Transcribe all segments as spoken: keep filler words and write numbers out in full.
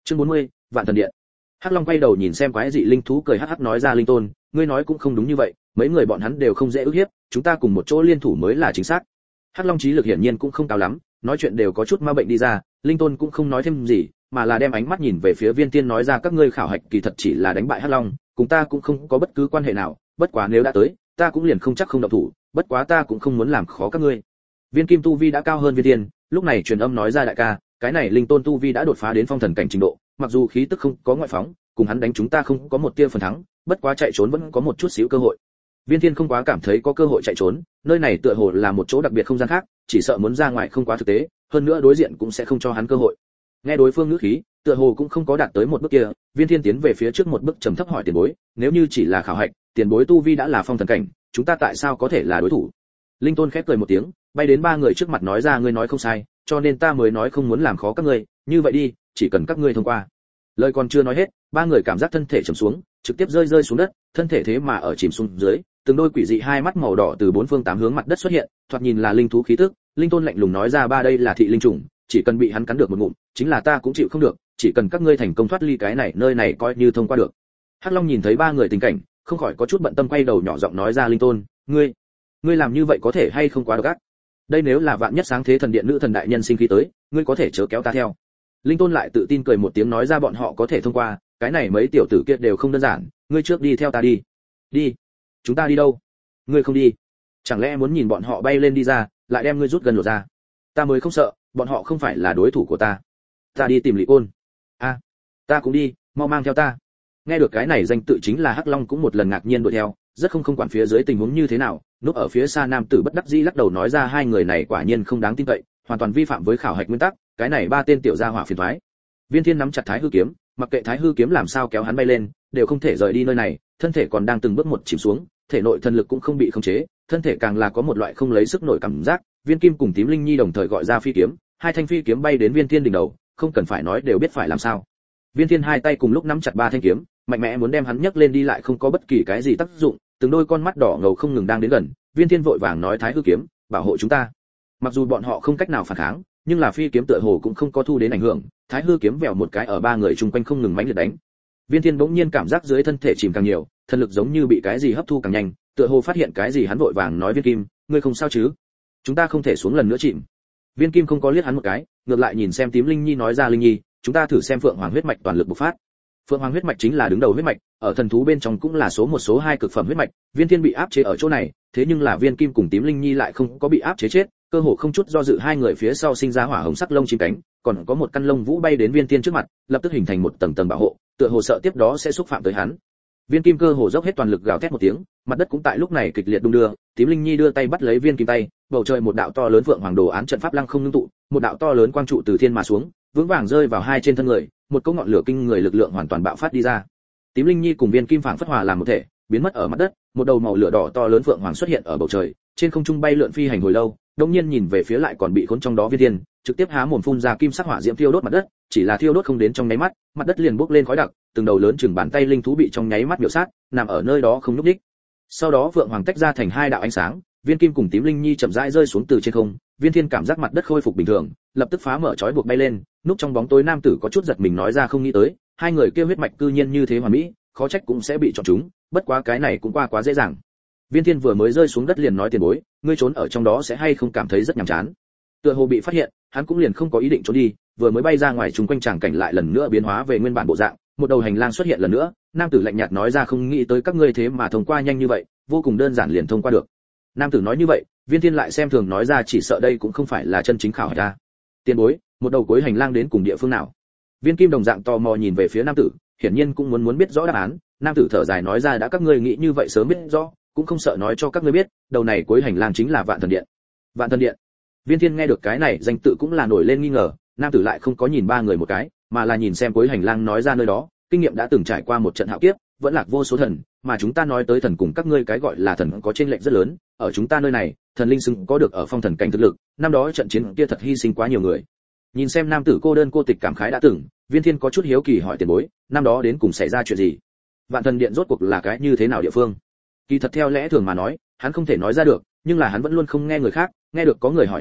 Chương bốn mươi, Vạn Thần Điện. Hắc Long quay đầu nhìn xem quái dị linh thú cười hắc hắc nói ra, Linh Tôn, ngươi nói cũng không đúng như vậy, mấy người bọn hắn đều không dễ ức hiếp, chúng ta cùng một chỗ liên thủ mới là chính xác. Hắc Long trí lực hiển nhiên cũng không cao lắm, nói chuyện đều có chút ma bệnh đi ra, Linh Tôn cũng không nói thêm gì, mà là đem ánh mắt nhìn về phía Viên Tiên nói ra, các ngươi khảo hạch kỳ thật chỉ là đánh bại Hắc Long, cùng ta cũng không có bất cứ quan hệ nào, bất quá nếu đã tới, ta cũng liền không chắc không động thủ, bất quá ta cũng không muốn làm khó các ngươi. Viên Kim tu vi đã cao hơn Viên Tiên, lúc này truyền âm nói ra, đại ca, cái này Linh Tôn tu vi đã đột phá đến phong thần cảnh trình độ, mặc dù khí tức không có ngoại phóng, cùng hắn đánh chúng ta không có một tia phần thắng, bất quá chạy trốn vẫn có một chút xíu cơ hội. Viên Thiên không quá cảm thấy có cơ hội chạy trốn, nơi này tựa hồ là một chỗ đặc biệt không gian khác, chỉ sợ muốn ra ngoài không quá thực tế, hơn nữa đối diện cũng sẽ không cho hắn cơ hội. Nghe đối phương ngữ khí, tựa hồ cũng không có đạt tới một bước kia, Viên Thiên tiến về phía trước một bước trầm thấp hỏi tiền bối, nếu như chỉ là khảo hạch, tiền bối tu vi đã là phong thần cảnh, chúng ta tại sao có thể là đối thủ? Linh Tôn khép cười một tiếng, bay đến ba người trước mặt nói ra, ngươi nói không sai, cho nên ta mới nói không muốn làm khó các ngươi, như vậy đi, chỉ cần các ngươi thông qua. Lời còn chưa nói hết, ba người cảm giác thân thể trầm xuống, trực tiếp rơi rơi xuống đất, thân thể thế mà ở chìm xuống dưới, từng đôi quỷ dị hai mắt màu đỏ từ bốn phương tám hướng mặt đất xuất hiện, thoạt nhìn là linh thú khí tức. Linh Tôn lạnh lùng nói ra, ba đây là thị linh trùng, chỉ cần bị hắn cắn được một ngụm, chính là ta cũng chịu không được, chỉ cần các ngươi thành công thoát ly cái này, nơi này coi như thông qua được. Hắc Long nhìn thấy ba người tình cảnh, không khỏi có chút bận tâm, quay đầu nhỏ giọng nói ra, Linh Tôn, ngươi, ngươi làm như vậy có thể hay không quá độc ác? Đây nếu là vạn nhất sáng thế thần điện nữ thần đại nhân sinh khí tới, ngươi có thể chớ kéo ta theo. Linh Tôn lại tự tin cười một tiếng nói ra, bọn họ có thể thông qua, cái này mấy tiểu tử kia đều không đơn giản, ngươi trước đi theo ta đi. Đi? Chúng ta đi đâu? Ngươi không đi? Chẳng lẽ muốn nhìn bọn họ bay lên đi ra, lại đem ngươi rút gần lột ra? Ta mới không sợ, bọn họ không phải là đối thủ của ta. Ta đi tìm Lý Côn. A, à, ta cũng đi, mau mang theo ta. Nghe được cái này danh tự chính là Hắc Long cũng một lần ngạc nhiên đuổi theo, rất không không quản phía dưới tình huống như thế nào, núp ở phía xa nam tử bất đắc dĩ lắc đầu nói ra, hai người này quả nhiên không đáng tin cậy, hoàn toàn vi phạm với khảo hạch nguyên tắc, cái này ba tên tiểu gia hỏa phiền toái. Viên Thiên nắm chặt Thái Hư kiếm, mặc kệ Thái Hư kiếm làm sao kéo hắn bay lên, đều không thể rời đi nơi này, thân thể còn đang từng bước một chìm xuống, thể nội thần lực cũng không bị khống chế, thân thể càng là có một loại không lấy sức nổi cảm giác. Viên Kim cùng Tím Linh Nhi đồng thời gọi ra phi kiếm, hai thanh phi kiếm bay đến Viên Thiên đỉnh đầu, không cần phải nói đều biết phải làm sao. Viên Thiên hai tay cùng lúc nắm chặt ba thanh kiếm, mạnh mẽ muốn đem hắn nhấc lên đi, lại không có bất kỳ cái gì tác dụng, từng đôi con mắt đỏ ngầu không ngừng đang đến gần. Viên Thiên vội vàng nói, Thái Hư kiếm, bảo hộ chúng ta. Mặc dù bọn họ không cách nào phản kháng, nhưng là phi kiếm tựa hồ cũng không có thu đến ảnh hưởng, Thái Hư kiếm vèo một cái ở ba người chung quanh không ngừng mãnh liệt đánh. Viên Thiên bỗng nhiên cảm giác dưới thân thể chìm càng nhiều, thần lực giống như bị cái gì hấp thu càng nhanh, tựa hồ phát hiện cái gì, hắn vội vàng nói, Viên Kim, ngươi không sao chứ? Chúng ta không thể xuống lần nữa chìm. Viên Kim không có liếc hắn một cái, ngược lại nhìn xem Tím Linh Nhi nói ra, Linh Nhi, chúng ta thử xem Phượng Hoàng huyết mạch toàn lực bộc phát. Phượng Hoàng huyết mạch chính là đứng đầu huyết mạch, ở thần thú bên trong cũng là số một số hai cực phẩm huyết mạch, Viên Thiên bị áp chế ở chỗ này, thế nhưng là Viên Kim cùng Tím Linh Nhi lại không có bị áp chế chết, cơ hồ không chút do dự hai người phía sau sinh ra hỏa hồng sắc lông chim cánh, còn có một căn lông vũ bay đến Viên Thiên trước mặt, lập tức hình thành một tầng tầng bảo hộ, tựa hồ sợ tiếp đó sẽ xúc phạm tới hắn. Viên Kim cơ hồ dốc hết toàn lực gào thét một tiếng, mặt đất cũng tại lúc này kịch liệt đung đưa, Tím Linh Nhi đưa tay bắt lấy Viên Kim tay, bầu trời một đạo to lớn Phượng Hoàng đồ án trận pháp lăng không ngưng tụ, một đạo to lớn quang trụ từ thiên mà xuống, vững vàng rơi vào hai trên thân người, một cỗ ngọn lửa kinh người lực lượng hoàn toàn bạo phát đi ra. Tím Linh Nhi cùng Viên Kim phảng phất hòa làm một thể, biến mất ở mặt đất, một đầu màu lửa đỏ to lớn Phượng Hoàng xuất hiện ở bầu trời, trên không trung bay lượn phi hành hồi lâu, đột nhiên nhìn về phía lại còn bị khốn trong đó Viên Thiên, trực tiếp há mồm phun ra kim sắc hỏa diễm thiêu đốt mặt đất, chỉ là thiêu đốt không đến trong nháy mắt, mặt đất liền bốc lên khói đặc, từng đầu lớn chừng bàn tay linh thú bị trong nháy mắt miểu sát, nằm ở nơi đó không nhúc nhích. Sau đó Phượng Hoàng tách ra thành hai đạo ánh sáng, Viên Kim cùng Tím Linh Nhi chậm rãi rơi xuống từ trên không, Viên Thiên cảm giác mặt đất khôi phục bình thường, lập tức phá mở trói buộc bay lên, núp trong bóng tối nam tử có chút giật mình nói ra, không nghĩ tới, hai người kia huyết mạch cư nhiên như thế hoàn mỹ, khó trách cũng sẽ bị chọn chúng, bất quá cái này cũng qua quá dễ dàng. Viên Thiên vừa mới rơi xuống đất liền nói, tiền bối, ngươi trốn ở trong đó sẽ hay không cảm thấy rất nhàm chán? Tựa hồ bị phát hiện, hắn cũng liền không có ý định trốn đi, vừa mới bay ra ngoài chúng quanh tràng cảnh lại lần nữa biến hóa về nguyên bản bộ dạng, một đầu hành lang xuất hiện lần nữa, nam tử lạnh nhạt nói ra, không nghĩ tới các ngươi thế mà thông qua nhanh như vậy, vô cùng đơn giản liền thông qua được. Nam tử nói như vậy, Viên Thiên lại xem thường nói ra, chỉ sợ đây cũng không phải là chân chính khảo hạch a. Tiền bối, một đầu cuối hành lang đến cùng địa phương nào? Viên Kim đồng dạng tò mò nhìn về phía nam tử, hiển nhiên cũng muốn muốn biết rõ đáp án. Nam tử thở dài nói ra, đã các ngươi nghĩ như vậy sớm biết rõ, cũng không sợ nói cho các ngươi biết, đầu này cuối hành lang chính là Vạn Thần Điện. Vạn Thần Điện. Viên Thiên nghe được cái này danh tự cũng là nổi lên nghi ngờ, nam tử lại không có nhìn ba người một cái, mà là nhìn xem cuối hành lang nói ra, nơi đó, kinh nghiệm đã từng trải qua một trận hạo kiếp, vẫn lạc vô số thần, mà chúng ta nói tới thần cùng các ngươi cái gọi là thần có chênh lệch rất lớn, ở chúng ta nơi này, thần linh xứng có được ở phong thần cảnh thực lực, năm đó trận chiến kia thật hy sinh quá nhiều người. Nhìn xem nam tử cô đơn cô tịch cảm khái đã từng, Viên Thiên có chút hiếu kỳ hỏi, tiền bối, năm đó đến cùng xảy ra chuyện gì? Vạn Thần Điện rốt cuộc là cái như thế nào địa phương? Kỳ thật theo lẽ thường mà nói, hắn không thể nói ra được, nhưng là hắn vẫn luôn không nghe người khác, nghe được có người hỏi như vậy,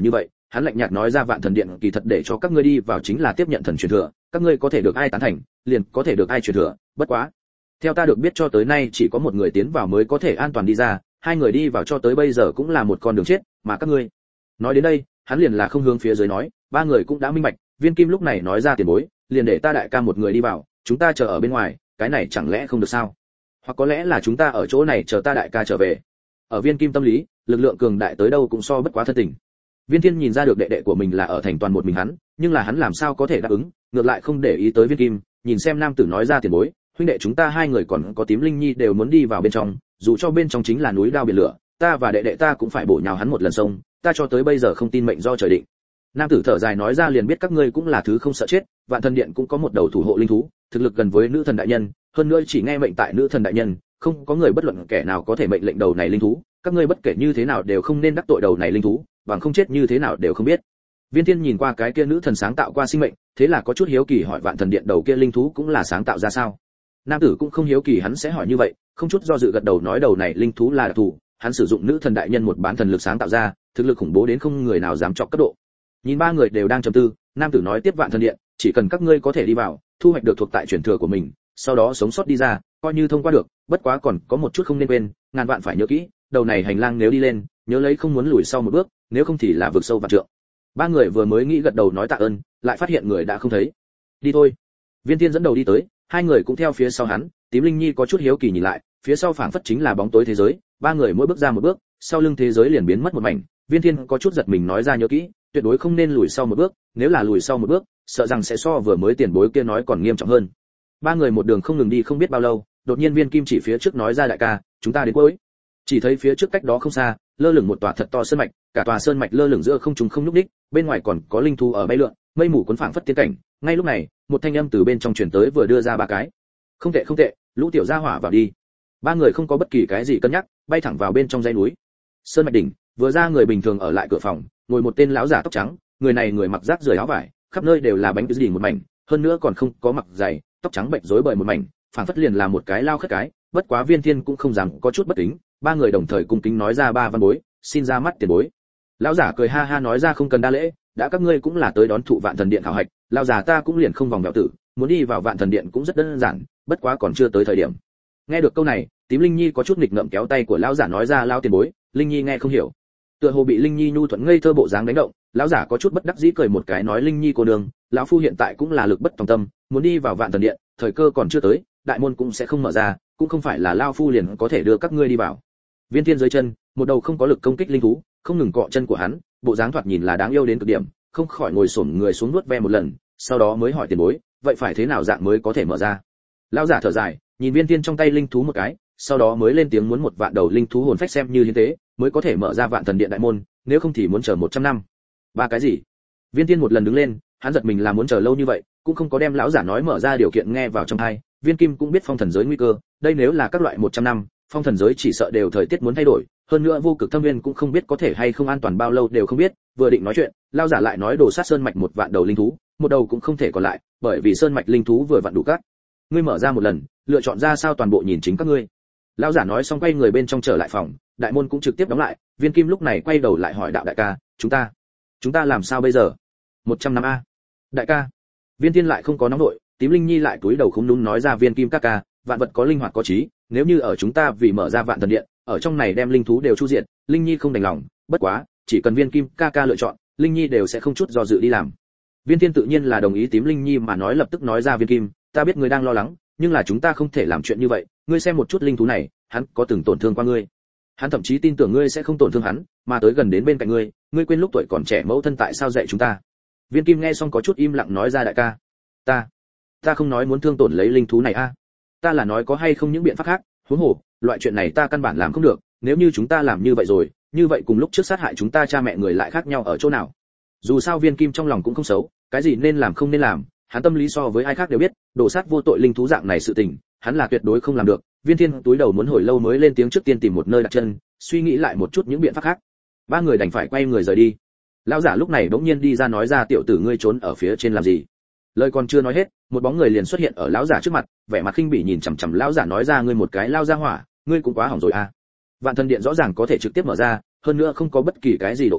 hắn lạnh nhạt nói ra Vạn Thần Điện kỳ thật để cho các ngươi đi vào chính là tiếp nhận thần truyền thừa, các ngươi có thể được ai tán thành, liền có thể được ai truyền thừa, bất quá, theo ta được biết cho tới nay chỉ có một người tiến vào mới có thể an toàn đi ra, hai người đi vào cho tới bây giờ cũng là một con đường chết, mà các ngươi. Nói đến đây, hắn liền là không hướng phía dưới nói, ba người cũng đã minh bạch, Viên Kim lúc này nói ra tiền bối, liền để ta đại ca một người đi vào, chúng ta chờ ở bên ngoài, cái này chẳng lẽ không được sao? Hoặc có lẽ là chúng ta ở chỗ này chờ ta đại ca trở về. Ở Viên Kim tâm lý, lực lượng cường đại tới đâu cũng so bất quá thân tình. Viên Thiên nhìn ra được đệ đệ của mình là ở thành toàn một mình hắn, nhưng là hắn làm sao có thể đáp ứng, ngược lại không để ý tới Viên Kim, nhìn xem nam tử nói ra tiền bối, huynh đệ chúng ta hai người còn có Tím Linh Nhi đều muốn đi vào bên trong, dù cho bên trong chính là núi đao biển lửa, ta và đệ đệ ta cũng phải bổ nhào hắn một lần sông, ta cho tới bây giờ không tin mệnh do trời định. Nam tử thở dài nói ra liền biết các ngươi cũng là thứ không sợ chết, Vạn Thần Điện cũng có một đầu thủ hộ linh thú, thực lực gần với nữ thần đại nhân, hơn nữa chỉ nghe mệnh tại nữ thần đại nhân, không có người bất luận kẻ nào có thể mệnh lệnh đầu này linh thú, các ngươi bất kể như thế nào đều không nên đắc tội đầu này linh thú, bằng không chết như thế nào đều không biết. Viên Thiên nhìn qua cái kia nữ thần sáng tạo qua sinh mệnh, thế là có chút hiếu kỳ hỏi Vạn Thần Điện đầu kia linh thú cũng là sáng tạo ra sao? Nam tử cũng không hiếu kỳ hắn sẽ hỏi như vậy, không chút do dự gật đầu nói đầu này linh thú là đặc thù, hắn sử dụng nữ thần đại nhân một bán thần lực sáng tạo ra, thực lực khủng bố đến không người nào dám chọc cấp độ. Nhìn ba người đều đang trầm tư, nam tử nói tiếp Vạn Thần Điện, chỉ cần các ngươi có thể đi vào, thu hoạch được thuộc tại truyền thừa của mình, sau đó sống sót đi ra, coi như thông qua được, bất quá còn có một chút không nên quên, ngàn vạn phải nhớ kỹ, đầu này hành lang nếu đi lên, nhớ lấy không muốn lùi sau một bước, nếu không thì là vực sâu vạn trượng. Ba người vừa mới nghĩ gật đầu nói tạ ơn, lại phát hiện người đã không thấy. Đi thôi. Viên Thiên dẫn đầu đi tới, hai người cũng theo phía sau hắn, Tím Linh Nhi có chút hiếu kỳ nhìn lại, phía sau phảng phất chính là bóng tối thế giới, ba người mỗi bước ra một bước, sau lưng thế giới liền biến mất một mảnh. Viên Thiên có chút giật mình nói ra nhớ kỹ, tuyệt đối không nên lùi sau một bước, nếu là lùi sau một bước, sợ rằng sẽ so vừa mới tiền bối kia nói còn nghiêm trọng hơn. Ba người một đường không ngừng đi không biết bao lâu, đột nhiên Viên Kim chỉ phía trước nói ra đại ca, chúng ta đến cuối. Chỉ thấy phía trước cách đó không xa, lơ lửng một tòa thật to sơn mạch, cả tòa sơn mạch lơ lửng giữa không trung không nhúc nhích, bên ngoài còn có linh thú ở bay lượn, mây mù cuốn phảng phất tiên cảnh. Ngay lúc này, một thanh âm từ bên trong truyền tới vừa đưa ra ba cái. Không tệ không tệ, lũ tiểu gia hỏa vào đi. Ba người không có bất kỳ cái gì cân nhắc, bay thẳng vào bên trong dãy núi. Sơn mạch đỉnh, vừa ra người bình thường ở lại cửa phòng, ngồi một tên lão giả tóc trắng, người này người mặc rác rưởi áo vải, khắp nơi đều là bánh gì một mảnh, hơn nữa còn không có mặc giày, tóc trắng bệnh rối bời một mảnh, phảng phất liền là một cái lao khất cái. Bất quá Viên Thiên cũng không dám có chút bất kính, ba người đồng thời cung kính nói ra ba văn bối, xin ra mắt tiền bối. Lão giả cười ha ha nói ra không cần đa lễ, đã các ngươi cũng là tới đón thụ Vạn Thần Điện khảo hạch, lão già ta cũng liền không vòng vèo tử, muốn đi vào Vạn Thần Điện cũng rất đơn giản, bất quá còn chưa tới thời điểm. Nghe được câu này, Tím Linh Nhi có chút nghịch ngợm kéo tay của lão giả nói ra lao tiền bối, Linh Nhi nghe không hiểu. Tựa hồ bị Linh Nhi nhu thuận ngây thơ bộ dáng đánh động, lão giả có chút bất đắc dĩ cười một cái nói Linh Nhi cô đường, lão phu hiện tại cũng là lực bất tòng tâm, muốn đi vào Vạn Thần Điện, thời cơ còn chưa tới, đại môn cũng sẽ không mở ra, cũng không phải là lão phu liền có thể đưa các ngươi đi vào. Viên Thiên dưới chân, một đầu không có lực công kích linh thú, không ngừng cọ chân của hắn, bộ dáng thoạt nhìn là đáng yêu đến cực điểm, không khỏi ngồi xổm người xuống nuốt ve một lần, sau đó mới hỏi tiền bối, vậy phải thế nào dạng mới có thể mở ra? Lão giả thở dài, nhìn Viên Thiên trong tay linh thú một cái, sau đó mới lên tiếng muốn một vạn đầu linh thú hồn phách xem như hiến tế, mới có thể mở ra Vạn Thần Điện đại môn, nếu không thì muốn chờ một trăm năm. Ba cái gì? Viên Thiên một lần đứng lên, hắn giật mình là muốn chờ lâu như vậy, cũng không có đem lão giả nói mở ra điều kiện nghe vào trong tai. Viên Kim cũng biết phong thần giới nguy cơ, đây nếu là các loại một trăm năm, phong thần giới chỉ sợ đều thời tiết muốn thay đổi, hơn nữa vô cực thâm nguyên cũng không biết có thể hay không an toàn bao lâu đều không biết. Vừa định nói chuyện, lão giả lại nói đồ sát sơn mạch một vạn đầu linh thú, một đầu cũng không thể còn lại, bởi vì sơn mạch linh thú vừa vặn đủ các. Ngươi mở ra một lần, lựa chọn ra sao toàn bộ nhìn chính các ngươi. Lão giả nói xong quay người bên trong trở lại phòng, đại môn cũng trực tiếp đóng lại. Viên Kim lúc này quay đầu lại hỏi đạo đại ca, chúng ta, chúng ta làm sao bây giờ? một trăm năm a. Đại ca. Viên Thiên lại không có nóng nội, Tím Linh Nhi lại cúi đầu không đúng nói ra Viên Kim ca ca, vạn vật có linh hoạt có trí, nếu như ở chúng ta vì mở ra Vạn Thần Điện, ở trong này đem linh thú đều chu diệt, Linh Nhi không đành lòng, bất quá, chỉ cần Viên Kim ca ca lựa chọn, Linh Nhi đều sẽ không chút do dự đi làm. Viên Thiên tự nhiên là đồng ý Tím Linh Nhi mà nói lập tức nói ra Viên Kim, ta biết ngươi đang lo lắng, nhưng là chúng ta không thể làm chuyện như vậy, ngươi xem một chút linh thú này, hắn có từng tổn thương qua ngươi. Hắn thậm chí tin tưởng ngươi sẽ không tổn thương hắn, mà tới gần đến bên cạnh ngươi, ngươi quên lúc tuổi còn trẻ mẫu thân tại sao dạy chúng ta. Viên Kim nghe xong có chút im lặng nói ra đại ca, ta, ta không nói muốn thương tổn lấy linh thú này a, ta là nói có hay không những biện pháp khác, huống hồ, loại chuyện này ta căn bản làm không được, nếu như chúng ta làm như vậy rồi, như vậy cùng lúc trước sát hại chúng ta cha mẹ người lại khác nhau ở chỗ nào? Dù sao Viên Kim trong lòng cũng không xấu, cái gì nên làm không nên làm, hắn tâm lý so với ai khác đều biết, đổ sát vô tội linh thú dạng này sự tình, hắn là tuyệt đối không làm được. Viên Thiên túi đầu muốn hồi lâu mới lên tiếng trước tiên tìm một nơi đặt chân, suy nghĩ lại một chút những biện pháp khác. Ba người đành phải quay người rời đi. Lão giả lúc này bỗng nhiên đi ra nói ra tiểu tử ngươi trốn ở phía trên làm gì? Lời còn chưa nói hết, một bóng người liền xuất hiện ở lão giả trước mặt, vẻ mặt khinh bỉ nhìn chằm chằm lão giả nói ra ngươi một cái lao ra hỏa, ngươi cũng quá hỏng rồi a. Vạn Thần Điện rõ ràng có thể trực tiếp mở ra, hơn nữa không có bất kỳ cái gì độ khó,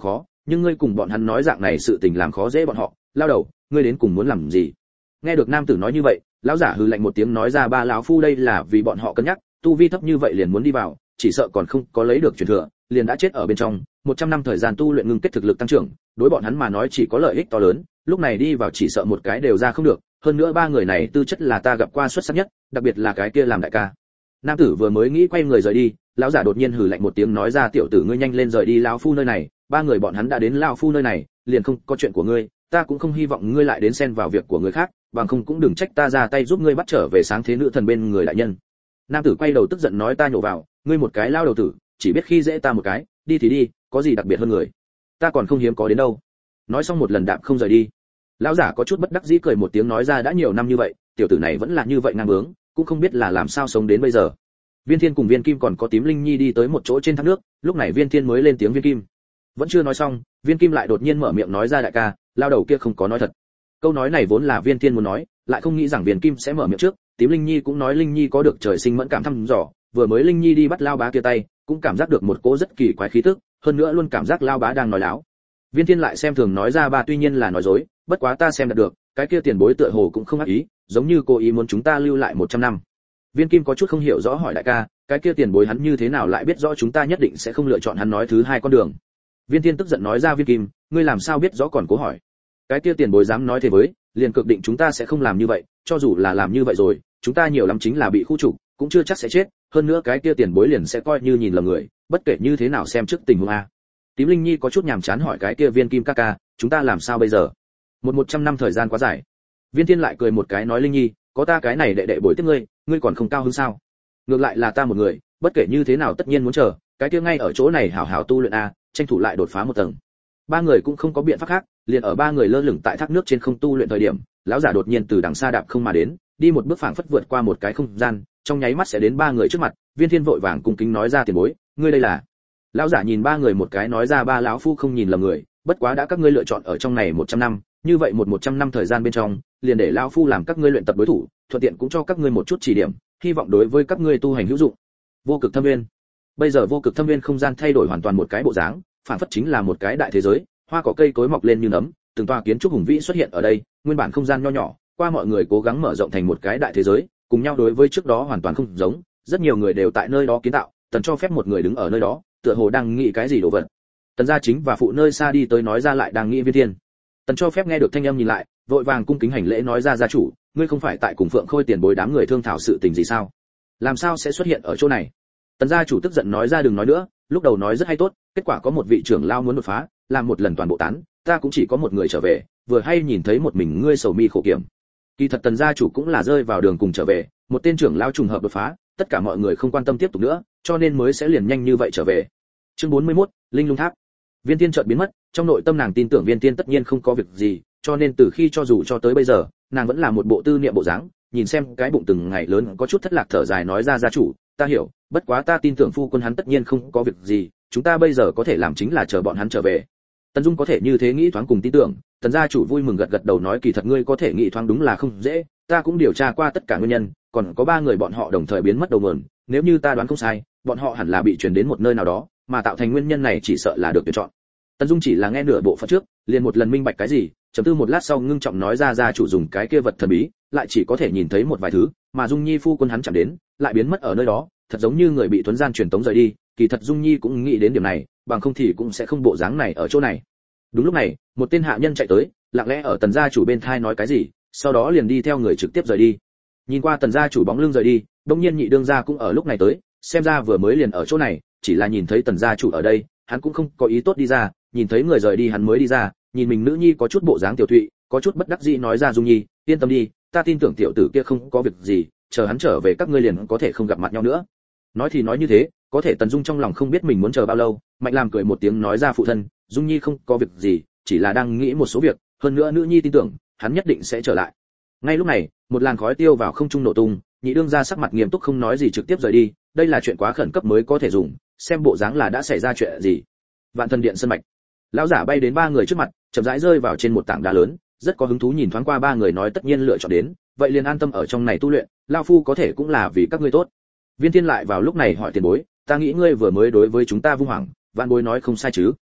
nhưng ngươi cùng bọn hắn nói dạng này sự tình làm khó dễ bọn họ, lao đầu, ngươi đến cùng muốn làm gì? Nghe được nam tử nói như vậy, lão giả hừ lạnh một tiếng nói ra, ba lão phu đây là vì bọn họ cân nhắc, tu vi thấp như vậy liền muốn đi vào, chỉ sợ còn không có lấy được truyền thừa, liền đã chết ở bên trong, một trăm năm thời gian tu luyện ngưng kết thực lực tăng trưởng, đối bọn hắn mà nói chỉ có lợi ích to lớn, lúc này đi vào chỉ sợ một cái đều ra không được, hơn nữa ba người này tư chất là ta gặp qua xuất sắc nhất, đặc biệt là cái kia làm đại ca. Nam tử vừa mới nghĩ quay người rời đi, lão giả đột nhiên hừ lạnh một tiếng nói ra, tiểu tử ngươi nhanh lên rời đi lão phu nơi này, ba người bọn hắn đã đến lão phu nơi này, liền không có chuyện của ngươi, ta cũng không hy vọng ngươi lại đến xen vào việc của người khác, bằng không cũng đừng trách ta ra tay giúp ngươi bắt trở về sáng thế nữ thần bên người đại nhân. Nam tử quay đầu tức giận nói, ta nhổ vào, ngươi một cái lao đầu tử, chỉ biết khi dễ ta một cái, đi thì đi, có gì đặc biệt hơn người, ta còn không hiếm có đến đâu. Nói xong một lần đạp không rời đi. Lão giả có chút bất đắc dĩ cười một tiếng nói ra, đã nhiều năm như vậy, tiểu tử này vẫn là như vậy ngang bướng, cũng không biết là làm sao sống đến bây giờ. Viên Thiên cùng Viên Kim còn có Tím Linh Nhi đi tới một chỗ trên thác nước, lúc này Viên Thiên mới lên tiếng, Viên Kim. Vẫn chưa nói xong, Viên Kim lại đột nhiên mở miệng nói ra, đại ca, lao đầu kia không có nói thật. Câu nói này vốn là Viên Thiên muốn nói, lại không nghĩ rằng Viên Kim sẽ mở miệng trước. Tím Linh Nhi cũng nói Linh Nhi có được trời sinh mẫn cảm thăm dò, vừa mới Linh Nhi đi bắt lao bá kia tay, cũng cảm giác được một cỗ rất kỳ quái khí tức, hơn nữa luôn cảm giác lao bá đang nói láo. Viên Thiên lại xem thường nói ra, ba tuy nhiên là nói dối, bất quá ta xem được, cái kia tiền bối tựa hồ cũng không ác ý, giống như cố ý muốn chúng ta lưu lại một trăm năm. Viên Kim có chút không hiểu rõ hỏi, đại ca, cái kia tiền bối hắn như thế nào lại biết rõ chúng ta nhất định sẽ không lựa chọn hắn nói thứ hai con đường? Viên Thiên tức giận nói ra, Viên Kim, ngươi làm sao biết rõ còn cố hỏi? Cái kia tiền bối dám nói thế với, liền cực định chúng ta sẽ không làm như vậy, cho dù là làm như vậy rồi, chúng ta nhiều lắm chính là bị khu trục, cũng chưa chắc sẽ chết, hơn nữa cái kia tiền bối liền sẽ coi như nhìn lầm người, bất kể như thế nào xem trước tình huống a. Tím Linh Nhi có chút nhàm chán hỏi, cái kia Viên Kim ca ca, chúng ta làm sao bây giờ? Một một trăm năm thời gian quá dài. Viên Thiên lại cười một cái nói, Linh Nhi, có ta cái này đệ đệ bồi tiếp ngươi, ngươi còn không cao hứng sao? Ngược lại là ta một người, bất kể như thế nào tất nhiên muốn chờ, cái kia ngay ở chỗ này hảo hảo tu luyện a, tranh thủ lại đột phá một tầng. Ba người cũng không có biện pháp khác, liền ở ba người lơ lửng tại thác nước trên không tu luyện thời điểm, lão giả đột nhiên từ đằng xa đạp không mà đến, đi một bước phảng phất vượt qua một cái không gian, trong nháy mắt sẽ đến ba người trước mặt. Viên Thiên vội vàng cung kính nói ra, tiền bối, ngươi đây là? Lão giả nhìn ba người một cái nói ra, ba lão phu không nhìn lầm người, bất quá đã các ngươi lựa chọn ở trong này một trăm năm, như vậy một một trăm năm thời gian bên trong, liền để lão phu làm các ngươi luyện tập đối thủ, thuận tiện cũng cho các ngươi một chút chỉ điểm, hy vọng đối với các ngươi tu hành hữu dụng. Vô cực thâm nguyên. Bây giờ vô cực thâm nguyên không gian thay đổi hoàn toàn một cái bộ dáng, phản phất chính là một cái đại thế giới, hoa cỏ cây cối mọc lên như nấm, từng tòa kiến trúc hùng vĩ xuất hiện ở đây, nguyên bản không gian nho nhỏ, qua mọi người cố gắng mở rộng thành một cái đại thế giới, cùng nhau đối với trước đó hoàn toàn không giống, rất nhiều người đều tại nơi đó kiến tạo, tần cho phép một người đứng ở nơi đó, tựa hồ đang nghĩ cái gì đồ vật. Tần gia chính và phụ nơi xa đi tới nói ra, lại đang nghĩ Viên Thiên. Tần cho phép nghe được thanh âm nhìn lại, vội vàng cung kính hành lễ nói ra, gia chủ, ngươi không phải tại cùng Phượng Khôi tiền bối đám người thương thảo sự tình gì sao? Làm sao sẽ xuất hiện ở chỗ này? Tần gia chủ tức giận nói ra, đừng nói nữa, lúc đầu nói rất hay tốt, kết quả có một vị trưởng lao muốn đột phá, làm một lần toàn bộ tán, ta cũng chỉ có một người trở về, vừa hay nhìn thấy một mình ngươi sầu mi khổ kiểm. Kỳ thật Tần gia chủ cũng là rơi vào đường cùng trở về, một tên trưởng lao trùng hợp đột phá, tất cả mọi người không quan tâm tiếp tục nữa, cho nên mới sẽ liền nhanh như vậy trở về. Chương bốn mươi mốt, Linh Lung Tháp. Viên Thiên chợt biến mất, trong nội tâm nàng tin tưởng Viên Thiên tất nhiên không có việc gì, cho nên từ khi cho dù cho tới bây giờ, nàng vẫn là một bộ tư niệm bộ dáng, nhìn xem cái bụng từng ngày lớn có chút thất lạc thở dài nói ra, gia chủ, ta hiểu, bất quá ta tin tưởng phu quân hắn tất nhiên không có việc gì, chúng ta bây giờ có thể làm chính là chờ bọn hắn trở về. Tần Dung có thể như thế nghĩ thoáng cùng tin tưởng, Tần gia chủ vui mừng gật gật đầu nói, kỳ thật ngươi có thể nghĩ thoáng đúng là không dễ, ta cũng điều tra qua tất cả nguyên nhân, còn có ba người bọn họ đồng thời biến mất đầu nguồn, nếu như ta đoán không sai, bọn họ hẳn là bị truyền đến một nơi nào đó, mà tạo thành nguyên nhân này chỉ sợ là được tuyển chọn. Tần Dung chỉ là nghe nửa bộ phận trước, liền một lần minh bạch cái gì, trầm tư một lát sau ngưng trọng nói ra, gia chủ dùng cái kia vật thần bí, lại chỉ có thể nhìn thấy một vài thứ, mà Dung Nhi phu quân hắn chẳng đến, lại biến mất ở nơi đó, thật giống như người bị tuấn gian truyền tống rời đi, kỳ thật Dung Nhi cũng nghĩ đến điểm này, bằng không thì cũng sẽ không bộ dáng này ở chỗ này. Đúng lúc này, một tên hạ nhân chạy tới, lặng lẽ ở Tần gia chủ bên thai nói cái gì, sau đó liền đi theo người trực tiếp rời đi. Nhìn qua Tần gia chủ bóng lưng rời đi, đột nhiên Nhị đương gia cũng ở lúc này tới, xem ra vừa mới liền ở chỗ này, chỉ là nhìn thấy Tần gia chủ ở đây, hắn cũng không có ý tốt đi ra, nhìn thấy người rời đi hắn mới đi ra, nhìn mình nữ nhi có chút bộ dáng tiểu thụy, có chút bất đắc dĩ nói ra, Dung Nhi, yên tâm đi, ta tin tưởng tiểu tử kia không có việc gì, chờ hắn trở về các ngươi liền có thể không gặp mặt nhau nữa. Nói thì nói như thế, có thể Tần Dung trong lòng không biết mình muốn chờ bao lâu, Mạnh Lam cười một tiếng nói ra, phụ thân, Dung Nhi không có việc gì, chỉ là đang nghĩ một số việc, hơn nữa nữ nhi tin tưởng, hắn nhất định sẽ trở lại. Ngay lúc này, một làn khói tiêu vào không trung nổ tung, Nhị đương gia sắc mặt nghiêm túc không nói gì trực tiếp rời đi, đây là chuyện quá khẩn cấp mới có thể dùng, xem bộ dáng là đã xảy ra chuyện gì. Vạn Thần Điện sân mạch. Lão giả bay đến ba người trước mặt, chậm rãi rơi vào trên một tảng đá lớn, rất có hứng thú nhìn thoáng qua ba người nói, tất nhiên lựa chọn đến, vậy liền an tâm ở trong này tu luyện, lão phu có thể cũng là vì các ngươi tốt. Viên Thiên lại vào lúc này hỏi tiền bối, ta nghĩ ngươi vừa mới đối với chúng ta vung hoàng, Vạn bối nói không sai chứ?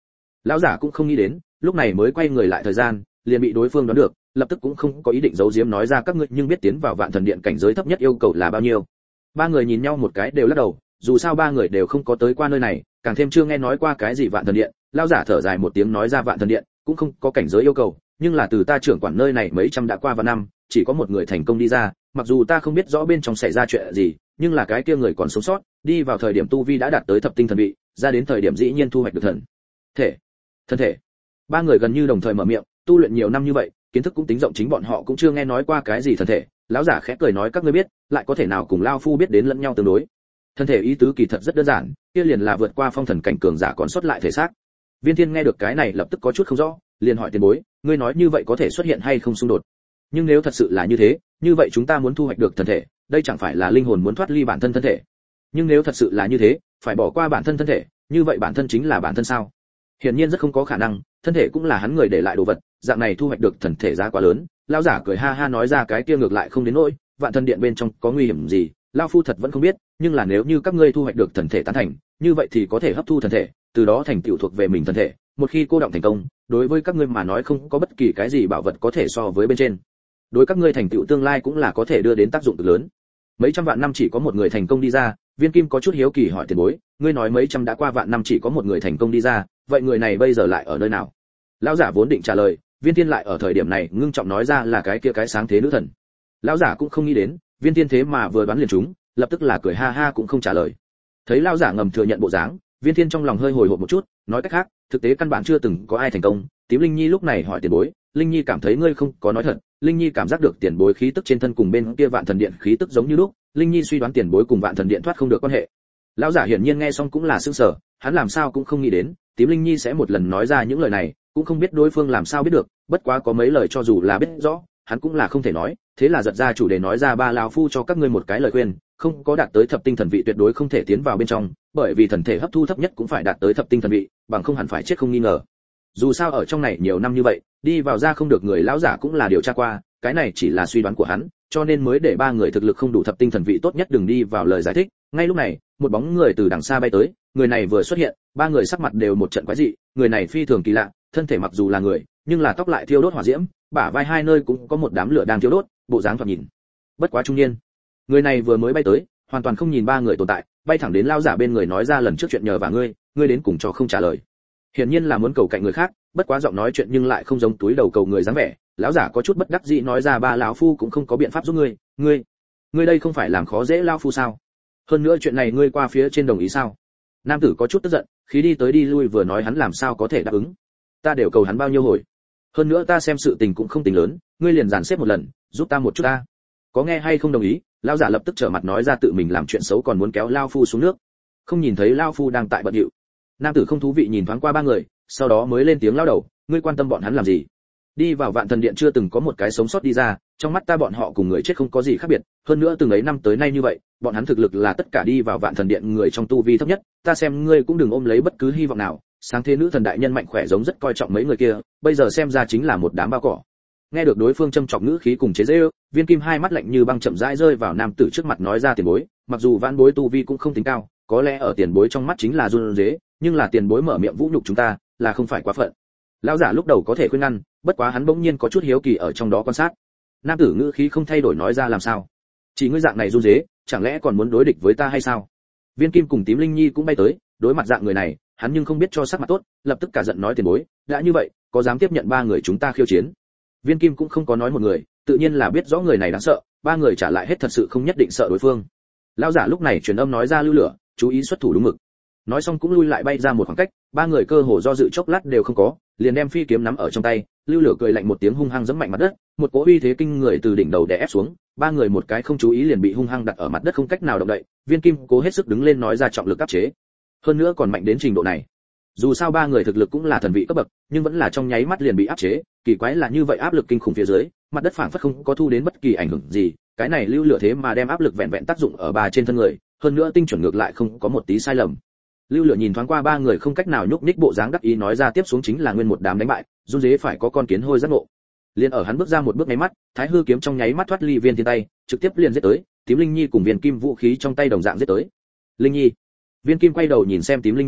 Lão giả cũng không nghĩ đến, lúc này mới quay người lại thời gian, liền bị đối phương đoán được, lập tức cũng không có ý định giấu giếm nói ra các ngươi nhưng biết tiến vào Vạn Thần Điện cảnh giới thấp nhất yêu cầu là bao nhiêu. Ba người nhìn nhau một cái đều lắc đầu, dù sao ba người đều không có tới qua nơi này, càng thêm chưa nghe nói qua cái gì Vạn Thần Điện. Lão giả thở dài một tiếng nói ra Vạn Thần Điện cũng không có cảnh giới yêu cầu, nhưng là từ ta trưởng quản nơi này mấy trăm đã qua vạn năm, chỉ có một người thành công đi ra, mặc dù ta không biết rõ bên trong xảy ra chuyện gì, nhưng là cái kia người còn sống sót, đi vào thời điểm tu vi đã đạt tới thập tinh thần vị, ra đến thời điểm dĩ nhiên thu hoạch được thần thể. Thân thể. Ba người gần như đồng thời mở miệng, tu luyện nhiều năm như vậy, kiến thức cũng tính rộng, chính bọn họ cũng chưa nghe nói qua cái gì thần thể. Lão giả khẽ cười nói các ngươi biết, lại có thể nào cùng lão phu biết đến lẫn nhau tương đối. Thân thể ý tứ kỳ thật rất đơn giản, kia liền là vượt qua phong thần cảnh cường giả còn sót lại thể xác. Viên Thiên nghe được cái này lập tức có chút không rõ, liền hỏi tiền bối, ngươi nói như vậy có thể xuất hiện hay không xung đột? Nhưng nếu thật sự là như thế, như vậy chúng ta muốn thu hoạch được thần thể, đây chẳng phải là linh hồn muốn thoát ly bản thân thân thể? Nhưng nếu thật sự là như thế, phải bỏ qua bản thân thân thể, như vậy bản thân chính là bản thân sao? Hiển nhiên rất không có khả năng, thân thể cũng là hắn người để lại đồ vật, dạng này thu hoạch được thần thể giá quá lớn. Lão giả cười ha ha nói ra cái kia ngược lại không đến nỗi, Vạn Thần Điện bên trong có nguy hiểm gì, lão phu thật vẫn không biết, nhưng là nếu như các ngươi thu hoạch được thần thể tán thành, như vậy thì có thể hấp thu thần thể, từ đó thành tựu thuộc về mình thần thể, một khi cô động thành công, đối với các ngươi mà nói không có bất kỳ cái gì bảo vật có thể so với bên trên. Đối các ngươi thành tựu tương lai cũng là có thể đưa đến tác dụng cực lớn. Mấy trăm vạn năm chỉ có một người thành công đi ra, Viên Kim có chút hiếu kỳ hỏi tiền bối, ngươi nói mấy trăm đã qua vạn năm chỉ có một người thành công đi ra, vậy người này bây giờ lại ở nơi nào? Lão giả vốn định trả lời, Viên Thiên lại ở thời điểm này ngưng trọng nói ra là cái kia cái sáng thế nữ thần. Lão giả cũng không nghĩ đến, Viên Thiên thế mà vừa đoán liền trúng, lập tức là cười ha ha cũng không trả lời. Thấy lão giả ngầm thừa nhận bộ dáng, Viên Thiên trong lòng hơi hồi hộp một chút, nói cách khác, thực tế căn bản chưa từng có ai thành công. Tím Linh Nhi lúc này hỏi tiền bối, Linh Nhi cảm thấy ngươi không có nói thật, Linh Nhi cảm giác được tiền bối khí tức trên thân cùng bên kia Vạn Thần Điện khí tức giống như lúc, Linh Nhi suy đoán tiền bối cùng Vạn Thần Điện thoát không được quan hệ. Lão giả hiển nhiên nghe xong cũng là sửng sở, hắn làm sao cũng không nghĩ đến, Tím Linh Nhi sẽ một lần nói ra những lời này, cũng không biết đối phương làm sao biết được, bất quá có mấy lời cho dù là biết rõ, hắn cũng là không thể nói, thế là giật ra chủ đề nói ra ba lão phu cho các ngươi một cái lời khuyên, không có đạt tới thập tinh thần vị tuyệt đối không thể tiến vào bên trong, bởi vì thần thể hấp thu thấp nhất cũng phải đạt tới thập tinh thần vị, bằng không hẳn phải chết không nghi ngờ. Dù sao ở trong này nhiều năm như vậy, đi vào ra không được người lão giả cũng là điều tra qua, cái này chỉ là suy đoán của hắn, cho nên mới để ba người thực lực không đủ thập tinh thần vị tốt nhất đừng đi vào lời giải thích. Ngay lúc này, một bóng người từ đằng xa bay tới, người này vừa xuất hiện, ba người sắc mặt đều một trận quái dị, người này phi thường kỳ lạ, thân thể mặc dù là người, nhưng là tóc lại thiêu đốt hỏa diễm, bả vai hai nơi cũng có một đám lửa đang thiêu đốt, bộ dáng thoạt nhìn bất quá trung niên. Người này vừa mới bay tới, hoàn toàn không nhìn ba người tồn tại, bay thẳng đến lão giả bên người nói ra lần trước chuyện nhờ và ngươi, ngươi đến cùng cho không trả lời. Hiển nhiên là muốn cầu cạnh người khác, bất quá giọng nói chuyện nhưng lại không giống túi đầu cầu người dáng vẻ. Lão giả có chút bất đắc dĩ nói ra ba lão phu cũng không có biện pháp giúp ngươi, ngươi, ngươi đây không phải làm khó dễ lão phu sao? Hơn nữa chuyện này ngươi qua phía trên đồng ý sao? Nam tử có chút tức giận, khí đi tới đi lui vừa nói hắn làm sao có thể đáp ứng? Ta đều cầu hắn bao nhiêu hồi. Hơn nữa ta xem sự tình cũng không tính lớn, ngươi liền dàn xếp một lần, giúp ta một chút ta. Có nghe hay không đồng ý? Lão giả lập tức trở mặt nói ra tự mình làm chuyện xấu còn muốn kéo lão phu xuống nước. Không nhìn thấy lão phu đang tại bận rộn. Nam tử không thú vị nhìn thoáng qua ba người, sau đó mới lên tiếng lao đầu, ngươi quan tâm bọn hắn làm gì? Đi vào Vạn Thần Điện chưa từng có một cái sống sót đi ra, trong mắt ta bọn họ cùng người chết không có gì khác biệt, hơn nữa từng ấy năm tới nay như vậy, bọn hắn thực lực là tất cả đi vào Vạn Thần Điện người trong tu vi thấp nhất, ta xem ngươi cũng đừng ôm lấy bất cứ hy vọng nào, sáng thế nữ thần đại nhân mạnh khỏe giống rất coi trọng mấy người kia, bây giờ xem ra chính là một đám bao cỏ. Nghe được đối phương châm chọc ngữ khí cùng chế giễu, Viên Kim hai mắt lạnh như băng chậm rãi rơi vào nam tử trước mặt nói ra tiền bối, mặc dù vãn bối tu vi cũng không tính cao, có lẽ ở tiền bối trong mắt chính là run rế, nhưng là tiền bối mở miệng vũ nhục chúng ta, là không phải quá phận. Lão giả lúc đầu có thể khuyên ngăn, bất quá hắn bỗng nhiên có chút hiếu kỳ ở trong đó quan sát. Nam tử ngữ khí không thay đổi nói ra làm sao? Chỉ ngươi dạng này run rế, chẳng lẽ còn muốn đối địch với ta hay sao? Viên Kim cùng Tím Linh Nhi cũng bay tới, đối mặt dạng người này, hắn nhưng không biết cho sắc mặt tốt, lập tức cả giận nói tiền bối, đã như vậy, có dám tiếp nhận ba người chúng ta khiêu chiến? Viên Kim cũng không có nói một người, tự nhiên là biết rõ người này đáng sợ, ba người trả lại hết thật sự không nhất định sợ đối phương. Lão giả lúc này truyền âm nói ra lưu lửa, chú ý xuất thủ đúng mực. Nói xong cũng lui lại bay ra một khoảng cách, ba người cơ hồ do dự chốc lát đều không có, liền đem phi kiếm nắm ở trong tay, lưu lửa cười lạnh một tiếng hung hăng giẫm mạnh mặt đất, một cỗ uy thế kinh người từ đỉnh đầu đè ép xuống, ba người một cái không chú ý liền bị hung hăng đặt ở mặt đất không cách nào động đậy. Viên Kim cố hết sức đứng lên nói ra trọng lực áp chế, hơn nữa còn mạnh đến trình độ này. Dù sao ba người thực lực cũng là thần vị cấp bậc, nhưng vẫn là trong nháy mắt liền bị áp chế, kỳ quái là như vậy áp lực kinh khủng phía dưới, mặt đất phảng phất không có thu đến bất kỳ ảnh hưởng gì, cái này lưu lửa thế mà đem áp lực vẹn vẹn tác dụng ở ba trên thân người, hơn nữa tinh chuẩn ngược lại không có một tí sai lầm. Lưu lửa nhìn thoáng qua ba người không cách nào nhúc nhích bộ dáng đắc ý nói ra tiếp xuống chính là nguyên một đám đánh bại, run rế phải có con kiến hôi giác ngộ. Liên ở hắn bước ra một bước nháy mắt, Thái Hư kiếm trong nháy mắt thoát ly Viên Thiên tay, trực tiếp liền giết tới, Tím Linh Nhi cùng Viên Kim vũ khí trong tay đồng dạng giết tới. Linh Nhi. Viên Kim quay đầu nhìn xem Tím Linh Nhi,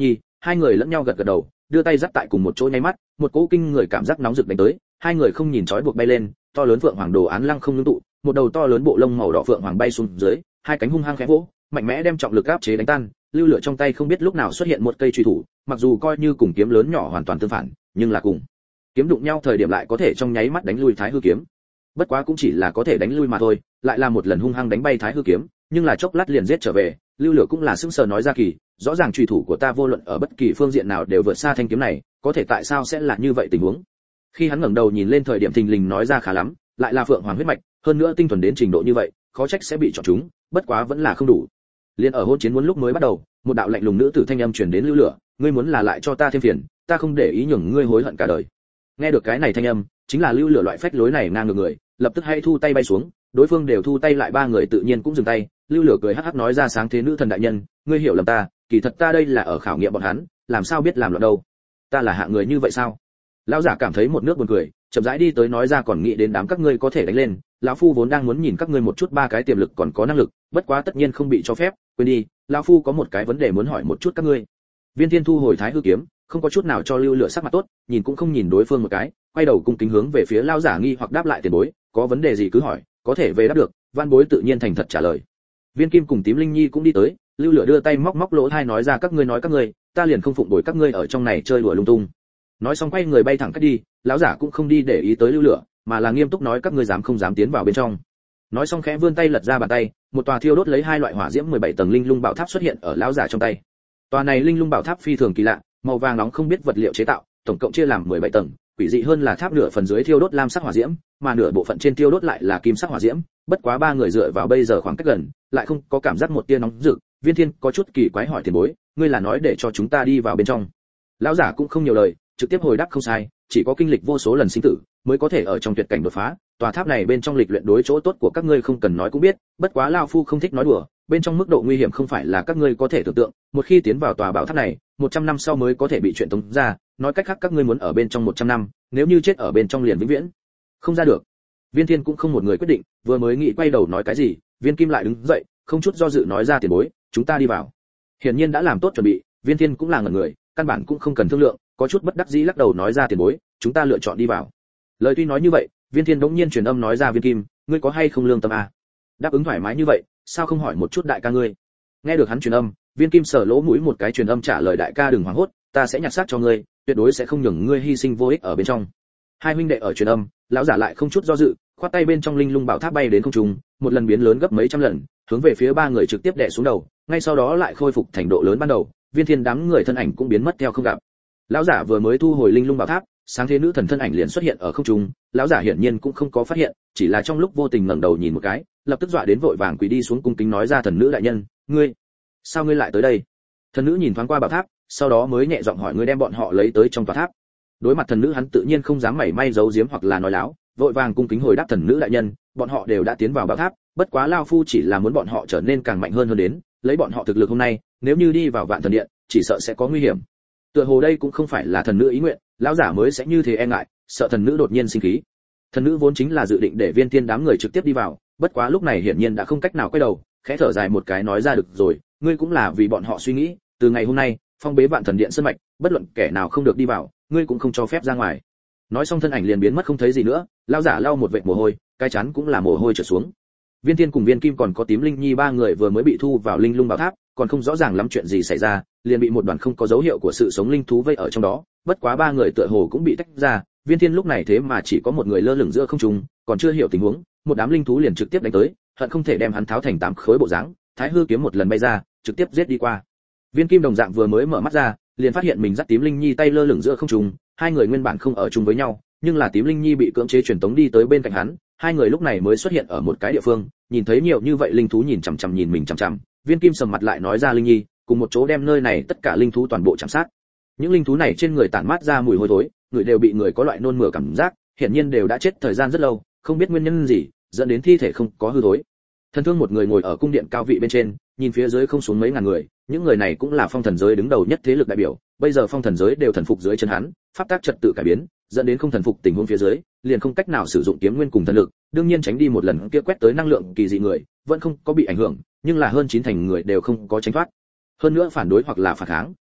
Hai người lẫn nhau gật gật đầu, đưa tay dắt tại cùng một chỗ nháy mắt, một cỗ kinh người cảm giác nóng rực đánh tới, hai người không nhìn trói buộc bay lên, to lớn phượng hoàng đồ án lăng không ngưng tụ, một đầu to lớn bộ lông màu đỏ phượng hoàng bay xuống dưới, hai cánh hung hăng khẽ vỗ, mạnh mẽ đem trọng lực áp chế đánh tan, lưu lửa trong tay không biết lúc nào xuất hiện một cây chùy thủ, mặc dù coi như cùng kiếm lớn nhỏ hoàn toàn tương phản, nhưng là cùng kiếm đụng nhau thời điểm lại có thể trong nháy mắt đánh lui Thái Hư kiếm. Bất quá cũng chỉ là có thể đánh lui mà thôi, lại là một lần hung hăng đánh bay Thái Hư kiếm, nhưng là chốc lát liền giết trở về, lưu lửa cũng là sững sờ nói ra kỳ, rõ ràng chùy thủ của ta vô luận ở bất kỳ phương diện nào đều vượt xa thanh kiếm này, có thể tại sao sẽ là như vậy tình huống. Khi hắn ngẩng đầu nhìn lên thời điểm thình lình nói ra khá lắm, lại là phượng hoàng huyết mạch, hơn nữa tinh thuần đến trình độ như vậy, khó trách sẽ bị chọn chúng, bất quá vẫn là không đủ. Liên ở hôn chiến muốn lúc mới bắt đầu, một đạo lạnh lùng nữ tử thanh âm truyền đến lưu lửa, ngươi muốn là lại cho ta thêm phiền, ta không để ý nhường ngươi hối hận cả đời. Nghe được cái này thanh âm, chính là lưu lửa loại phách lối này ngang ngược người, lập tức hay thu tay bay xuống, đối phương đều thu tay lại, ba người tự nhiên cũng dừng tay. Lưu lửa cười hắc hắc nói ra sáng thế nữ thần đại nhân, ngươi hiểu lầm ta, kỳ thật ta đây là ở khảo nghiệm bọn hắn, làm sao biết làm loạn đâu. Ta là hạng người như vậy sao? Lão giả cảm thấy một nước buồn cười, chậm rãi đi tới nói ra còn nghĩ đến đám các ngươi có thể đánh lên, lão phu vốn đang muốn nhìn các ngươi một chút ba cái tiềm lực còn có năng lực, bất quá tất nhiên không bị cho phép, quên đi, lão phu có một cái vấn đề muốn hỏi một chút các ngươi. Viên Thiên thu hồi Thái Hư kiếm, không có chút nào cho lưu lửa sắc mặt tốt, nhìn cũng không nhìn đối phương một cái, quay đầu cung kính hướng về phía lão giả nghi hoặc đáp lại tiền bối, có vấn đề gì cứ hỏi, có thể về đáp được, văn bối tự nhiên thành thật trả lời. Viên Kim cùng Tím Linh Nhi cũng đi tới, lưu lửa đưa tay móc móc lỗ tai nói ra các ngươi nói các ngươi, ta liền không phụng bồi các ngươi ở trong này chơi đùa lung tung. Nói xong quay người bay thẳng cách đi, lão giả cũng không đi để ý tới lưu lửa, mà là nghiêm túc nói các ngươi dám không dám tiến vào bên trong. Nói xong khẽ vươn tay lật ra bàn tay, một tòa thiêu đốt lấy hai loại hỏa diễm mười bảy tầng linh lung bảo tháp xuất hiện ở lão giả trong tay. Tòa này linh lung bảo tháp phi thường kỳ lạ, màu vàng nóng không biết vật liệu chế tạo, tổng cộng chia làm mười bảy tầng, quỷ dị hơn là tháp nửa phần dưới thiêu đốt lam sắc hỏa diễm, mà nửa bộ phận trên thiêu đốt lại là kim sắc hỏa diễm, bất quá ba người dựa vào bây giờ khoảng cách gần, lại không có cảm giác một tia nóng rực. Viên Thiên có chút kỳ quái hỏi tiền bối, ngươi là nói để cho chúng ta đi vào bên trong? Lão giả cũng không nhiều lời, trực tiếp hồi đáp không sai, chỉ có kinh lịch vô số lần sinh tử mới có thể ở trong tuyệt cảnh đột phá, tòa tháp này bên trong lịch luyện đối chỗ tốt của các ngươi không cần nói cũng biết, bất quá lão phu không thích nói đùa, bên trong mức độ nguy hiểm không phải là các ngươi có thể tưởng tượng, một khi tiến vào tòa bảo tháp này, một trăm năm sau mới có thể bị chuyện tống ra, nói cách khác các ngươi muốn ở bên trong một trăm năm, nếu như chết ở bên trong liền vĩnh viễn không ra được. Viên Thiên cũng không một người quyết định, vừa mới nghĩ quay đầu nói cái gì, Viên Kim lại đứng dậy, không chút do dự nói ra tiền bối, chúng ta đi vào. Hiển nhiên đã làm tốt chuẩn bị, Viên Thiên cũng là ngẩn người, căn bản cũng không cần thương lượng, có chút bất đắc dĩ lắc đầu nói ra tiền bối, chúng ta lựa chọn đi vào. Lời tuy nói như vậy, Viên Thiên đống nhiên truyền âm nói ra Viên Kim, ngươi có hay không lương tâm à? Đáp ứng thoải mái như vậy, sao không hỏi một chút đại ca ngươi? Nghe được hắn truyền âm, Viên Kim sờ lỗ mũi một cái truyền âm trả lời đại ca đừng hoảng hốt, ta sẽ nhặt xác cho ngươi, tuyệt đối sẽ không nhường ngươi hy sinh vô ích ở bên trong. Hai huynh đệ ở truyền âm, lão giả lại không chút do dự, khoát tay bên trong linh lung bảo tháp bay đến không trung, một lần biến lớn gấp mấy trăm lần, hướng về phía ba người trực tiếp đè xuống đầu, ngay sau đó lại khôi phục thành độ lớn ban đầu, Viên Thiên đám người thân ảnh cũng biến mất theo không gặp. Lão giả vừa mới thu hồi linh lung bảo tháp, sáng thế nữ thần thân ảnh liền xuất hiện ở không trung, lão giả hiển nhiên cũng không có phát hiện, chỉ là trong lúc vô tình ngẩng đầu nhìn một cái, lập tức dọa đến vội vàng quỳ đi xuống cung kính nói ra thần nữ đại nhân, ngươi, sao ngươi lại tới đây? Thần nữ nhìn thoáng qua bảo tháp, sau đó mới nhẹ giọng hỏi ngươi đem bọn họ lấy tới trong tòa tháp. Đối mặt thần nữ hắn tự nhiên không dám mảy may giấu giếm hoặc là nói láo, vội vàng cung kính hồi đáp thần nữ đại nhân, bọn họ đều đã tiến vào bảo tháp, bất quá lão phu chỉ là muốn bọn họ trở nên càng mạnh hơn hơn đến, lấy bọn họ thực lực hôm nay, nếu như đi vào vạn thần điện, chỉ sợ sẽ có nguy hiểm. Tựa hồ đây cũng không phải là thần nữ ý nguyện, lão giả mới sẽ như thế e ngại, sợ thần nữ đột nhiên sinh khí. Thần nữ vốn chính là dự định để Viên Thiên đám người trực tiếp đi vào, bất quá lúc này hiển nhiên đã không cách nào quay đầu, khẽ thở dài một cái nói ra được rồi, ngươi cũng là vì bọn họ suy nghĩ, từ ngày hôm nay, phong bế vạn thần điện sơn mạch, bất luận kẻ nào không được đi vào, ngươi cũng không cho phép ra ngoài. Nói xong thân ảnh liền biến mất không thấy gì nữa, lão giả lau một vệt mồ hôi, cái chán cũng là mồ hôi trượt xuống. Viên Thiên cùng Viên Kim còn có Tím Linh Nhi ba người vừa mới bị thu vào linh lung bảo tháp, còn không rõ ràng lắm chuyện gì xảy ra, liền bị một đoàn không có dấu hiệu của sự sống linh thú vây ở trong đó, bất quá ba người tựa hồ cũng bị tách ra, Viên Thiên lúc này thế mà chỉ có một người lơ lửng giữa không trung, còn chưa hiểu tình huống, một đám linh thú liền trực tiếp đánh tới, hận không thể đem hắn tháo thành tám khối bộ dáng, Thái Hư kiếm một lần bay ra, trực tiếp giết đi qua. Viên Kim đồng dạng vừa mới mở mắt ra, liền phát hiện mình dắt Tím Linh Nhi tay lơ lửng giữa không trung, hai người nguyên bản không ở chung với nhau, nhưng là Tím Linh Nhi bị cưỡng chế truyền tống đi tới bên cạnh hắn, hai người lúc này mới xuất hiện ở một cái địa phương, nhìn thấy nhiều như vậy linh thú nhìn chằm chằm nhìn mình chằm chằm, Viên Kim sầm mặt lại nói ra Linh Nhi, cùng một chỗ đem nơi này tất cả linh thú toàn bộ chạm sát. Những linh thú này trên người tản mát ra mùi hôi thối, người đều bị người có loại nôn mửa cảm giác, hiển nhiên đều đã chết thời gian rất lâu, không biết nguyên nhân gì, dẫn đến thi thể không có hư thối. Thần Thương một người ngồi ở cung điện cao vị bên trên, nhìn phía dưới không xuống mấy ngàn người, những người này cũng là phong thần giới đứng đầu nhất thế lực đại biểu, bây giờ phong thần giới đều thần phục dưới chân hắn, pháp tác trật tự cải biến, dẫn đến không thần phục tình huống phía dưới, liền không cách nào sử dụng kiếm nguyên cùng thần lực, đương nhiên tránh đi một lần kia quét tới năng lượng kỳ dị người, vẫn không có bị ảnh hưởng, nhưng là hơn chín thành người đều không có tránh thoát. Hơn nữa phản đối hoặc là phản kháng,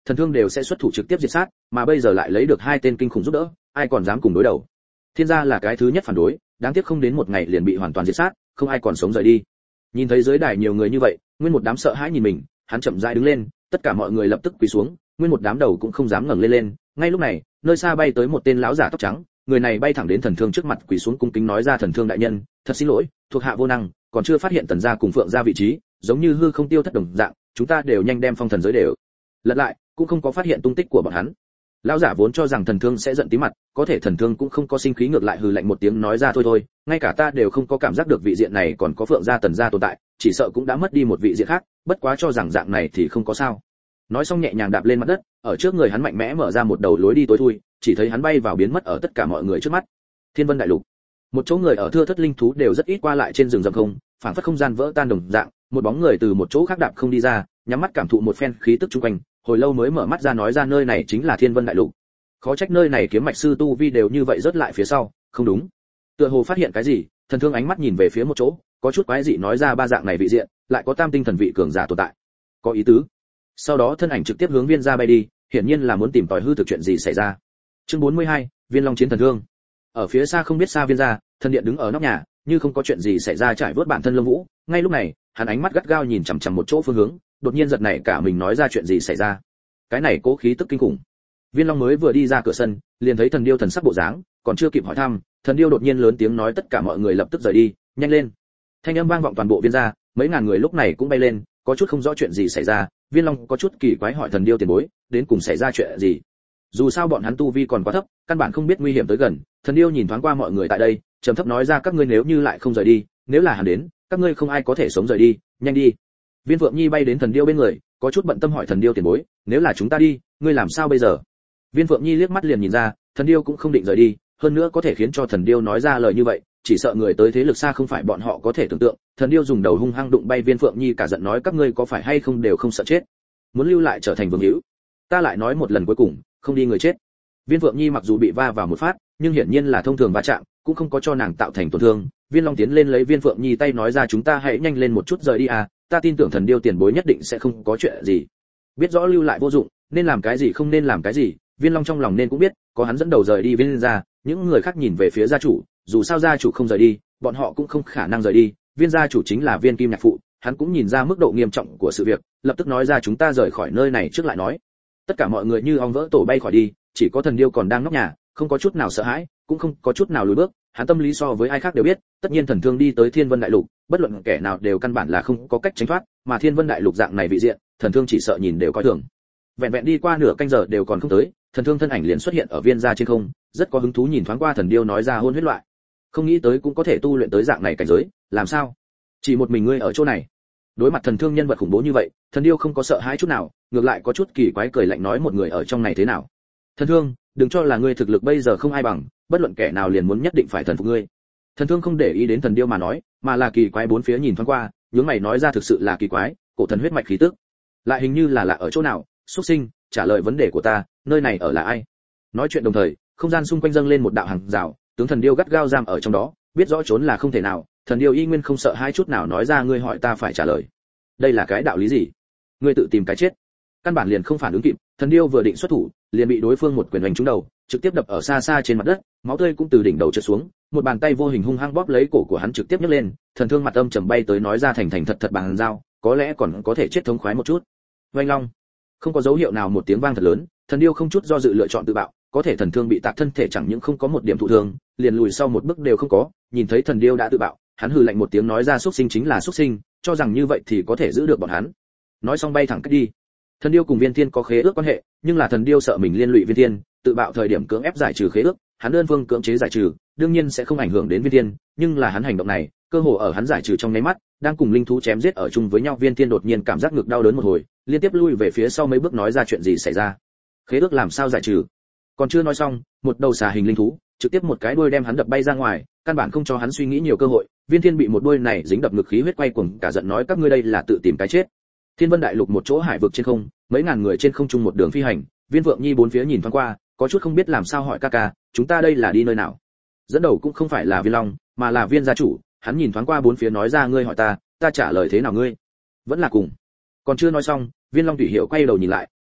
thần thương đều sẽ xuất thủ trực tiếp diệt sát, mà bây giờ lại lấy được hai tên kinh khủng giúp đỡ, ai còn dám cùng đối đầu. Thiên gia là cái thứ nhất phản đối, đáng tiếc không đến một ngày liền bị hoàn toàn diệt sát, không ai còn sống rời đi. Nhìn thấy dưới đài nhiều người như vậy, nguyên một đám sợ hãi nhìn mình, hắn chậm rãi đứng lên, tất cả mọi người lập tức quỳ xuống, nguyên một đám đầu cũng không dám ngẩng lên lên. Ngay lúc này, nơi xa bay tới một tên lão giả tóc trắng, người này bay thẳng đến thần thương trước mặt quỳ xuống cung kính nói ra thần thương đại nhân, thật xin lỗi, thuộc hạ vô năng, còn chưa phát hiện tần gia cùng phượng gia vị trí, giống như hư không tiêu thất đồng dạng, chúng ta đều nhanh đem phong thần giới đều lật lại, cũng không có phát hiện tung tích của bọn hắn. Lão giả vốn cho rằng thần thương sẽ giận tí mặt, có thể thần thương cũng không có sinh khí, ngược lại hừ lạnh một tiếng nói ra thôi thôi, ngay cả ta đều không có cảm giác được vị diện này còn có phượng gia tần gia tồn tại, chỉ sợ cũng đã mất đi một vị diện khác, bất quá cho rằng dạng này thì không có sao. Nói xong nhẹ nhàng đạp lên mặt đất, ở trước người hắn mạnh mẽ mở ra một đầu lối đi tối thui, chỉ thấy hắn bay vào biến mất ở tất cả mọi người trước mắt. Thiên Vân đại lục, một chỗ người ở thưa thất linh thú đều rất ít qua lại trên rừng rậm không, phảng phất không gian vỡ tan đồng dạng, một bóng người từ một chỗ khác đạp không đi ra, nhắm mắt cảm thụ một phen khí tức xung quanh, hồi lâu mới mở mắt ra nói ra nơi này chính là Thiên Vân đại lục. Khó trách nơi này kiếm mạch sư tu vi đều như vậy rớt lại phía sau, không đúng. Tựa hồ phát hiện cái gì, thần thương ánh mắt nhìn về phía một chỗ, có chút quái dị nói ra ba dạng này vị diện, lại có tam tinh thần vị cường giả tồn tại. Có ý tứ. Sau đó thân ảnh trực tiếp hướng Viên gia bay đi, hiển nhiên là muốn tìm tòi hư thực chuyện gì xảy ra. Chương bốn mươi hai, Viên Long chiến thần thương. Ở phía xa không biết xa Viên gia, thần điện đứng ở nóc nhà, như không có chuyện gì xảy ra trải vớt bản thân lông vũ, ngay lúc này, hắn ánh mắt gắt gao nhìn chằm chằm một chỗ phương hướng, đột nhiên giật nảy cả mình nói ra chuyện gì xảy ra. Cái này cố khí tức kinh khủng. Viên Long mới vừa đi ra cửa sân, liền thấy thần điêu thần sắc bộ dáng, còn chưa kịp hỏi thăm, thần điêu đột nhiên lớn tiếng nói tất cả mọi người lập tức rời đi, nhanh lên. Thanh âm vang vọng toàn bộ Viên gia, mấy ngàn người lúc này cũng bay lên, có chút không rõ chuyện gì xảy ra. Viên Long có chút kỳ quái hỏi thần điêu tiền bối, đến cùng xảy ra chuyện gì? Dù sao bọn hắn tu vi còn quá thấp, căn bản không biết nguy hiểm tới gần. Thần điêu nhìn thoáng qua mọi người tại đây, trầm thấp nói ra các ngươi nếu như lại không rời đi, nếu là hắn đến, các ngươi không ai có thể sống rời đi, nhanh đi. Viên Phượng Nhi bay đến thần điêu bên người, có chút bận tâm hỏi thần điêu tiền bối, nếu là chúng ta đi, ngươi làm sao bây giờ? Viên Phượng Nhi liếc mắt liền nhìn ra, thần điêu cũng không định rời đi, hơn nữa có thể khiến cho thần điêu nói ra lời như vậy, chỉ sợ người tới thế lực xa không phải bọn họ có thể tưởng tượng. Thần điêu dùng đầu hung hăng đụng bay Viên Phượng Nhi, cả giận nói các ngươi có phải hay không đều không sợ chết, muốn lưu lại trở thành vương hữu. Ta lại nói một lần cuối cùng, không đi người chết. Viên Phượng Nhi mặc dù bị va vào một phát, nhưng hiển nhiên là thông thường va chạm, cũng không có cho nàng tạo thành tổn thương. Viên Long tiến lên lấy Viên Phượng Nhi tay nói ra chúng ta hãy nhanh lên một chút rời đi à, ta tin tưởng thần điêu tiền bối nhất định sẽ không có chuyện gì. Biết rõ lưu lại vô dụng, nên làm cái gì không nên làm cái gì, Viên Long trong lòng nên cũng biết, có hắn dẫn đầu rời đi Viên gia, những người khác nhìn về phía gia chủ, dù sao gia chủ không rời đi, bọn họ cũng không khả năng rời đi. Viên gia chủ chính là Viên Kim Nhạc phụ, hắn cũng nhìn ra mức độ nghiêm trọng của sự việc, lập tức nói ra chúng ta rời khỏi nơi này trước lại nói. Tất cả mọi người như ong vỡ tổ bay khỏi đi, chỉ có thần điêu còn đang nóc nhà, không có chút nào sợ hãi, cũng không có chút nào lùi bước. Hắn tâm lý so với ai khác đều biết, tất nhiên thần thương đi tới Thiên Vân đại lục, bất luận kẻ nào đều căn bản là không có cách tránh thoát, mà Thiên Vân đại lục dạng này vị diện, thần thương chỉ sợ nhìn đều coi thường. Vẹn vẹn đi qua nửa canh giờ đều còn không tới, thần thương thân ảnh liền xuất hiện ở Viên gia trên không, rất có hứng thú nhìn thoáng qua thần điêu nói ra hôn huyết loại, không nghĩ tới cũng có thể tu luyện tới dạng này cảnh giới, làm sao? Chỉ một mình ngươi ở chỗ này? Đối mặt thần thương nhân vật khủng bố như vậy, thần điêu không có sợ hãi chút nào, ngược lại có chút kỳ quái cười lạnh nói một người ở trong này thế nào? Thần thương, đừng cho là ngươi thực lực bây giờ không ai bằng, bất luận kẻ nào liền muốn nhất định phải thần phục ngươi. Thần thương không để ý đến thần điêu mà nói, mà là kỳ quái bốn phía nhìn thoáng qua, nhướng mày nói ra thực sự là kỳ quái, cổ thần huyết mạch khí tức, lại hình như là lạ ở chỗ nào? Xuất sinh, trả lời vấn đề của ta, nơi này ở là ai? Nói chuyện đồng thời, không gian xung quanh dâng lên một đạo hàng rào, tướng thần điêu gắt gao giam ở trong đó, biết rõ trốn là không thể nào. Thần điêu y nguyên không sợ hai chút nào nói ra ngươi hỏi ta phải trả lời. Đây là cái đạo lý gì? Ngươi tự tìm cái chết. Căn bản liền không phản ứng kịp, thần điêu vừa định xuất thủ, liền bị đối phương một quyền đánh trúng đầu, trực tiếp đập ở xa xa trên mặt đất, máu tươi cũng từ đỉnh đầu trượt xuống, một bàn tay vô hình hung hăng bóp lấy cổ của hắn trực tiếp nhấc lên, thần thương mặt âm trầm bay tới nói ra thành thành thật thật bằng dao, có lẽ còn có thể chết thống khoái một chút. Oanh long, không có dấu hiệu nào một tiếng vang thật lớn, thần điêu không chút do dự lựa chọn tự bạo, có thể thần thương bị tạc thân thể chẳng những không có một điểm thụ thương, liền lùi sau một bước đều không có. Nhìn thấy thần điêu đã tự bạo, hắn hừ lạnh một tiếng nói ra xuất sinh chính là xuất sinh, cho rằng như vậy thì có thể giữ được bọn hắn. Nói xong bay thẳng cách đi. Thần điêu cùng Viên Thiên có khế ước quan hệ, nhưng là thần điêu sợ mình liên lụy Viên Thiên, tự bạo thời điểm cưỡng ép giải trừ khế ước, hắn đơn phương cưỡng chế giải trừ, đương nhiên sẽ không ảnh hưởng đến Viên Thiên, nhưng là hắn hành động này, cơ hồ ở hắn giải trừ trong nháy mắt, đang cùng linh thú chém giết ở chung với nhau, Viên Thiên đột nhiên cảm giác ngực đau đớn một hồi, liên tiếp lui về phía sau mấy bước nói ra chuyện gì xảy ra. Khế ước làm sao giải trừ? Còn chưa nói xong, một đầu xà hình linh thú trực tiếp một cái đuôi đem hắn đập bay ra ngoài, căn bản không cho hắn suy nghĩ nhiều cơ hội. Viên Thiên bị một đuôi này dính đập ngực khí huyết quay cuồng, cả giận nói các ngươi đây là tự tìm cái chết. Thiên Vân đại lục một chỗ hải vực trên không, mấy ngàn người trên không trung một đường phi hành, Viên Vượng Nhi bốn phía nhìn thoáng qua, có chút không biết làm sao hỏi ca ca, chúng ta đây là đi nơi nào? Dẫn đầu cũng không phải là Viên Long, mà là Viên gia chủ, hắn nhìn thoáng qua bốn phía nói ra ngươi hỏi ta, ta trả lời thế nào ngươi? Vẫn là cùng. Còn chưa nói xong, Viên Long Thủy Hiệu quay đầu nhìn lại,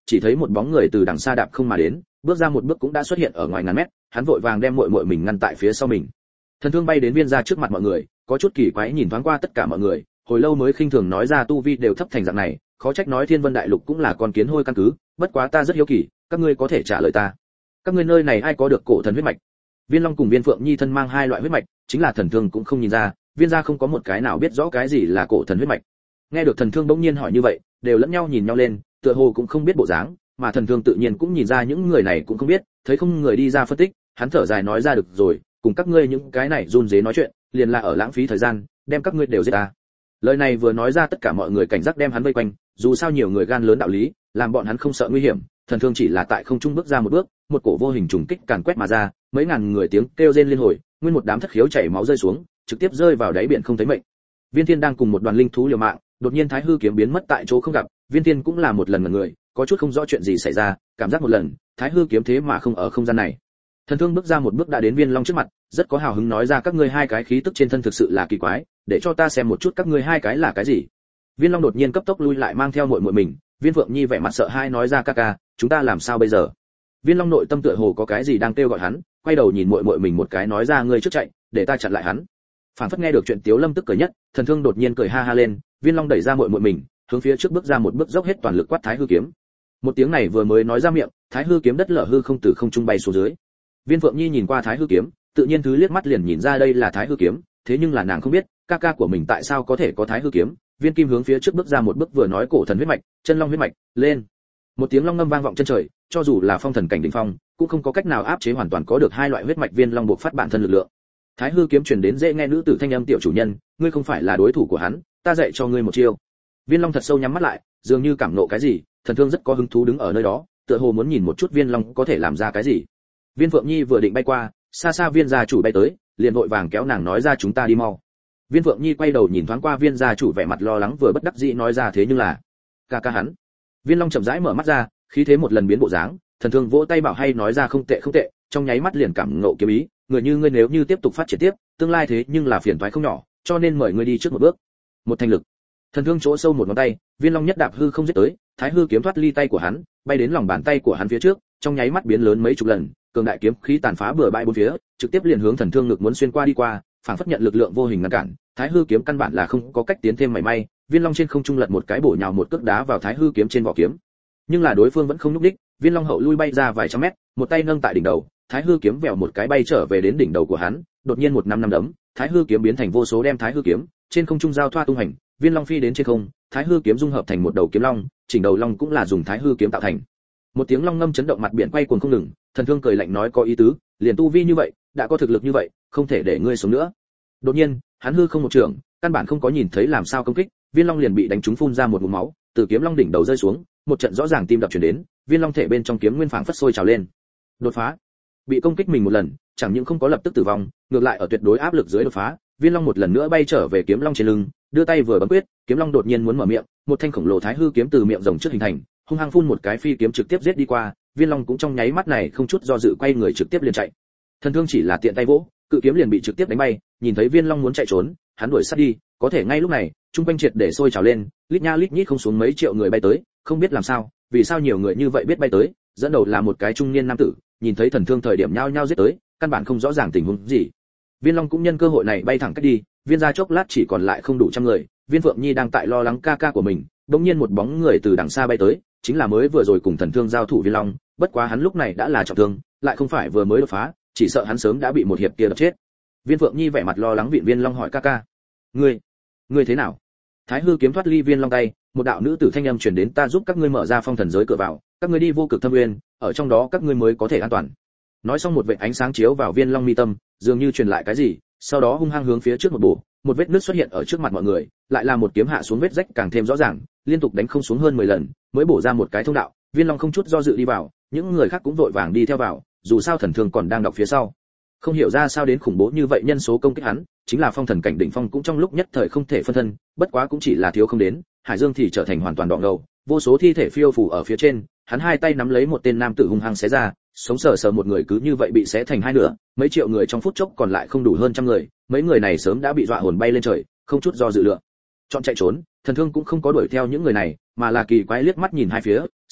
chỉ thấy một bóng người từ đằng xa đạp không mà đến, bước ra một bước cũng đã xuất hiện ở ngoài ngàn mét, hắn vội vàng đem muội muội mình ngăn tại phía sau mình. Thần thương bay đến viên gia trước mặt mọi người, có chút kỳ quái nhìn thoáng qua tất cả mọi người, hồi lâu mới khinh thường nói ra tu vi đều thấp thành dạng này, khó trách nói Thiên Vân Đại Lục cũng là con kiến hôi căn cứ, bất quá ta rất hiếu kỳ, các ngươi có thể trả lời ta. Các ngươi nơi này ai có được cổ thần huyết mạch? Viên Long cùng Viên Phượng Nhi thân mang hai loại huyết mạch, chính là thần thương cũng không nhìn ra, viên gia không có một cái nào biết rõ cái gì là cổ thần huyết mạch. Nghe được thần thương bỗng nhiên hỏi như vậy, đều lẫn nhau nhìn nhau lên, tựa hồ cũng không biết bộ dáng, mà thần thương tự nhiên cũng nhìn ra những người này cũng không biết, thấy không người đi ra phân tích, hắn thở dài nói ra được rồi, cùng các ngươi những cái này run rế nói chuyện, liền là ở lãng phí thời gian, đem các ngươi đều giết ta. Lời này vừa nói ra tất cả mọi người cảnh giác đem hắn vây quanh, dù sao nhiều người gan lớn đạo lý, làm bọn hắn không sợ nguy hiểm, thần thương chỉ là tại không trung bước ra một bước, một cổ vô hình trùng kích càn quét mà ra, mấy ngàn người tiếng kêu rên liên hồi, nguyên một đám thất khiếu chảy máu rơi xuống, trực tiếp rơi vào đáy biển không thấy mệnh. Viên Thiên đang cùng một đoàn linh thú liều mạng, đột nhiên Thái Hư kiếm biến mất tại chỗ không gặp, Viên Thiên cũng là một lần ngẩn người, có chút không rõ chuyện gì xảy ra, cảm giác một lần, Thái Hư kiếm thế mà không ở không gian này. Thần thương bước ra một bước đã đến Viên Long trước mặt, rất có hào hứng nói ra các ngươi hai cái khí tức trên thân thực sự là kỳ quái, để cho ta xem một chút các ngươi hai cái là cái gì. Viên Long đột nhiên cấp tốc lui lại mang theo muội muội mình, Viên Phượng Nhi vẻ mặt sợ hãi nói ra ca ca, chúng ta làm sao bây giờ? Viên Long nội tâm tựa hồ có cái gì đang kêu gọi hắn, quay đầu nhìn muội muội mình một cái nói ra ngươi trước chạy, để ta chặn lại hắn. Phản phất nghe được chuyện Tiếu Lâm tức cười nhất, thần thương đột nhiên cười ha ha lên, Viên Long đẩy ra muội muội mình, hướng phía trước bước ra một bước dốc hết toàn lực quát Thái Hư kiếm. Một tiếng này vừa mới nói ra miệng, Thái Hư kiếm đất lở hư không từ không trung bay xuống dưới. Viên Phượng Nhi nhìn qua Thái Hư kiếm, tự nhiên thứ liếc mắt liền nhìn ra đây là Thái Hư kiếm, thế nhưng là nàng không biết, ca ca của mình tại sao có thể có Thái Hư kiếm. Viên Kim hướng phía trước bước ra một bước vừa nói cổ thần huyết mạch, chân long huyết mạch, lên. Một tiếng long ngâm vang vọng chân trời, cho dù là phong thần cảnh đỉnh phong, cũng không có cách nào áp chế hoàn toàn có được hai loại huyết mạch Viên Long buộc phát bản thân lực lượng. Thái Hư kiếm truyền đến dễ nghe nữ tử thanh âm tiểu chủ nhân, ngươi không phải là đối thủ của hắn, ta dạy cho ngươi một chiêu. Viên Long thật sâu nhắm mắt lại, dường như cảm nộ cái gì, thần thương rất có hứng thú đứng ở nơi đó, tựa hồ muốn nhìn một chút Viên Long có thể làm ra cái gì. Viên Phượng Nhi vừa định bay qua, xa xa Viên gia chủ bay tới, liền vội vàng kéo nàng nói ra chúng ta đi mau. Viên Phượng Nhi quay đầu nhìn thoáng qua Viên gia chủ vẻ mặt lo lắng vừa bất đắc dĩ nói ra thế nhưng là ca ca hắn. Viên Long chậm rãi mở mắt ra, khí thế một lần biến bộ dáng, thần thương vỗ tay bảo hay nói ra không tệ không tệ, trong nháy mắt liền cảm ngộ kiếm ý, người như ngươi nếu như tiếp tục phát triển tiếp, tương lai thế nhưng là phiền toái không nhỏ, cho nên mời ngươi đi trước một bước. Một thành lực. Thần thương chỗ sâu một ngón tay, Viên Long nhất đạp hư không giết tới, Thái Hư kiếm thoát ly tay của hắn, bay đến lòng bàn tay của hắn phía trước, trong nháy mắt biến lớn mấy chục lần, cường đại kiếm khí tàn phá bừa bãi bốn phía, trực tiếp liền hướng thần thương ngực muốn xuyên qua đi qua, phảng phất nhận lực lượng vô hình ngăn cản, Thái Hư kiếm căn bản là không có cách tiến thêm mảy may, Viên Long trên không trung lật một cái bổ nhào một cước đá vào Thái Hư kiếm trên vỏ kiếm. Nhưng là đối phương vẫn không nhúc đích, Viên Long hậu lui bay ra vài trăm mét, một tay nâng tại đỉnh đầu, Thái Hư kiếm vèo một cái bay trở về đến đỉnh đầu của hắn, đột nhiên một năm năm đấm, Thái Hư kiếm biến thành vô số đem Thái Hư kiếm, trên không trung giao thoa tung hành, Viên Long phi đến trên không, Thái Hư kiếm dung hợp thành một đầu kiếm long, chỉnh đầu long cũng là dùng Thái Hư kiếm tạo thành. Một tiếng long ngâm chấn động mặt biển quay cuồng không ngừng, thần thương cười lạnh nói có ý tứ, liền tu vi như vậy, đã có thực lực như vậy, không thể để ngươi sống nữa. Đột nhiên, hắn hư không một trường, căn bản không có nhìn thấy làm sao công kích, Viên Long liền bị đánh trúng phun ra một ngụm máu, từ kiếm long đỉnh đầu rơi xuống, một trận rõ ràng tim đập truyền đến, Viên Long thể bên trong kiếm nguyên phảng phất sôi trào lên. Đột phá. Bị công kích mình một lần, chẳng những không có lập tức tử vong, ngược lại ở tuyệt đối áp lực dưới đột phá, Viên Long một lần nữa bay trở về kiếm long trên lưng, đưa tay vừa bấm quyết, kiếm long đột nhiên muốn mở miệng, một thanh khổng lồ Thái Hư kiếm từ miệng rồng trước hình thành, hung hăng phun một cái phi kiếm trực tiếp giết đi qua, Viên Long cũng trong nháy mắt này không chút do dự quay người trực tiếp liền chạy. Thần thương chỉ là tiện tay vỗ, cự kiếm liền bị trực tiếp đánh bay, nhìn thấy Viên Long muốn chạy trốn, hắn đuổi sát đi, có thể ngay lúc này, trung quanh triệt để sôi trào lên, lít nha lít nhít không xuống mấy triệu người bay tới, không biết làm sao, vì sao nhiều người như vậy biết bay tới, dẫn đầu là một cái trung niên nam tử, nhìn thấy thần thương thời điểm nhao nhao giết tới, căn bản không rõ ràng tình huống gì. Viên Long cũng nhân cơ hội này bay thẳng cách đi, Viên gia chốc lát chỉ còn lại không đủ trăm người, Viên Phượng Nhi đang tại lo lắng ca ca của mình, đột nhiên một bóng người từ đằng xa bay tới, chính là mới vừa rồi cùng thần thương giao thủ Viên Long, bất quá hắn lúc này đã là trọng thương, lại không phải vừa mới đột phá, chỉ sợ hắn sớm đã bị một hiệp kia đập chết. Viên Phượng Nhi vẻ mặt lo lắng viện Viên Long hỏi ca ca, ngươi, ngươi thế nào? Thái Hư kiếm thoát ly Viên Long tay, một đạo nữ tử thanh âm truyền đến ta giúp các ngươi mở ra phong thần giới cửa vào, các ngươi đi vô cực thâm nguyên, ở trong đó các ngươi mới có thể an toàn. Nói xong một vệt ánh sáng chiếu vào Viên Long mi tâm, dường như truyền lại cái gì, sau đó hung hăng hướng phía trước một bổ, một vết nứt xuất hiện ở trước mặt mọi người, lại là một kiếm hạ xuống vết rách càng thêm rõ ràng, liên tục đánh không xuống hơn mười lần, mới bổ ra một cái thông đạo, Viên Long không chút do dự đi vào, những người khác cũng vội vàng đi theo vào, dù sao thần thương còn đang đọc phía sau. Không hiểu ra sao đến khủng bố như vậy nhân số công kích hắn, chính là phong thần cảnh đỉnh phong cũng trong lúc nhất thời không thể phân thân, bất quá cũng chỉ là thiếu không đến, Hải Dương thì trở thành hoàn toàn đọng đầu, vô số thi thể phiêu phù ở phía trên, hắn hai tay nắm lấy một tên nam tử hung hăng xé ra, sống sờ sờ một người cứ như vậy bị xé thành hai nửa, mấy triệu người trong phút chốc còn lại không đủ hơn trăm người, mấy người này sớm đã bị dọa hồn bay lên trời, không chút do dự lựa chọn chạy trốn, thần thương cũng không có đuổi theo những người này, mà là kỳ quái liếc mắt nhìn hai phía,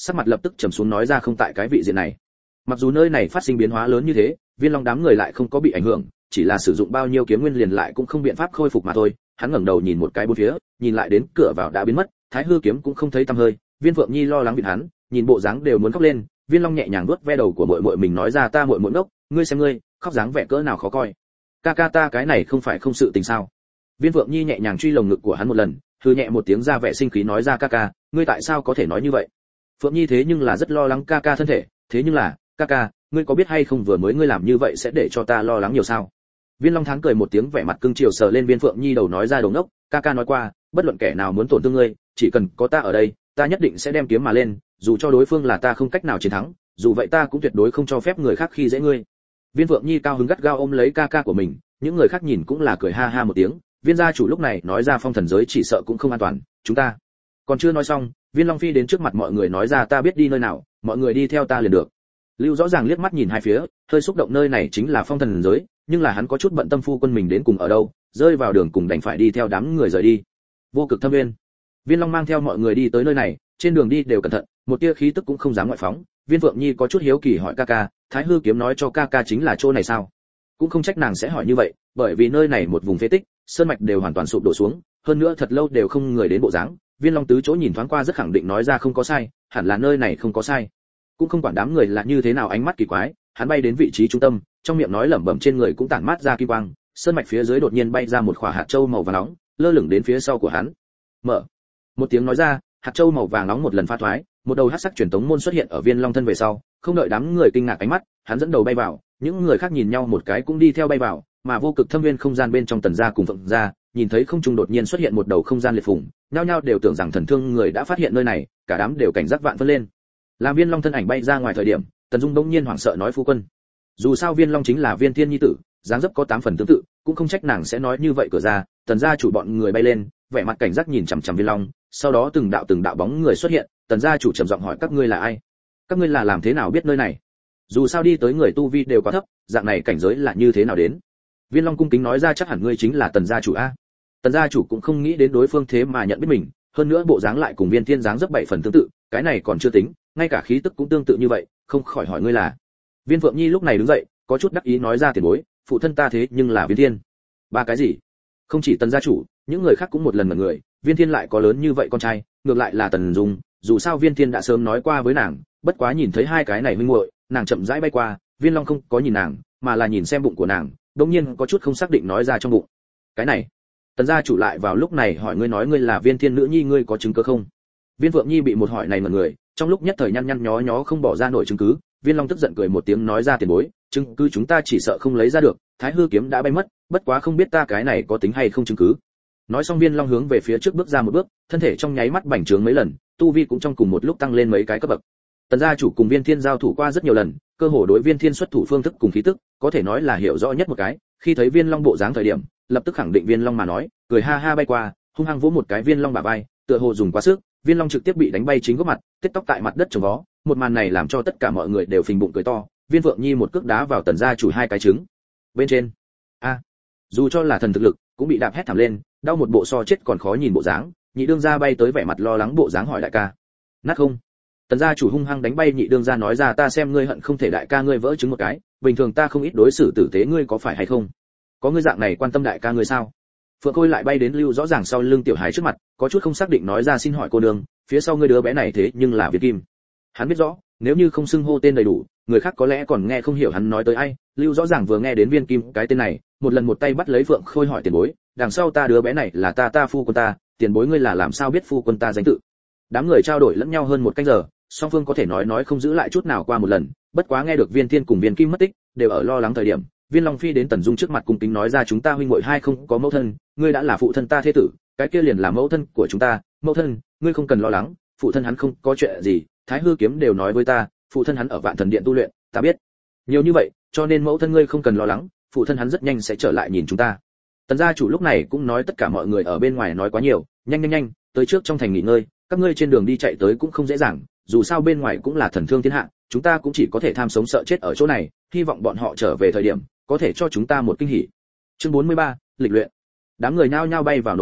sắc mặt lập tức trầm xuống nói ra không tại cái vị diện này. Mặc dù nơi này phát sinh biến hóa lớn như thế, Viên Long đám người lại không có bị ảnh hưởng, chỉ là sử dụng bao nhiêu kiếm nguyên liền lại cũng không biện pháp khôi phục mà thôi. Hắn ngẩng đầu nhìn một cái bốn phía, nhìn lại đến cửa vào đã biến mất, Thái Hư kiếm cũng không thấy tăm hơi. Viên Phượng Nhi lo lắng vì hắn, nhìn bộ dáng đều muốn khóc lên. Viên Long nhẹ nhàng vuốt ve đầu của muội muội mình nói ra ta muội muội ngốc, ngươi xem ngươi, khóc dáng vẻ cỡ nào khó coi. Ca ca ta cái này không phải không sự tình sao? Viên Phượng Nhi nhẹ nhàng truy lồng ngực của hắn một lần, hừ nhẹ một tiếng ra vẻ sinh khí nói ra ca ca, ngươi tại sao có thể nói như vậy? Phượng Nhi thế nhưng là rất lo lắng ca ca thân thể, thế nhưng là, ca ca, ngươi có biết hay không vừa mới ngươi làm như vậy sẽ để cho ta lo lắng nhiều sao? Viên Long Thắng cười một tiếng vẻ mặt cưng chiều sờ lên Viên Phượng Nhi đầu nói ra đồ ngốc, ca ca nói qua, bất luận kẻ nào muốn tổn thương ngươi, chỉ cần có ta ở đây, ta nhất định sẽ đem kiếm mà lên, dù cho đối phương là ta không cách nào chiến thắng, dù vậy ta cũng tuyệt đối không cho phép người khác khi dễ ngươi. Viên Phượng Nhi cao hứng gắt gao ôm lấy ca ca của mình, những người khác nhìn cũng là cười ha ha một tiếng. Viên gia chủ lúc này nói ra phong thần giới chỉ sợ cũng không an toàn, chúng ta. Còn chưa nói xong, Viên Long Phi đến trước mặt mọi người nói ra ta biết đi nơi nào, mọi người đi theo ta liền được. Lưu rõ ràng liếc mắt nhìn hai phía, hơi xúc động nơi này chính là phong thần giới, nhưng là hắn có chút bận tâm phu quân mình đến cùng ở đâu, rơi vào đường cùng đành phải đi theo đám người rời đi. Vô Cực Thâm Nguyên. Viên Long mang theo mọi người đi tới nơi này, trên đường đi đều cẩn thận, một tia khí tức cũng không dám ngoại phóng. Viên Phượng Nhi có chút hiếu kỳ hỏi ca ca, Thái Hư kiếm nói cho ca ca chính là chỗ này sao? Cũng không trách nàng sẽ hỏi như vậy, bởi vì nơi này một vùng phế tích, sơn mạch đều hoàn toàn sụp đổ xuống, hơn nữa thật lâu đều không người đến bộ dáng. Viên Long tứ chỗ nhìn thoáng qua rất khẳng định nói ra không có sai, hẳn là nơi này không có sai. Cũng không quản đám người là như thế nào ánh mắt kỳ quái, hắn bay đến vị trí trung tâm, trong miệng nói lẩm bẩm trên người cũng tản mát ra kim quang, sơn mạch phía dưới đột nhiên bay ra một quả hạt châu màu vàng nóng, lơ lửng đến phía sau của hắn. Mở. Một tiếng nói ra, hạt châu màu vàng nóng một lần pha thoái, một đầu hắc sắc truyền tống môn xuất hiện ở Viên Long thân về sau, không đợi đám người kinh ngạc ánh mắt, hắn dẫn đầu bay vào, những người khác nhìn nhau một cái cũng đi theo bay vào, mà Vô Cực Thâm Nguyên không gian bên trong Tần gia cùng Phượng gia, nhìn thấy không trung đột nhiên xuất hiện một đầu không gian liệt phùng, nhao nhao đều tưởng rằng thần thương người đã phát hiện nơi này, cả đám đều cảnh giác vạn phân lên. Làm Viên Long thân ảnh bay ra ngoài thời điểm, Tần Dung bỗng nhiên hoảng sợ nói phu quân. Dù sao Viên Long chính là Viên Thiên nhi tử, dáng dấp có tám phần tương tự, cũng không trách nàng sẽ nói như vậy cửa ra. Tần gia chủ bọn người bay lên, vẻ mặt cảnh giác nhìn chằm chằm Viên Long, sau đó từng đạo từng đạo bóng người xuất hiện, Tần gia chủ trầm giọng hỏi các ngươi là ai? Các ngươi là làm thế nào biết nơi này? Dù sao đi tới người tu vi đều quá thấp, dạng này cảnh giới là như thế nào đến? Viên Long cung kính nói ra chắc hẳn ngươi chính là Tần gia chủ a. Tần gia chủ cũng không nghĩ đến đối phương thế mà nhận biết mình, hơn nữa bộ dáng lại cùng Viên Thiên dáng dấp bảy phần tương tự, cái này còn chưa tính, ngay cả khí tức cũng tương tự như vậy, không khỏi hỏi ngươi là. Viên Phượng Nhi lúc này đứng dậy, có chút đắc ý nói ra tiền bối, phụ thân ta thế nhưng là Viên Thiên. Ba cái gì? Không chỉ Tần gia chủ, những người khác cũng một lần mở người, Viên Thiên lại có lớn như vậy con trai, ngược lại là Tần Dung, dù sao Viên Thiên đã sớm nói qua với nàng, bất quá nhìn thấy hai cái này huynh muội, nàng chậm rãi bay qua, Viên Long không có nhìn nàng, mà là nhìn xem bụng của nàng, đột nhiên có chút không xác định nói ra trong bụng. Cái này, Tần gia chủ lại vào lúc này hỏi ngươi nói ngươi là Viên Thiên nữ nhi ngươi có chứng cứ không? Viên Phượng Nhi bị một hỏi này mà người, trong lúc nhất thời nhăn nhăn nhó nhó không bỏ ra nổi chứng cứ. Viên Long tức giận cười một tiếng nói ra tiền bối, chứng cứ chúng ta chỉ sợ không lấy ra được, Thái Hư kiếm đã bay mất, bất quá không biết ta cái này có tính hay không chứng cứ. Nói xong Viên Long hướng về phía trước bước ra một bước, thân thể trong nháy mắt bành trướng mấy lần, tu vi cũng trong cùng một lúc tăng lên mấy cái cấp bậc. Tần gia chủ cùng Viên Thiên giao thủ qua rất nhiều lần, cơ hồ đối Viên Thiên xuất thủ phương thức cùng khí tức, có thể nói là hiểu rõ nhất một cái. Khi thấy Viên Long bộ dáng thời điểm, lập tức khẳng định Viên Long mà nói, cười ha ha bay qua, hung hăng vỗ một cái Viên Long bả vai, tựa hồ dùng quá sức, Viên Long trực tiếp bị đánh bay chính góc mặt, tết tóc tại mặt đất trồng vó. Một màn này làm cho tất cả mọi người đều phình bụng cười to. Viên Phượng Nhi một cước đá vào Tần gia chủ hai cái trứng. Bên trên, a, dù cho là thần thực lực, cũng bị đạp hét thảm lên, đau một bộ so chết còn khó nhìn bộ dáng. Nhị đương gia bay tới vẻ mặt lo lắng bộ dáng hỏi đại ca, nát không? Tần gia chủ hung hăng đánh bay nhị đương gia nói ra ta xem ngươi hận không thể đại ca ngươi vỡ trứng một cái, bình thường ta không ít đối xử tử tế ngươi có phải hay không? Có ngươi dạng này quan tâm đại ca ngươi sao? Phượng Khôi lại bay đến Lưu rõ ràng sau lưng Tiểu Hải trước mặt, có chút không xác định nói ra xin hỏi cô nương, phía sau ngươi đứa bé này thế nhưng là Việt Kim. Hắn biết rõ, nếu như không xưng hô tên đầy đủ, người khác có lẽ còn nghe không hiểu hắn nói tới ai. Lưu rõ ràng vừa nghe đến Viên Kim cái tên này, một lần một tay bắt lấy Phượng Khôi hỏi tiền bối, đằng sau ta đứa bé này là ta ta phu quân ta, tiền bối ngươi là làm sao biết phu quân ta danh tự? Đám người trao đổi lẫn nhau hơn một canh giờ, song phương có thể nói nói không giữ lại chút nào qua một lần, bất quá nghe được Viên Thiên cùng Viên Kim mất tích, đều ở lo lắng thời điểm, Viên Long Phi đến Tần Dung trước mặt cung kính nói ra chúng ta huynh muội hai không có mẫu thân, ngươi đã là phụ thân ta thế tử, cái kia liền là mẫu thân của chúng ta, mẫu thân, ngươi không cần lo lắng, phụ thân hắn không có chuyện gì, Thái Hư kiếm đều nói với ta, phụ thân hắn ở Vạn Thần Điện tu luyện, ta biết. Nhiều như vậy, cho nên mẫu thân ngươi không cần lo lắng, phụ thân hắn rất nhanh sẽ trở lại nhìn chúng ta. Tần gia chủ lúc này cũng nói tất cả mọi người ở bên ngoài nói quá nhiều, nhanh nhanh nhanh, tới trước trong thành nghỉ ngơi, các ngươi trên đường đi chạy tới cũng không dễ dàng, dù sao bên ngoài cũng là thần thương thiên hạ, chúng ta cũng chỉ có thể tham sống sợ chết ở chỗ này, hy vọng bọn họ trở về thời điểm có thể cho chúng ta một kinh hỉ. Chương bốn mươi ba, lịch luyện. Đám người nhao nhao bay vào nội thành,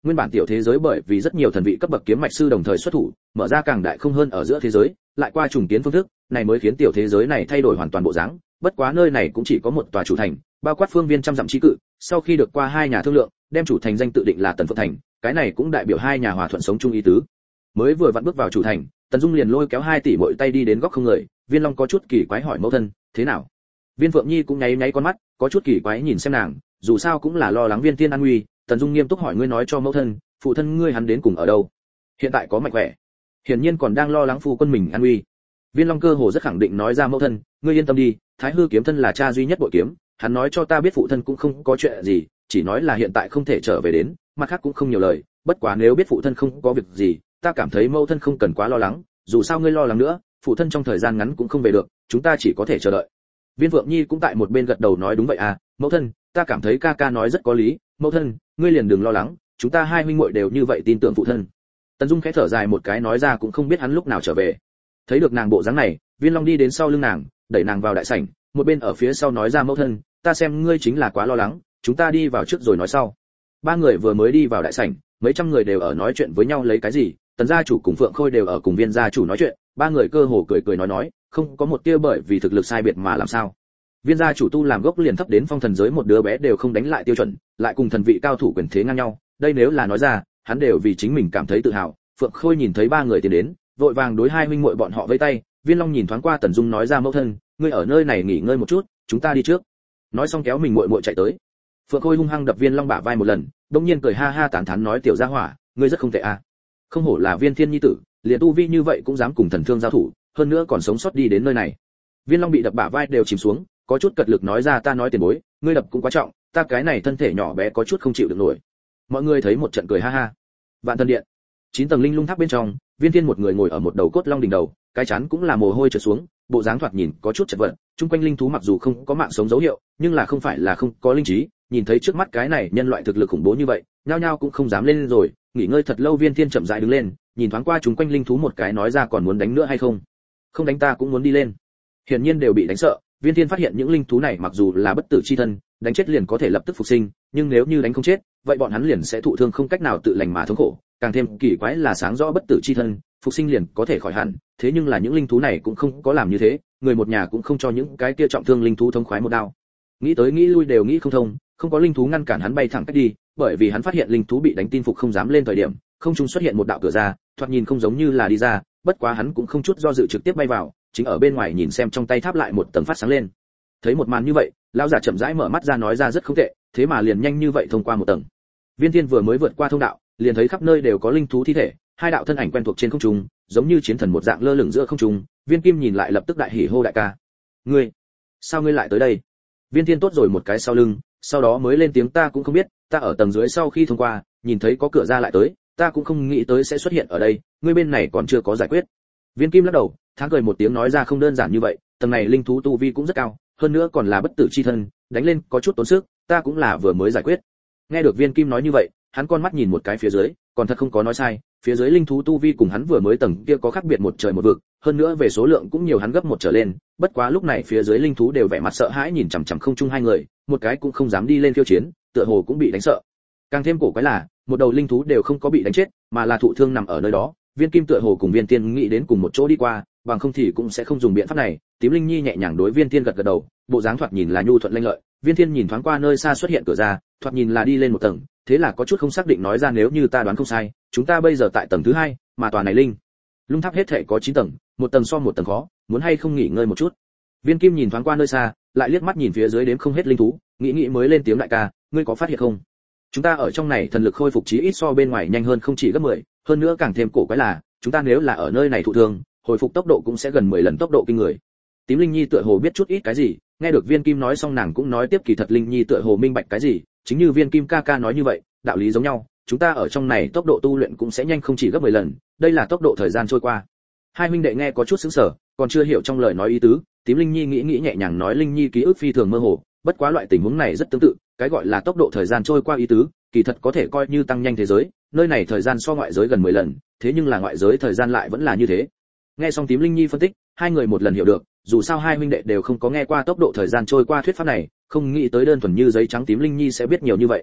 nguyên bản tiểu thế giới bởi vì rất nhiều thần vị cấp bậc kiếm mạch sư đồng thời xuất thủ, mở ra càng đại không hơn ở giữa thế giới, lại qua trùng kiến phương thức, này mới khiến tiểu thế giới này thay đổi hoàn toàn bộ dáng. Bất quá nơi này cũng chỉ có một tòa chủ thành, bao quát phương viên trăm dặm chi cự, sau khi được qua hai nhà thương lượng, đem chủ thành danh tự định là Tần Phượng thành, cái này cũng đại biểu hai nhà hòa thuận sống chung ý tứ. Mới vừa vặn bước vào chủ thành, Tần Dung liền lôi kéo hai tỷ muội tay đi đến góc không người, Viên Long có chút kỳ quái hỏi mẫu thân, thế nào? Viên Phượng Nhi cũng nháy nháy con mắt, có chút kỳ quái nhìn xem nàng, dù sao cũng là lo lắng Viên Tiên an nguy. Tần Dung nghiêm túc hỏi ngươi nói cho mẫu thân, phụ thân ngươi hắn đến cùng ở đâu? Hiện tại có mạnh khỏe. Hiển nhiên còn đang lo lắng phu quân mình an nguy. Viên Long cơ hồ rất khẳng định nói ra mẫu thân, ngươi yên tâm đi, Thái Hư kiếm thân là cha duy nhất bội kiếm, hắn nói cho ta biết phụ thân cũng không có chuyện gì, chỉ nói là hiện tại không thể trở về đến, mặt khác cũng không nhiều lời, bất quá nếu biết phụ thân không có việc gì, ta cảm thấy mẫu thân không cần quá lo lắng, dù sao ngươi lo lắng nữa, phụ thân trong thời gian ngắn cũng không về được, chúng ta chỉ có thể chờ đợi. Viên Vượng Nhi cũng tại một bên gật đầu nói đúng vậy à, mẫu thân, ta cảm thấy ca ca nói rất có lý, mẫu thân, ngươi liền đừng lo lắng, chúng ta hai huynh muội đều như vậy tin tưởng phụ thân. Tần Dung khẽ thở dài một cái nói ra cũng không biết hắn lúc nào trở về. Thấy được nàng bộ dáng này, Viên Long đi đến sau lưng nàng, đẩy nàng vào đại sảnh, một bên ở phía sau nói ra mẫu thân, ta xem ngươi chính là quá lo lắng, chúng ta đi vào trước rồi nói sau. Ba người vừa mới đi vào đại sảnh, mấy trăm người đều ở nói chuyện với nhau lấy cái gì, Tần gia chủ cùng Phượng Khôi đều ở cùng Viên gia chủ nói chuyện, ba người cơ hồ cười cười nói nói, không có một tia bởi vì thực lực sai biệt mà làm sao. Viên gia chủ tu làm gốc liền thấp đến phong thần giới một đứa bé đều không đánh lại tiêu chuẩn, lại cùng thần vị cao thủ quyền thế ngang nhau, đây nếu là nói ra, hắn đều vì chính mình cảm thấy tự hào. Phượng Khôi nhìn thấy ba người tiến đến, vội vàng đối hai huynh muội bọn họ vẫy tay, Viên Long nhìn thoáng qua Tần Dung nói ra mẫu thân, ngươi ở nơi này nghỉ ngơi một chút, chúng ta đi trước. Nói xong kéo mình muội muội chạy tới. Phượng Khôi hung hăng đập Viên Long bả vai một lần, đống nhiên cười ha ha tán thán nói tiểu gia hỏa, ngươi rất không tệ à. Không hổ là Viên Thiên nhi tử, liền tu vi như vậy cũng dám cùng thần thương giao thủ, hơn nữa còn sống sót đi đến nơi này. Viên Long bị đập bả vai đều chìm xuống, có chút cật lực nói ra ta nói tiền bối, ngươi đập cũng quá trọng, ta cái này thân thể nhỏ bé có chút không chịu được nổi. Mọi người thấy một trận cười ha ha. Vạn Thần Điện, chín tầng linh lung tháp bên trong, Viên Thiên một người ngồi ở một đầu cốt long đỉnh đầu, cái chán cũng là mồ hôi trượt xuống, bộ dáng thoạt nhìn có chút chật vật, chung quanh linh thú mặc dù không có mạng sống dấu hiệu, nhưng là không phải là không có linh trí, nhìn thấy trước mắt cái này nhân loại thực lực khủng bố như vậy, nhao nhao cũng không dám lên rồi, nghỉ ngơi thật lâu. Viên Thiên chậm rãi đứng lên, nhìn thoáng qua chúng quanh linh thú một cái nói ra còn muốn đánh nữa hay không? Không đánh ta cũng muốn đi lên. Hiển nhiên đều bị đánh sợ, Viên Thiên phát hiện những linh thú này mặc dù là bất tử chi thân, đánh chết liền có thể lập tức phục sinh, nhưng nếu như đánh không chết, vậy bọn hắn liền sẽ thụ thương không cách nào tự lành mà thống khổ, càng thêm kỳ quái là sáng rõ bất tử chi thân, phục sinh liền có thể khỏi hẳn, thế nhưng là những linh thú này cũng không có làm như thế, người một nhà cũng không cho những cái kia trọng thương linh thú thống khoái một đao. Nghĩ tới nghĩ lui đều nghĩ không thông, không có linh thú ngăn cản hắn bay thẳng cách đi, bởi vì hắn phát hiện linh thú bị đánh tin phục không dám lên thời điểm, không trung xuất hiện một đạo cửa ra, thoạt nhìn không giống như là đi ra, bất quá hắn cũng không chút do dự trực tiếp bay vào, chính ở bên ngoài nhìn xem trong tay tháp lại một tầng phát sáng lên. Thấy một màn như vậy, lão giả chậm rãi mở mắt ra nói ra rất không tệ, thế mà liền nhanh như vậy thông qua một tầng. Viên Thiên vừa mới vượt qua thông đạo, liền thấy khắp nơi đều có linh thú thi thể, hai đạo thân ảnh quen thuộc trên không trung, giống như chiến thần một dạng lơ lửng giữa không trung. Viên Kim nhìn lại lập tức đại hỉ hô đại ca, ngươi, sao ngươi lại tới đây? Viên Thiên tốt rồi một cái sau lưng, sau đó mới lên tiếng ta cũng không biết, ta ở tầng dưới sau khi thông qua, nhìn thấy có cửa ra lại tới, ta cũng không nghĩ tới sẽ xuất hiện ở đây, ngươi bên này còn chưa có giải quyết. Viên Kim lắc đầu, thán cười một tiếng nói ra không đơn giản như vậy, tầng này linh thú tu vi cũng rất cao, hơn nữa còn là bất tử chi thân, đánh lên có chút tốn sức, ta cũng là vừa mới giải quyết. Nghe được Viên Kim nói như vậy, hắn con mắt nhìn một cái phía dưới, còn thật không có nói sai, phía dưới linh thú tu vi cùng hắn vừa mới tầng kia có khác biệt một trời một vực, hơn nữa về số lượng cũng nhiều hắn gấp một trở lên, bất quá lúc này phía dưới linh thú đều vẻ mặt sợ hãi nhìn chằm chằm không chung hai người, một cái cũng không dám đi lên khiêu chiến, tựa hồ cũng bị đánh sợ. Càng thêm cổ quái là, một đầu linh thú đều không có bị đánh chết, mà là thụ thương nằm ở nơi đó. Viên Kim tựa hồ cùng Viên Tiên nghĩ đến cùng một chỗ đi qua, bằng không thì cũng sẽ không dùng biện pháp này. Tím Linh Nhi nhẹ nhàng đối Viên Tiên gật gật đầu, bộ dáng thoạt nhìn là nhu thuận lanh lợi. Viên Tiên nhìn thoáng qua nơi xa xuất hiện cửa ra, thoạt nhìn là đi lên một tầng, thế là có chút không xác định nói ra nếu như ta đoán không sai, chúng ta bây giờ tại tầng thứ hai, mà tòa này linh lung tháp hết thảy có chín tầng, một tầng so một tầng khó, muốn hay không nghỉ ngơi một chút. Viên Kim nhìn thoáng qua nơi xa, lại liếc mắt nhìn phía dưới đếm không hết linh thú, nghĩ nghĩ mới lên tiếng đại ca, ngươi có phát hiện không? Chúng ta ở trong này thần lực khôi phục chí ít so bên ngoài nhanh hơn không chỉ gấp mười, hơn nữa càng thêm cổ quái là, chúng ta nếu là ở nơi này thụ thương, hồi phục tốc độ cũng sẽ gần mười lần tốc độ kinh người. Tím Linh Nhi tựa hồ biết chút ít cái gì, nghe được Viên Kim nói xong nàng cũng nói tiếp kỳ thật Linh Nhi tựa hồ minh bạch cái gì, chính như Viên Kim ca ca nói như vậy, đạo lý giống nhau, chúng ta ở trong này tốc độ tu luyện cũng sẽ nhanh không chỉ gấp mười lần, đây là tốc độ thời gian trôi qua. Hai huynh đệ nghe có chút sững sờ, còn chưa hiểu trong lời nói ý tứ, Tím Linh Nhi nghĩ nghĩ nhẹ nhàng nói Linh Nhi ký ức phi thường mơ hồ, bất quá loại tình huống này rất tương tự, cái gọi là tốc độ thời gian trôi qua ý tứ, kỳ thật có thể coi như tăng nhanh thế giới, nơi này thời gian so ngoại giới gần mười lần, thế nhưng là ngoại giới thời gian lại vẫn là như thế. Nghe xong Tím Linh Nhi phân tích, hai người một lần hiểu được, dù sao hai huynh đệ đều không có nghe qua tốc độ thời gian trôi qua thuyết pháp này, không nghĩ tới đơn thuần như giấy trắng Tím Linh Nhi sẽ biết nhiều như vậy.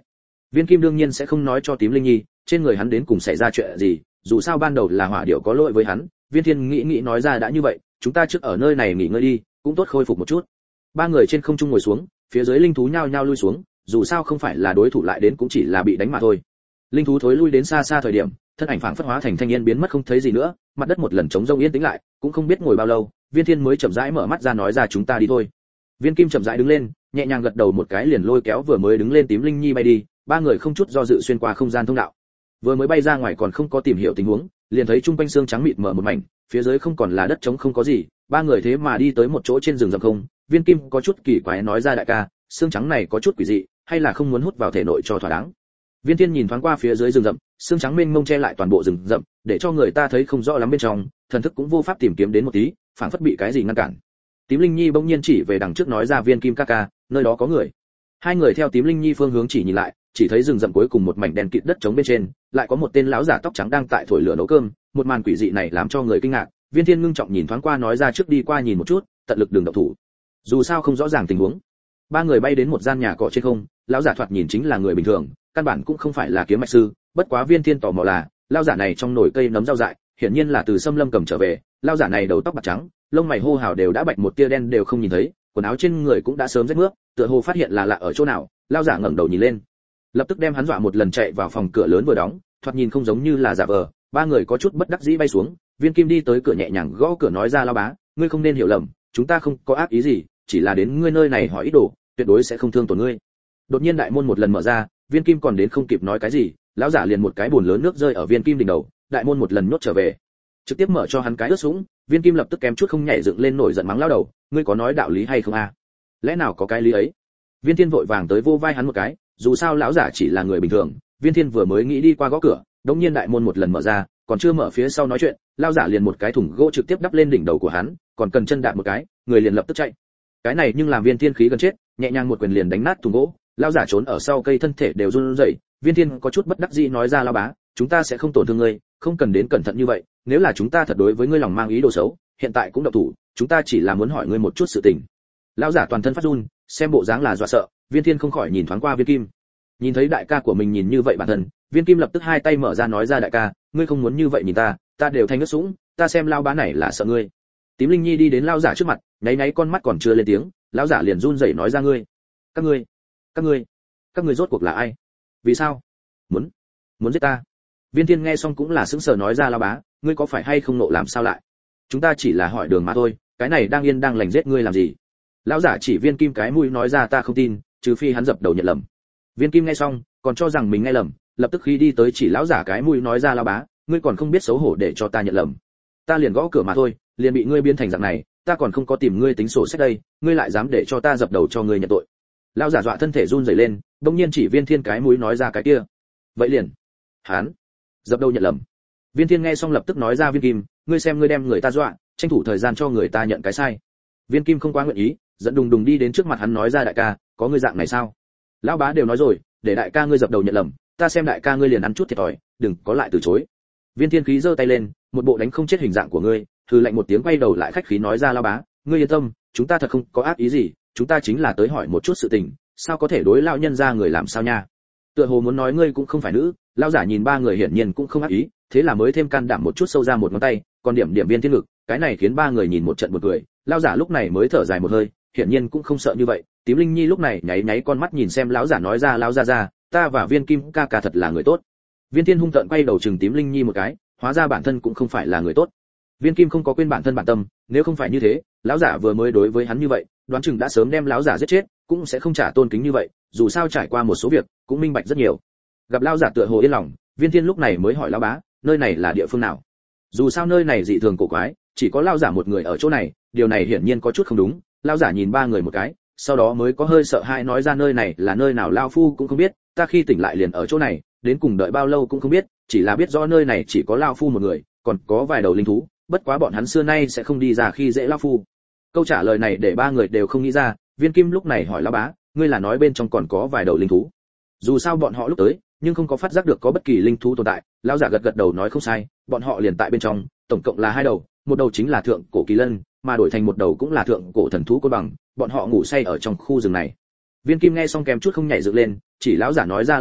Viên Kim đương nhiên sẽ không nói cho Tím Linh Nhi trên người hắn đến cùng xảy ra chuyện gì, dù sao ban đầu là Hỏa Điểu có lỗi với hắn. Viên Thiên nghĩ nghĩ nói ra đã như vậy, chúng ta trước ở nơi này nghỉ ngơi đi, cũng tốt khôi phục một chút. Ba người trên không trung ngồi xuống, phía dưới linh thú nhao nhao lui xuống, dù sao không phải là đối thủ lại đến cũng chỉ là bị đánh mà thôi. Linh thú thối lui đến xa xa thời điểm, thân ảnh phảng phất hóa thành thanh niên biến mất không thấy gì nữa, mặt đất một lần trống rông yên tĩnh lại, cũng không biết ngồi bao lâu, Viên Thiên mới chậm rãi mở mắt ra nói ra chúng ta đi thôi. Viên Kim chậm rãi đứng lên, nhẹ nhàng gật đầu một cái liền lôi kéo vừa mới đứng lên Tím Linh Nhi bay đi, ba người không chút do dự xuyên qua không gian thông đạo. Vừa mới bay ra ngoài còn không có tìm hiểu tình huống, liền thấy trung quanh xương trắng mịt mờ một mảnh, phía dưới không còn là đất trống không có gì, ba người thế mà đi tới một chỗ trên rừng rậm không. Viên Kim có chút kỳ quái nói ra đại ca, xương trắng này có chút quỷ dị, hay là không muốn hút vào thể nội cho thỏa đáng. Viên Thiên nhìn thoáng qua phía dưới rừng rậm, xương trắng mênh mông che lại toàn bộ rừng rậm, để cho người ta thấy không rõ lắm bên trong, thần thức cũng vô pháp tìm kiếm đến một tí, phảng phất bị cái gì ngăn cản. Tím Linh Nhi bỗng nhiên chỉ về đằng trước nói ra Viên Kim ca ca, nơi đó có người. Hai người theo Tím Linh Nhi phương hướng chỉ nhìn lại, chỉ thấy rừng rậm cuối cùng một mảnh đen kịt đất trống bên trên, lại có một tên lão giả tóc trắng đang tại thổi lửa nấu cơm, một màn quỷ dị này làm cho người kinh ngạc. Viên Thiên ngưng trọng nhìn thoáng qua nói ra trước đi qua nhìn một chút, tận lực đừng động thủ. Dù sao không rõ ràng tình huống. Ba người bay đến một gian nhà cỏ trên không, lão giả thoạt nhìn chính là người bình thường, căn bản cũng không phải là kiếm mạch sư, bất quá Viên Thiên tò mò là, lão giả này trong nồi cây nấm rau dại, hiển nhiên là từ Sâm Lâm cầm trở về, lão giả này đầu tóc bạc trắng, lông mày hô hào đều đã bạch một tia đen đều không nhìn thấy, quần áo trên người cũng đã sớm rách mướp, tựa hồ phát hiện là lạ ở chỗ nào, lão giả ngẩng đầu nhìn lên, lập tức đem hắn dọa một lần chạy vào phòng cửa lớn vừa đóng, thoạt nhìn không giống như là giả vờ. Ba người có chút bất đắc dĩ bay xuống, Viên Kim đi tới cửa nhẹ nhàng gõ cửa nói ra lão bá, ngươi không nên hiểu lầm, chúng ta không có ác ý gì, chỉ là đến ngươi nơi này hỏi ít đồ, tuyệt đối sẽ không thương tổn ngươi. Đột nhiên đại môn một lần mở ra, Viên Kim còn đến không kịp nói cái gì, lão giả liền một cái bùn lớn nước rơi ở Viên Kim đỉnh đầu, đại môn một lần nhốt trở về, trực tiếp mở cho hắn cái ướt sũng. Viên Kim lập tức kém chút không nhảy dựng lên nổi giận mắng lão đầu, ngươi có nói đạo lý hay không a? Lẽ nào có cái lý ấy? Viên Thiên vội vàng tới vô vai hắn một cái, dù sao lão giả chỉ là người bình thường. Viên Thiên vừa mới nghĩ đi qua gõ cửa, đống nhiên đại môn một lần mở ra, còn chưa mở phía sau nói chuyện, lão giả liền một cái thùng gỗ trực tiếp đắp lên đỉnh đầu của hắn, còn cần chân đạp một cái, người liền lập tức chạy. Cái này nhưng làm Viên Thiên khí gần chết, nhẹ nhàng một quyền liền đánh nát thùng gỗ, lão giả trốn ở sau cây thân thể đều run rẩy. Viên Thiên có chút bất đắc dĩ nói ra lão bá, chúng ta sẽ không tổn thương ngươi, không cần đến cẩn thận như vậy, nếu là chúng ta thật đối với ngươi lòng mang ý đồ xấu, hiện tại cũng động thủ, chúng ta chỉ là muốn hỏi ngươi một chút sự tình. Lão giả toàn thân phát run, xem bộ dáng là dọa sợ. Viên Thiên không khỏi nhìn thoáng qua Viên Kim, nhìn thấy đại ca của mình nhìn như vậy bản thân, Viên Kim lập tức hai tay mở ra nói ra đại ca, ngươi không muốn như vậy nhìn ta, ta đều thành ướt sũng, ta xem lão bá này là sợ ngươi. Tím Linh Nhi đi đến lão giả trước mặt, nháy nháy con mắt còn chưa lên tiếng, lão giả liền run rẩy nói ra ngươi, các ngươi, các ngươi, các ngươi rốt cuộc là ai? Vì sao? Muốn, muốn giết ta? Viên Thiên nghe xong cũng là sững sờ nói ra lão bá, ngươi có phải hay không nộ làm sao lại? Chúng ta chỉ là hỏi đường mà thôi, cái này đang yên đang lành giết ngươi làm gì? Lão giả chỉ Viên Kim cái mũi nói ra ta không tin, trừ phi hắn dập đầu nhận lầm. Viên Kim nghe xong, còn cho rằng mình nghe lầm, lập tức khi đi tới chỉ lão giả cái mũi nói ra lão bá, ngươi còn không biết xấu hổ để cho ta nhận lầm. Ta liền gõ cửa mà thôi, liền bị ngươi biến thành dạng này, ta còn không có tìm ngươi tính sổ sách đây, ngươi lại dám để cho ta dập đầu cho ngươi nhận tội. Lão giả dọa thân thể run rẩy lên, đột nhiên chỉ Viên Thiên cái mũi nói ra cái kia. Vậy liền, hắn dập đầu nhận lầm. Viên Thiên nghe xong lập tức nói ra Viên Kim, ngươi xem ngươi đem người ta dọa, tranh thủ thời gian cho người ta nhận cái sai. Viên Kim không quá nguyện ý, dẫn đùng đùng đi đến trước mặt hắn nói ra đại ca, có ngươi dạng này sao? Lão bá đều nói rồi, để đại ca ngươi dập đầu nhận lầm, ta xem đại ca ngươi liền ăn chút thiệt thòi, đừng có lại từ chối. Viên Thiên khí giơ tay lên, một bộ đánh không chết hình dạng của ngươi, hừ lạnh một tiếng quay đầu lại khách khí nói ra lão bá, ngươi yên tâm, chúng ta thật không có ác ý gì, chúng ta chính là tới hỏi một chút sự tình, sao có thể đối lão nhân gia người làm sao nha? Tựa hồ muốn nói ngươi cũng không phải nữ, lão giả nhìn ba người hiển nhiên cũng không ác ý, thế là mới thêm can đảm một chút sâu ra một ngón tay, còn điểm điểm Viên Thiên ngực, cái này khiến ba người nhìn một trận một cười, lão giả lúc này mới thở dài một hơi, hiển nhiên cũng không sợ như vậy. Tím Linh Nhi lúc này nháy nháy con mắt nhìn xem lão giả nói ra lão gia gia, ta và Viên Kim ca ca thật là người tốt. Viên Thiên hung tợn quay đầu chừng Tím Linh Nhi một cái, hóa ra bản thân cũng không phải là người tốt. Viên Kim không có quên bản thân bản tâm, nếu không phải như thế, lão giả vừa mới đối với hắn như vậy, đoán chừng đã sớm đem lão giả giết chết, cũng sẽ không trả tôn kính như vậy, dù sao trải qua một số việc, cũng minh bạch rất nhiều. Gặp lão giả tựa hồ yên lòng, Viên Thiên lúc này mới hỏi lão bá, nơi này là địa phương nào? Dù sao nơi này dị thường cổ quái, chỉ có lão giả một người ở chỗ này, điều này hiển nhiên có chút không đúng. Lão giả nhìn ba người một cái, sau đó mới có hơi sợ hãi nói ra nơi này là nơi nào lão phu cũng không biết, ta khi tỉnh lại liền ở chỗ này, đến cùng đợi bao lâu cũng không biết, chỉ là biết rõ nơi này chỉ có lão phu một người, còn có vài đầu linh thú, bất quá bọn hắn xưa nay sẽ không đi ra khi dễ lão phu. Câu trả lời này để ba người đều không nghĩ ra. Viên Kim lúc này hỏi lão bá, ngươi là nói bên trong còn có vài đầu linh thú? Dù sao bọn họ lúc tới, nhưng không có phát giác được có bất kỳ linh thú tồn tại. Lão giả gật gật đầu nói không sai, bọn họ liền tại bên trong, tổng cộng là hai đầu, một đầu chính là thượng cổ kỳ lân, mà đổi thành một đầu cũng là thượng cổ thần thú côn bằng, bọn họ ngủ say ở trong khu rừng này. Viên Kim nghe xong kèm chút không nhảy dựng lên, chỉ lão giả nói ra lão đầu,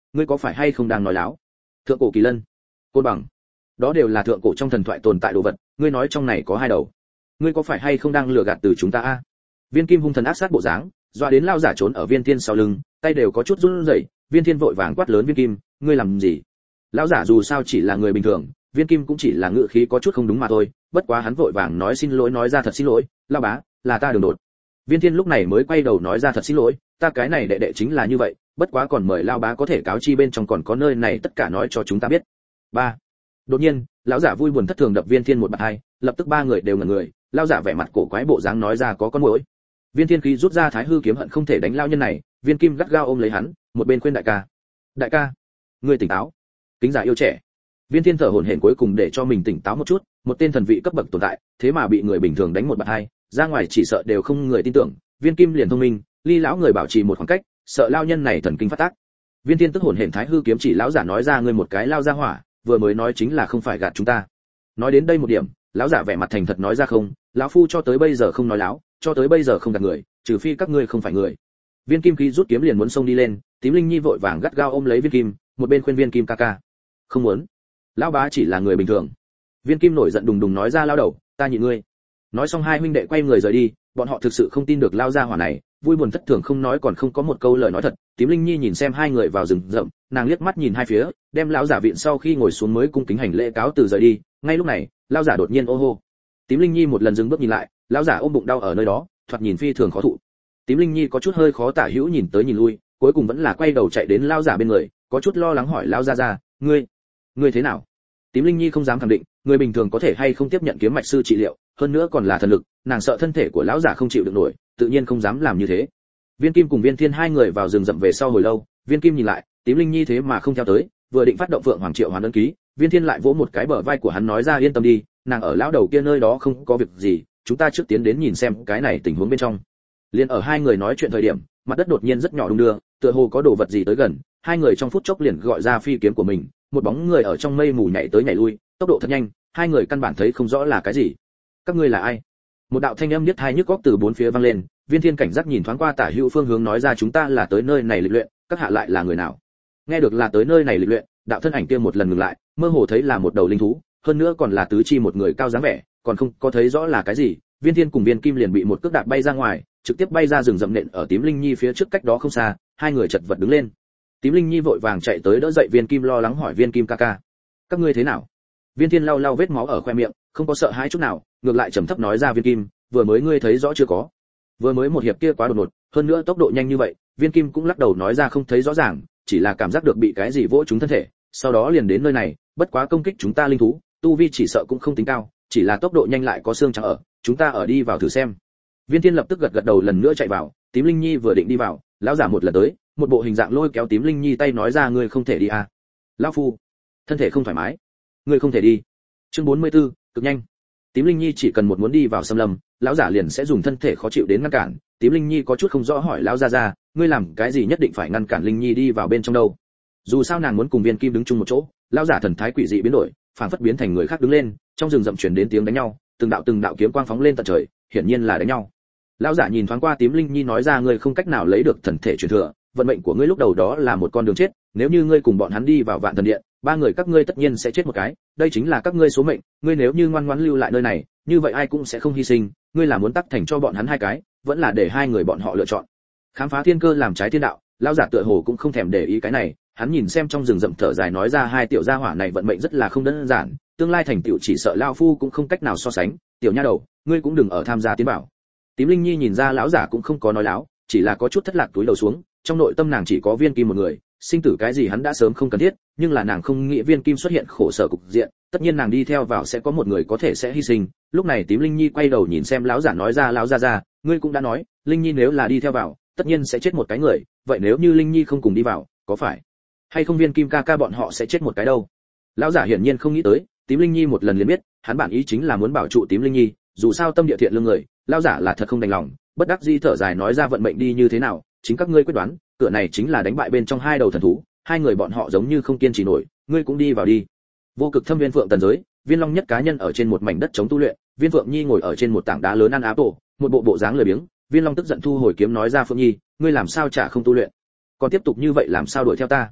ngươi có phải hay không đang nói láo? Thượng cổ kỳ lân, côn bằng, đó đều là thượng cổ trong thần thoại tồn tại đồ vật, ngươi nói trong này có hai đầu, ngươi có phải hay không đang lừa gạt từ chúng ta a? Viên Kim hung thần ác sát bộ dáng, dọa đến lao giả trốn ở Viên Thiên sau lưng, tay đều có chút run rẩy. Viên Thiên vội vàng quát lớn Viên Kim, ngươi làm gì? Lão giả dù sao chỉ là người bình thường, Viên Kim cũng chỉ là ngữ khí có chút không đúng mà thôi, bất quá hắn vội vàng nói xin lỗi, nói ra thật xin lỗi, lão bá, là ta đường đột. Viên Thiên lúc này mới quay đầu nói ra thật xin lỗi, ta cái này đệ đệ chính là như vậy, bất quá còn mời lão bá có thể cáo chi bên trong còn có nơi này tất cả nói cho chúng ta biết. Ba. Đột nhiên, lão giả vui buồn thất thường đập Viên Thiên một bạt hai, lập tức ba người đều ngẩn người, lão giả vẻ mặt cổ quái bộ dáng nói ra có con muỗi. Viên Thiên khí rút ra Thái Hư kiếm hận không thể đánh lão nhân này, Viên Kim gắt gao ôm lấy hắn, một bên khuyên đại ca, đại ca, ngươi tỉnh táo. Kính giả yêu trẻ. Viên Thiên thở hổn hển cuối cùng để cho mình tỉnh táo một chút, một tên thần vị cấp bậc tồn tại, thế mà bị người bình thường đánh một bạt hai, ra ngoài chỉ sợ đều không người tin tưởng. Viên Kim liền thông minh, ly lão người bảo trì một khoảng cách, sợ lão nhân này thần kinh phát tác. Viên Thiên tức hổn hển Thái Hư kiếm chỉ lão giả nói ra ngươi một cái lao ra hỏa, vừa mới nói chính là không phải gạt chúng ta. Nói đến đây một điểm, lão giả vẻ mặt thành thật nói ra không, lão phu cho tới bây giờ không nói láo, cho tới bây giờ không gạt người, trừ phi các ngươi không phải người. Viên Kim khí rút kiếm liền muốn xông đi lên, Tím Linh Nhi vội vàng gắt gao ôm lấy Viên Kim, một bên khuyên Viên Kim ca ca, không muốn, lão bá chỉ là người bình thường. Viên Kim nổi giận đùng đùng nói ra lao đầu, ta nhịn ngươi. Nói xong hai huynh đệ quay người rời đi, bọn họ thực sự không tin được lao ra hỏa này, vui buồn thất thường không nói còn không có một câu lời nói thật. Tím Linh Nhi nhìn xem hai người vào rừng rậm, nàng liếc mắt nhìn hai phía, đem lão giả viện sau khi ngồi xuống mới cung kính hành lễ cáo từ rời đi. Ngay lúc này, lão giả đột nhiên ô hô. Tím Linh Nhi một lần dừng bước nhìn lại, lão giả ôm bụng đau ở nơi đó, thoạt nhìn phi thường khó thụ. Tím Linh Nhi có chút hơi khó tả hữu nhìn tới nhìn lui, cuối cùng vẫn là quay đầu chạy đến lão giả bên người, có chút lo lắng hỏi lão gia gia, ngươi, ngươi thế nào? Tím Linh Nhi không dám khẳng định, người bình thường có thể hay không tiếp nhận kiếm mạch sư trị liệu, hơn nữa còn là thần lực, nàng sợ thân thể của lão giả không chịu được nổi, tự nhiên không dám làm như thế. Viên Kim cùng Viên Thiên hai người vào rừng rậm về sau hồi lâu, Viên Kim nhìn lại, Tím Linh Nhi thế mà không theo tới, vừa định phát động Phượng Hoàng Triệu Hoán ấn ký, Viên Thiên lại vỗ một cái bờ vai của hắn nói ra yên tâm đi, nàng ở lão đầu kia nơi đó không có việc gì, chúng ta trước tiến đến nhìn xem cái này tình huống bên trong. Liên ở hai người nói chuyện thời điểm, mặt đất đột nhiên rất nhỏ đung đưa, tựa hồ có đồ vật gì tới gần, hai người trong phút chốc liền gọi ra phi kiếm của mình, một bóng người ở trong mây mù nhảy tới nhảy lui, tốc độ thật nhanh, hai người căn bản thấy không rõ là cái gì. Các ngươi là ai? Một đạo thanh âm niết tai nhức óc từ bốn phía vang lên, Viên Thiên cảnh giác nhìn thoáng qua tả hữu phương hướng nói ra chúng ta là tới nơi này lịch luyện, các hạ lại là người nào? Nghe được là tới nơi này lịch luyện, đạo thân ảnh kia một lần ngừng lại, mơ hồ thấy là một đầu linh thú, hơn nữa còn là tứ chi một người cao dáng vẻ, còn không có thấy rõ là cái gì. Viên Thiên cùng Viên Kim liền bị một cước đạp bay ra ngoài, trực tiếp bay ra rừng rậm nện ở Tím Linh Nhi phía trước cách đó không xa, hai người chật vật đứng lên. Tím Linh Nhi vội vàng chạy tới đỡ dậy Viên Kim lo lắng hỏi Viên Kim ca ca, các ngươi thế nào? Viên Thiên lau lau vết máu ở khoe miệng, không có sợ hãi chút nào, ngược lại trầm thấp nói ra Viên Kim, vừa mới ngươi thấy rõ chưa có? Vừa mới một hiệp kia quá đột ngột, hơn nữa tốc độ nhanh như vậy, Viên Kim cũng lắc đầu nói ra không thấy rõ ràng, chỉ là cảm giác được bị cái gì vỗ trúng thân thể, sau đó liền đến nơi này, bất quá công kích chúng ta linh thú, tu vi chỉ sợ cũng không tính cao, chỉ là tốc độ nhanh lại có xương trắng ở, chúng ta ở đi vào thử xem. Viên Thiên lập tức gật gật đầu lần nữa chạy vào, Tím Linh Nhi vừa định đi vào, lão giả một lần tới, một bộ hình dạng lôi kéo Tím Linh Nhi tay nói ra ngươi không thể đi à? Lão phu, thân thể không thoải mái, ngươi không thể đi. Chương bốn mươi tư, cực nhanh. Tím Linh Nhi chỉ cần một muốn đi vào xâm lâm, lão giả liền sẽ dùng thân thể khó chịu đến ngăn cản. Tím Linh Nhi có chút không rõ hỏi lão gia gia, ngươi làm cái gì nhất định phải ngăn cản Linh Nhi đi vào bên trong đâu? Dù sao nàng muốn cùng Viên Kim đứng chung một chỗ. Lão giả thần thái quỷ dị biến đổi, phảng phất biến thành người khác đứng lên, trong rừng rậm truyền đến tiếng đánh nhau, từng đạo từng đạo kiếm quang phóng lên tận trời, hiển nhiên là đánh nhau. Lão giả nhìn thoáng qua Tím Linh Nhi nói ra ngươi không cách nào lấy được thần thể truyền thừa, vận mệnh của ngươi lúc đầu đó là một con đường chết, nếu như ngươi cùng bọn hắn đi vào Vạn Thần Điện, ba người các ngươi tất nhiên sẽ chết một cái, đây chính là các ngươi số mệnh, ngươi nếu như ngoan ngoãn lưu lại nơi này, như vậy ai cũng sẽ không hy sinh, ngươi là muốn tắc thành cho bọn hắn hai cái, vẫn là để hai người bọn họ lựa chọn. Khám phá thiên cơ làm trái thiên đạo, lão giả tựa hồ cũng không thèm để ý cái này, hắn nhìn xem trong rừng rậm thở dài nói ra hai tiểu gia hỏa này vận mệnh rất là không đơn giản, tương lai thành tiểu chỉ sợ lão phu cũng không cách nào so sánh, tiểu nha đầu, ngươi cũng đừng ở tham gia tiến bảo. Tím Linh Nhi nhìn ra lão giả cũng không có nói láo, chỉ là có chút thất lạc túi đầu xuống, trong nội tâm nàng chỉ có Viên Kim một người, sinh tử cái gì hắn đã sớm không cần thiết, nhưng là nàng không nghĩ Viên Kim xuất hiện khổ sở cục diện, tất nhiên nàng đi theo vào sẽ có một người có thể sẽ hy sinh. Lúc này Tím Linh Nhi quay đầu nhìn xem lão giả nói ra lão gia gia, ngươi cũng đã nói, Linh Nhi nếu là đi theo vào, tất nhiên sẽ chết một cái người, vậy nếu như Linh Nhi không cùng đi vào, có phải hay không Viên Kim ca ca bọn họ sẽ chết một cái đâu? Lão giả hiển nhiên không nghĩ tới, Tím Linh Nhi một lần liền biết, hắn bản ý chính là muốn bảo trụ Tím Linh Nhi, dù sao tâm địa thiện lương người, lão giả là thật không đành lòng, bất đắc dĩ thở dài nói ra vận mệnh đi như thế nào, chính các ngươi quyết đoán, cửa này chính là đánh bại bên trong hai đầu thần thú, hai người bọn họ giống như không kiên trì nổi, ngươi cũng đi vào đi. Vô cực thâm viên phượng tần giới, Viên Long nhất cá nhân ở trên một mảnh đất chống tu luyện, Viên Phượng Nhi ngồi ở trên một tảng đá lớn ăn áp tổ, một bộ bộ dáng lười biếng. Viên Long tức giận thu hồi kiếm nói ra Phượng Nhi, ngươi làm sao chả không tu luyện, còn tiếp tục như vậy làm sao đuổi theo ta?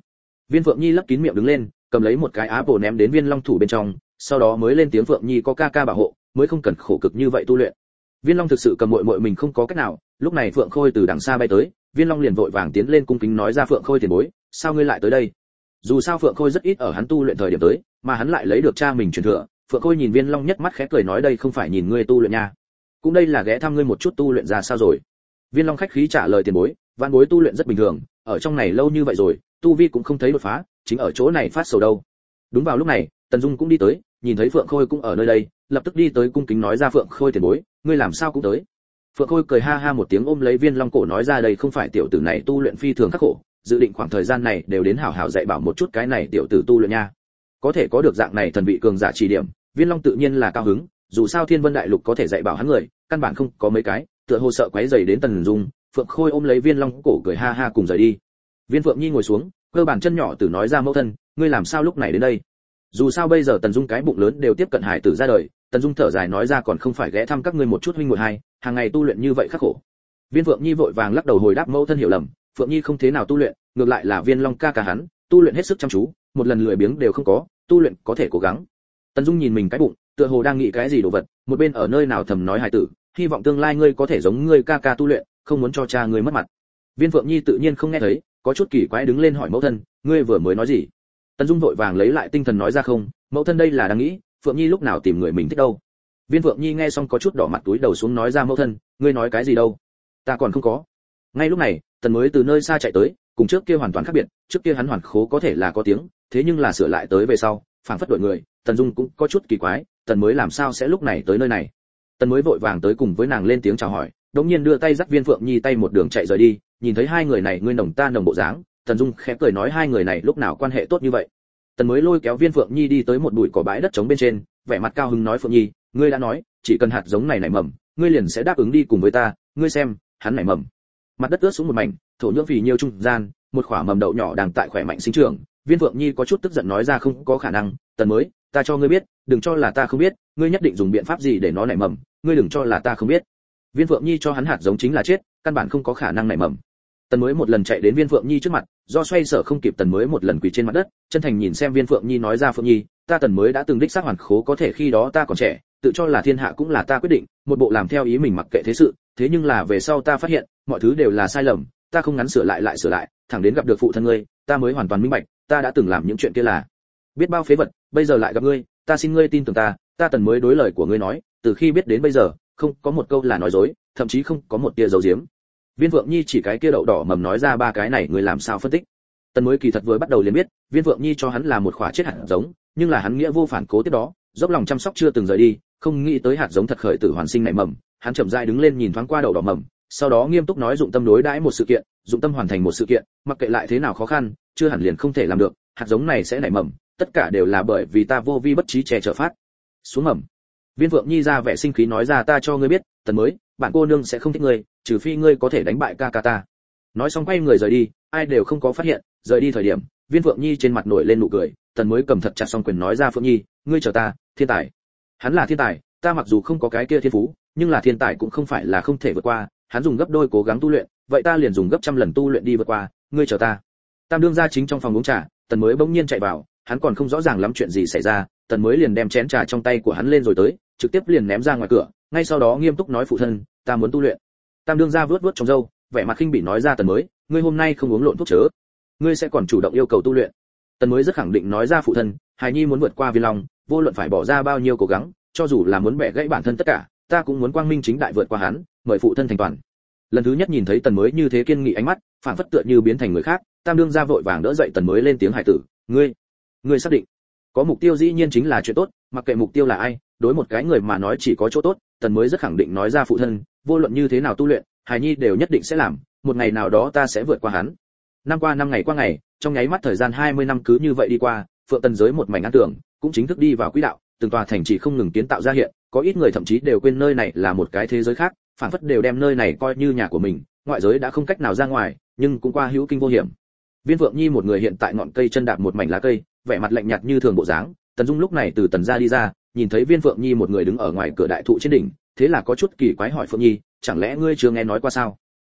Viên Phượng Nhi lấp kín miệng đứng lên, cầm lấy một cái apple ném đến Viên Long thủ bên trong, sau đó mới lên tiếng Phượng Nhi có ca ca bảo hộ, mới không cần khổ cực như vậy tu luyện. Viên Long thực sự cầm muội muội mình không có cách nào, lúc này Phượng Khôi từ đằng xa bay tới, Viên Long liền vội vàng tiến lên cung kính nói ra Phượng Khôi tiền bối, sao ngươi lại tới đây? Dù sao Phượng Khôi rất ít ở hắn tu luyện thời điểm tới, mà hắn lại lấy được cha mình truyền thừa. Phượng Khôi nhìn Viên Long nhất mắt khẽ cười nói đây không phải nhìn ngươi tu luyện nha, cũng đây là ghé thăm ngươi một chút tu luyện ra sao rồi. Viên Long khách khí trả lời tiền bối, vạn bối tu luyện rất bình thường, ở trong này lâu như vậy rồi, tu vi cũng không thấy đột phá, chính ở chỗ này phát sầu đâu. Đúng vào lúc này, Tần Dung cũng đi tới, nhìn thấy Phượng Khôi cũng ở nơi đây, lập tức đi tới cung kính nói ra Phượng Khôi tiền bối, ngươi làm sao cũng tới? Phượng Khôi cười ha ha một tiếng ôm lấy Viên Long cổ nói ra đây không phải tiểu tử này tu luyện phi thường khắc khổ, dự định khoảng thời gian này đều đến hảo hảo dạy bảo một chút cái này tiểu tử tu luyện nha. Có thể có được dạng này thần vị cường giả chỉ điểm, Viên Long tự nhiên là cao hứng, dù sao Thiên Vân Đại Lục có thể dạy bảo hắn người, căn bản không có mấy cái, tựa hồ sợ quấy rầy đến Tần Dung, Phượng Khôi ôm lấy Viên Long cổ cười ha ha cùng rời đi. Viên Phượng Nhi ngồi xuống, cơ bản chân nhỏ tử nói ra mẫu thân, ngươi làm sao lúc này đến đây? Dù sao bây giờ Tần Dung cái bụng lớn đều tiếp cận hải tử ra đời, Tần Dung thở dài nói ra còn không phải ghé thăm các ngươi một chút huynh muội hai, hàng ngày tu luyện như vậy khắc khổ. Viên Phượng Nhi vội vàng lắc đầu hồi đáp mẫu thân hiểu lầm, Phượng Nhi không thế nào tu luyện, ngược lại là Viên Long ca ca hắn, tu luyện hết sức chăm chú, một lần lười biếng đều không có, tu luyện có thể cố gắng. Tần Dung nhìn mình cái bụng, tựa hồ đang nghĩ cái gì đồ vật, một bên ở nơi nào thầm nói hải tử, hy vọng tương lai ngươi có thể giống ngươi ca ca tu luyện, không muốn cho cha ngươi mất mặt. Viên Phượng Nhi tự nhiên không nghe thấy, có chút kỳ quái đứng lên hỏi mẫu thân, ngươi vừa mới nói gì? Tần Dung vội vàng lấy lại tinh thần nói ra không, mẫu thân đây là đang nghĩ, Phượng Nhi lúc nào tìm người mình thích đâu. Viên Phượng Nhi nghe xong có chút đỏ mặt túi đầu xuống nói ra mẫu thân, ngươi nói cái gì đâu? Ta còn không có. Ngay lúc này, Tần mới từ nơi xa chạy tới, cùng trước kia hoàn toàn khác biệt, trước kia hắn hoàn khố có thể là có tiếng, thế nhưng là sửa lại tới về sau, phảng phất đổi người, Tần Dung cũng có chút kỳ quái, Tần mới làm sao sẽ lúc này tới nơi này? Tần mới vội vàng tới cùng với nàng lên tiếng chào hỏi, đống nhiên đưa tay dắt Viên Phượng Nhi tay một đường chạy rời đi, nhìn thấy hai người này ngươi nồng ta nồng bộ dáng, Tần Dung khẽ cười nói hai người này lúc nào quan hệ tốt như vậy. Tần mới lôi kéo Viên Phượng Nhi đi tới một bụi cỏ bãi đất trống bên trên, vẻ mặt cao hứng nói Phượng Nhi, ngươi đã nói, chỉ cần hạt giống này nảy mầm, ngươi liền sẽ đáp ứng đi cùng với ta, ngươi xem, hắn nảy mầm. Mặt đất ướt xuống một mảnh, thổ nhưỡng vì nhiều trung gian, một quả mầm đậu nhỏ đang tại khỏe mạnh sinh trưởng. Viên Phượng Nhi có chút tức giận nói ra không có khả năng, Tần mới, ta cho ngươi biết, đừng cho là ta không biết, ngươi nhất định dùng biện pháp gì để nó nảy mầm, ngươi đừng cho là ta không biết. Viên Phượng Nhi cho hắn hạt giống chính là chết, căn bản không có khả năng nảy mầm. Tần mới một lần chạy đến Viên Phượng Nhi trước mặt, do xoay sở không kịp Tần mới một lần quỳ trên mặt đất, chân thành nhìn xem Viên Phượng Nhi nói ra Phượng Nhi, ta Tần mới đã từng đích xác hoàn khố có thể khi đó ta còn trẻ, tự cho là thiên hạ cũng là ta quyết định, một bộ làm theo ý mình mặc kệ thế sự, thế nhưng là về sau ta phát hiện, mọi thứ đều là sai lầm, ta không ngắn sửa lại lại sửa lại, thẳng đến gặp được phụ thân ngươi, ta mới hoàn toàn minh bạch, ta đã từng làm những chuyện kia là biết bao phế vật, bây giờ lại gặp ngươi, ta xin ngươi tin tưởng ta, ta Tần mới đối lời của ngươi nói, từ khi biết đến bây giờ, không có một câu là nói dối, thậm chí không có một tia giấu giếm. Viên Phượng Nhi chỉ cái kia đậu đỏ mầm nói ra ba cái này người làm sao phân tích. Tần mới kỳ thật vừa bắt đầu liền biết, Viên Phượng Nhi cho hắn là một quả chết hạt giống, nhưng là hắn nghĩa vô phản cố tiếp đó, dốc lòng chăm sóc chưa từng rời đi, không nghĩ tới hạt giống thật khởi tử hoàn sinh nảy mầm, hắn chậm rãi đứng lên nhìn thoáng qua đậu đỏ mầm, sau đó nghiêm túc nói dụng tâm đối đãi một sự kiện, dụng tâm hoàn thành một sự kiện, mặc kệ lại thế nào khó khăn, chưa hẳn liền không thể làm được, hạt giống này sẽ nảy mầm, tất cả đều là bởi vì ta vô vi bất trí che chở phát xuống mầm. Viên Phượng Nhi ra vẻ sinh khí nói ra ta cho ngươi biết, Tần mới, bạn cô nương sẽ không thích ngươi, trừ phi ngươi có thể đánh bại ca ca ta. Nói xong quay người rời đi, ai đều không có phát hiện, rời đi thời điểm, Viên Phượng Nhi trên mặt nổi lên nụ cười, Tần mới cầm thật chặt song quyền nói ra Phượng Nhi, ngươi chờ ta, thiên tài. Hắn là thiên tài, ta mặc dù không có cái kia thiên phú, nhưng là thiên tài cũng không phải là không thể vượt qua, hắn dùng gấp đôi cố gắng tu luyện, vậy ta liền dùng gấp trăm lần tu luyện đi vượt qua, ngươi chờ ta. Tam đương gia chính trong phòng uống trà, Tần mới bỗng nhiên chạy vào, hắn còn không rõ ràng lắm chuyện gì xảy ra, Tần mới liền đem chén trà trong tay của hắn lên rồi tới, trực tiếp liền ném ra ngoài cửa, ngay sau đó nghiêm túc nói phụ thân, ta muốn tu luyện. Tam đương gia vớt vớt trong râu, vẻ mặt khinh bỉ nói ra Tần mới, ngươi hôm nay không uống lộn thuốc chớ, ngươi sẽ còn chủ động yêu cầu tu luyện. Tần mới rất khẳng định nói ra phụ thân, hài nhi muốn vượt qua Viên Long, vô luận phải bỏ ra bao nhiêu cố gắng, cho dù là muốn bẻ gãy bản thân tất cả, ta cũng muốn quang minh chính đại vượt qua hắn, mời phụ thân thành toàn. Lần thứ nhất nhìn thấy Tần mới như thế kiên nghị ánh mắt, phản phất tựa như biến thành người khác, Tam đương gia vội vàng đỡ dậy Tần mới lên tiếng hải tử, ngươi, ngươi xác định? Có mục tiêu dĩ nhiên chính là chuyện tốt, mặc kệ mục tiêu là ai, đối một cái người mà nói chỉ có chỗ tốt. Tần mới rất khẳng định nói ra phụ thân, vô luận như thế nào tu luyện, hài nhi đều nhất định sẽ làm, một ngày nào đó ta sẽ vượt qua hắn. Năm qua năm ngày qua ngày, trong nháy mắt thời gian hai mươi năm cứ như vậy đi qua, Phượng Tần giới một mảnh an tưởng, cũng chính thức đi vào quỹ đạo, từng tòa thành trì không ngừng kiến tạo ra hiện, có ít người thậm chí đều quên nơi này là một cái thế giới khác, phản phất đều đem nơi này coi như nhà của mình, ngoại giới đã không cách nào ra ngoài, nhưng cũng qua hữu kinh vô hiểm. Viên Phượng Nhi một người hiện tại ngọn cây chân đạp một mảnh lá cây, vẻ mặt lạnh nhạt như thường bộ dáng. Tần Dung lúc này từ Tần gia đi ra, nhìn thấy Viên Phượng Nhi một người đứng ở ngoài cửa đại thụ trên đỉnh, thế là có chút kỳ quái hỏi Phượng Nhi, chẳng lẽ ngươi chưa nghe nói qua sao?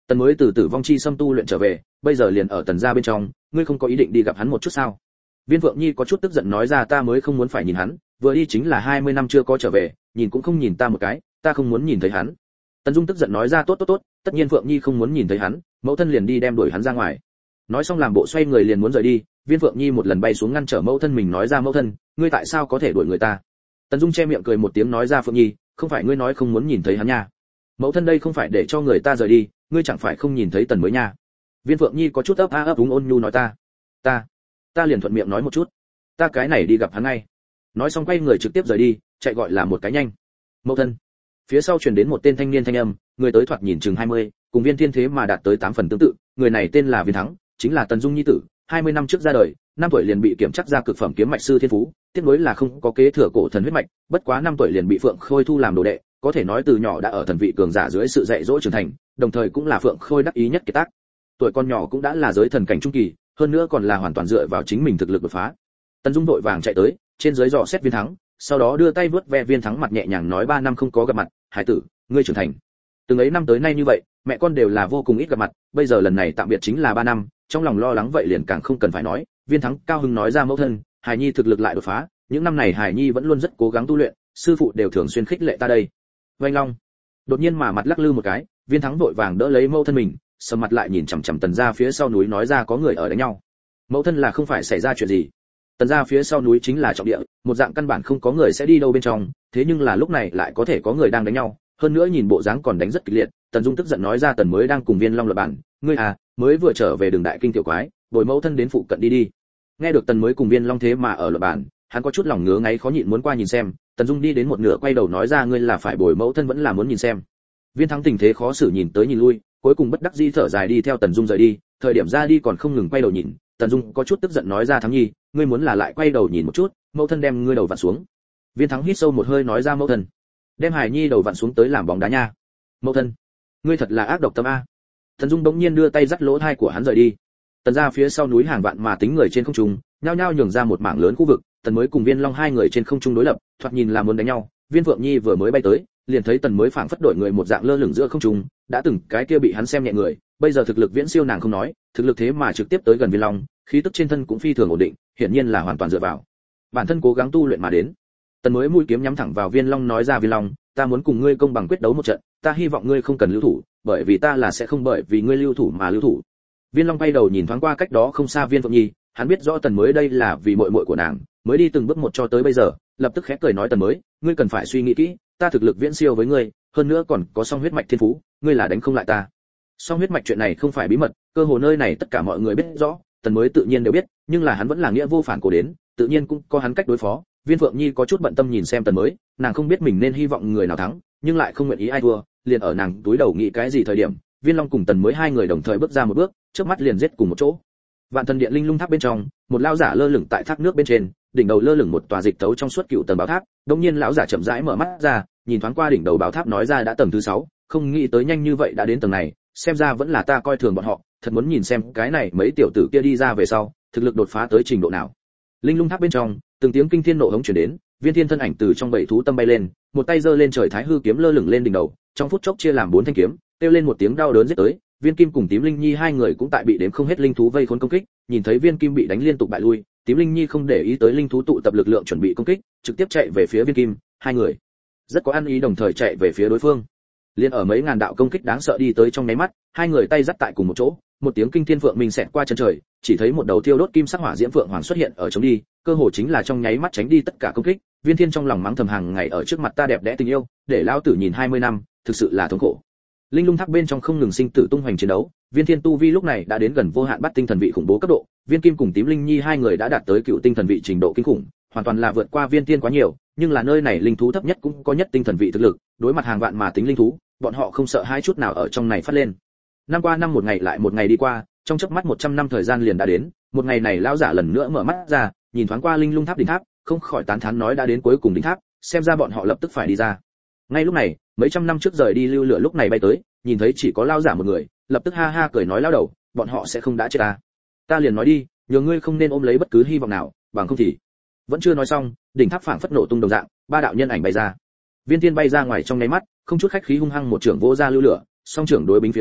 Tần mới từ tử vong chi xâm tu luyện trở về, bây giờ liền ở Tần gia bên trong, ngươi không có ý định đi gặp hắn một chút sao? Viên Phượng Nhi có chút tức giận nói ra, ta mới không muốn phải nhìn hắn, vừa đi chính là hai mươi năm chưa có trở về, nhìn cũng không nhìn ta một cái, ta không muốn nhìn thấy hắn. Tần Dung tức giận nói ra, tốt tốt tốt, tất nhiên Phượng Nhi không muốn nhìn thấy hắn, mẫu thân liền đi đem đuổi hắn ra ngoài. Nói xong làm bộ xoay người liền muốn rời đi, Viên Phượng Nhi một lần bay xuống ngăn trở mẫu thân mình nói ra, mẫu thân, ngươi tại sao có thể đuổi người ta? Tần Dung che miệng cười một tiếng nói ra, Phượng Nhi, không phải ngươi nói không muốn nhìn thấy hắn nha. Mẫu thân đây không phải để cho người ta rời đi, ngươi chẳng phải không nhìn thấy Tần mới nha. Viên Phượng Nhi có chút ấp a ấp úng ôn nhu nói, ta, ta, ta liền thuận miệng nói một chút, ta cái này đi gặp hắn ngay. Nói xong quay người trực tiếp rời đi, chạy gọi là một cái nhanh. Mẫu thân. Phía sau truyền đến một tên thanh niên thanh âm, người tới thoạt nhìn chừng hai mươi, cùng Viên Thiên thế mà đạt tới tám phần tương tự, người này tên là Viên Thắng, chính là Tần Dung nhi tử, hai mươi năm trước ra đời, năm tuổi liền bị kiểm chắc ra cực phẩm kiếm mạch sư thiên phú, tiếc nối là không có kế thừa cổ thần huyết mạch, bất quá năm tuổi liền bị Phượng Khôi thu làm đồ đệ, có thể nói từ nhỏ đã ở thần vị cường giả dưới sự dạy dỗ trưởng thành, đồng thời cũng là Phượng Khôi đắc ý nhất kiệt tác. Tuổi con nhỏ cũng đã là giới thần cảnh trung kỳ, hơn nữa còn là hoàn toàn dựa vào chính mình thực lực đột phá. Tần Dung vội vàng chạy tới, trên dưới dò xét Viên Thắng, sau đó đưa tay vuốt ve Viên Thắng mặt nhẹ nhàng nói, ba năm không có gặp mặt, hải tử, ngươi trưởng thành. Từng ấy năm tới nay như vậy, mẹ con đều là vô cùng ít gặp mặt, bây giờ lần này tạm biệt chính là ba năm, trong lòng lo lắng vậy liền càng không cần phải nói. Viên Thắng cao hứng nói ra, mẫu thân, Hải Nhi thực lực lại đột phá, những năm này Hải Nhi vẫn luôn rất cố gắng tu luyện, sư phụ đều thường xuyên khích lệ ta đây. Vành Long đột nhiên mà mặt lắc lư một cái, Viên Thắng vội vàng đỡ lấy mẫu thân mình, sầm mặt lại nhìn chằm chằm Tần gia phía sau núi nói ra, có người ở đánh nhau. Mẫu thân là không phải xảy ra chuyện gì? Tần gia phía sau núi chính là trọng địa, một dạng căn bản không có người sẽ đi đâu bên trong, thế nhưng là lúc này lại có thể có người đang đánh nhau, hơn nữa nhìn bộ dáng còn đánh rất kịch liệt. Tần Dung tức giận nói ra, Tần mới đang cùng Viên Long luận bản, ngươi à, mới vừa trở về đường đại kinh tiểu quái, bồi mẫu thân đến phụ cận đi đi. Nghe được Tần mới cùng Viên Long thế mà ở luận bản, hắn có chút lòng ngứa ngáy khó nhịn muốn qua nhìn xem. Tần Dung đi đến một nửa quay đầu nói ra, ngươi là phải bồi mẫu thân vẫn là muốn nhìn xem? Viên Thắng tình thế khó xử nhìn tới nhìn lui, cuối cùng bất đắc dĩ thở dài đi theo Tần Dung rời đi, thời điểm ra đi còn không ngừng quay đầu nhìn. Tần Dung có chút tức giận nói ra, Thắng Nhi, ngươi muốn là lại quay đầu nhìn một chút, mẫu thân đem ngươi đầu vặn xuống. Viên Thắng hít sâu một hơi nói ra, mẫu thân, đem Hải Nhi đầu vặn xuống tới làm bóng đá nha. Mẫu thân, ngươi thật là ác độc tâm a. Tần Dung bỗng nhiên đưa tay dắt lỗ tai của hắn rời đi. Tần gia phía sau núi hàng vạn mà tính người trên không trung, nhao nhao nhường ra một mảng lớn khu vực, Tần mới cùng Viên Long hai người trên không trung đối lập, thoạt nhìn là muốn đánh nhau. Viên Phượng Nhi vừa mới bay tới, liền thấy Tần mới phảng phất đổi người một dạng lơ lửng giữa không trung, đã từng cái kia bị hắn xem nhẹ người, bây giờ thực lực viễn siêu nàng không nói, thực lực thế mà trực tiếp tới gần Viên Long, khí tức trên thân cũng phi thường ổn định, hiển nhiên là hoàn toàn dựa vào bản thân cố gắng tu luyện mà đến. Tần mới mũi kiếm nhắm thẳng vào Viên Long nói ra, Viên Long, ta muốn cùng ngươi công bằng quyết đấu một trận, ta hy vọng ngươi không cần lưu thủ, bởi vì ta là sẽ không bởi vì ngươi lưu thủ mà lưu thủ. Viên Long bay đầu nhìn thoáng qua cách đó không xa Viên Phượng Nhi, hắn biết rõ Tần mới đây là vì muội muội của nàng, mới đi từng bước một cho tới bây giờ, lập tức khẽ cười nói, Tần mới, ngươi cần phải suy nghĩ kỹ, ta thực lực viễn siêu với ngươi, hơn nữa còn có song huyết mạch thiên phú, ngươi là đánh không lại ta. Song huyết mạch chuyện này không phải bí mật, cơ hồ nơi này tất cả mọi người biết rõ, Tần mới tự nhiên đều biết, nhưng là hắn vẫn là nghĩa vô phản cố đến, tự nhiên cũng có hắn cách đối phó. Viên Phượng Nhi có chút bận tâm nhìn xem Tần mới, nàng không biết mình nên hy vọng người nào thắng, nhưng lại không nguyện ý ai thua, liền ở nàng túi đầu nghĩ cái gì thời điểm, Viên Long cùng Tần mới hai người đồng thời bước ra một bước, trước mắt liền giết cùng một chỗ. Vạn Thần Điện Linh Lung Tháp bên trong, một lão giả lơ lửng tại thác nước bên trên, đỉnh đầu lơ lửng một tòa dịch tấu trong suốt cựu tầng bảo tháp, đột nhiên lão giả chậm rãi mở mắt ra, nhìn thoáng qua đỉnh đầu bảo tháp nói ra, đã tầng thứ sáu, không nghĩ tới nhanh như vậy đã đến tầng này, xem ra vẫn là ta coi thường bọn họ, thật muốn nhìn xem cái này mấy tiểu tử kia đi ra về sau, thực lực đột phá tới trình độ nào. Linh Lung Tháp bên trong, từng tiếng kinh thiên nộ hống truyền đến, Viên Thiên thân ảnh từ trong bảy thú tâm bay lên, một tay giơ lên trời thái hư kiếm lơ lửng lên đỉnh đầu, trong phút chốc chia làm bốn thanh kiếm, kêu lên một tiếng đau đớn giết tới. Viên Kim cùng Tím Linh Nhi hai người cũng tại bị đếm không hết linh thú vây khốn công kích, nhìn thấy Viên Kim bị đánh liên tục bại lui, Tím Linh Nhi không để ý tới linh thú tụ tập lực lượng chuẩn bị công kích, trực tiếp chạy về phía Viên Kim, hai người rất có ăn ý đồng thời chạy về phía đối phương. Liên ở mấy ngàn đạo công kích đáng sợ đi tới trong nháy mắt, hai người tay dắt tại cùng một chỗ, một tiếng kinh thiên phượng minh xẹt qua chân trời, chỉ thấy một đầu thiêu đốt kim sắc hỏa diễm phượng hoàng xuất hiện ở chống đi, cơ hồ chính là trong nháy mắt tránh đi tất cả công kích. Viên Thiên trong lòng mắng thầm, hàng ngày ở trước mặt ta đẹp đẽ tình yêu, để lão tử nhìn hai mươi năm, thực sự là thống khổ. Linh Lung Tháp bên trong không ngừng sinh tử tung hoành chiến đấu, Viên Thiên tu vi lúc này đã đến gần vô hạn bắt tinh thần vị khủng bố cấp độ, Viên Kim cùng Tím Linh Nhi hai người đã đạt tới cựu tinh thần vị trình độ kinh khủng, hoàn toàn là vượt qua Viên Thiên quá nhiều, nhưng là nơi này linh thú thấp nhất cũng có nhất tinh thần vị thực lực, đối mặt hàng vạn mà tính linh thú, bọn họ không sợ hai chút nào ở trong này phát lên. Năm qua năm một ngày lại một ngày đi qua, trong chớp mắt một trăm năm thời gian liền đã đến, một ngày này lão giả lần nữa mở mắt ra, nhìn thoáng qua Linh Lung Tháp đỉnh tháp, không khỏi tán thán nói đã đến cuối cùng đỉnh tháp, xem ra bọn họ lập tức phải đi ra. Ngay lúc này, mấy trăm năm trước rời đi lưu lửa lúc này bay tới, nhìn thấy chỉ có lão giả một người, lập tức ha ha cười nói, lão đầu, bọn họ sẽ không đã chết ta. Ta liền nói đi, nhờ ngươi không nên ôm lấy bất cứ hy vọng nào, bằng không thì. Vẫn chưa nói xong, đỉnh tháp phảng phất nổ tung đồng dạng, ba đạo nhân ảnh bay ra. Viên Thiên bay ra ngoài trong nháy mắt, không chút khách khí hung hăng một trưởng vỗ ra lưu lửa, song trưởng đối bính phía dưới,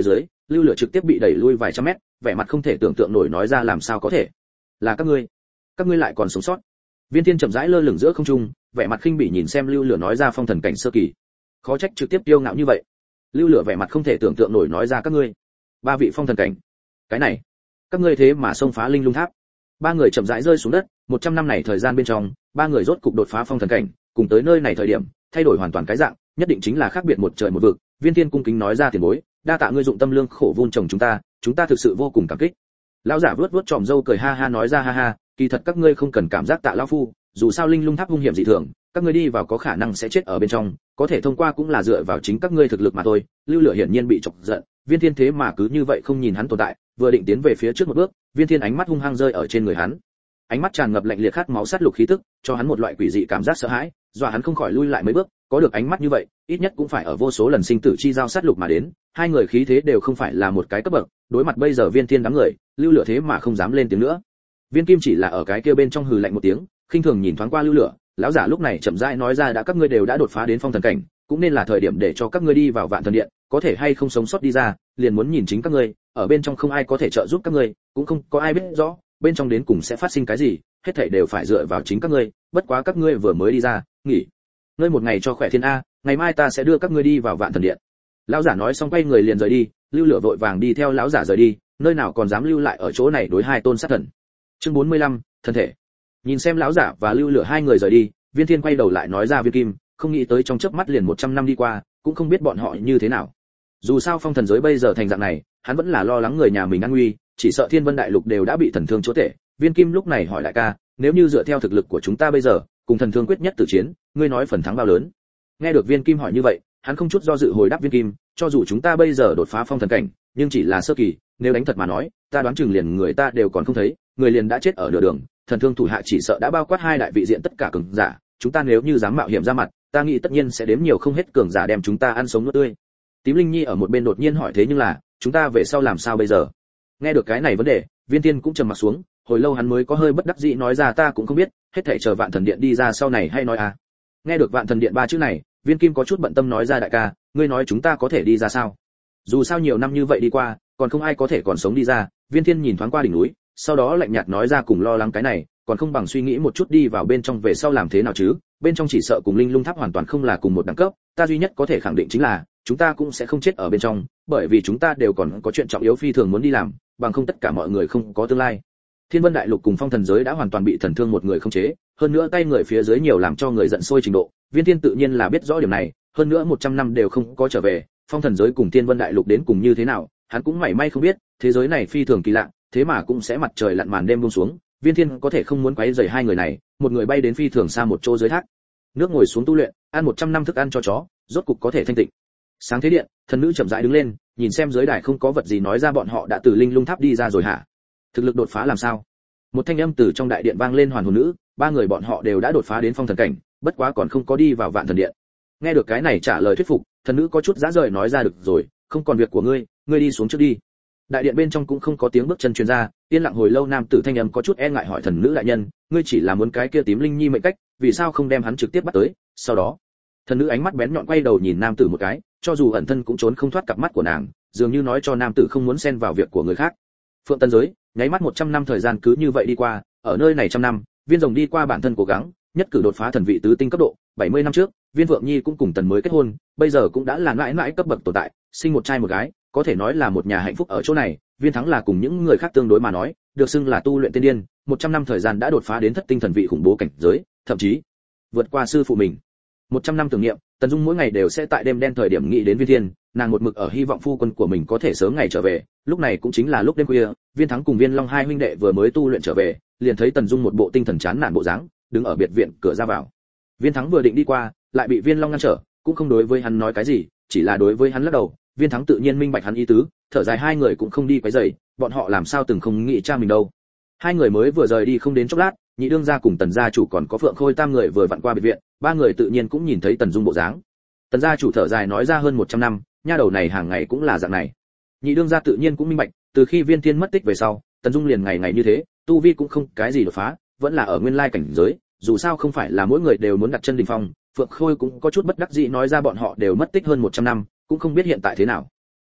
Lưu Lửa trực tiếp bị đẩy lui vài trăm mét, vẻ mặt không thể tưởng tượng nổi nói ra làm sao có thể? Là các ngươi, các ngươi lại còn sống sót. Viên Thiên chậm rãi lơ lửng giữa không trung, vẻ mặt khinh bỉ nhìn xem Lưu Lửa nói ra phong thần cảnh sơ kỳ. Khó trách trực tiếp tiêu ngạo như vậy. Lưu Lửa vẻ mặt không thể tưởng tượng nổi nói ra các ngươi, ba vị phong thần cảnh. Cái này, các ngươi thế mà xông phá linh lung tháp. Ba người chậm rãi rơi xuống đất, một trăm năm này thời gian bên trong, ba người rốt cục đột phá phong thần cảnh, cùng tới nơi này thời điểm, thay đổi hoàn toàn cái dạng, nhất định chính là khác biệt một trời một vực. Viên Thiên cung kính nói ra tiền bối, đa tạ ngươi dụng tâm lương khổ vun trồng chúng ta, chúng ta thực sự vô cùng cảm kích. Lão giả vuốt vuốt tròm râu cười ha ha nói ra ha ha, kỳ thật các ngươi không cần cảm giác tạ lão phu, dù sao linh lung tháp hung hiểm dị thường, các ngươi đi vào có khả năng sẽ chết ở bên trong, có thể thông qua cũng là dựa vào chính các ngươi thực lực mà thôi. Lưu Lửa hiển nhiên bị chọc giận, Viên Thiên thế mà cứ như vậy không nhìn hắn tồn tại, vừa định tiến về phía trước một bước, Viên Thiên ánh mắt hung hăng rơi ở trên người hắn. Ánh mắt tràn ngập lạnh liệt khát máu sát lục khí tức, cho hắn một loại quỷ dị cảm giác sợ hãi, dọa hắn không khỏi lui lại mấy bước, có được ánh mắt như vậy, ít nhất cũng phải ở vô số lần sinh tử chi giao sát lục mà đến, hai người khí thế đều không phải là một cái cấp bậc, đối mặt bây giờ Viên Thiên đám người, Lưu Lửa thế mà không dám lên tiếng nữa. Viên Kim chỉ là ở cái kia bên trong hừ lạnh một tiếng, khinh thường nhìn thoáng qua Lưu Lửa, lão giả lúc này chậm rãi nói ra đã các ngươi đều đã đột phá đến phong thần cảnh, cũng nên là thời điểm để cho các ngươi đi vào Vạn Thần Điện, có thể hay không sống sót đi ra, liền muốn nhìn chính các ngươi, ở bên trong không ai có thể trợ giúp các ngươi, cũng không có ai biết rõ bên trong đến cùng sẽ phát sinh cái gì, hết thảy đều phải dựa vào chính các ngươi, bất quá các ngươi vừa mới đi ra, nghỉ ngơi một ngày cho khỏe thiên a, ngày mai ta sẽ đưa các ngươi đi vào Vạn Thần Điện. Lão giả nói xong quay người liền rời đi, Lưu Lửa vội vàng đi theo lão giả rời đi, nơi nào còn dám lưu lại ở chỗ này đối hai tôn sát thần. Chương bốn mươi lăm, thân thể. Nhìn xem lão giả và Lưu Lửa hai người rời đi, Viên Thiên quay đầu lại nói ra Viên Kim, không nghĩ tới trong chớp mắt liền một trăm năm đi qua, cũng không biết bọn họ như thế nào. Dù sao phong thần giới bây giờ thành dạng này, hắn vẫn là lo lắng người nhà mình an nguy, chỉ sợ Thiên Vân Đại Lục đều đã bị thần thương chúa tể. Viên Kim lúc này hỏi đại ca, nếu như dựa theo thực lực của chúng ta bây giờ, cùng thần thương quyết nhất tử chiến, ngươi nói phần thắng bao lớn? Nghe được Viên Kim hỏi như vậy, hắn không chút do dự hồi đáp Viên Kim, cho dù chúng ta bây giờ đột phá phong thần cảnh, nhưng chỉ là sơ kỳ, nếu đánh thật mà nói, ta đoán chừng liền người ta đều còn không thấy, người liền đã chết ở nửa đường, thần thương thủ hạ chỉ sợ đã bao quát hai đại vị diện tất cả cường giả, chúng ta nếu như dám mạo hiểm ra mặt, ta nghĩ tất nhiên sẽ đếm nhiều không hết cường giả đem chúng ta ăn sống nuốt tươi. Tím Linh Nhi ở một bên đột nhiên hỏi thế nhưng là, chúng ta về sau làm sao bây giờ? Nghe được cái này vấn đề, Viên Thiên cũng trầm mặt xuống, hồi lâu hắn mới có hơi bất đắc dĩ nói ra ta cũng không biết, hết thảy chờ Vạn Thần Điện đi ra sau này hay nói à. Nghe được Vạn Thần Điện ba chữ này, Viên Kim có chút bận tâm nói ra đại ca, ngươi nói chúng ta có thể đi ra sao? Dù sao nhiều năm như vậy đi qua, còn không ai có thể còn sống đi ra. Viên Thiên nhìn thoáng qua đỉnh núi, sau đó lạnh nhạt nói ra cùng lo lắng cái này, còn không bằng suy nghĩ một chút đi vào bên trong về sau làm thế nào chứ, bên trong chỉ sợ cùng linh lung tháp hoàn toàn không là cùng một đẳng cấp, ta duy nhất có thể khẳng định chính là chúng ta cũng sẽ không chết ở bên trong, bởi vì chúng ta đều còn có chuyện trọng yếu phi thường muốn đi làm, bằng không tất cả mọi người không có tương lai. Thiên Vân Đại Lục cùng phong thần giới đã hoàn toàn bị thần thương một người khống chế, hơn nữa tay người phía dưới nhiều làm cho người giận sôi trình độ, Viên Thiên tự nhiên là biết rõ điểm này, hơn nữa một trăm năm đều không có trở về, phong thần giới cùng Thiên Vân Đại Lục đến cùng như thế nào, hắn cũng mảy may không biết, thế giới này phi thường kỳ lạ, thế mà cũng sẽ mặt trời lặn màn đêm buông xuống, Viên Thiên có thể không muốn quấy rầy hai người này, một người bay đến phi thường xa một chỗ dưới thác nước ngồi xuống tu luyện, ăn một trăm năm thức ăn cho chó, rốt cục có thể thanh tịnh. Sáng thế điện, thần nữ chậm rãi đứng lên, nhìn xem dưới đài không có vật gì nói ra bọn họ đã từ linh lung tháp đi ra rồi hả? Thực lực đột phá làm sao? Một thanh âm từ trong đại điện vang lên hoàn hồn nữ, ba người bọn họ đều đã đột phá đến phong thần cảnh, bất quá còn không có đi vào Vạn Thần Điện. Nghe được cái này trả lời thuyết phục, thần nữ có chút dã rời nói ra được rồi, không còn việc của ngươi, ngươi đi xuống trước đi. Đại điện bên trong cũng không có tiếng bước chân truyền ra, yên lặng hồi lâu nam tử thanh âm có chút e ngại hỏi thần nữ đại nhân, ngươi chỉ là muốn cái kia tím linh nhi mệnh cách, vì sao không đem hắn trực tiếp bắt tới? Sau đó, thần nữ ánh mắt bén nhọn quay đầu nhìn nam tử một cái, cho dù ẩn thân cũng trốn không thoát cặp mắt của nàng, dường như nói cho nam tử không muốn xen vào việc của người khác. Phượng Tân giới, nháy mắt một trăm năm thời gian cứ như vậy đi qua, ở nơi này trăm năm, Viên Rồng đi qua bản thân cố gắng, nhất cử đột phá thần vị tứ tinh cấp độ, bảy mươi năm trước, Viên Vượng Nhi cũng cùng Tần mới kết hôn, bây giờ cũng đã là mãi mãi cấp bậc tồn tại, sinh một trai một gái, có thể nói là một nhà hạnh phúc ở chỗ này. Viên Thắng là cùng những người khác tương đối mà nói, được xưng là tu luyện tiên điên, một trăm năm thời gian đã đột phá đến thất tinh thần vị khủng bố cảnh giới, thậm chí vượt qua sư phụ mình. một trăm năm tưởng niệm, Tần Dung mỗi ngày đều sẽ tại đêm đen thời điểm nghĩ đến Viên Thiên, nàng một mực ở hy vọng phu quân của mình có thể sớm ngày trở về, lúc này cũng chính là lúc đêm khuya, Viên Thắng cùng Viên Long hai huynh đệ vừa mới tu luyện trở về, liền thấy Tần Dung một bộ tinh thần chán nản bộ dáng, đứng ở biệt viện cửa ra vào. Viên Thắng vừa định đi qua, lại bị Viên Long ngăn trở, cũng không đối với hắn nói cái gì, chỉ là đối với hắn lắc đầu. Viên Thắng tự nhiên minh bạch hắn ý tứ, thở dài hai người cũng không đi quấy rầy, bọn họ làm sao từng không nghĩ cha mình đâu. Hai người mới vừa rời đi không đến chốc lát, Nhị đương gia cùng Tần gia chủ còn có Phượng Khôi tam người vừa vặn qua biệt viện, ba người tự nhiên cũng nhìn thấy Tần Dung bộ dáng. Tần gia chủ thở dài nói ra hơn một trăm năm, nha đầu này hàng ngày cũng là dạng này. Nhị đương gia tự nhiên cũng minh bạch, từ khi Viên Thiên mất tích về sau, Tần Dung liền ngày ngày như thế, tu vi cũng không cái gì đột phá, vẫn là ở nguyên lai cảnh giới, dù sao không phải là mỗi người đều muốn đặt chân đỉnh phong. Phượng Khôi cũng có chút bất đắc dĩ nói ra bọn họ đều mất tích hơn một trăm năm, cũng không biết hiện tại thế nào.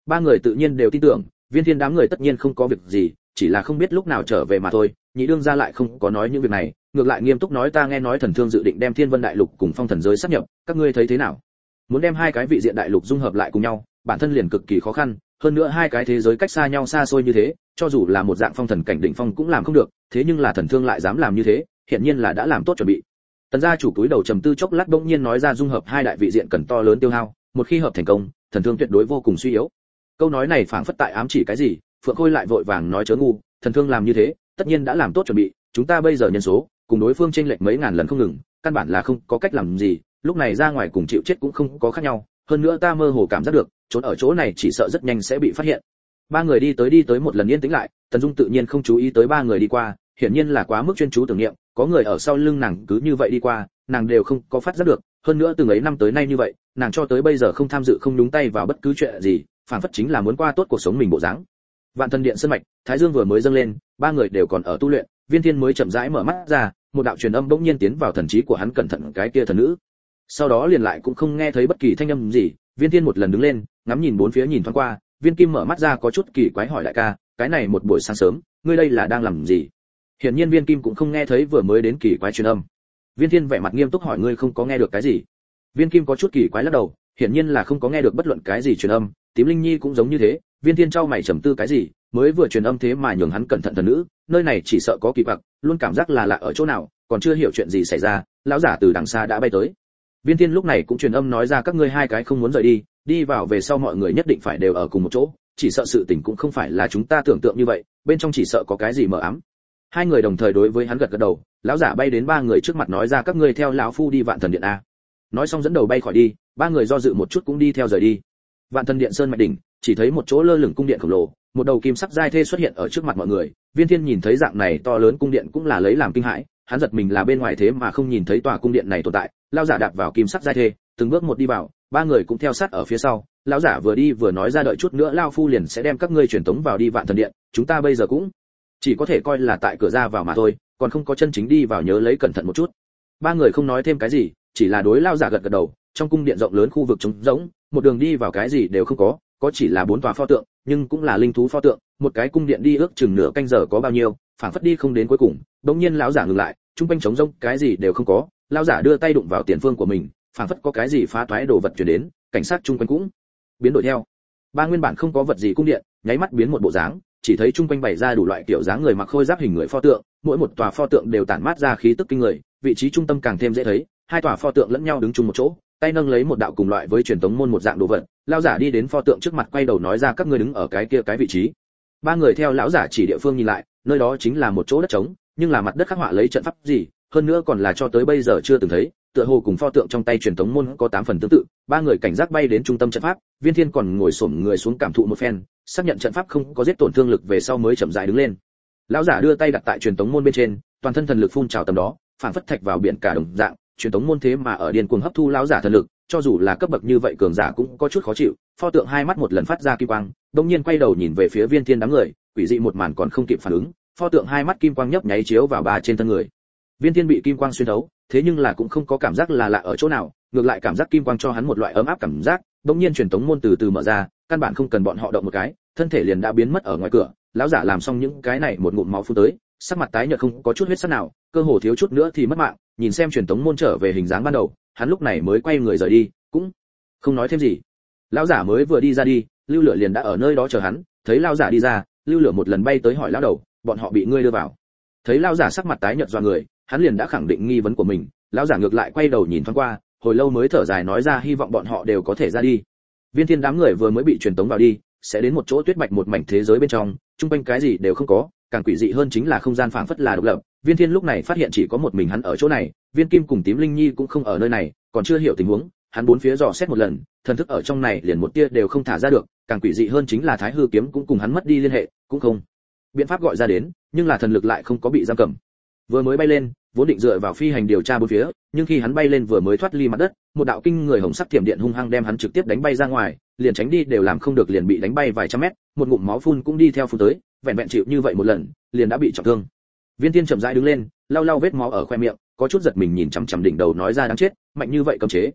Ba người tự nhiên đều tin tưởng, Viên Thiên đám người tất nhiên không có việc gì, chỉ là không biết lúc nào trở về mà thôi. Nhị đương gia lại không có nói những việc này, ngược lại nghiêm túc nói ta nghe nói Thần Thương dự định đem Thiên Vân Đại Lục cùng Phong Thần giới sáp nhập, các ngươi thấy thế nào? Muốn đem hai cái vị diện đại lục dung hợp lại cùng nhau, bản thân liền cực kỳ khó khăn, hơn nữa hai cái thế giới cách xa nhau xa xôi như thế, cho dù là một dạng phong thần cảnh đỉnh phong cũng làm không được, thế nhưng là Thần Thương lại dám làm như thế, hiện nhiên là đã làm tốt chuẩn bị. Tần gia chủ túi đầu trầm tư chốc lát bỗng nhiên nói ra dung hợp hai đại vị diện cần to lớn tiêu hao, một khi hợp thành công, Thần Thương tuyệt đối vô cùng suy yếu. Câu nói này phảng phất tại ám chỉ cái gì, Phượng Khôi lại vội vàng nói chớ ngu, Thần Thương làm như thế, tất nhiên đã làm tốt chuẩn bị, chúng ta bây giờ nhân số, cùng đối phương chênh lệch mấy ngàn lần không ngừng, căn bản là không có cách làm gì, lúc này ra ngoài cùng chịu chết cũng không có khác nhau, hơn nữa ta mơ hồ cảm giác được, trốn ở chỗ này chỉ sợ rất nhanh sẽ bị phát hiện. Ba người đi tới đi tới một lần yên tĩnh lại, Tần Dung tự nhiên không chú ý tới ba người đi qua, hiển nhiên là quá mức chuyên chú tưởng niệm, có người ở sau lưng nàng cứ như vậy đi qua, nàng đều không có phát giác được, hơn nữa từng ấy năm tới nay như vậy, nàng cho tới bây giờ không tham dự không nhúng tay vào bất cứ chuyện gì, phản phất chính là muốn qua tốt cuộc sống mình bộ dáng. Vạn Thần Điện sân mạch, Thái Dương vừa mới dâng lên, ba người đều còn ở tu luyện, Viên Thiên mới chậm rãi mở mắt ra, một đạo truyền âm bỗng nhiên tiến vào thần trí của hắn, cẩn thận cái kia thần nữ. Sau đó liền lại cũng không nghe thấy bất kỳ thanh âm gì, Viên Thiên một lần đứng lên, ngắm nhìn bốn phía nhìn thoáng qua, Viên Kim mở mắt ra có chút kỳ quái hỏi đại ca, cái này một buổi sáng sớm, ngươi đây là đang làm gì? Hiển nhiên Viên Kim cũng không nghe thấy vừa mới đến kỳ quái truyền âm. Viên Thiên vẻ mặt nghiêm túc hỏi ngươi không có nghe được cái gì? Viên Kim có chút kỳ quái lắc đầu, hiển nhiên là không có nghe được bất luận cái gì truyền âm, Tím Linh Nhi cũng giống như thế, Viên Thiên trao mày trầm tư cái gì, mới vừa truyền âm thế mà nhường hắn cẩn thận thần nữ, nơi này chỉ sợ có kỳ quặc, luôn cảm giác là lạ ở chỗ nào, còn chưa hiểu chuyện gì xảy ra, lão giả từ đằng xa đã bay tới. Viên Thiên lúc này cũng truyền âm nói ra các ngươi hai cái không muốn rời đi, đi vào về sau mọi người nhất định phải đều ở cùng một chỗ, chỉ sợ sự tình cũng không phải là chúng ta tưởng tượng như vậy, bên trong chỉ sợ có cái gì mờ ám. Hai người đồng thời đối với hắn gật gật đầu, lão giả bay đến ba người trước mặt nói ra các ngươi theo lão phu đi Vạn Thần Điện a. Nói xong dẫn đầu bay khỏi đi, ba người do dự một chút cũng đi theo rời đi. Vạn Thần Điện sơn mạch đỉnh, chỉ thấy một chỗ lơ lửng cung điện khổng lồ, một đầu kim sắc giai thê xuất hiện ở trước mặt mọi người. Viên Thiên nhìn thấy dạng này to lớn cung điện cũng là lấy làm kinh hãi, hắn giật mình là bên ngoài thế mà không nhìn thấy tòa cung điện này tồn tại. Lão giả đạp vào kim sắc giai thê, từng bước một đi vào, ba người cũng theo sát ở phía sau. Lão giả vừa đi vừa nói ra đợi chút nữa lão phu liền sẽ đem các ngươi truyền tống vào đi Vạn Thần Điện, chúng ta bây giờ cũng chỉ có thể coi là tại cửa ra vào mà thôi, còn không có chân chính đi vào, nhớ lấy cẩn thận một chút. Ba người không nói thêm cái gì, chỉ là đối lão giả gật gật đầu. Trong cung điện rộng lớn khu vực trống rỗng, một đường đi vào cái gì đều không có, có chỉ là bốn tòa pho tượng, nhưng cũng là linh thú pho tượng. Một cái cung điện đi ước chừng nửa canh giờ có bao nhiêu, phảng phất đi không đến cuối cùng. Đống nhiên lão giả ngừng lại, trung quanh trống rỗng, cái gì đều không có. Lão giả đưa tay đụng vào tiền phương của mình, phảng phất có cái gì phá toái đồ vật truyền đến, cảnh sát trung quanh cũng biến đổi theo. Ba nguyên bản không có vật gì cung điện, nháy mắt biến một bộ dáng, chỉ thấy trung quanh bày ra đủ loại kiểu dáng người mặc khôi giáp hình người pho tượng, mỗi một tòa pho tượng đều tản mát ra khí tức kinh người, vị trí trung tâm càng thêm dễ thấy, hai tòa pho tượng lẫn nhau đứng chung một chỗ, tay nâng lấy một đạo cùng loại với truyền tống môn một dạng đồ vật. Lão giả đi đến pho tượng trước mặt quay đầu nói ra các ngươi đứng ở cái kia cái vị trí. Ba người theo lão giả chỉ địa phương nhìn lại, nơi đó chính là một chỗ đất trống, nhưng là mặt đất khắc họa lấy trận pháp gì, hơn nữa còn là cho tới bây giờ chưa từng thấy, tựa hồ cùng pho tượng trong tay truyền tống môn có tám phần tương tự. Ba người cảnh giác bay đến trung tâm trận pháp, Viên Thiên còn ngồi xổm người xuống cảm thụ một phen, xác nhận trận pháp không có giết tổn thương lực về sau mới chậm rãi đứng lên. Lão giả đưa tay đặt tại truyền tống môn bên trên, toàn thân thần lực phun trào tầm đó, phản phất thạch vào biển cả đồng dạng, truyền tống môn thế mà ở điên cuồng hấp thu lão giả thần lực, cho dù là cấp bậc như vậy cường giả cũng có chút khó chịu. Pho tượng hai mắt một lần phát ra kim quang, đột nhiên quay đầu nhìn về phía Viên Thiên đám người, quỷ dị một màn còn không kịp phản ứng, pho tượng hai mắt kim quang nhấp nháy chiếu vào ba trên thân người. Viên Thiên bị kim quang xuyên thấu, thế nhưng là cũng không có cảm giác là lạ ở chỗ nào, ngược lại cảm giác kim quang cho hắn một loại ấm áp cảm giác. Đột nhiên truyền tống môn từ từ mở ra, căn bản không cần bọn họ động một cái, thân thể liền đã biến mất ở ngoài cửa. Lão giả làm xong những cái này một ngụm máu phun tới, sắc mặt tái nhợt không có chút huyết sắc nào, cơ hồ thiếu chút nữa thì mất mạng. Nhìn xem truyền tống môn trở về hình dáng ban đầu, hắn lúc này mới quay người rời đi, cũng không nói thêm gì. Lão giả mới vừa đi ra đi, Lưu Lửa liền đã ở nơi đó chờ hắn. Thấy lão giả đi ra, Lưu Lửa một lần bay tới hỏi lão đầu, bọn họ bị ngươi đưa vào. Thấy lão giả sắc mặt tái nhợt doa người, hắn liền đã khẳng định nghi vấn của mình. Lão giả ngược lại quay đầu nhìn thoáng qua, hồi lâu mới thở dài nói ra hy vọng bọn họ đều có thể ra đi. Viên Thiên đám người vừa mới bị truyền tống vào đi, sẽ đến một chỗ tuyết bạch một mảnh thế giới bên trong, trung quanh cái gì đều không có, càng quỷ dị hơn chính là không gian phảng phất là độc lập. Viên Thiên lúc này phát hiện chỉ có một mình hắn ở chỗ này, Viên Kim cùng Tím Linh Nhi cũng không ở nơi này, còn chưa hiểu tình huống, hắn bốn phía dò xét một lần, thần thức ở trong này liền một tia đều không thả ra được, càng quỷ dị hơn chính là Thái Hư kiếm cũng cùng hắn mất đi liên hệ, cũng không biện pháp gọi ra đến, nhưng là thần lực lại không có bị giam cầm. Vừa mới bay lên, vốn định dựa vào phi hành điều tra bốn phía, nhưng khi hắn bay lên vừa mới thoát ly mặt đất, một đạo kinh người hồng sắc thiểm điện hung hăng đem hắn trực tiếp đánh bay ra ngoài, liền tránh đi đều làm không được liền bị đánh bay vài trăm mét, một ngụm máu phun cũng đi theo phun tới, vẹn vẹn chịu như vậy một lần, liền đã bị trọng thương. Viên Thiên chậm rãi đứng lên, lau lau vết máu ở khoe miệng, có chút giật mình nhìn chằm chằm đỉnh đầu nói ra đáng chết, mạnh như vậy cấm chế.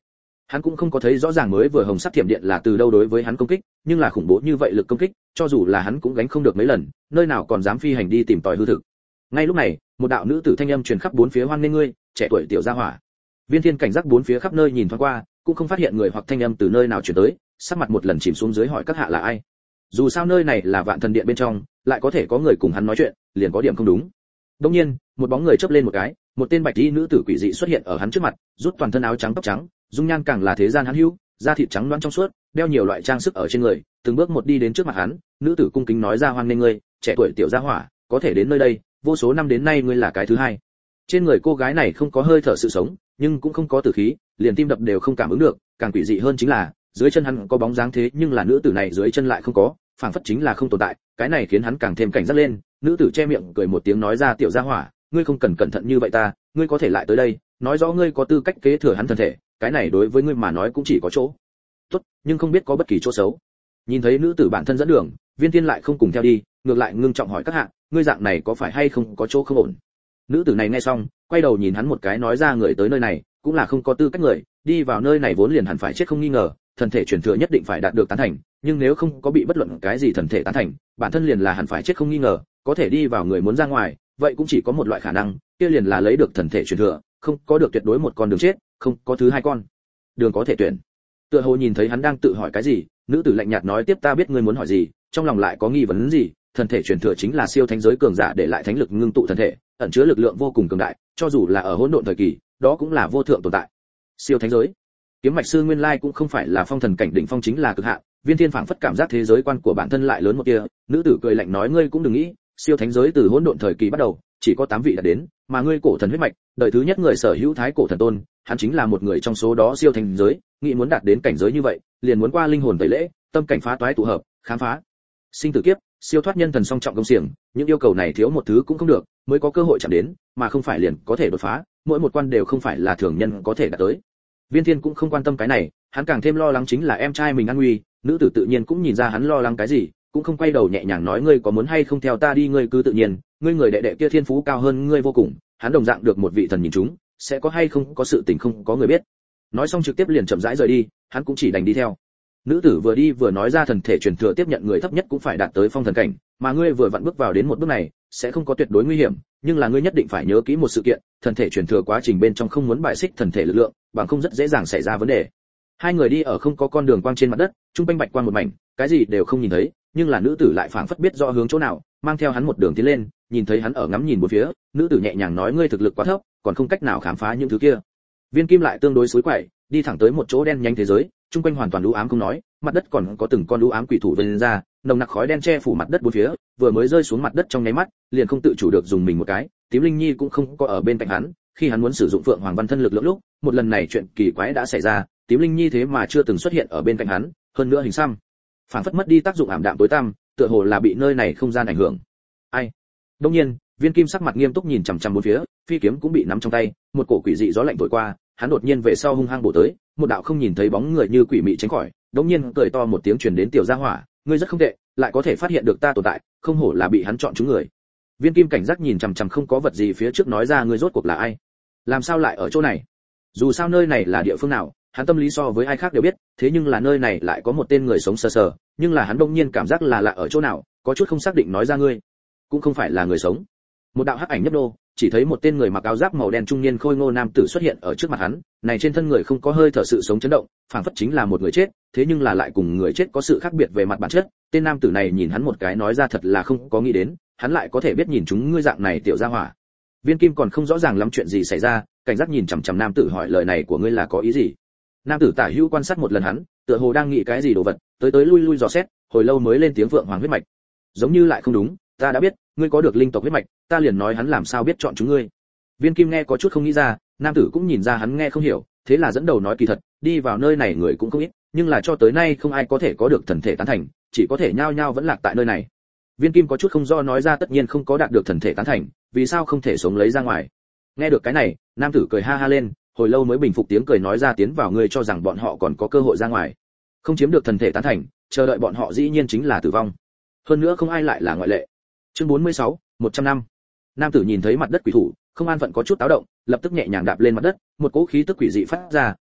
Hắn cũng không có thấy rõ ràng mới vừa hồng sắc thiểm điện là từ đâu đối với hắn công kích, nhưng là khủng bố như vậy lực công kích, cho dù là hắn cũng gánh không được mấy lần, nơi nào còn dám phi hành đi tìm tòi hư thực. Ngay lúc này, một đạo nữ tử thanh âm truyền khắp bốn phía, hoan nghênh ngươi, trẻ tuổi tiểu gia hỏa. Viên Thiên cảnh giác bốn phía khắp nơi nhìn thoáng qua, cũng không phát hiện người hoặc thanh âm từ nơi nào truyền tới, sắc mặt một lần chìm xuống dưới hỏi các hạ là ai. Dù sao nơi này là Vạn Thần Điện bên trong, lại có thể có người cùng hắn nói chuyện, liền có điểm không đúng. Đương nhiên, một bóng người chớp lên một cái, một tên bạch y nữ tử quỷ dị xuất hiện ở hắn trước mặt, rút toàn thân áo trắng tóc trắng, dung nhan càng là thế gian hắn hữu, da thịt trắng loáng trong suốt, đeo nhiều loại trang sức ở trên người, từng bước một đi đến trước mặt hắn, nữ tử cung kính nói ra hoan nghênh ngươi, trẻ tuổi tiểu gia hỏa, có thể đến nơi đây, vô số năm đến nay ngươi là cái thứ hai. Trên người cô gái này không có hơi thở sự sống, nhưng cũng không có tử khí, liền tim đập đều không cảm ứng được, càng quỷ dị hơn chính là, dưới chân hắn có bóng dáng thế nhưng là nữ tử này dưới chân lại không có, phảng phất chính là không tồn tại, cái này khiến hắn càng thêm cảnh giác lên. Nữ tử che miệng cười một tiếng nói ra tiểu gia hỏa, ngươi không cần cẩn thận như vậy ta, ngươi có thể lại tới đây, nói rõ ngươi có tư cách kế thừa hắn thân thể, cái này đối với ngươi mà nói cũng chỉ có chỗ tốt, nhưng không biết có bất kỳ chỗ xấu. Nhìn thấy nữ tử bản thân dẫn đường, Viên Thiên lại không cùng theo đi, ngược lại ngưng trọng hỏi các hạ, ngươi dạng này có phải hay không có chỗ không ổn. Nữ tử này nghe xong, quay đầu nhìn hắn một cái nói ra người tới nơi này, cũng là không có tư cách người, đi vào nơi này vốn liền hẳn phải chết không nghi ngờ, thần thể truyền thừa nhất định phải đạt được tán thành, nhưng nếu không có bị bất luận cái gì thần thể tán thành, bản thân liền là hẳn phải chết không nghi ngờ, có thể đi vào người muốn ra ngoài, vậy cũng chỉ có một loại khả năng, kia liền là lấy được thần thể truyền thừa, không có được tuyệt đối một con đường chết, không có thứ hai con đường có thể tuyển. Tựa hồ nhìn thấy hắn đang tự hỏi cái gì, nữ tử lạnh nhạt nói tiếp ta biết ngươi muốn hỏi gì, trong lòng lại có nghi vấn gì, thần thể truyền thừa chính là siêu thánh giới cường giả để lại thánh lực ngưng tụ thần thể, ẩn chứa lực lượng vô cùng cường đại, cho dù là ở hỗn độn thời kỳ, đó cũng là vô thượng tồn tại. Siêu thánh giới, kiếm mạch sư nguyên lai cũng không phải là phong thần cảnh đỉnh phong chính là cực hạn. Viên Thiên phảng phất cảm giác thế giới quan của bản thân lại lớn một tia, nữ tử cười lạnh nói ngươi cũng đừng nghĩ, siêu thánh giới từ hỗn độn thời kỳ bắt đầu, chỉ có tám vị đã đến, mà ngươi cổ thần huyết mạch, đời thứ nhất người sở hữu thái cổ thần tôn, hắn chính là một người trong số đó siêu thánh giới, nghĩ muốn đạt đến cảnh giới như vậy, liền muốn qua linh hồn tẩy lễ, tâm cảnh phá toái tụ hợp, khám phá sinh tử kiếp, siêu thoát nhân thần song trọng công xiềng, những yêu cầu này thiếu một thứ cũng không được, mới có cơ hội chạm đến, mà không phải liền có thể đột phá, mỗi một quan đều không phải là thường nhân có thể đạt tới. Viên Thiên cũng không quan tâm cái này, hắn càng thêm lo lắng chính là em trai mình an nguy, nữ tử tự nhiên cũng nhìn ra hắn lo lắng cái gì, cũng không quay đầu nhẹ nhàng nói ngươi có muốn hay không theo ta đi, ngươi cứ tự nhiên, ngươi người đệ đệ kia thiên phú cao hơn ngươi vô cùng, hắn đồng dạng được một vị thần nhìn chúng, sẽ có hay không có sự tình không có người biết. Nói xong trực tiếp liền chậm rãi rời đi, hắn cũng chỉ đành đi theo. Nữ tử vừa đi vừa nói ra thần thể truyền thừa tiếp nhận người thấp nhất cũng phải đạt tới phong thần cảnh, mà ngươi vừa vặn bước vào đến một bước này, sẽ không có tuyệt đối nguy hiểm, nhưng là ngươi nhất định phải nhớ kỹ một sự kiện, thần thể truyền thừa quá trình bên trong không muốn bại xích thần thể lực lượng, bằng không rất dễ dàng xảy ra vấn đề. Hai người đi ở không có con đường quang trên mặt đất, trung quanh bạch quang một mảnh, cái gì đều không nhìn thấy, nhưng là nữ tử lại phảng phất biết rõ hướng chỗ nào, mang theo hắn một đường tiến lên, nhìn thấy hắn ở ngắm nhìn bốn phía, nữ tử nhẹ nhàng nói ngươi thực lực quá thấp, còn không cách nào khám phá những thứ kia. Viên Kim lại tương đối suối quậy, đi thẳng tới một chỗ đen nhánh thế giới, trung quanh hoàn toàn u ám không nói, mặt đất còn có từng con u ám quỷ thủ vươn ra, nồng nặc khói đen che phủ mặt đất bốn phía, vừa mới rơi xuống mặt đất trong nháy mắt, liền không tự chủ được dùng mình một cái, Tím Linh Nhi cũng không có ở bên cạnh hắn, khi hắn muốn sử dụng Phượng Hoàng Văn thân lực lượng lúc, một lần này chuyện kỳ quái đã xảy ra, Tím Linh Nhi thế mà chưa từng xuất hiện ở bên cạnh hắn, hơn nữa hình xăm phảng phất mất đi tác dụng ảm đạm tối tăm, tựa hồ là bị nơi này không gian ảnh hưởng. Ai? Đương nhiên, Viên Kim sắc mặt nghiêm túc nhìn chằm chằm bốn phía, phi kiếm cũng bị nắm trong tay, một cổ quỷ dị gió lạnh thổi qua, hắn đột nhiên về sau hung hăng bổ tới, một đạo không nhìn thấy bóng người như quỷ mị tránh khỏi, đột nhiên cười to một tiếng truyền đến tiểu gia hỏa, ngươi rất không tệ, lại có thể phát hiện được ta tồn tại, không hổ là bị hắn chọn chúng người. Viên Kim cảnh giác nhìn chằm chằm không có vật gì phía trước nói ra ngươi rốt cuộc là ai? Làm sao lại ở chỗ này? Dù sao nơi này là địa phương nào, hắn tâm lý so với ai khác đều biết, thế nhưng là nơi này lại có một tên người sống sờ sờ, nhưng là hắn đông nhiên cảm giác là lạ ở chỗ nào, có chút không xác định nói ra ngươi, cũng không phải là người sống. Một đạo hắc ảnh nhấp đô, chỉ thấy một tên người mặc áo giáp màu đen trung niên khôi ngô nam tử xuất hiện ở trước mặt hắn, này trên thân người không có hơi thở sự sống chấn động, phảng phất chính là một người chết, thế nhưng là lại cùng người chết có sự khác biệt về mặt bản chất. Tên nam tử này nhìn hắn một cái nói ra thật là không có nghĩ đến, hắn lại có thể biết nhìn chúng ngươi dạng này tiểu gia hỏa. Viên Kim còn không rõ ràng lắm chuyện gì xảy ra, cảnh giác nhìn chằm chằm nam tử hỏi lời này của ngươi là có ý gì. Nam tử tả hữu quan sát một lần hắn, tựa hồ đang nghĩ cái gì đồ vật, tới tới lui lui dò xét, hồi lâu mới lên tiếng Phượng Hoàng huyết mạch. Giống như lại không đúng, ta đã biết, ngươi có được linh tộc huyết mạch, ta liền nói hắn làm sao biết chọn chúng ngươi. Viên Kim nghe có chút không nghĩ ra, nam tử cũng nhìn ra hắn nghe không hiểu, thế là dẫn đầu nói kỳ thật, đi vào nơi này người cũng không ít, nhưng là cho tới nay không ai có thể có được thần thể tán thành, chỉ có thể nhao nhao vẫn lạc tại nơi này. Viên Kim có chút không do nói ra tất nhiên không có đạt được thần thể tán thành, vì sao không thể sống lấy ra ngoài. Nghe được cái này, nam tử cười ha ha lên, hồi lâu mới bình phục tiếng cười nói ra tiến vào ngươi cho rằng bọn họ còn có cơ hội ra ngoài. Không chiếm được thần thể tán thành, chờ đợi bọn họ dĩ nhiên chính là tử vong. Hơn nữa không ai lại là ngoại lệ. Chương bốn mươi sáu, một trăm năm. Nam tử nhìn thấy mặt đất quỷ thủ, không an phận có chút táo động, lập tức nhẹ nhàng đạp lên mặt đất, một cỗ khí tức quỷ dị phát ra,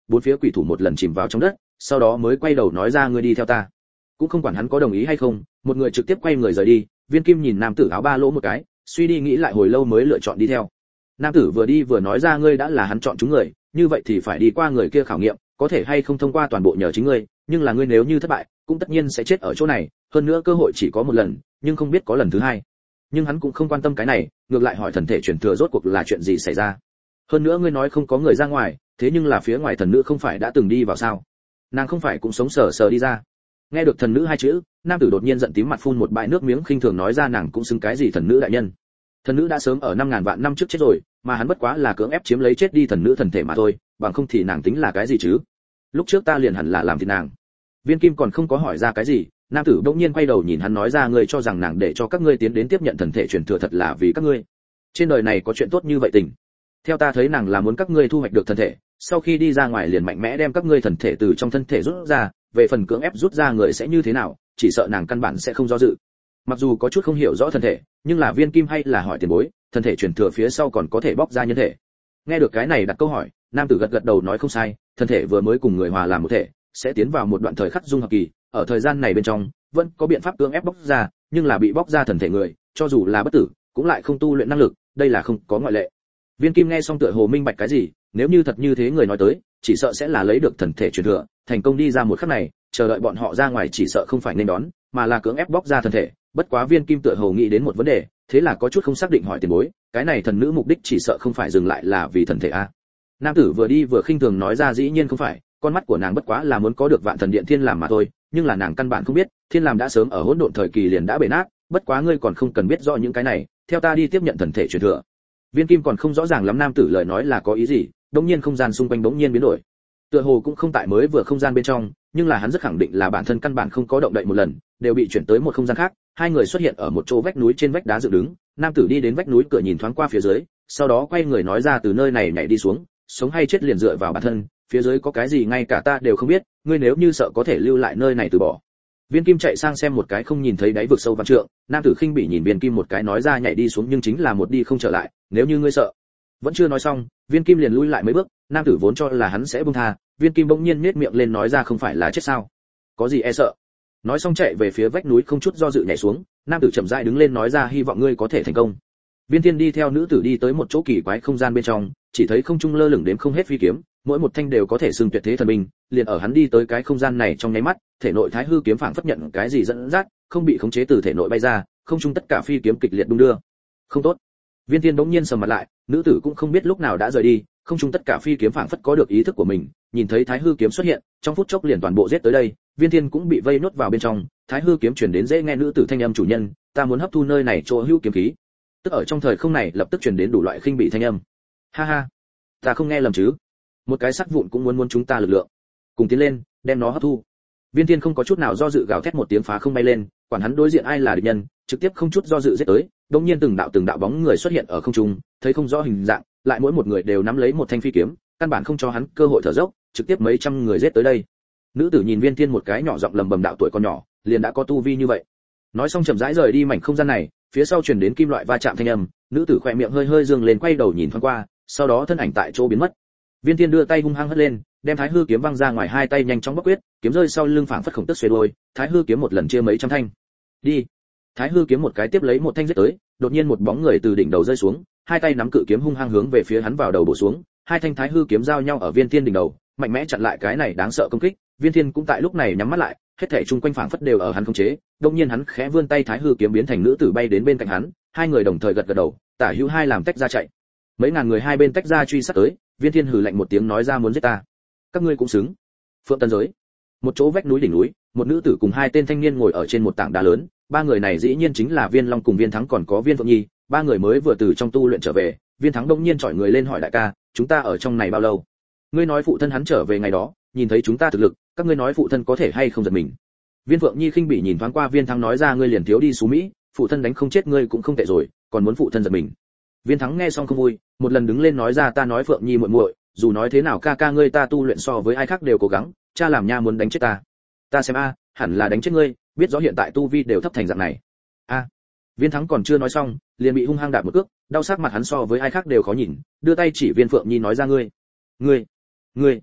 bốn phía quỷ thủ một lần chìm vào trong đất, sau đó mới quay đầu nói ra ngươi đi theo ta. Cũng không quản hắn có đồng ý hay không, một người trực tiếp quay người rời đi. Viên Kim nhìn nam tử áo ba lỗ một cái, suy đi nghĩ lại hồi lâu mới lựa chọn đi theo. Nam tử vừa đi vừa nói ra ngươi đã là hắn chọn chúng người, như vậy thì phải đi qua người kia khảo nghiệm, có thể hay không thông qua toàn bộ nhờ chính ngươi, nhưng là ngươi nếu như thất bại, cũng tất nhiên sẽ chết ở chỗ này, hơn nữa cơ hội chỉ có một lần, nhưng không biết có lần thứ hai. Nhưng hắn cũng không quan tâm cái này, ngược lại hỏi thần thể truyền thừa rốt cuộc là chuyện gì xảy ra. Hơn nữa ngươi nói không có người ra ngoài, thế nhưng là phía ngoài thần nữ không phải đã từng đi vào sao? Nàng không phải cũng sống sờ sờ đi ra? Nghe được thần nữ hai chữ, nam tử đột nhiên giận tím mặt phun một bãi nước miếng khinh thường nói ra nàng cũng xứng cái gì thần nữ đại nhân. Thần nữ đã sớm ở năm ngàn vạn năm trước chết rồi, mà hắn bất quá là cưỡng ép chiếm lấy chết đi thần nữ thần thể mà thôi, bằng không thì nàng tính là cái gì chứ? Lúc trước ta liền hẳn là làm thịt nàng. Viên Kim còn không có hỏi ra cái gì, nam tử bỗng nhiên quay đầu nhìn hắn nói ra ngươi cho rằng nàng để cho các ngươi tiến đến tiếp nhận thần thể truyền thừa thật là vì các ngươi. Trên đời này có chuyện tốt như vậy tình. Theo ta thấy nàng là muốn các ngươi thu hoạch được thần thể, sau khi đi ra ngoài liền mạnh mẽ đem các ngươi thần thể từ trong thân thể rút ra, về phần cưỡng ép rút ra người sẽ như thế nào, chỉ sợ nàng căn bản sẽ không do dự. Mặc dù có chút không hiểu rõ thần thể, nhưng là Viên Kim hay là hỏi tiền bối, thần thể truyền thừa phía sau còn có thể bóc ra nhân thể. Nghe được cái này đặt câu hỏi, nam tử gật gật đầu nói không sai, thần thể vừa mới cùng người hòa làm một thể, sẽ tiến vào một đoạn thời khắc dung hợp kỳ, ở thời gian này bên trong, vẫn có biện pháp cưỡng ép bóc ra, nhưng là bị bóc ra thần thể người, cho dù là bất tử, cũng lại không tu luyện năng lực, đây là không có ngoại lệ. Viên Kim nghe xong tựa hồ minh bạch cái gì, nếu như thật như thế người nói tới, chỉ sợ sẽ là lấy được thần thể truyền thừa, thành công đi ra một khắc này, chờ đợi bọn họ ra ngoài chỉ sợ không phải nên đón, mà là cưỡng ép bóc ra thần thể. Bất quá Viên Kim tựa hồ nghĩ đến một vấn đề, thế là có chút không xác định hỏi tiền bối, cái này thần nữ mục đích chỉ sợ không phải dừng lại là vì thần thể a? Nam tử vừa đi vừa khinh thường nói ra dĩ nhiên không phải, con mắt của nàng bất quá là muốn có được Vạn Thần Điện Thiên Làm mà thôi, nhưng là nàng căn bản không biết, Thiên Làm đã sớm ở hỗn độn thời kỳ liền đã bể nát, bất quá ngươi còn không cần biết rõ những cái này, theo ta đi tiếp nhận thần thể truyền thừa. Viên Kim còn không rõ ràng lắm nam tử lời nói là có ý gì, đột nhiên không gian xung quanh bỗng nhiên biến đổi. Tựa hồ cũng không tại mới vừa không gian bên trong, nhưng là hắn rất khẳng định là bản thân căn bản không có động đậy một lần, đều bị chuyển tới một không gian khác. Hai người xuất hiện ở một chỗ vách núi trên vách đá dựng đứng, nam tử đi đến vách núi cửa nhìn thoáng qua phía dưới, sau đó quay người nói ra từ nơi này nhảy đi xuống, sống hay chết liền dựa vào bản thân, phía dưới có cái gì ngay cả ta đều không biết, ngươi nếu như sợ có thể lưu lại nơi này từ bỏ. Viên Kim chạy sang xem một cái không nhìn thấy đáy vực sâu vạn trượng, nam tử khinh bỉ nhìn Viên Kim một cái nói ra nhảy đi xuống nhưng chính là một đi không trở lại, nếu như ngươi sợ. Vẫn chưa nói xong, Viên Kim liền lui lại mấy bước, nam tử vốn cho là hắn sẽ buông tha, Viên Kim bỗng nhiên nhếch miệng lên nói ra không phải là chết sao? Có gì e sợ? Nói xong chạy về phía vách núi không chút do dự nhảy xuống, nam tử chậm rãi đứng lên nói ra hy vọng ngươi có thể thành công. Viên Thiên đi theo nữ tử đi tới một chỗ kỳ quái không gian bên trong, chỉ thấy không trung lơ lửng đếm không hết phi kiếm, mỗi một thanh đều có thể xưng tuyệt thế thần binh, liền ở hắn đi tới cái không gian này trong nháy mắt, thể nội Thái Hư kiếm phảng phất nhận cái gì dẫn dắt, không bị khống chế từ thể nội bay ra, không trung tất cả phi kiếm kịch liệt đung đưa. Không tốt. Viên Thiên bỗng nhiên sầm mặt lại, nữ tử cũng không biết lúc nào đã rời đi, không trung tất cả phi kiếm phảng phất có được ý thức của mình, nhìn thấy Thái Hư kiếm xuất hiện, trong phút chốc liền toàn bộ giết tới đây, Viên Thiên cũng bị vây nuốt vào bên trong, Thái Hư kiếm truyền đến dễ nghe nữ tử thanh âm chủ nhân, ta muốn hấp thu nơi này chỗ hữu kiếm khí. Tức ở trong thời không này lập tức truyền đến đủ loại khinh bị thanh âm. Ha ha, ta không nghe lầm chứ? Một cái sắt vụn cũng muốn muốn chúng ta lực lượng, cùng tiến lên, đem nó hấp thu. Viên Thiên không có chút nào do dự gào thét một tiếng phá không bay lên, quản hắn đối diện ai là địch nhân, trực tiếp không chút do dự giết tới. Đột nhiên từng đạo từng đạo bóng người xuất hiện ở không trung, thấy không rõ hình dạng, lại mỗi một người đều nắm lấy một thanh phi kiếm, căn bản không cho hắn cơ hội thở dốc, trực tiếp mấy trăm người giết tới đây. Nữ tử nhìn Viên Thiên một cái nhỏ giọng lầm bầm đạo tuổi con nhỏ, liền đã có tu vi như vậy. Nói xong chậm rãi rời đi mảnh không gian này, phía sau truyền đến kim loại va chạm thanh âm, nữ tử khỏe miệng hơi hơi dương lên quay đầu nhìn thoáng qua, sau đó thân ảnh tại chỗ biến mất. Viên Thiên đưa tay hung hăng hất lên, đem Thái Hư kiếm văng ra ngoài hai tay nhanh chóng bóc quyết, kiếm rơi sau lưng phảng phất khổng tức xuề đôi, Thái Hư kiếm một lần chia mấy trăm thanh. Đi. Thái Hư kiếm một cái tiếp lấy một thanh giết tới, đột nhiên một bóng người từ đỉnh đầu rơi xuống, hai tay nắm cự kiếm hung hăng hướng về phía hắn vào đầu bổ xuống, hai thanh Thái Hư kiếm giao nhau ở Viên Thiên đỉnh đầu, mạnh mẽ chặn lại cái này đáng sợ công kích. Viên Thiên cũng tại lúc này nhắm mắt lại, hết thảy chung quanh phảng phất đều ở hắn khống chế, đột nhiên hắn khẽ vươn tay Thái Hư kiếm biến thành nữ tử bay đến bên cạnh hắn, hai người đồng thời gật gật đầu, tả hữu hai làm tách ra chạy. Mấy ngàn người hai bên tách ra truy sát tới, Viên Thiên hừ lạnh một tiếng nói ra muốn giết ta, các ngươi cũng xứng. Phượng Tân giới, một chỗ vách núi đỉnh núi, một nữ tử cùng hai tên thanh niên ngồi ở trên một tảng đá lớn, ba người này dĩ nhiên chính là Viên Long cùng Viên Thắng còn có Viên Phượng Nhi, ba người mới vừa từ trong tu luyện trở về. Viên Thắng đông nhiên chọi người lên hỏi đại ca, chúng ta ở trong này bao lâu? Ngươi nói phụ thân hắn trở về ngày đó, nhìn thấy chúng ta thực lực, các ngươi nói phụ thân có thể hay không giật mình? Viên Phượng Nhi khinh bỉ nhìn thoáng qua Viên Thắng nói ra ngươi liền thiếu đi xú mỹ, phụ thân đánh không chết ngươi cũng không tệ rồi, còn muốn phụ thân giật mình. Viên Thắng nghe xong không vui, một lần đứng lên nói ra ta nói Phượng Nhi muội muội, dù nói thế nào ca ca ngươi ta tu luyện so với ai khác đều cố gắng, cha làm nha muốn đánh chết ta. Ta xem a, hẳn là đánh chết ngươi, biết rõ hiện tại tu vi đều thấp thành dạng này. A. Viên Thắng còn chưa nói xong, liền bị hung hăng đạp một cước, đau sắc mặt hắn so với ai khác đều khó nhìn, đưa tay chỉ Viên Phượng Nhi nói ra ngươi, ngươi, ngươi.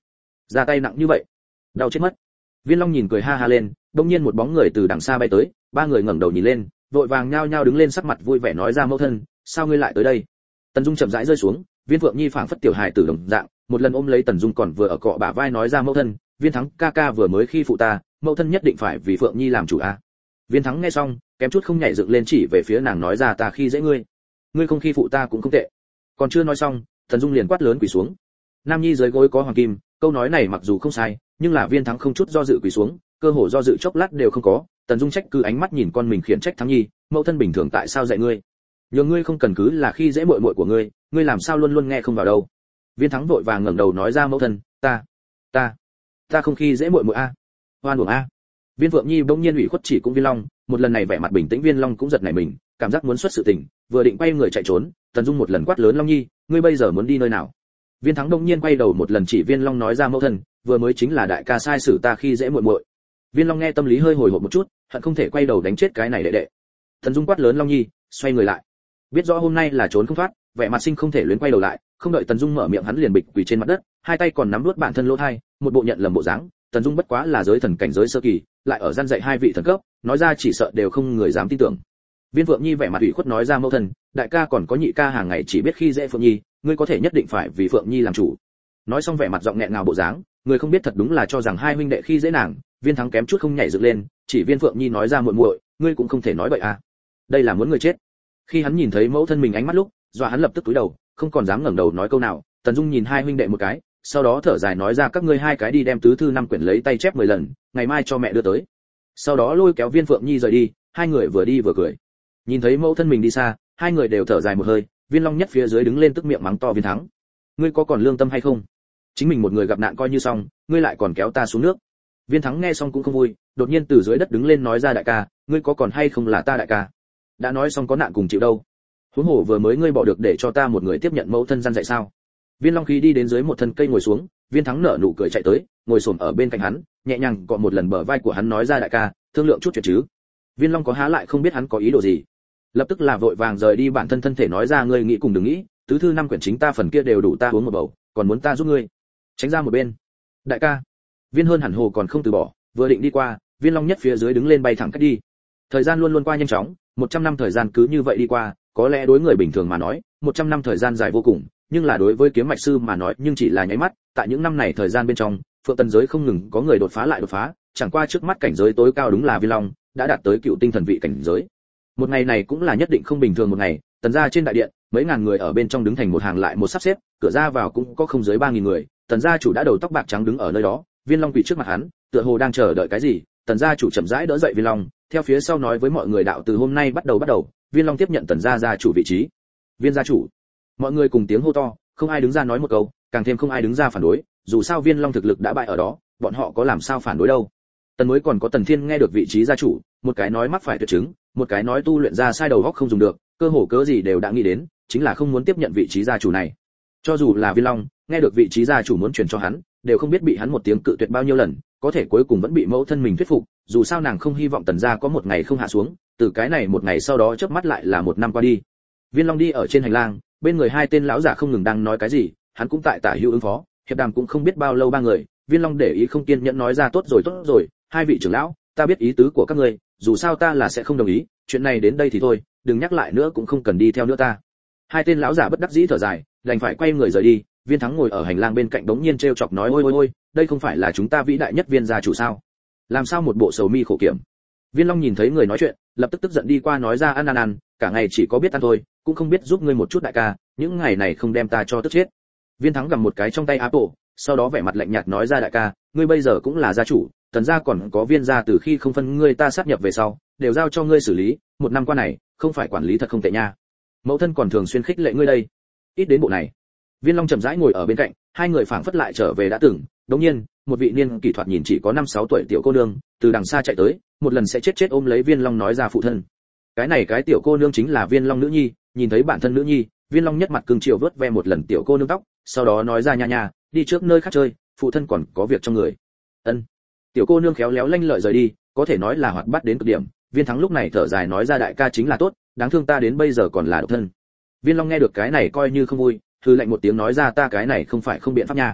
ra tay nặng như vậy, đau chết mất. Viên Long nhìn cười ha ha lên, đột nhiên một bóng người từ đằng xa bay tới, ba người ngẩng đầu nhìn lên, vội vàng nhao nhao đứng lên, sắc mặt vui vẻ nói ra mẫu thân, sao ngươi lại tới đây? Tần Dung chậm rãi rơi xuống, Viên Phượng Nhi phảng phất tiểu hài tử đồng dạng, một lần ôm lấy Tần Dung còn vừa ở cọ bả vai nói ra mẫu thân, Viên Thắng ca ca vừa mới khi phụ ta, mẫu thân nhất định phải vì Phượng Nhi làm chủ a. Viên Thắng nghe xong, kém chút không nhảy dựng lên chỉ về phía nàng nói ra ta khi dễ ngươi, ngươi không khi phụ ta cũng không tệ. Còn chưa nói xong, Tần Dung liền quát lớn quỳ xuống. Nam Nhi dưới gối có hoàng kim, câu nói này mặc dù không sai, nhưng là Viên Thắng không chút do dự quỳ xuống, cơ hồ do dự chốc lát đều không có. Tần Dung trách cứ ánh mắt nhìn con mình khiển trách Thắng Nhi, mẫu thân bình thường tại sao dạy ngươi? Nhờ ngươi không cần cứ là khi dễ muội muội của ngươi, ngươi làm sao luôn luôn nghe không vào đâu. Viên Thắng vội vàng ngẩng đầu nói ra mẫu thân, ta, ta, ta không khi dễ muội muội a, hoan uổng a. Viên Phượng Nhi bỗng nhiên ủy khuất chỉ cũng Viên Long, một lần này vẻ mặt bình tĩnh Viên Long cũng giật nảy mình, cảm giác muốn xuất sự tình, vừa định quay người chạy trốn, Tần Dung một lần quát lớn Long Nhi, ngươi bây giờ muốn đi nơi nào? Viên Thắng bỗng nhiên quay đầu một lần chỉ Viên Long nói ra mẫu thân, vừa mới chính là đại ca sai xử ta khi dễ muội muội. Viên Long nghe tâm lý hơi hồi hộp một chút, hận không thể quay đầu đánh chết cái này đệ đệ. Tần Dung quát lớn Long Nhi, xoay người lại. Biết rõ hôm nay là trốn không thoát, vẻ mặt sinh không thể luyến quay đầu lại, không đợi Tần Dung mở miệng hắn liền bịch quỳ trên mặt đất, hai tay còn nắm nuốt bản thân lỗ thai, một bộ nhận lầm bộ dáng. Tần Dung bất quá là giới thần cảnh giới sơ kỳ, lại ở gian dạy hai vị thần cấp, nói ra chỉ sợ đều không người dám tin tưởng. Viên Phượng Nhi vẻ mặt ủy khuất nói ra mẫu thân, đại ca còn có nhị ca hàng ngày chỉ biết khi dễ Phượng Nhi, ngươi có thể nhất định phải vì Phượng Nhi làm chủ. Nói xong vẻ mặt giọng nghẹn ngào bộ dáng, người không biết thật đúng là cho rằng hai huynh đệ khi dễ nàng. Viên Thắng kém chút không nhảy dựng lên, chỉ Viên Phượng Nhi nói ra muội muội, ngươi cũng không thể nói bậy à. Đây là muốn người chết. Khi hắn nhìn thấy mẫu thân mình ánh mắt lúc, dọa hắn lập tức cúi đầu, không còn dám ngẩng đầu nói câu nào. Tần Dung nhìn hai huynh đệ một cái, sau đó thở dài nói ra các ngươi hai cái đi đem tứ thư năm quyển lấy tay chép mười lần, ngày mai cho mẹ đưa tới. Sau đó lôi kéo Viên Phượng Nhi rời đi, hai người vừa đi vừa cười. Nhìn thấy mẫu thân mình đi xa, hai người đều thở dài một hơi. Viên Long nhất phía dưới đứng lên tức miệng mắng to Viên Thắng, ngươi có còn lương tâm hay không? Chính mình một người gặp nạn coi như xong, ngươi lại còn kéo ta xuống nước. Viên Thắng nghe xong cũng không vui, đột nhiên từ dưới đất đứng lên nói ra đại ca, ngươi có còn hay không là ta đại ca? Đã nói xong có nạn cùng chịu đâu. Huống hồ vừa mới ngươi bỏ được để cho ta một người tiếp nhận mẫu thân gian dạy sao? Viên Long khí đi đến dưới một thân cây ngồi xuống, Viên Thắng nở nụ cười chạy tới, ngồi xổm ở bên cạnh hắn, nhẹ nhàng cọ một lần bờ vai của hắn nói ra đại ca, thương lượng chút chuyện chứ. Viên Long có há lại không biết hắn có ý đồ gì, lập tức là vội vàng rời đi bản thân thân thể nói ra ngươi nghĩ cùng đừng nghĩ, tứ thư năm quyển chính ta phần kia đều đủ ta uống một bầu, còn muốn ta giúp ngươi? Tránh ra một bên. Đại ca. Viên Hơn hẳn hồ còn không từ bỏ, vừa định đi qua, Viên Long nhất phía dưới đứng lên bay thẳng cách đi. Thời gian luôn luôn qua nhanh chóng, một trăm năm thời gian cứ như vậy đi qua, có lẽ đối người bình thường mà nói, một trăm năm thời gian dài vô cùng, nhưng là đối với kiếm mạch sư mà nói nhưng chỉ là nháy mắt. Tại những năm này thời gian bên trong, Phượng Tần giới không ngừng có người đột phá lại đột phá, chẳng qua trước mắt cảnh giới tối cao đúng là Viên Long, đã đạt tới cựu tinh thần vị cảnh giới. Một ngày này cũng là nhất định không bình thường một ngày, Tần gia trên đại điện, mấy ngàn người ở bên trong đứng thành một hàng lại một sắp xếp, cửa ra vào cũng có không dưới ba nghìn người. Tần gia chủ đã đầu tóc bạc trắng đứng ở nơi đó, Viên Long quỳ trước mặt hắn, tựa hồ đang chờ đợi cái gì. Tần gia chủ chậm rãi đỡ dậy Viên Long, theo phía sau nói với mọi người đạo từ hôm nay bắt đầu bắt đầu, Viên Long tiếp nhận Tần gia gia chủ vị trí. Viên gia chủ. Mọi người cùng tiếng hô to, không ai đứng ra nói một câu, càng thêm không ai đứng ra phản đối, dù sao Viên Long thực lực đã bại ở đó, bọn họ có làm sao phản đối đâu. Tần mới còn có Tần Thiên nghe được vị trí gia chủ, một cái nói mắc phải tuyệt chứng, một cái nói tu luyện ra sai đầu óc không dùng được, cơ hồ cớ gì đều đã nghĩ đến, chính là không muốn tiếp nhận vị trí gia chủ này. Cho dù là Viên Long, nghe được vị trí gia chủ muốn truyền cho hắn, đều không biết bị hắn một tiếng cự tuyệt bao nhiêu lần, có thể cuối cùng vẫn bị mẫu thân mình thuyết phục, dù sao nàng không hy vọng Tần gia có một ngày không hạ xuống, từ cái này một ngày sau đó chớp mắt lại là một năm qua đi. Viên Long đi ở trên hành lang, bên người hai tên lão giả không ngừng đang nói cái gì, hắn cũng tại tả hữu ứng phó, hiệp đàm cũng không biết bao lâu ba người. Viên Long để ý không kiên nhẫn nói ra tốt rồi tốt rồi, hai vị trưởng lão, ta biết ý tứ của các ngươi, dù sao ta là sẽ không đồng ý, chuyện này đến đây thì thôi, đừng nhắc lại nữa cũng không cần đi theo nữa ta. Hai tên lão giả bất đắc dĩ thở dài, đành phải quay người rời đi. Viên Thắng ngồi ở hành lang bên cạnh đống nhiên trêu chọc nói ôi ôi ôi, đây không phải là chúng ta vĩ đại nhất Viên gia chủ sao? Làm sao một bộ sầu mi khổ kiểm? Viên Long nhìn thấy người nói chuyện, lập tức tức giận đi qua nói ra ăn ăn ăn, cả ngày chỉ có biết ăn thôi, cũng không biết giúp ngươi một chút đại ca, những ngày này không đem ta cho tức chết. Viên Thắng gầm một cái trong tay áp bộ, sau đó vẻ mặt lạnh nhạt nói ra đại ca, ngươi bây giờ cũng là gia chủ, Tần gia còn có Viên gia từ khi không phân ngươi ta sát nhập về sau, đều giao cho ngươi xử lý, một năm qua này, không phải quản lý thật không tệ nha. Mẫu thân còn thường xuyên khích lệ ngươi đây. Ít đến bộ này. Viên Long chậm rãi ngồi ở bên cạnh, hai người phảng phất lại trở về đã từng. Đống nhiên, một vị niên kỷ thoạt nhìn chỉ có năm sáu tuổi tiểu cô nương từ đằng xa chạy tới, một lần sẽ chết chết ôm lấy Viên Long nói ra phụ thân. Cái này cái tiểu cô nương chính là Viên Long nữ nhi. Nhìn thấy bản thân nữ nhi, Viên Long nhất mặt cương chiều vớt ve một lần tiểu cô nương tóc, sau đó nói ra nha nha, đi trước nơi khác chơi, phụ thân còn có việc trong người. Ân. Tiểu cô nương khéo léo lanh lợi rời đi, có thể nói là hoạt bát đến cực điểm. Viên Thắng lúc này thở dài nói ra đại ca chính là tốt, đáng thương ta đến bây giờ còn là độc thân. Viên Long nghe được cái này coi như không vui, hừ lạnh một tiếng nói ra ta cái này không phải không biện pháp nha.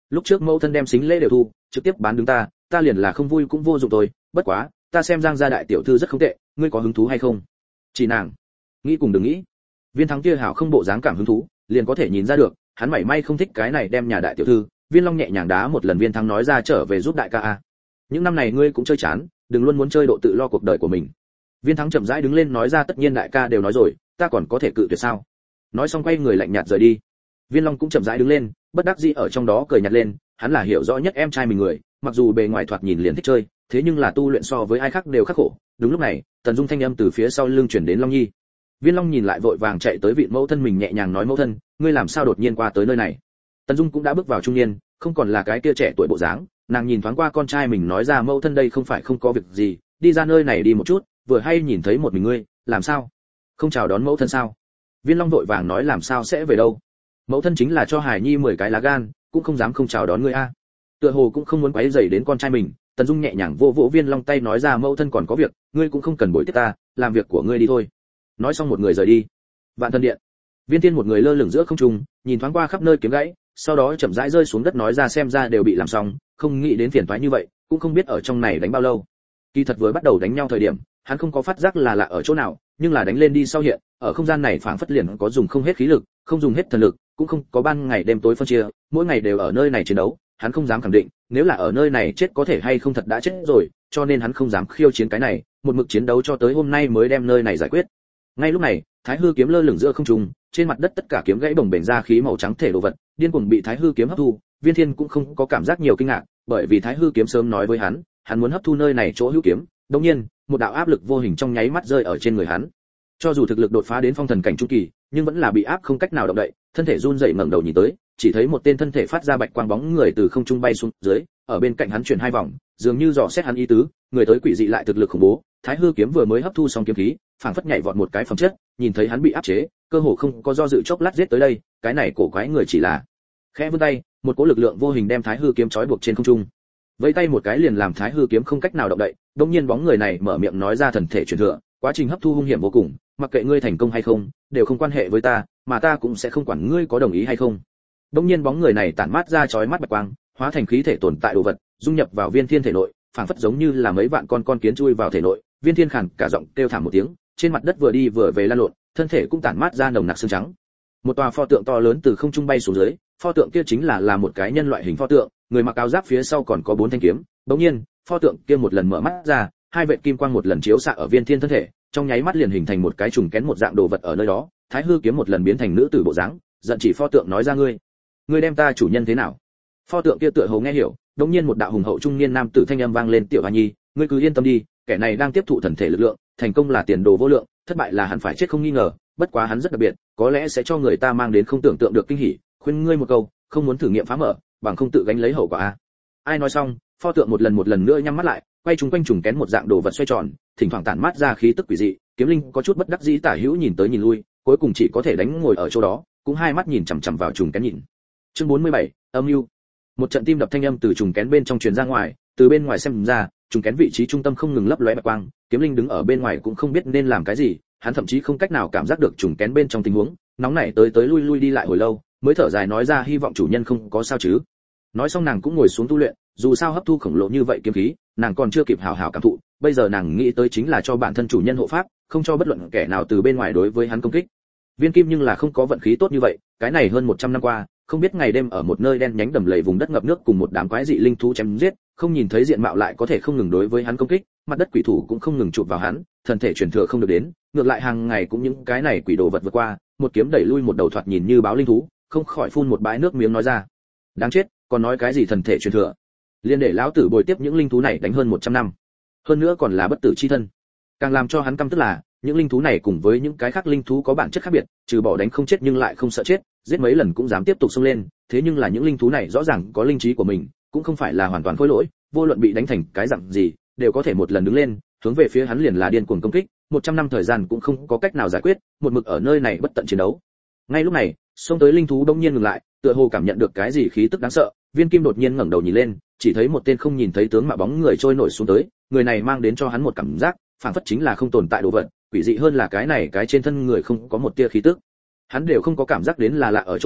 lúc trước mẫu thân đem xính lễ đều thu, trực tiếp bán đứng ta, ta liền là không vui cũng vô dụng thôi, bất quá, ta xem Giang gia đại tiểu thư rất không tệ, ngươi có hứng thú hay không? Chỉ nàng, nghĩ cùng đừng nghĩ. Viên Thắng kia hảo không bộ dáng cảm hứng thú, liền có thể nhìn ra được, hắn mảy may không thích cái này đem nhà đại tiểu thư. Viên Long nhẹ nhàng đá một lần Viên Thắng nói ra trở về giúp đại ca a. Những năm này ngươi cũng chơi chán, đừng luôn muốn chơi độ tự lo cuộc đời của mình. Viên Thắng chậm rãi đứng lên nói ra tất nhiên đại ca đều nói rồi, ta còn có thể cự tuyệt sao? Nói xong quay người lạnh nhạt rời đi. Viên Long cũng chậm rãi đứng lên, bất đắc dĩ ở trong đó cười nhạt lên, hắn là hiểu rõ nhất em trai mình người, mặc dù bề ngoài thoạt nhìn liền thích chơi, thế nhưng là tu luyện so với ai khác đều khắc khổ. Đúng lúc này, Tần Dung thanh âm từ phía sau lưng truyền đến Long Nhi. Viên Long nhìn lại vội vàng chạy tới vị mẫu thân mình nhẹ nhàng nói mẫu thân, ngươi làm sao đột nhiên qua tới nơi này? Tần Dung cũng đã bước vào trung niên, không còn là cái kia trẻ tuổi bộ dáng, nàng nhìn thoáng qua con trai mình nói ra mẫu thân đây không phải không có việc gì, đi ra nơi này đi một chút, vừa hay nhìn thấy một mình ngươi, làm sao? Không chào đón mẫu thân sao? Viên Long vội vàng nói làm sao sẽ về đâu? Mẫu thân chính là cho Hải Nhi mười cái lá gan, cũng không dám không chào đón ngươi a. Tựa hồ cũng không muốn quấy rầy đến con trai mình, Tần Dung nhẹ nhàng vỗ vỗ Viên Long tay nói ra mẫu thân còn có việc, ngươi cũng không cần bối tiếp ta, làm việc của ngươi đi thôi. Nói xong một người rời đi. Vạn Thần Điện. Viên Thiên một người lơ lửng giữa không trung, nhìn thoáng qua khắp nơi kiếm gãy, sau đó chậm rãi rơi xuống đất nói ra xem ra đều bị làm xong, không nghĩ đến phiền toái như vậy, cũng không biết ở trong này đánh bao lâu. Kỳ thật vừa bắt đầu đánh nhau thời điểm, hắn không có phát giác là lạ ở chỗ nào, nhưng là đánh lên đi sau hiện, ở không gian này phảng phất liền có dùng không hết khí lực, không dùng hết thần lực, cũng không có ban ngày đêm tối phân chia, mỗi ngày đều ở nơi này chiến đấu, hắn không dám khẳng định, nếu là ở nơi này chết có thể hay không thật đã chết rồi, cho nên hắn không dám khiêu chiến cái này, một mực chiến đấu cho tới hôm nay mới đem nơi này giải quyết. Ngay lúc này, Thái Hư kiếm lơ lửng giữa không trung, trên mặt đất tất cả kiếm gãy bồng bềnh ra khí màu trắng thể đồ vật, điên cuồng bị Thái Hư kiếm hấp thu, Viên Thiên cũng không có cảm giác nhiều kinh ngạc, bởi vì Thái Hư kiếm sớm nói với hắn, hắn muốn hấp thu nơi này chỗ hữu kiếm, đương nhiên, một đạo áp lực vô hình trong nháy mắt rơi ở trên người hắn. Cho dù thực lực đột phá đến phong thần cảnh trung kỳ, nhưng vẫn là bị áp không cách nào động đậy, thân thể run rẩy ngẩng đầu nhìn tới, chỉ thấy một tên thân thể phát ra bạch quang bóng người từ không trung bay xuống dưới, ở bên cạnh hắn chuyển hai vòng, dường như dò xét hắn ý tứ, người tới quỷ dị lại thực lực khủng bố, Thái Hư kiếm vừa mới hấp thu xong kiếm khí, phảng phất nhảy vọt một cái phẩm chất, nhìn thấy hắn bị áp chế, cơ hồ không có do dự chốc lát giết tới đây, cái này cổ quái người chỉ là khẽ vươn tay, một cỗ lực lượng vô hình đem Thái Hư kiếm trói buộc trên không trung. Vẫy tay một cái liền làm Thái Hư kiếm không cách nào động đậy, đột nhiên bóng người này mở miệng nói ra thần thể truyền thừa, quá trình hấp thu hung hiểm vô cùng, mặc kệ ngươi thành công hay không, đều không quan hệ với ta, mà ta cũng sẽ không quản ngươi có đồng ý hay không. Đột nhiên bóng người này tản mát ra chói mắt bạch quang, hóa thành khí thể tồn tại đồ vật, dung nhập vào Viên Thiên thể nội, phảng phất giống như là mấy vạn con con kiến chui vào thể nội. Viên Thiên khàn cả giọng kêu thảm một tiếng, trên mặt đất vừa đi vừa về lăn lộn, thân thể cũng tản mát ra nồng nặc xương trắng. Một tòa pho tượng to lớn từ không trung bay xuống dưới, pho tượng kia chính là là một cái nhân loại hình pho tượng, người mặc áo giáp phía sau còn có bốn thanh kiếm. Bỗng nhiên, pho tượng kia một lần mở mắt ra, hai vệt kim quang một lần chiếu xạ ở Viên Thiên thân thể, trong nháy mắt liền hình thành một cái trùng kén một dạng đồ vật ở nơi đó. Thái Hư kiếm một lần biến thành nữ tử bộ dáng, giận chỉ pho tượng nói ra ngươi, ngươi đem ta chủ nhân thế nào? Pho tượng kia tựa hồ nghe hiểu, đột nhiên một đạo hùng hậu trung niên nam tử thanh âm vang lên tiểu hoa nhi, ngươi cứ yên tâm đi, kẻ này đang tiếp thụ thần thể lực lượng, thành công là tiền đồ vô lượng, thất bại là hắn phải chết không nghi ngờ, bất quá hắn rất đặc biệt, có lẽ sẽ cho người ta mang đến không tưởng tượng được kinh hỉ, khuyên ngươi một câu, không muốn thử nghiệm phá mở, bằng không tự gánh lấy hậu quả a. Ai nói xong, pho tượng một lần một lần nữa nhắm mắt lại, quay chúng quanh trùng kén một dạng đồ vật xoay tròn, thỉnh thoảng tản mát ra khí tức quỷ dị, kiếm linh có chút bất đắc dĩ tả hữu nhìn tới nhìn lui, cuối cùng chỉ có thể đánh ngồi ở chỗ đó, cũng hai mắt nhìn chằm chằm vào trùng kén nhìn. Chương bốn mươi bảy, âm mưu. Một trận tim đập thanh âm từ trùng kén bên trong truyền ra ngoài, từ bên ngoài xem ra, trùng kén vị trí trung tâm không ngừng lấp lóe bạch quang, kiếm linh đứng ở bên ngoài cũng không biết nên làm cái gì, hắn thậm chí không cách nào cảm giác được trùng kén bên trong tình huống, nóng nảy tới tới lui lui đi lại hồi lâu, mới thở dài nói ra hy vọng chủ nhân không có sao chứ. Nói xong nàng cũng ngồi xuống tu luyện, dù sao hấp thu khổng lồ như vậy kiếm khí, nàng còn chưa kịp hào hào cảm thụ, bây giờ nàng nghĩ tới chính là cho bản thân chủ nhân hộ pháp, không cho bất luận kẻ nào từ bên ngoài đối với hắn công kích. Viên Kim nhưng là không có vận khí tốt như vậy, cái này hơn một trăm năm qua, không biết ngày đêm ở một nơi đen nhánh đầm lầy vùng đất ngập nước cùng một đám quái dị linh thú chém giết, không nhìn thấy diện mạo lại có thể không ngừng đối với hắn công kích, mặt đất quỷ thủ cũng không ngừng chụp vào hắn, thần thể truyền thừa không được đến, ngược lại hàng ngày cũng những cái này quỷ đồ vật vượt qua, một kiếm đẩy lui một đầu thoạt nhìn như báo linh thú, không khỏi phun một bãi nước miếng nói ra. Đáng chết, còn nói cái gì thần thể truyền thừa? Liên để lão tử bồi tiếp những linh thú này đánh hơn một trăm năm. Hơn nữa còn là bất tử chi thân. Càng làm cho hắn căm tức là, những linh thú này cùng với những cái khác linh thú có bản chất khác biệt, trừ bỏ đánh không chết nhưng lại không sợ chết, giết mấy lần cũng dám tiếp tục xông lên, thế nhưng là những linh thú này rõ ràng có linh trí của mình, cũng không phải là hoàn toàn khối lỗi, vô luận bị đánh thành cái dạng gì, đều có thể một lần đứng lên, hướng về phía hắn liền là điên cuồng công kích, một trăm năm thời gian cũng không có cách nào giải quyết, một mực ở nơi này bất tận chiến đấu. Ngay lúc này, xông tới linh thú đông nhiên ngừng lại, tựa hồ cảm nhận được cái gì khí tức đáng sợ, Viên Kim đột nhiên ngẩng đầu nhìn lên, chỉ thấy một tên không nhìn thấy tướng mạo bóng người trôi nổi xuống tới, người này mang đến cho hắn một cảm giác, phảng phất chính là không tồn tại đồ vật, quỷ dị hơn là cái này cái trên thân người không có một tia khí tức. Hắn đều không có cảm giác đến là lạ ở chỗ nào,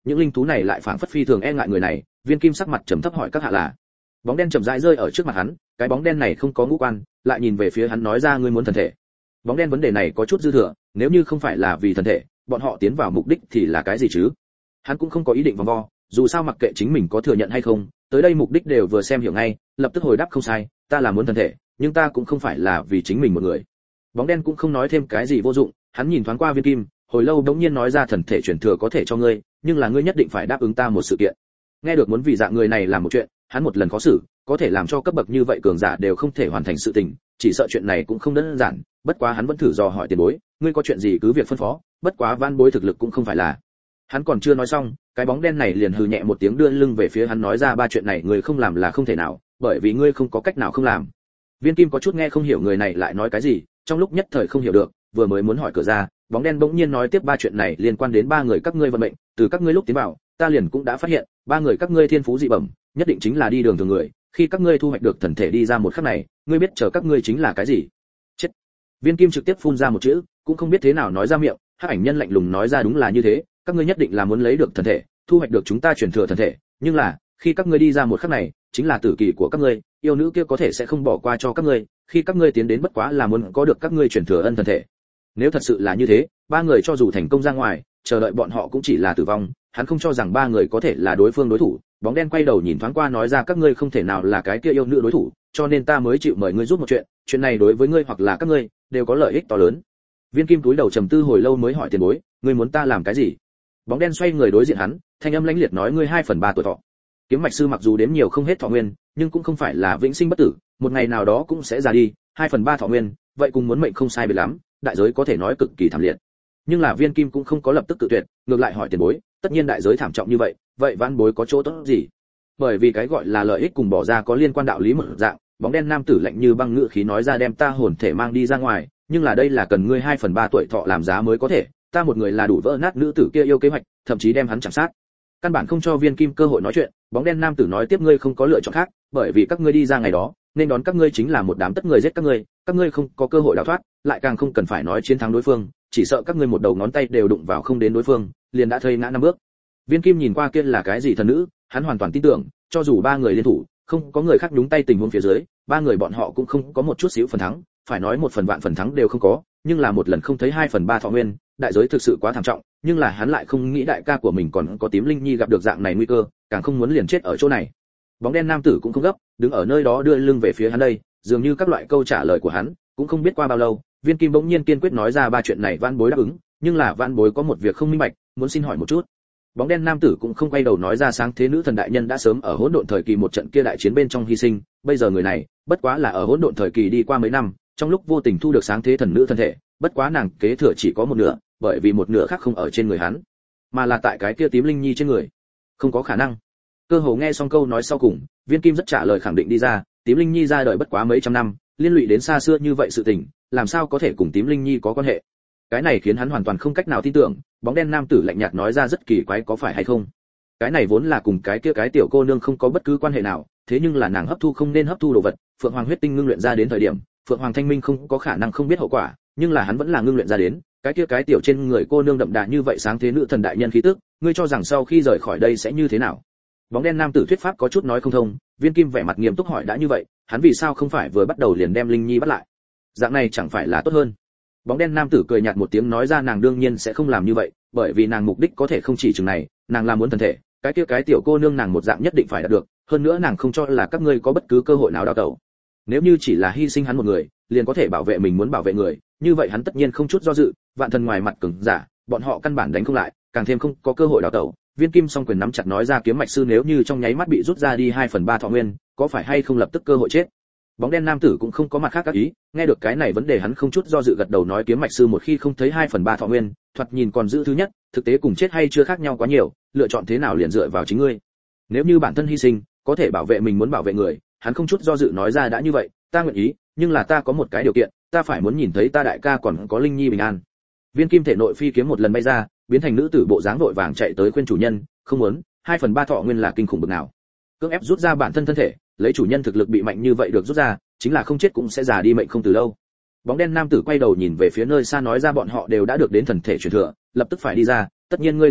những linh thú này lại phảng phất phi thường e ngại người này. Viên Kim sắc mặt trầm thấp hỏi các hạ là. Bóng đen chậm rãi rơi ở trước mặt hắn, cái bóng đen này không có ngũ quan, lại nhìn về phía hắn nói ra ngươi muốn thần thể. Bóng đen vấn đề này có chút dư thừa, nếu như không phải là vì thần thể, bọn họ tiến vào mục đích thì là cái gì chứ? Hắn cũng không có ý định vòng vo, dù sao mặc kệ chính mình có thừa nhận hay không, tới đây mục đích đều vừa xem hiểu ngay, lập tức hồi đáp không sai, ta là muốn thần thể, nhưng ta cũng không phải là vì chính mình một người. Bóng đen cũng không nói thêm cái gì vô dụng, hắn nhìn thoáng qua Viên Kim, hồi lâu đống nhiên nói ra thần thể truyền thừa có thể cho ngươi, nhưng là ngươi nhất định phải đáp ứng ta một sự kiện. Nghe được muốn vì dạng người này làm một chuyện, hắn một lần khó xử, có thể làm cho cấp bậc như vậy cường giả đều không thể hoàn thành sự tình, chỉ sợ chuyện này cũng không đơn giản, bất quá hắn vẫn thử dò hỏi tiền bối, ngươi có chuyện gì cứ việc phân phó, bất quá van bối thực lực cũng không phải là. Hắn còn chưa nói xong, cái bóng đen này liền hừ nhẹ một tiếng đưa lưng về phía hắn nói ra ba chuyện này ngươi không làm là không thể nào, bởi vì ngươi không có cách nào không làm. Viên Kim có chút nghe không hiểu người này lại nói cái gì, trong lúc nhất thời không hiểu được, vừa mới muốn hỏi cửa ra, bóng đen bỗng nhiên nói tiếp ba chuyện này liên quan đến ba người các ngươi vận mệnh, từ các ngươi lúc tiến vào, ta liền cũng đã phát hiện, ba người các ngươi thiên phú dị bẩm, nhất định chính là đi đường thường người, khi các ngươi thu hoạch được thần thể đi ra một khắc này, ngươi biết chờ các ngươi chính là cái gì? Chết. Viên Kim trực tiếp phun ra một chữ, cũng không biết thế nào nói ra miệng, Hắc Ảnh Nhân lạnh lùng nói ra đúng là như thế, các ngươi nhất định là muốn lấy được thần thể, thu hoạch được chúng ta truyền thừa thần thể, nhưng là, khi các ngươi đi ra một khắc này, chính là tử kỳ của các ngươi, yêu nữ kia có thể sẽ không bỏ qua cho các ngươi, khi các ngươi tiến đến bất quá là muốn có được các ngươi truyền thừa ân thần thể. Nếu thật sự là như thế, ba người cho dù thành công ra ngoài, chờ đợi bọn họ cũng chỉ là tử vong, hắn không cho rằng ba người có thể là đối phương đối thủ. Bóng đen quay đầu nhìn thoáng qua nói ra các ngươi không thể nào là cái kia yêu nữ đối thủ, cho nên ta mới chịu mời ngươi giúp một chuyện, chuyện này đối với ngươi hoặc là các ngươi đều có lợi ích to lớn. Viên Kim túi đầu trầm tư hồi lâu mới hỏi tiền bối, ngươi muốn ta làm cái gì? Bóng đen xoay người đối diện hắn, thanh âm lãnh liệt nói ngươi hai phần ba tuổi thọ. Kiếm mạch sư mặc dù đếm nhiều không hết thọ nguyên, nhưng cũng không phải là vĩnh sinh bất tử, một ngày nào đó cũng sẽ già đi, hai phần ba thọ nguyên, vậy cùng muốn mệnh không sai biệt lắm, đại giới có thể nói cực kỳ thảm liệt. Nhưng là Viên Kim cũng không có lập tức cự tuyệt, ngược lại hỏi tiền bối, tất nhiên đại giới thảm trọng như vậy, vậy vãn bối có chỗ tốt gì? Bởi vì cái gọi là lợi ích cùng bỏ ra có liên quan đạo lý một dạng, bóng đen nam tử lạnh như băng ngữ khí nói ra đem ta hồn thể mang đi ra ngoài, nhưng là đây là cần ngươi hai phần ba tuổi thọ làm giá mới có thể, ta một người là đủ vỡ nát nữ tử kia yêu kế hoạch, thậm chí đem hắn chạm sát. Căn bản không cho Viên Kim cơ hội nói chuyện, bóng đen nam tử nói tiếp ngươi không có lựa chọn khác, bởi vì các ngươi đi ra ngày đó, nên đón các ngươi chính là một đám tất người giết các ngươi, các ngươi không có cơ hội đào thoát, lại càng không cần phải nói chiến thắng đối phương, chỉ sợ các ngươi một đầu ngón tay đều đụng vào không đến đối phương, liền đã thây ngã năm bước. Viên Kim nhìn qua kia là cái gì thần nữ, hắn hoàn toàn tin tưởng, cho dù ba người liên thủ, không có người khác đúng tay tình huống phía dưới, ba người bọn họ cũng không có một chút xíu phần thắng, phải nói một phần vạn phần thắng đều không có, nhưng là một lần không thấy hai phần ba thọ nguyên, đại giới thực sự quá thảm trọng, nhưng là hắn lại không nghĩ đại ca của mình còn có Tím Linh Nhi gặp được dạng này nguy cơ, càng không muốn liền chết ở chỗ này. Bóng đen nam tử cũng không gấp, đứng ở nơi đó đưa lưng về phía hắn đây, dường như các loại câu trả lời của hắn, cũng không biết qua bao lâu, Viên Kim bỗng nhiên kiên quyết nói ra ba chuyện này Vãn Bối đáp ứng, nhưng là Vãn Bối có một việc không minh bạch, muốn xin hỏi một chút. Bóng đen nam tử cũng không quay đầu nói ra sáng thế nữ thần đại nhân đã sớm ở hỗn độn thời kỳ một trận kia đại chiến bên trong hy sinh, bây giờ người này, bất quá là ở hỗn độn thời kỳ đi qua mấy năm, trong lúc vô tình thu được sáng thế thần nữ thân thể, bất quá nàng kế thừa chỉ có một nửa, bởi vì một nửa khác không ở trên người hắn, mà là tại cái kia Tím Linh Nhi trên người. Không có khả năng. Cơ hồ nghe xong câu nói sau cùng, Viên Kim rất trả lời khẳng định đi ra, Tím Linh Nhi ra đời bất quá mấy trăm năm, liên lụy đến xa xưa như vậy sự tình, làm sao có thể cùng Tím Linh Nhi có quan hệ? Cái này khiến hắn hoàn toàn không cách nào tin tưởng, bóng đen nam tử lạnh nhạt nói ra rất kỳ quái có phải hay không? Cái này vốn là cùng cái kia cái tiểu cô nương không có bất cứ quan hệ nào, thế nhưng là nàng hấp thu không nên hấp thu đồ vật, Phượng Hoàng huyết tinh ngưng luyện ra đến thời điểm, Phượng Hoàng thanh minh không có khả năng không biết hậu quả, nhưng là hắn vẫn là ngưng luyện ra đến, cái kia cái tiểu trên người cô nương đậm đà như vậy sáng thế nữ thần đại nhân khí tức, ngươi cho rằng sau khi rời khỏi đây sẽ như thế nào? Bóng đen nam tử thuyết pháp có chút nói không thông, Viên Kim vẻ mặt nghiêm túc hỏi đã như vậy, hắn vì sao không phải vừa bắt đầu liền đem Linh Nhi bắt lại? Dạng này chẳng phải là tốt hơn? Bóng đen nam tử cười nhạt một tiếng nói ra nàng đương nhiên sẽ không làm như vậy, bởi vì nàng mục đích có thể không chỉ chừng này, nàng là muốn thần thể, cái kia cái tiểu cô nương nàng một dạng nhất định phải đạt được, hơn nữa nàng không cho là các ngươi có bất cứ cơ hội nào đào tẩu. Nếu như chỉ là hy sinh hắn một người, liền có thể bảo vệ mình muốn bảo vệ người, như vậy hắn tất nhiên không chút do dự, vạn thần ngoài mặt cứng giả, bọn họ căn bản đánh không lại, càng thêm không có cơ hội đào tẩu. Viên Kim song quyền nắm chặt nói ra kiếm mạch sư nếu như trong nháy mắt bị rút ra đi hai phần ba thọ nguyên, có phải hay không lập tức cơ hội chết? Bóng đen nam tử cũng không có mặt khác các ý, nghe được cái này vấn đề hắn không chút do dự gật đầu nói kiếm mạch sư một khi không thấy hai phần ba thọ nguyên, thoạt nhìn còn giữ thứ nhất, thực tế cùng chết hay chưa khác nhau quá nhiều, lựa chọn thế nào liền dựa vào chính ngươi. Nếu như bản thân hy sinh, có thể bảo vệ mình muốn bảo vệ người, hắn không chút do dự nói ra đã như vậy, ta nguyện ý, nhưng là ta có một cái điều kiện, ta phải muốn nhìn thấy ta đại ca còn có Linh Nhi bình an. Viên Kim thể nội phi kiếm một lần bay ra, biến thành nữ tử bộ dáng vội vàng chạy tới khuyên chủ nhân, không muốn, hai phần ba thọ nguyên là kinh khủng bực nào. Cưỡng ép rút ra bản thân thân thể, lấy chủ nhân thực lực bị mạnh như vậy được rút ra, chính là không chết cũng sẽ già đi mệnh không từ lâu. Bóng đen nam tử quay đầu nhìn về phía nơi xa nói ra bọn họ đều đã được đến thần thể truyền thừa, lập tức phải đi ra, tất nhiên ngươi đồng ý,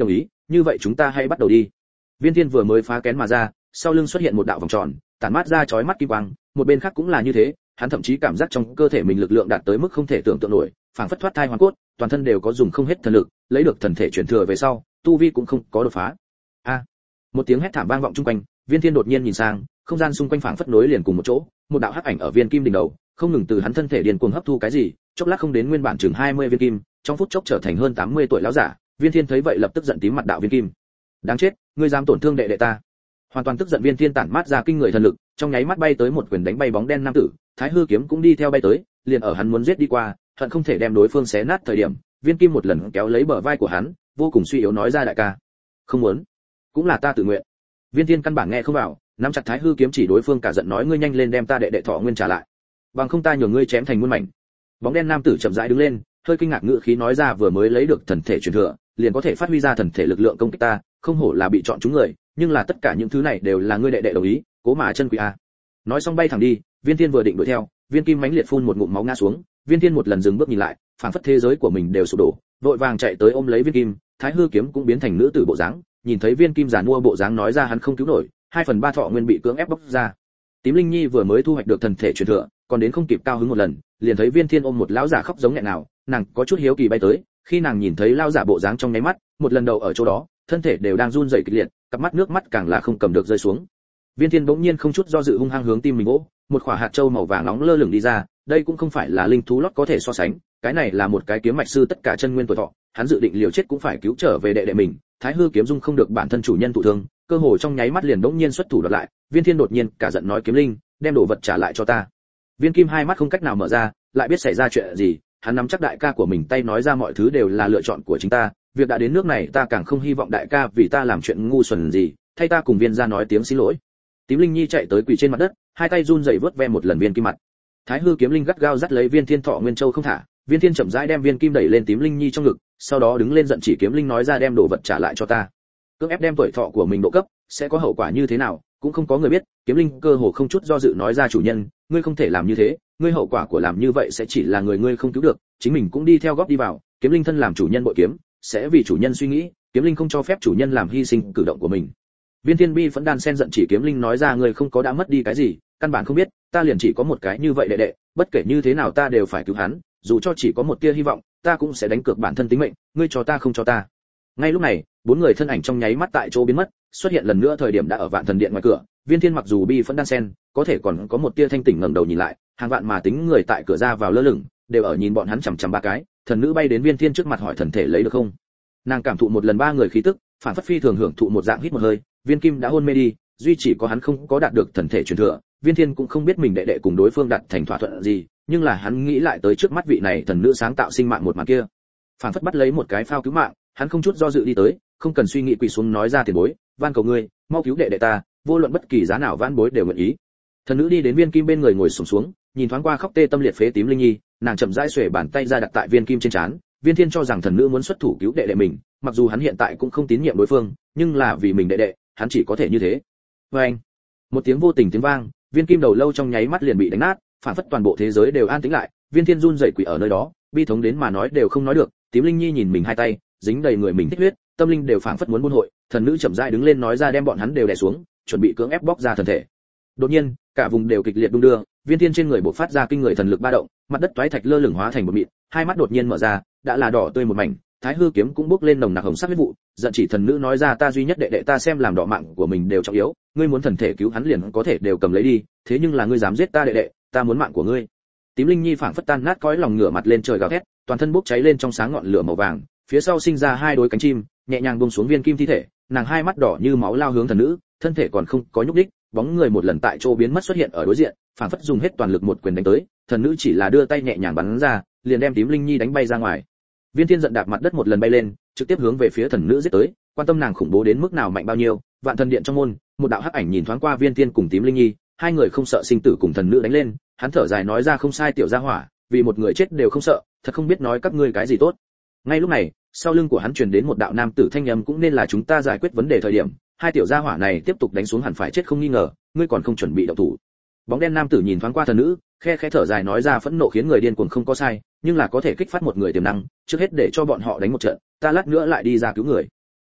như vậy chúng ta hãy bắt đầu đi. Viên Thiên vừa mới phá kén mà ra, sau lưng xuất hiện một đạo vòng tròn, tản mát ra chói mắt kim quang, một bên khác cũng là như thế, hắn thậm chí cảm giác trong cơ thể mình lực lượng đạt tới mức không thể tưởng tượng nổi, phảng phất thoát thai hoàn cốt, toàn thân đều có dùng không hết thần lực, lấy được thần thể chuyển thừa về sau, tu vi cũng không có đột phá. A! Một tiếng hét thảm vang vọng chung quanh, Viên Thiên đột nhiên nhìn sang, không gian xung quanh phảng phất nối liền cùng một chỗ, một đạo hắc ảnh ở viên kim đỉnh đầu, không ngừng từ hắn thân thể điên cuồng hấp thu cái gì, chốc lát không đến nguyên bản chừng hai mươi viên kim, trong phút chốc trở thành hơn tám mươi tuổi lão giả. Viên Thiên thấy vậy lập tức giận tím mặt đạo viên kim. Đáng chết, ngươi dám tổn thương đệ đệ ta. Hoàn toàn tức giận Viên Thiên tản mát ra kinh người thần lực, trong nháy mắt bay tới một quyền đánh bay bóng đen nam tử, Thái Hư kiếm cũng đi theo bay tới, liền ở hắn muốn giết đi qua, hận không thể đem đối phương xé nát thời điểm, viên kim một lần kéo lấy bờ vai của hắn, vô cùng suy yếu nói ra đại ca, không muốn, cũng là ta tự nguyện. Viên Thiên căn bản nghe không vào, nắm chặt Thái Hư kiếm chỉ đối phương cả giận nói ngươi nhanh lên đem ta đệ đệ thọ nguyên trả lại, bằng không ta nhường ngươi chém thành muôn mảnh. Bóng đen nam tử chậm rãi đứng lên, hơi kinh ngạc ngữ khí nói ra vừa mới lấy được thần thể truyền thừa, liền có thể phát huy ra thần thể lực lượng công kích ta, không hổ là bị chọn chúng người, nhưng là tất cả những thứ này đều là ngươi đệ đệ đồng ý, cố mà chân quý a. Nói xong bay thẳng đi, Viên Thiên vừa định đuổi theo, viên kim mãnh liệt phun một ngụm máu ngã xuống, Viên Thiên một lần dừng bước nhìn lại, phảng phất thế giới của mình đều sụp đổ, vội vàng chạy tới ôm lấy viên kim, Thái Hư kiếm cũng biến thành nữ tử bộ dáng, nhìn thấy viên kim giàn mua bộ dáng nói ra hắn không cứu nổi, hai phần ba thọ nguyên bị cưỡng ép bóc ra. Tím Linh Nhi vừa mới thu hoạch được thần thể truyền thừa, còn đến không kịp cao hứng một lần, liền thấy Viên Thiên ôm một lão giả khóc giống nghẹn nào, nàng có chút hiếu kỳ bay tới, khi nàng nhìn thấy lão giả bộ dáng trong nháy mắt, một lần đầu ở chỗ đó, thân thể đều đang run rẩy kịch liệt, cặp mắt nước mắt càng là không cầm được rơi xuống. Viên Thiên bỗng nhiên không chút do dự hung hăng hướng tim mình vỗ, một quả hạt châu màu vàng nóng lơ lửng đi ra, đây cũng không phải là linh thú lót có thể so sánh, cái này là một cái kiếm mạch sư tất cả chân nguyên tuổi thọ, hắn dự định liều chết cũng phải cứu trở về đệ đệ mình. Thái Hư kiếm dung không được bản thân chủ nhân thụ thương, cơ hồ trong nháy mắt liền đống nhiên xuất thủ đoạt lại. Viên Thiên đột nhiên cả giận nói kiếm linh, đem đồ vật trả lại cho ta. Viên Kim hai mắt không cách nào mở ra, lại biết xảy ra chuyện gì, hắn nắm chắc đại ca của mình tay nói ra mọi thứ đều là lựa chọn của chính ta, việc đã đến nước này ta càng không hy vọng đại ca vì ta làm chuyện ngu xuẩn gì, thay ta cùng Viên gia nói tiếng xin lỗi. Tím Linh Nhi chạy tới quỳ trên mặt đất, hai tay run rẩy vớt ve một lần Viên Kim mặt. Thái Hư kiếm linh gắt gao dắt lấy Viên Thiên Thọ Nguyên Châu không thả, Viên Thiên chậm rãi đem viên kim đẩy lên Tím Linh Nhi trong ngực, sau đó đứng lên giận chỉ kiếm linh nói ra đem đồ vật trả lại cho ta. Cưỡng ép đem tuổi thọ của mình độ cấp, sẽ có hậu quả như thế nào, cũng không có người biết. Kiếm linh cơ hồ không chút do dự nói ra chủ nhân, ngươi không thể làm như thế, ngươi hậu quả của làm như vậy sẽ chỉ là người ngươi không cứu được, chính mình cũng đi theo góp đi vào. Kiếm linh thân làm chủ nhân bội kiếm, sẽ vì chủ nhân suy nghĩ, kiếm linh không cho phép chủ nhân làm hy sinh cử động của mình. Viên Thiên Bi vẫn đan sen giận chỉ kiếm linh nói ra ngươi không có đã mất đi cái gì, căn bản không biết, ta liền chỉ có một cái như vậy đệ đệ, bất kể như thế nào ta đều phải cứu hắn, dù cho chỉ có một tia hy vọng, ta cũng sẽ đánh cược bản thân tính mệnh, ngươi cho ta không cho ta. Ngay lúc này, bốn người thân ảnh trong nháy mắt tại chỗ biến mất, xuất hiện lần nữa thời điểm đã ở Vạn Thần Điện ngoài cửa. Viên Thiên mặc dù bi vẫn đan sen, có thể còn có một tia thanh tỉnh ngẩng đầu nhìn lại, hàng vạn mà tính người tại cửa ra vào lơ lửng, đều ở nhìn bọn hắn chằm chằm ba cái. Thần nữ bay đến Viên Thiên trước mặt hỏi thần thể lấy được không? Nàng cảm thụ một lần ba người khí tức, phản phất phi thường hưởng thụ một dạng hít một hơi, Viên Kim đã hôn mê đi, duy chỉ có hắn không có đạt được thần thể truyền thừa. Viên Thiên cũng không biết mình đệ đệ cùng đối phương đạt thành thỏa thuận gì, nhưng là hắn nghĩ lại tới trước mắt vị này thần nữ sáng tạo sinh mạng một màn kia, phản phất bắt lấy một cái phao cứu mạng, hắn không chút do dự đi tới, không cần suy nghĩ quỳ xuống nói ra tiền bối, van cầu ngươi, mau cứu đệ đệ ta, vô luận bất kỳ giá nào van bối đều nguyện ý. Thần nữ đi đến Viên Kim bên người ngồi xổm xuống, nhìn thoáng qua khóc tê tâm liệt phế Tím Linh Nhi, nàng chậm rãi xuề bàn tay ra đặt tại Viên Kim trên trán. Viên Thiên cho rằng thần nữ muốn xuất thủ cứu đệ đệ mình, mặc dù hắn hiện tại cũng không tín nhiệm đối phương, nhưng là vì mình đệ đệ, hắn chỉ có thể như thế. Oeng! Một tiếng vô tình tiếng vang, Viên Kim đầu lâu trong nháy mắt liền bị đánh nát, phản phất toàn bộ thế giới đều an tĩnh lại. Viên Thiên run rẩy quỳ ở nơi đó, bi thống đến mà nói đều không nói được. Tím Linh Nhi nhìn mình hai tay dính đầy người mình tích huyết, tâm linh đều phảng phất muốn buôn hội. Thần nữ chậm rãi đứng lên nói ra đem bọn hắn đều đè xuống, chuẩn bị cưỡng ép bóc ra thần thể. Đột nhiên, cả vùng đều kịch liệt đung đưa, Viên Thiên trên người bộc phát ra kinh người thần lực ba động, mặt đất toái thạch lơ lửng hóa thành một mịn, hai mắt đột nhiên mở ra, đã là đỏ tươi một mảnh. Thái Hư kiếm cũng bốc lên nồng nặc hồng sắc huyết vụ, giận chỉ thần nữ nói ra ta duy nhất đệ đệ ta xem làm đỏ mạng của mình đều trọng yếu, ngươi muốn thần thể cứu hắn liền có thể đều cầm lấy đi, thế nhưng là ngươi dám giết ta đệ đệ, ta muốn mạng của ngươi. Tím Linh Nhi phảng phất tan nát cõi lòng ngửa mặt lên trời gào thét, toàn thân bốc cháy lên trong sáng ngọn lửa màu vàng, phía sau sinh ra hai đôi cánh chim, nhẹ nhàng buông xuống Viên Kim thi thể, nàng hai mắt đỏ như máu lao hướng thần nữ, thân thể còn không có nhúc nhích, bóng người một lần tại chỗ biến mất xuất hiện ở đối diện, phảng phất dùng hết toàn lực một quyền đánh tới, thần nữ chỉ là đưa tay nhẹ nhàng bắn ra, liền đem Tím Linh Nhi đánh bay ra ngoài. Viên Thiên giận đạp mặt đất một lần bay lên, trực tiếp hướng về phía thần nữ giết tới, quan tâm nàng khủng bố đến mức nào mạnh bao nhiêu. Vạn Thần Điện trong môn, một đạo hắc ảnh nhìn thoáng qua Viên Thiên cùng Tím Linh Nhi, hai người không sợ sinh tử cùng thần nữ đánh lên, hắn thở dài nói ra không sai tiểu gia hỏa, vì một người chết đều không sợ, thật không biết nói các ngươi cái gì tốt. Ngay lúc này, sau lưng của hắn truyền đến một đạo nam tử thanh âm cũng nên là chúng ta giải quyết vấn đề thời điểm, hai tiểu gia hỏa này tiếp tục đánh xuống hẳn phải chết không nghi ngờ, ngươi còn không chuẩn bị động thủ. Bóng đen nam tử nhìn thoáng qua thần nữ, khe khẽ thở dài nói ra phẫn nộ khiến người điên cuồng không có sai, nhưng là có thể kích phát một người tiềm năng, trước hết để cho bọn họ đánh một trận, ta lát nữa lại đi ra cứu người.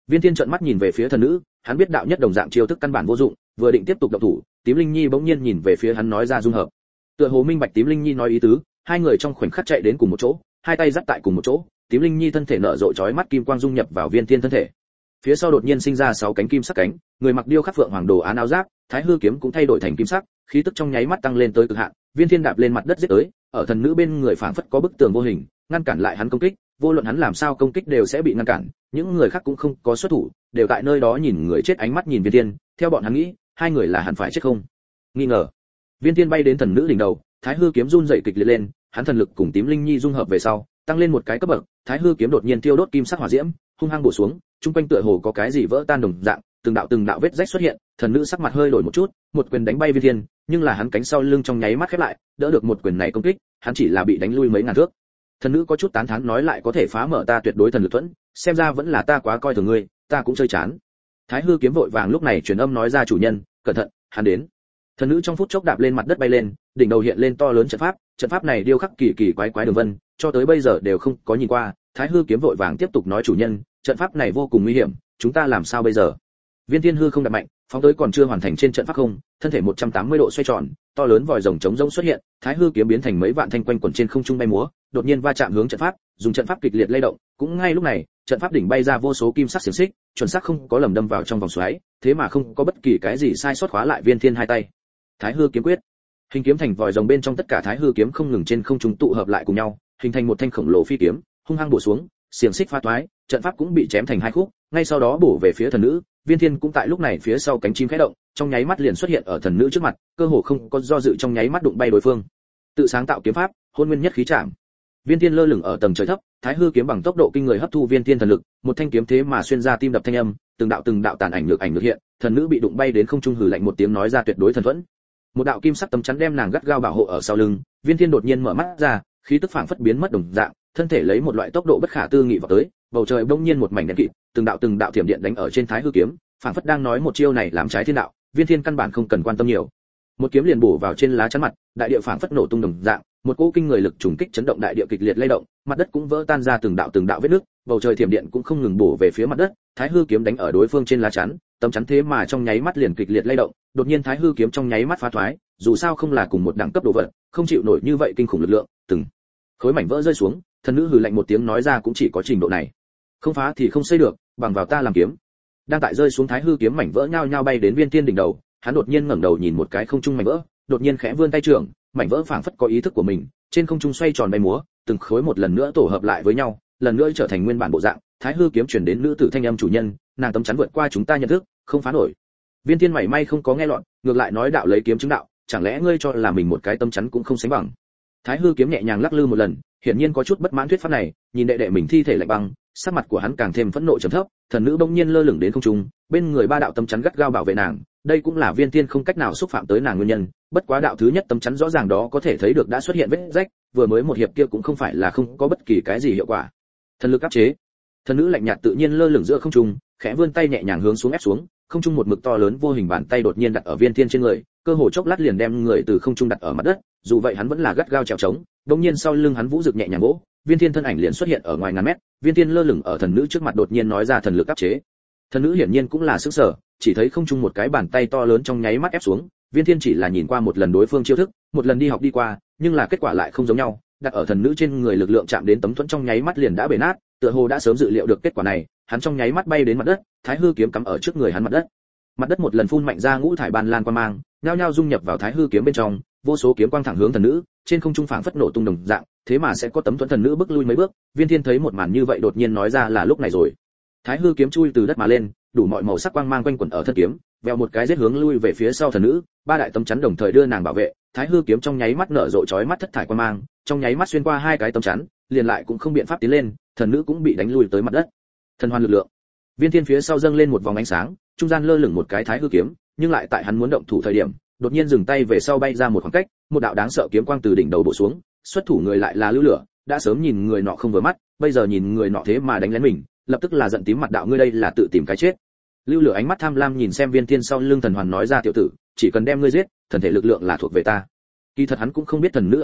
Viên Thiên trợn mắt nhìn về phía thần nữ, hắn biết đạo nhất đồng dạng chiêu thức căn bản vô dụng, vừa định tiếp tục động thủ, Tím Linh Nhi bỗng nhiên nhìn về phía hắn nói ra dung hợp. Tựa hồ minh bạch Tím Linh Nhi nói ý tứ, hai người trong khoảnh khắc chạy đến cùng một chỗ, hai tay dắt tại cùng một chỗ, Tím Linh Nhi thân thể nở rộ chói mắt kim quang dung nhập vào Viên Thiên thân thể. Phía sau đột nhiên sinh ra sáu cánh kim sắc cánh, người mặc điêu khắc phượng hoàng đồ án áo giáp, Thái Hư kiếm cũng thay đổi thành kim sắc, khí tức trong nháy mắt tăng lên tới cực hạn. Viên Thiên đạp lên mặt đất giết tới, ở thần nữ bên người phảng phất có bức tường vô hình, ngăn cản lại hắn công kích, vô luận hắn làm sao công kích đều sẽ bị ngăn cản, những người khác cũng không có xuất thủ, đều tại nơi đó nhìn người chết ánh mắt nhìn Viên Thiên, theo bọn hắn nghĩ, hai người là hẳn phải chết không nghi ngờ. Viên Thiên bay đến thần nữ đỉnh đầu, Thái Hư kiếm run rẩy kịch liệt lên, hắn thần lực cùng Tím Linh Nhi dung hợp về sau, tăng lên một cái cấp bậc, Thái Hư kiếm đột nhiên tiêu đốt kim sắc hỏa diễm, hung hăng bổ xuống, trung quanh tựa hồ có cái gì vỡ tan đồng dạng, từng đạo từng đạo vết rách xuất hiện, thần nữ sắc mặt hơi đổi một chút, một quyền đánh bay Viên Thiên, nhưng là hắn cánh sau lưng trong nháy mắt khép lại, đỡ được một quyền này công kích, hắn chỉ là bị đánh lui mấy ngàn thước. Thần nữ có chút tán thán nói lại có thể phá mở ta tuyệt đối thần lực thuẫn, xem ra vẫn là ta quá coi thường ngươi, ta cũng chơi chán. Thái Hư kiếm vội vàng lúc này truyền âm nói ra chủ nhân, cẩn thận, hắn đến. Thần nữ trong phút chốc đạp lên mặt đất bay lên, đỉnh đầu hiện lên to lớn trận pháp, trận pháp này điêu khắc kỳ kỳ quái quái đường vân, cho tới bây giờ đều không có nhìn qua. Thái Hư kiếm vội vàng tiếp tục nói chủ nhân, trận pháp này vô cùng nguy hiểm, chúng ta làm sao bây giờ? Viên Thiên hư không đặt mạnh, phóng tới còn chưa hoàn thành trên trận pháp không, thân thể một trăm tám mươi độ xoay tròn, to lớn vòi rồng trống rỗng xuất hiện, Thái Hư kiếm biến thành mấy vạn thanh quanh quẩn trên không trung bay múa, đột nhiên va chạm hướng trận pháp, dùng trận pháp kịch liệt lay động, cũng ngay lúc này, trận pháp đỉnh bay ra vô số kim sắc xiềng xích, chuẩn xác không có lầm đâm vào trong vòng xoáy, thế mà không có bất kỳ cái gì sai sót khóa lại Viên Thiên hai tay. Thái Hư kiếm quyết, hình kiếm thành vòi rồng bên trong tất cả Thái Hư kiếm không ngừng trên không trung tụ hợp lại cùng nhau, hình thành một thanh khổng lồ phi kiếm, hung hăng bổ xuống, xiềng xích phá toái, trận pháp cũng bị chém thành hai khúc, ngay sau đó bổ về phía thần nữ. Viên Thiên cũng tại lúc này phía sau cánh chim khẽ động, trong nháy mắt liền xuất hiện ở thần nữ trước mặt, cơ hồ không có do dự trong nháy mắt đụng bay đối phương. Tự sáng tạo kiếm pháp, hôn nguyên nhất khí trảm. Viên Thiên lơ lửng ở tầng trời thấp, Thái Hư kiếm bằng tốc độ kinh người hấp thu Viên Thiên thần lực, một thanh kiếm thế mà xuyên ra tim đập thanh âm, từng đạo từng đạo tàn ảnh lược ảnh lược hiện, thần nữ bị đụng bay đến không trung hừ lạnh một tiếng nói ra tuyệt đối thần thuẫn. Một đạo kim sắc tấm chắn đem nàng gắt gao bảo hộ ở sau lưng, Viên Thiên đột nhiên mở mắt ra, khí tức phảng phất biến mất đồng dạng, thân thể lấy một loại tốc độ bất khả tư nghị vào tới, bầu trời bỗng nhiên một mảnh đen kịt, từng đạo từng đạo thiểm điện đánh ở trên Thái Hư kiếm, phảng phất đang nói một chiêu này làm trái thiên đạo. Viên Thiên căn bản không cần quan tâm nhiều, một kiếm liền bổ vào trên lá chắn mặt, đại địa phảng phất nổ tung đồng dạng, một cỗ kinh người lực trùng kích chấn động đại địa kịch liệt lay động, mặt đất cũng vỡ tan ra từng đạo từng đạo vết nứt, bầu trời thiểm điện cũng không ngừng bổ về phía mặt đất. Thái Hư kiếm đánh ở đối phương trên lá chắn, tấm chắn thế mà trong nháy mắt liền kịch liệt lay động, đột nhiên Thái Hư kiếm trong nháy mắt phá thoái, dù sao không là cùng một đẳng cấp đồ vật, không chịu nổi như vậy kinh khủng lực lượng, từng khối mảnh vỡ rơi xuống. Thần nữ hừ lạnh một tiếng nói ra cũng chỉ có trình độ này, không phá thì không xây được, bằng vào ta làm kiếm. Đang tại rơi xuống Thái Hư kiếm mảnh vỡ nhao nhao bay đến Viên Thiên đỉnh đầu, hắn đột nhiên ngẩng đầu nhìn một cái không trung mảnh vỡ, đột nhiên khẽ vươn tay trưởng, mảnh vỡ phảng phất có ý thức của mình, trên không trung xoay tròn bay múa, từng khối một lần nữa tổ hợp lại với nhau, lần nữa trở thành nguyên bản bộ dạng. Thái Hư kiếm truyền đến nữ tử thanh âm chủ nhân, nàng tấm chắn vượt qua chúng ta nhận thức, không phá nổi. Viên Thiên mảy may không có nghe lọt, ngược lại nói đạo lấy kiếm chứng đạo, chẳng lẽ ngươi cho là mình một cái tấm chắn cũng không sánh bằng? Thái Hư kiếm nhẹ nhàng lắc lư một lần, hiển nhiên có chút bất mãn thuyết pháp này, nhìn đệ đệ mình thi thể lạnh băng, sắc mặt của hắn càng thêm phẫn nộ trầm thấp. Thần nữ bỗng nhiên lơ lửng đến không trung, bên người ba đạo tấm chắn gắt gao bảo vệ nàng, đây cũng là Viên Thiên không cách nào xúc phạm tới nàng nguyên nhân. Bất quá đạo thứ nhất tấm chắn rõ ràng đó có thể thấy được đã xuất hiện vết rách, vừa mới một hiệp kia cũng không phải là không có bất kỳ cái gì hiệu quả. Thần lực áp chế. Thần nữ lạnh nhạt tự nhiên lơ lửng giữa không trung, khẽ vươn tay nhẹ nhàng hướng xuống ép xuống, không trung một mực to lớn vô hình bàn tay đột nhiên đặt ở Viên Thiên trên người, cơ hồ chốc lát liền đem người từ không trung đặt ở mặt đất, dù vậy hắn vẫn là gắt gao trèo trống. Đột nhiên sau lưng hắn vũ dực nhẹ nhàng vỗ, Viên Thiên thân ảnh liền xuất hiện ở ngoài ngàn mét. Viên Thiên lơ lửng ở thần nữ trước mặt đột nhiên nói ra thần lực áp chế. Thần nữ hiển nhiên cũng là sửng sở, chỉ thấy không trung một cái bàn tay to lớn trong nháy mắt ép xuống, Viên Thiên chỉ là nhìn qua một lần đối phương chiêu thức, một lần đi học đi qua, nhưng là kết quả lại không giống nhau, đặt ở thần nữ trên người lực lượng chạm đến tấm thuẫn trong nháy mắt liền đã bể nát, tựa hồ đã sớm dự liệu được kết quả này, hắn trong nháy mắt bay đến mặt đất, Thái Hư kiếm cắm ở trước người hắn mặt đất. Mặt đất một lần phun mạnh ra ngũ thải ban lan quang mang, nhao nhao dung nhập vào Thái Hư kiếm bên trong, vô số kiếm quang thẳng hướng thần nữ, trên không trung phảng phất nổ tung đồng dạng, thế mà sẽ có tấm thuẫn thần nữ bước lui mấy bước. Viên Thiên thấy một màn như vậy đột nhiên nói ra là lúc này rồi. Thái Hư kiếm chui từ đất mà lên, đủ mọi màu sắc quang mang quanh quẩn ở thân kiếm, vèo một cái giết hướng lui về phía sau thần nữ, ba đại tấm chắn đồng thời đưa nàng bảo vệ. Thái Hư kiếm trong nháy mắt nở rộ chói mắt thất thải quang mang, trong nháy mắt xuyên qua hai cái tấm chắn, liền lại cũng không biện pháp tiến lên, thần nữ cũng bị đánh lùi tới mặt đất. Thần hoan lực lượng. Viên Thiên phía sau dâng lên một vòng ánh sáng, trung gian lơ lửng một cái Thái Hư kiếm, nhưng lại tại hắn muốn động thủ thời điểm, đột nhiên dừng tay về sau bay ra một khoảng cách, một đạo đáng sợ kiếm quang từ đỉnh đầu bổ xuống, xuất thủ người lại là Lưu Lửa, đã sớm nhìn người nọ không vừa mắt, bây giờ nhìn người nọ thế mà đánh lén mình, lập tức là giận tím mặt đạo ngươi đây là tự tìm cái chết. Lưu Lửa ánh mắt tham lam nhìn xem Viên Thiên sau lưng thần hoàn nói ra tiểu tử, chỉ cần đem ngươi giết, thần thể lực lượng là thuộc về ta. Kỳ thật hắn cũng không biết thần nữ âm mưu,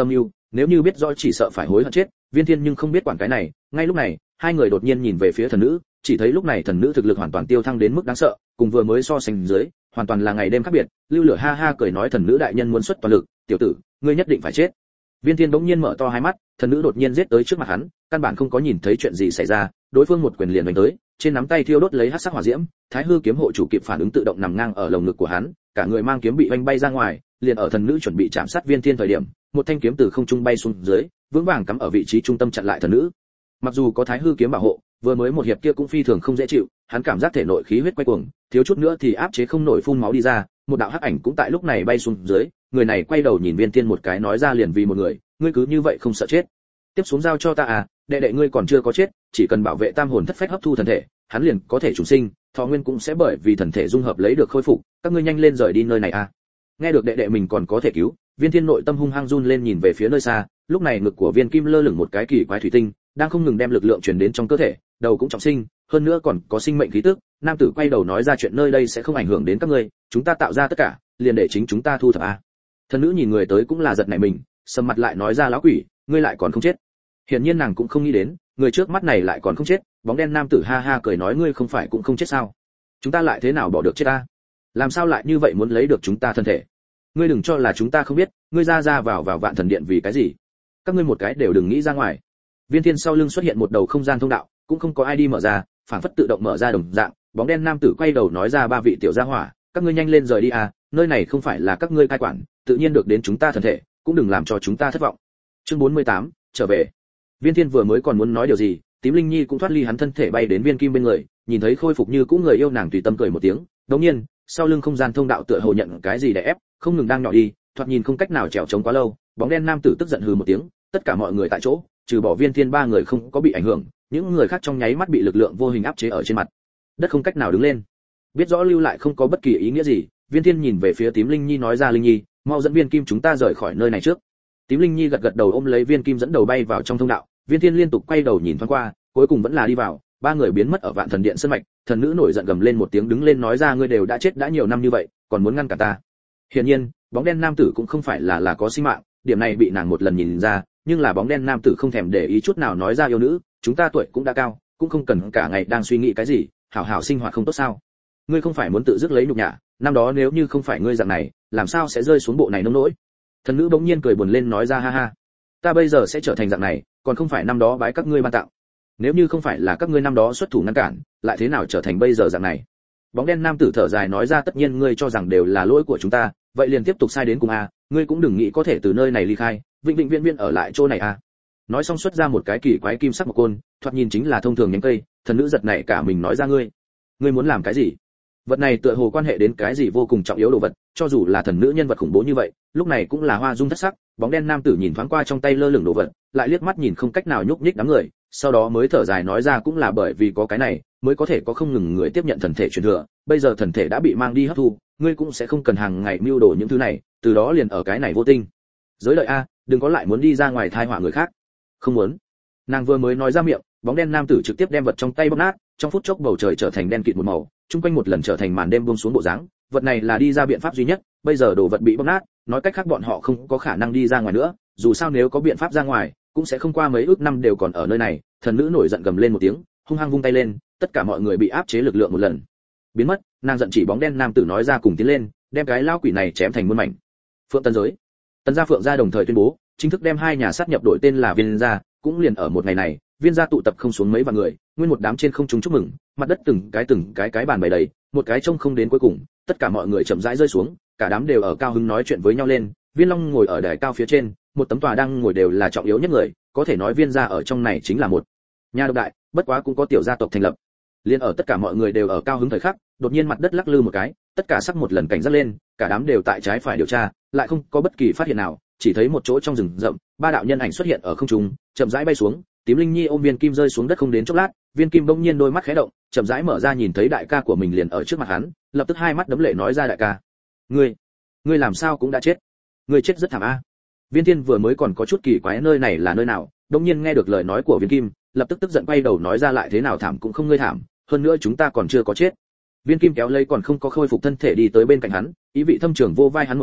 nếu như biết rõ chỉ sợ phải hối hận chết. Viên Thiên nhưng không biết quản cái này, ngay lúc này, hai người đột nhiên nhìn về phía thần nữ, chỉ thấy lúc này thần nữ thực lực hoàn toàn tiêu thăng đến mức đáng sợ, cùng vừa mới so sánh dưới, hoàn toàn là ngày đêm khác biệt. Lưu Lửa ha ha cười nói thần nữ đại nhân muốn xuất toàn lực, tiểu tử, ngươi nhất định phải chết. Viên Thiên bỗng nhiên mở to hai mắt, thần nữ đột nhiên giết tới trước mặt hắn, căn bản không có nhìn thấy chuyện gì xảy ra, đối phương một quyền liền đánh tới, trên nắm tay thiêu đốt lấy hắc sắc hỏa diễm, Thái Hư kiếm hộ chủ kịp phản ứng tự động nằm ngang ở lồng ngực của hắn, cả người mang kiếm bị oanh bay ra ngoài, liền ở thần nữ chuẩn bị chạm sát Viên Thiên thời điểm, một thanh kiếm từ không trung bay xuống dưới, vững vàng cắm ở vị trí trung tâm chặn lại thần nữ. Mặc dù có Thái Hư kiếm bảo hộ, vừa mới một hiệp kia cũng phi thường không dễ chịu, hắn cảm giác thể nội khí huyết quay cuồng, thiếu chút nữa thì áp chế không nổi phun máu đi ra, một đạo hắc ảnh cũng tại lúc này bay xuống dưới, người này quay đầu nhìn Viên Thiên một cái nói ra liền vì một người, ngươi cứ như vậy không sợ chết. Tiếp xuống giao cho ta à, đệ đệ ngươi còn chưa có chết, chỉ cần bảo vệ tam hồn thất phách hấp thu thần thể, hắn liền có thể chủ sinh, thọ nguyên cũng sẽ bởi vì thần thể dung hợp lấy được khôi phục, các ngươi nhanh lên rời đi nơi này à. Nghe được đệ đệ mình còn có thể cứu, Viên Thiên nội tâm hung hăng run lên nhìn về phía nơi xa, lúc này ngực của Viên Kim lơ lửng một cái kỳ quái thủy tinh, đang không ngừng đem lực lượng truyền đến trong cơ thể, đầu cũng trọng sinh, hơn nữa còn có sinh mệnh khí tức. Nam tử quay đầu nói ra chuyện nơi đây sẽ không ảnh hưởng đến các ngươi, chúng ta tạo ra tất cả, liền để chính chúng ta thu thập à. Thần nữ nhìn người tới cũng là giật nảy mình, sầm mặt lại nói ra lão quỷ, ngươi lại còn không chết. Hiển nhiên nàng cũng không nghĩ đến, người trước mắt này lại còn không chết, bóng đen nam tử ha ha cười nói ngươi không phải cũng không chết sao? Chúng ta lại thế nào bỏ được chết ta? Làm sao lại như vậy muốn lấy được chúng ta thân thể? Ngươi đừng cho là chúng ta không biết, ngươi ra ra vào vào vạn thần điện vì cái gì? Các ngươi một cái đều đừng nghĩ ra ngoài. Viên Thiên sau lưng xuất hiện một đầu không gian thông đạo, cũng không có ai đi mở ra, phản phất tự động mở ra đồng dạng. Bóng đen nam tử quay đầu nói ra ba vị tiểu gia hỏa, các ngươi nhanh lên rời đi à, nơi này không phải là các ngươi cai quản, tự nhiên được đến chúng ta thân thể, cũng đừng làm cho chúng ta thất vọng. Chương bốn mươi tám, trở về. Viên Thiên vừa mới còn muốn nói điều gì, Tím Linh Nhi cũng thoát ly hắn thân thể bay đến Viên Kim bên người, nhìn thấy khôi phục như cũ người yêu nàng tùy tâm cười một tiếng. Đống nhiên, sau lưng không gian thông đạo tựa hồ nhận cái gì đè ép, không ngừng đang nhỏ đi, thoạt nhìn không cách nào trèo chống quá lâu. Bóng đen nam tử tức giận hừ một tiếng, tất cả mọi người tại chỗ, trừ bỏ Viên Thiên ba người không có bị ảnh hưởng, những người khác trong nháy mắt bị lực lượng vô hình áp chế ở trên mặt đất, không cách nào đứng lên. Biết rõ lưu lại không có bất kỳ ý nghĩa gì, Viên Thiên nhìn về phía Tím Linh Nhi nói ra Linh Nhi, mau dẫn Viên Kim chúng ta rời khỏi nơi này trước. Tím Linh Nhi gật gật đầu ôm lấy Viên Kim dẫn đầu bay vào trong thông đạo, Viên Thiên liên tục quay đầu nhìn thoáng qua, cuối cùng vẫn là đi vào, ba người biến mất ở Vạn Thần Điện sân mạch. Thần nữ nổi giận gầm lên một tiếng đứng lên nói ra ngươi đều đã chết đã nhiều năm như vậy, còn muốn ngăn cả ta. Hiển nhiên, bóng đen nam tử cũng không phải là là có sinh mạng, điểm này bị nàng một lần nhìn ra, nhưng là bóng đen nam tử không thèm để ý chút nào nói ra yêu nữ, chúng ta tuổi cũng đã cao, cũng không cần cả ngày đang suy nghĩ cái gì, hảo hảo sinh hoạt không tốt sao? Ngươi không phải muốn tự dứt lấy nhục nhã, năm đó nếu như không phải ngươi dạng này, làm sao sẽ rơi xuống bộ này nông nỗi? Thần nữ bỗng nhiên cười buồn lên nói ra ha ha, ta bây giờ sẽ trở thành dạng này, còn không phải năm đó bái các ngươi ban tặng. Nếu như không phải là các ngươi năm đó xuất thủ ngăn cản, lại thế nào trở thành bây giờ dạng này? Bóng đen nam tử thở dài nói ra tất nhiên ngươi cho rằng đều là lỗi của chúng ta, vậy liền tiếp tục sai đến cùng a, ngươi cũng đừng nghĩ có thể từ nơi này ly khai, vĩnh vĩnh viễn viễn ở lại chỗ này a. Nói xong xuất ra một cái kỳ quái kim sắc một côn, thoạt nhìn chính là thông thường nhánh cây, thần nữ giật nảy cả mình nói ra ngươi, ngươi muốn làm cái gì? Vật này tựa hồ quan hệ đến cái gì vô cùng trọng yếu đồ vật, cho dù là thần nữ nhân vật khủng bố như vậy, lúc này cũng là hoa dung thất sắc. Bóng đen nam tử nhìn thoáng qua trong tay lơ lửng đồ vật, lại liếc mắt nhìn không cách nào nhúc nhích đám người, sau đó mới thở dài nói ra cũng là bởi vì có cái này, mới có thể có không ngừng người tiếp nhận thần thể truyền thừa, bây giờ thần thể đã bị mang đi hấp thu, ngươi cũng sẽ không cần hàng ngày mưu đồ những thứ này, từ đó liền ở cái này vô tinh. Giới lợi a, đừng có lại muốn đi ra ngoài thai họa người khác. Không muốn. Nàng vừa mới nói ra miệng, bóng đen nam tử trực tiếp đem vật trong tay bóp nát, trong phút chốc bầu trời trở thành đen kịt một màu, chung quanh một lần trở thành màn đêm buông xuống bộ dáng. Vật này là đi ra biện pháp duy nhất, bây giờ đồ vật bị bóp nát, nói cách khác bọn họ không có khả năng đi ra ngoài nữa, dù sao nếu có biện pháp ra ngoài, cũng sẽ không qua mấy ước năm đều còn ở nơi này. Thần nữ nổi giận gầm lên một tiếng, hung hăng vung tay lên, tất cả mọi người bị áp chế lực lượng một lần biến mất. Nàng giận chỉ bóng đen nam tử nói ra cùng tiến lên, đem cái lao quỷ này chém thành muôn mảnh. Phượng Tân giới, Tần gia Phượng gia đồng thời tuyên bố, chính thức đem hai nhà sát nhập đổi tên là Viên gia. Cũng liền ở một ngày này, Viên gia tụ tập không xuống mấy vạn người, nguyên một đám trên không trung chúc mừng, mặt đất từng cái từng cái cái bàn bày đầy, một cái trông không đến cuối cùng, tất cả mọi người chậm rãi rơi xuống, cả đám đều ở cao hứng nói chuyện với nhau lên. Viên Long ngồi ở đài cao phía trên, một tấm tòa đang ngồi đều là trọng yếu nhất người, có thể nói Viên gia ở trong này chính là một nhà độc đại, bất quá cũng có tiểu gia tộc thành lập. Liên ở tất cả mọi người đều ở cao hứng thời khắc, đột nhiên mặt đất lắc lư một cái, tất cả sắc một lần cảnh giác lên, cả đám đều tại trái phải điều tra, lại không có bất kỳ phát hiện nào, chỉ thấy một chỗ trong rừng rậm, ba đạo nhân ảnh xuất hiện ở không trung, chậm rãi bay xuống. Tím Linh Nhi ôm Viên Kim rơi xuống đất không đến chốc lát, Viên Kim bỗng nhiên đôi mắt khẽ động, chậm rãi mở ra nhìn thấy đại ca của mình liền ở trước mặt hắn, lập tức hai mắt đấm lệ nói ra đại ca, ngươi, ngươi làm sao cũng đã chết, ngươi chết rất thảm a. Viên Thiên vừa mới còn có chút kỳ quái nơi này là nơi nào, đột nhiên nghe được lời nói của Viên Kim, lập tức tức giận quay đầu nói ra lại thế nào thảm cũng không ngươi thảm, hơn nữa chúng ta còn chưa có chết. Viên Kim kéo lấy còn không có khôi phục thân thể đi tới bên cạnh hắn, ý vị thâm trường vô vai hắn một cái,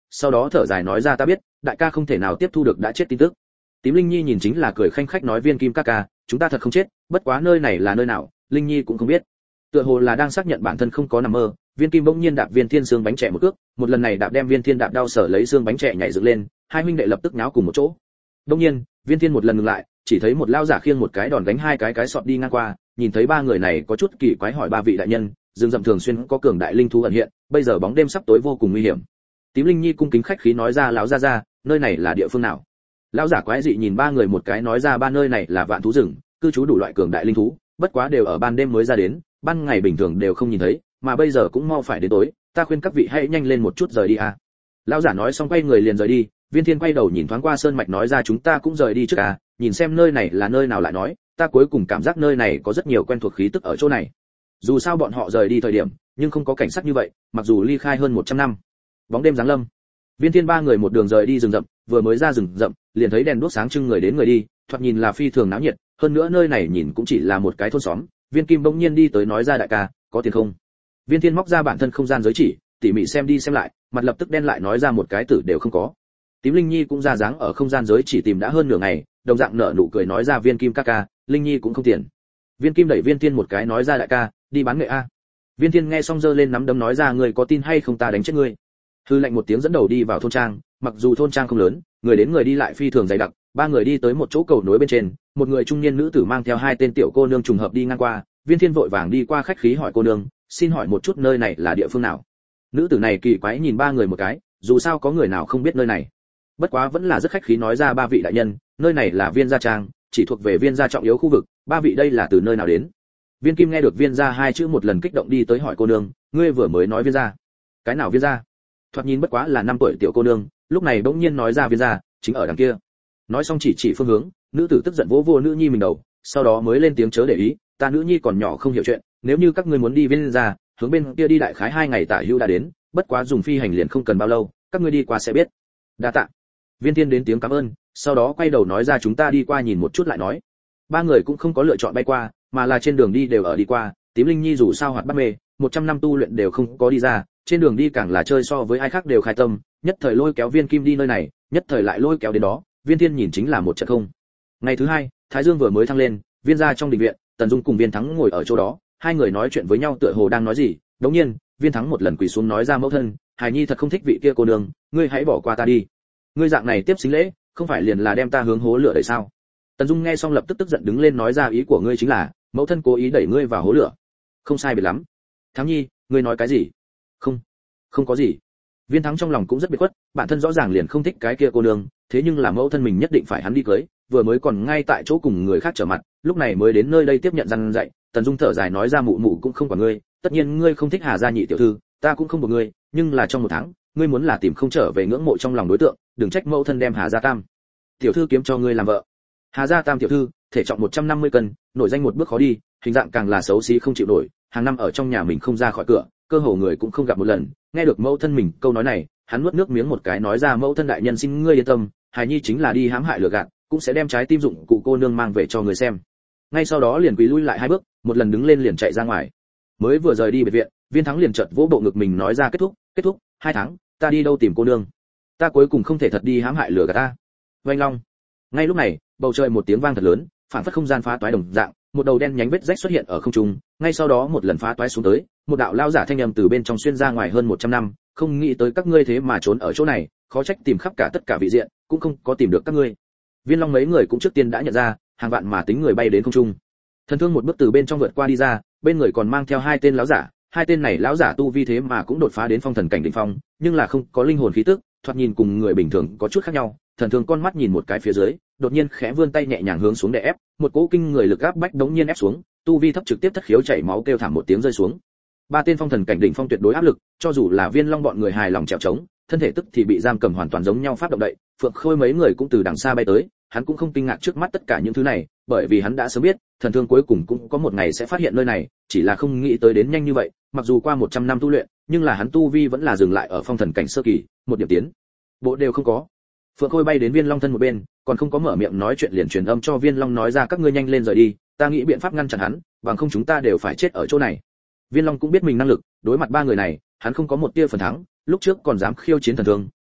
sau đó thở dài nói ra ta biết, đại ca không thể nào tiếp thu được đã chết tin tức. Tím Linh Nhi nhìn chính là cười khanh khách nói Viên Kim ca ca, chúng ta thật không chết, bất quá nơi này là nơi nào, Linh Nhi cũng không biết. Tựa hồ là đang xác nhận bản thân không có nằm mơ, Viên Kim bỗng nhiên đạp Viên Thiên xương bánh trẻ một cước, một lần này đạp đem Viên Thiên đạp đau sở lấy xương bánh trẻ nhảy dựng lên, hai huynh đệ lập tức nháo cùng một chỗ. Đương nhiên, Viên Thiên một lần ngừng lại, chỉ thấy một lao giả khiêng một cái đòn gánh hai cái cái sọt đi ngang qua, nhìn thấy ba người này có chút kỳ quái hỏi ba vị đại nhân, rừng rậm thường xuyên có cường đại linh thú ẩn hiện, bây giờ bóng đêm sắp tối vô cùng nguy hiểm. Tím Linh Nhi cung kính khách khí nói ra lão gia gia, nơi này là địa phương nào? Lão giả quái dị nhìn ba người một cái nói ra ba nơi này là vạn thú rừng, cư trú đủ loại cường đại linh thú, bất quá đều ở ban đêm mới ra đến, ban ngày bình thường đều không nhìn thấy, mà bây giờ cũng mau phải đến tối, ta khuyên các vị hãy nhanh lên một chút rời đi à. Lão giả nói xong quay người liền rời đi, Viên Thiên quay đầu nhìn thoáng qua sơn mạch nói ra chúng ta cũng rời đi trước à, nhìn xem nơi này là nơi nào lại nói, ta cuối cùng cảm giác nơi này có rất nhiều quen thuộc khí tức ở chỗ này. Dù sao bọn họ rời đi thời điểm, nhưng không có cảnh sắc như vậy, mặc dù ly khai hơn một trăm năm. Bóng đêm giáng lâm. Viên Thiên ba người một đường rời đi rừng rậm, vừa mới ra rừng rậm, liền thấy đèn đuốc sáng trưng người đến người đi, thoạt nhìn là phi thường náo nhiệt, hơn nữa nơi này nhìn cũng chỉ là một cái thôn xóm. Viên Kim bỗng nhiên đi tới nói ra đại ca, có tiền không? Viên Thiên móc ra bản thân không gian giới chỉ, tỉ mỉ xem đi xem lại, mặt lập tức đen lại nói ra một cái tử đều không có. Tím Linh Nhi cũng ra dáng ở không gian giới chỉ tìm đã hơn nửa ngày, đồng dạng nở nụ cười nói ra Viên Kim ca ca, Linh Nhi cũng không tiền. Viên Kim đẩy Viên Thiên một cái nói ra đại ca, đi bán nghệ a. Viên Thiên nghe xong giơ lên nắm đấm nói ra người có tin hay không ta đánh chết ngươi. Hư lệnh một tiếng dẫn đầu đi vào thôn trang, mặc dù thôn trang không lớn, người đến người đi lại phi thường dày đặc, ba người đi tới một chỗ cầu nối bên trên, một người trung niên nữ tử mang theo hai tên tiểu cô nương trùng hợp đi ngang qua, Viên Thiên vội vàng đi qua khách khí hỏi cô nương, xin hỏi một chút nơi này là địa phương nào? Nữ tử này kỳ quái nhìn ba người một cái, dù sao có người nào không biết nơi này. Bất quá vẫn là rất khách khí nói ra ba vị đại nhân, nơi này là Viên gia trang, chỉ thuộc về Viên gia trọng yếu khu vực, ba vị đây là từ nơi nào đến? Viên Kim nghe được Viên gia hai chữ một lần kích động đi tới hỏi cô nương, ngươi vừa mới nói Viên gia? Cái nào Viên gia? Thoạt nhìn bất quá là năm tuổi tiểu cô nương, lúc này bỗng nhiên nói ra Viên gia, chính ở đằng kia. Nói xong chỉ chỉ phương hướng, nữ tử tức giận vỗ vỗ nữ nhi mình đầu, sau đó mới lên tiếng chớ để ý, ta nữ nhi còn nhỏ không hiểu chuyện, nếu như các ngươi muốn đi Viên gia, hướng bên kia đi đại khái hai ngày tả hữu đã đến, bất quá dùng phi hành liền không cần bao lâu, các ngươi đi qua sẽ biết. Đa tạ. Viên Thiên đến tiếng cảm ơn, sau đó quay đầu nói ra chúng ta đi qua nhìn một chút lại nói. Ba người cũng không có lựa chọn bay qua, mà là trên đường đi đều ở đi qua. Tím Linh Nhi dù sao hoạt bát mê, một trăm năm tu luyện đều không có đi ra, trên đường đi càng là chơi so với ai khác đều khai tâm, nhất thời lôi kéo Viên Kim đi nơi này, nhất thời lại lôi kéo đến đó, Viên Thiên nhìn chính là một trận không. Ngày thứ hai, Thái Dương vừa mới thăng lên, Viên gia trong đình viện, Tần Dung cùng Viên Thắng ngồi ở chỗ đó, hai người nói chuyện với nhau tựa hồ đang nói gì. Đống nhiên, Viên Thắng một lần quỳ xuống nói ra mẫu thân, Hải Nhi thật không thích vị kia cô nương, ngươi hãy bỏ qua ta đi. Ngươi dạng này tiếp xính lễ, không phải liền là đem ta hướng hố lửa đẩy sao? Tần Dung nghe xong lập tức tức giận đứng lên nói ra ý của ngươi chính là, mẫu thân cố ý đẩy ngươi vào hố lửa. Không sai biệt lắm. Thắng Nhi, ngươi nói cái gì? Không, không có gì. Viên Thắng trong lòng cũng rất biệt khuất, bản thân rõ ràng liền không thích cái kia cô nương, thế nhưng là mẫu thân mình nhất định phải hắn đi cưới, vừa mới còn ngay tại chỗ cùng người khác trở mặt, lúc này mới đến nơi đây tiếp nhận răn dạy. Tần Dung thở dài nói ra mụ mụ cũng không quản ngươi, tất nhiên ngươi không thích Hà gia nhị tiểu thư, ta cũng không buộc ngươi, nhưng là trong một tháng, ngươi muốn là tìm không trở về ngưỡng mộ trong lòng đối tượng, đừng trách mẫu thân đem Hà gia tam tiểu thư kiếm cho ngươi làm vợ. Hà gia tam tiểu thư, thể trọng một trăm năm mươi cân, nổi danh một bước khó đi, hình dạng càng là xấu xí không chịu nổi, hàng năm ở trong nhà mình không ra khỏi cửa, cơ hồ người cũng không gặp một lần. Nghe được mẫu thân mình câu nói này, hắn nuốt nước miếng một cái nói ra mẫu thân đại nhân xin ngươi yên tâm, Hải Nhi chính là đi hãm hại lừa gạt, cũng sẽ đem trái tim dụng cụ cô nương mang về cho người xem. Ngay sau đó liền quỳ lui lại hai bước, một lần đứng lên liền chạy ra ngoài. Mới vừa rời đi biệt viện, Viên Thắng liền chợt vỗ bộ ngực mình nói ra kết thúc, kết thúc, hai tháng, ta đi đâu tìm cô nương? Ta cuối cùng không thể thật đi hãm hại lừa gạt ta. Oanh long. Ngay lúc này, bầu trời một tiếng vang thật lớn, phản phất không gian phá toái đồng dạng, một đầu đen nhánh vết rách xuất hiện ở không trung, ngay sau đó một lần phá toái xuống tới, một đạo lao giả thanh âm từ bên trong xuyên ra ngoài hơn một trăm năm, không nghĩ tới các ngươi thế mà trốn ở chỗ này, khó trách tìm khắp cả tất cả vị diện, cũng không có tìm được các ngươi. Viên Long mấy người cũng trước tiên đã nhận ra, hàng vạn mà tính người bay đến không trung. Thần Thương một bước từ bên trong vượt qua đi ra, bên người còn mang theo hai tên lão giả, hai tên này lão giả tu vi thế mà cũng đột phá đến phong thần cảnh đỉnh phong, nhưng là không có linh hồn khí tức, thoạt nhìn cùng người bình thường có chút khác nhau. Thần Thương con mắt nhìn một cái phía dưới, đột nhiên khẽ vươn tay nhẹ nhàng hướng xuống để ép, một cỗ kinh người lực áp bách đống nhiên ép xuống, tu vi thấp trực tiếp thất khiếu chảy máu kêu thảm một tiếng rơi xuống. Ba tên phong thần cảnh đỉnh phong tuyệt đối áp lực, cho dù là Viên Long bọn người hài lòng trèo trống, thân thể tức thì bị giam cầm hoàn toàn giống nhau phát động đậy. Phượng Khôi mấy người cũng từ đằng xa bay tới, hắn cũng không kinh ngạc trước mắt tất cả những thứ này, bởi vì hắn đã sớm biết, Thần Thương cuối cùng cũng có một ngày sẽ phát hiện nơi này, chỉ là không nghĩ tới đến nhanh như vậy. Mặc dù qua một trăm năm tu luyện, nhưng là hắn tu vi vẫn là dừng lại ở phong thần cảnh sơ kỳ, một điểm tiến bộ đều không có. Phượng Khôi bay đến Viên Long thân một bên, còn không có mở miệng nói chuyện liền truyền âm cho Viên Long nói ra các ngươi nhanh lên rời đi, ta nghĩ biện pháp ngăn chặn hắn, bằng không chúng ta đều phải chết ở chỗ này. Viên Long cũng biết mình năng lực, đối mặt ba người này, hắn không có một tia phần thắng, lúc trước còn dám khiêu chiến Thần Thương,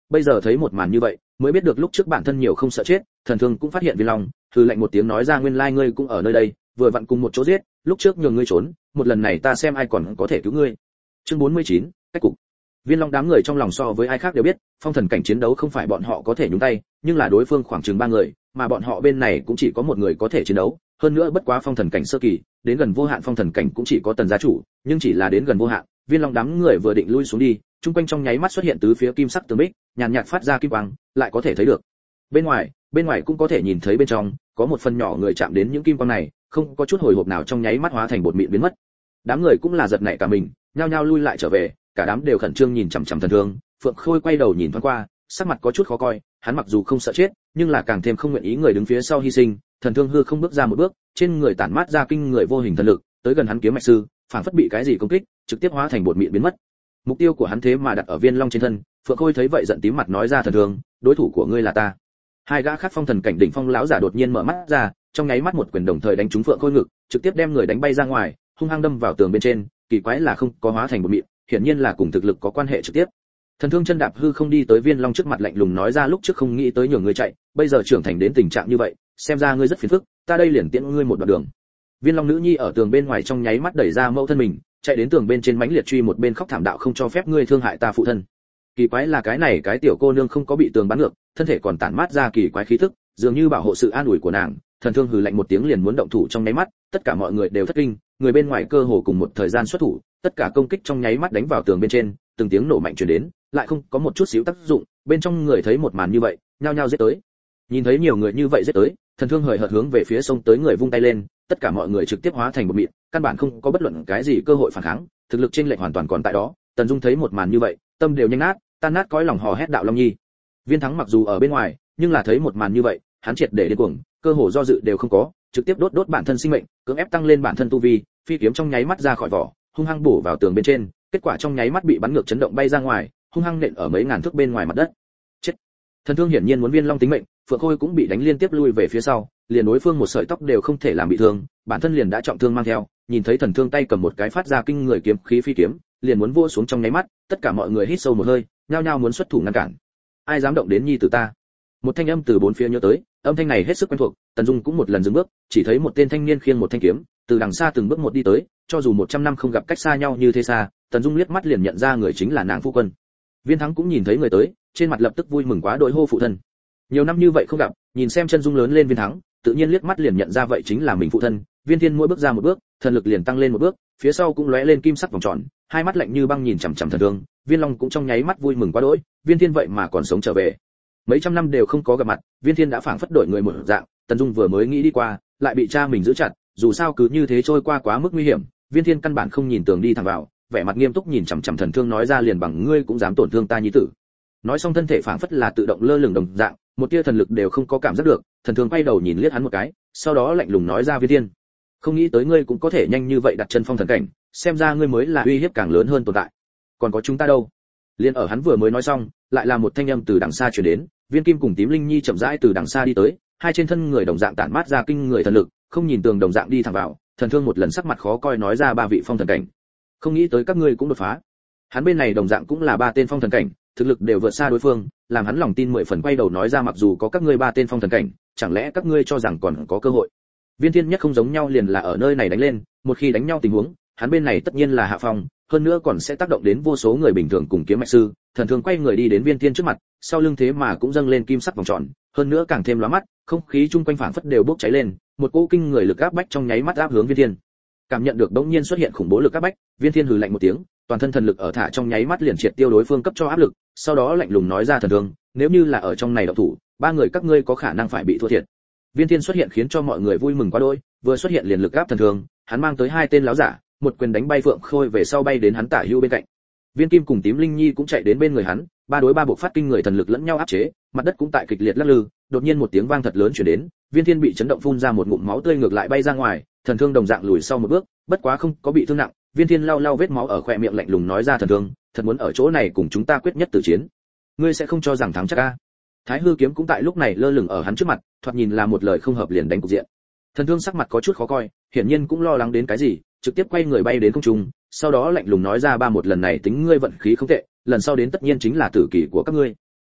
bây giờ thấy một màn như vậy mới biết được lúc trước bản thân nhiều không sợ chết. Thần thương cũng phát hiện Viên Long, hừ lạnh một tiếng nói ra nguyên lai ngươi cũng ở nơi đây, vừa vặn cùng một chỗ giết, lúc trước nhường ngươi trốn, một lần này ta xem ai còn có thể cứu ngươi. Chương bốn mươi chín, cách cục. Viên Long đám người trong lòng so với ai khác đều biết, phong thần cảnh chiến đấu không phải bọn họ có thể nhúng tay, nhưng là đối phương khoảng chừng ba người, mà bọn họ bên này cũng chỉ có một người có thể chiến đấu, hơn nữa bất quá phong thần cảnh sơ kỳ, đến gần vô hạn phong thần cảnh cũng chỉ có Tần gia chủ, nhưng chỉ là đến gần vô hạn, Viên Long đám người vừa định lui xuống đi, trung quanh trong nháy mắt xuất hiện tứ phía kim sắc tường bích, nhàn nhạt phát ra kim quang, lại có thể thấy được. Bên ngoài, bên ngoài cũng có thể nhìn thấy bên trong, có một phần nhỏ người chạm đến những kim quang này, không có chút hồi hộp nào trong nháy mắt hóa thành bột mịn biến mất. Đám người cũng là giật nảy cả mình, nhao nhao lui lại trở về, cả đám đều khẩn trương nhìn chằm chằm Thần Thương. Phượng Khôi quay đầu nhìn thoáng qua, sắc mặt có chút khó coi, hắn mặc dù không sợ chết, nhưng là càng thêm không nguyện ý người đứng phía sau hy sinh. Thần Thương hư không bước ra một bước, trên người tản mát ra kinh người vô hình thần lực, tới gần hắn kiếm mạch sư, phảng phất bị cái gì công kích, trực tiếp hóa thành bột mịn biến mất. Mục tiêu của hắn thế mà đặt ở Viên Long trên thân. Phượng Khôi thấy vậy giận tím mặt nói ra Thần Thương, đối thủ của ngươi là ta. Hai gã khác phong thần cảnh đỉnh phong lão giả đột nhiên mở mắt ra, trong nháy mắt một quyền đồng thời đánh trúng Phượng Khôi ngực, trực tiếp đem người đánh bay ra ngoài, hung hăng đâm vào tường bên trên. Kỳ quái là không có hóa thành bột mịn, hiển nhiên là cùng thực lực có quan hệ trực tiếp. Thần Thương chân đạp hư không đi tới Viên Long trước mặt lạnh lùng nói ra lúc trước không nghĩ tới nhường ngươi chạy, bây giờ trưởng thành đến tình trạng như vậy, xem ra ngươi rất phiền phức, ta đây liền tiễn ngươi một đoạn đường. Viên Long nữ nhi ở tường bên ngoài trong nháy mắt đẩy ra mẫu thân mình, chạy đến tường bên trên mãnh liệt truy một bên khóc thảm đạo không cho phép ngươi thương hại ta phụ thân. Kỳ quái là cái này cái tiểu cô nương không có bị tường bắn ngược, thân thể còn tản mát ra kỳ quái khí tức, dường như bảo hộ sự an ủi của nàng. Thần Thương hừ lạnh một tiếng liền muốn động thủ trong nháy mắt, tất cả mọi người đều thất kinh, người bên ngoài cơ hồ cùng một thời gian xuất thủ, tất cả công kích trong nháy mắt đánh vào tường bên trên, từng tiếng nổ mạnh truyền đến, lại không có một chút xíu tác dụng. Bên trong người thấy một màn như vậy, nhao nhao giết tới. Nhìn thấy nhiều người như vậy giết tới, Thần Thương hời hợt hướng về phía sông tới người vung tay lên, tất cả mọi người trực tiếp hóa thành một mịn, căn bản không có bất luận cái gì cơ hội phản kháng, thực lực chênh lệch hoàn toàn còn tại đó. Tần Dung thấy một màn như vậy, tâm đều nhanh nát, tan nát cõi lòng hò hét đạo Long Nhi. Viên Thắng mặc dù ở bên ngoài, nhưng là thấy một màn như vậy, hắn triệt để điên cuồng, cơ hồ do dự đều không có, trực tiếp đốt đốt bản thân sinh mệnh, cưỡng ép tăng lên bản thân tu vi, phi kiếm trong nháy mắt ra khỏi vỏ, hung hăng bổ vào tường bên trên, kết quả trong nháy mắt bị bắn ngược chấn động bay ra ngoài, hung hăng nện ở mấy ngàn thước bên ngoài mặt đất. Chết. Thần Thương hiển nhiên muốn Viên Long tính mệnh, Phượng Khôi cũng bị đánh liên tiếp lui về phía sau, liền đối phương một sợi tóc đều không thể làm bị thương, bản thân liền đã trọng thương mang theo, nhìn thấy Thần Thương tay cầm một cái phát ra kinh người kiếm khí phi kiếm, liền muốn vua xuống trong nháy mắt, tất cả mọi người hít sâu một hơi, nhao nhao muốn xuất thủ ngăn cản. Ai dám động đến nhi tử ta? Một thanh âm từ bốn phía nhớ tới, âm thanh này hết sức quen thuộc. Tần Dung cũng một lần dừng bước, chỉ thấy một tên thanh niên khiêng một thanh kiếm, từ đằng xa từng bước một đi tới, cho dù một trăm năm không gặp cách xa nhau như thế xa, Tần Dung liếc mắt liền nhận ra người chính là nàng phu quân. Viên Thắng cũng nhìn thấy người tới, trên mặt lập tức vui mừng quá đỗi hô phụ thân. Nhiều năm như vậy không gặp, nhìn xem chân dung lớn lên Viên Thắng, tự nhiên liếc mắt liền nhận ra vậy chính là mình phụ thân. Viên Thiên mỗi bước ra một bước, thần lực liền tăng lên một bước, phía sau cũng lóe lên kim sắc vòng tròn, hai mắt lạnh như băng nhìn chằm chằm Thần Thương. Viên Long cũng trong nháy mắt vui mừng quá đỗi, Viên Thiên vậy mà còn sống trở về. Mấy trăm năm đều không có gặp mặt, Viên Thiên đã phảng phất đổi người một dạng. Tần Dung vừa mới nghĩ đi qua, lại bị cha mình giữ chặt, dù sao cứ như thế trôi qua quá mức nguy hiểm. Viên Thiên căn bản không nhìn tường đi thẳng vào, vẻ mặt nghiêm túc nhìn chằm chằm Thần Thương nói ra liền bằng ngươi cũng dám tổn thương ta nhi tử. Nói xong thân thể phảng phất là tự động lơ lửng đồng dạng, một tia thần lực đều không có cảm giác được. Thần Thương quay đầu nhìn liếc hắn một cái, sau đó lạnh lùng nói ra Viên Thiên, không nghĩ tới ngươi cũng có thể nhanh như vậy đặt chân phong thần cảnh, xem ra ngươi mới là uy hiếp càng lớn hơn tồn tại. Còn có chúng ta đâu? Liên ở hắn vừa mới nói xong, lại là một thanh âm từ đằng xa truyền đến. Viên Kim cùng Tím Linh Nhi chậm rãi từ đằng xa đi tới, hai trên thân người đồng dạng tản mát ra kinh người thần lực, không nhìn tường đồng dạng đi thẳng vào. Thần Thương một lần sắc mặt khó coi nói ra ba vị phong thần cảnh, không nghĩ tới các ngươi cũng đột phá. Hắn bên này đồng dạng cũng là ba tên phong thần cảnh, thực lực đều vượt xa đối phương, làm hắn lòng tin mười phần quay đầu nói ra mặc dù có các ngươi ba tên phong thần cảnh, chẳng lẽ các ngươi cho rằng còn có cơ hội? Viên Thiên nhất không giống nhau liền là ở nơi này đánh lên, một khi đánh nhau tình huống, hắn bên này tất nhiên là hạ phong, hơn nữa còn sẽ tác động đến vô số người bình thường cùng kiếm mạch sư. Thần Thương quay người đi đến Viên Thiên trước mặt, sau lưng thế mà cũng dâng lên kim sắc vòng tròn, hơn nữa càng thêm lóa mắt, không khí chung quanh phảng phất đều bốc cháy lên, một cỗ kinh người lực áp bách trong nháy mắt áp hướng Viên Thiên. Cảm nhận được đống nhiên xuất hiện khủng bố lực áp bách, Viên Thiên hừ lạnh một tiếng, toàn thân thần lực ở thả trong nháy mắt liền triệt tiêu đối phương cấp cho áp lực, sau đó lạnh lùng nói ra Thần Thương, nếu như là ở trong này động thủ, ba người các ngươi có khả năng phải bị thua thiệt. Viên Thiên xuất hiện khiến cho mọi người vui mừng quá đỗi, vừa xuất hiện liền lực áp Thần Thương, hắn mang tới hai tên láo giả, một quyền đánh bay Phượng Khôi về sau bay đến hắn tả hữu bên cạnh. Viên Kim cùng Tím Linh Nhi cũng chạy đến bên người hắn, ba đối ba buộc phát kinh người thần lực lẫn nhau áp chế, mặt đất cũng tại kịch liệt lắc lư, đột nhiên một tiếng vang thật lớn truyền đến, Viên Thiên bị chấn động phun ra một ngụm máu tươi ngược lại bay ra ngoài, Thần Thương đồng dạng lùi sau một bước, bất quá không có bị thương nặng. Viên Thiên lau lau vết máu ở khóe miệng lạnh lùng nói ra Thần Thương, thật muốn ở chỗ này cùng chúng ta quyết nhất tử chiến, ngươi sẽ không cho rằng thắng chắc a? Thái Hư kiếm cũng tại lúc này lơ lửng ở hắn trước mặt, thoạt nhìn là một lời không hợp liền đánh cục diện. Thần Thương sắc mặt có chút khó coi, hiển nhiên cũng lo lắng đến cái gì, trực tiếp quay người bay đến không trung, sau đó lạnh lùng nói ra ba một lần này tính ngươi vận khí không tệ, lần sau đến tất nhiên chính là tử kỳ của các ngươi.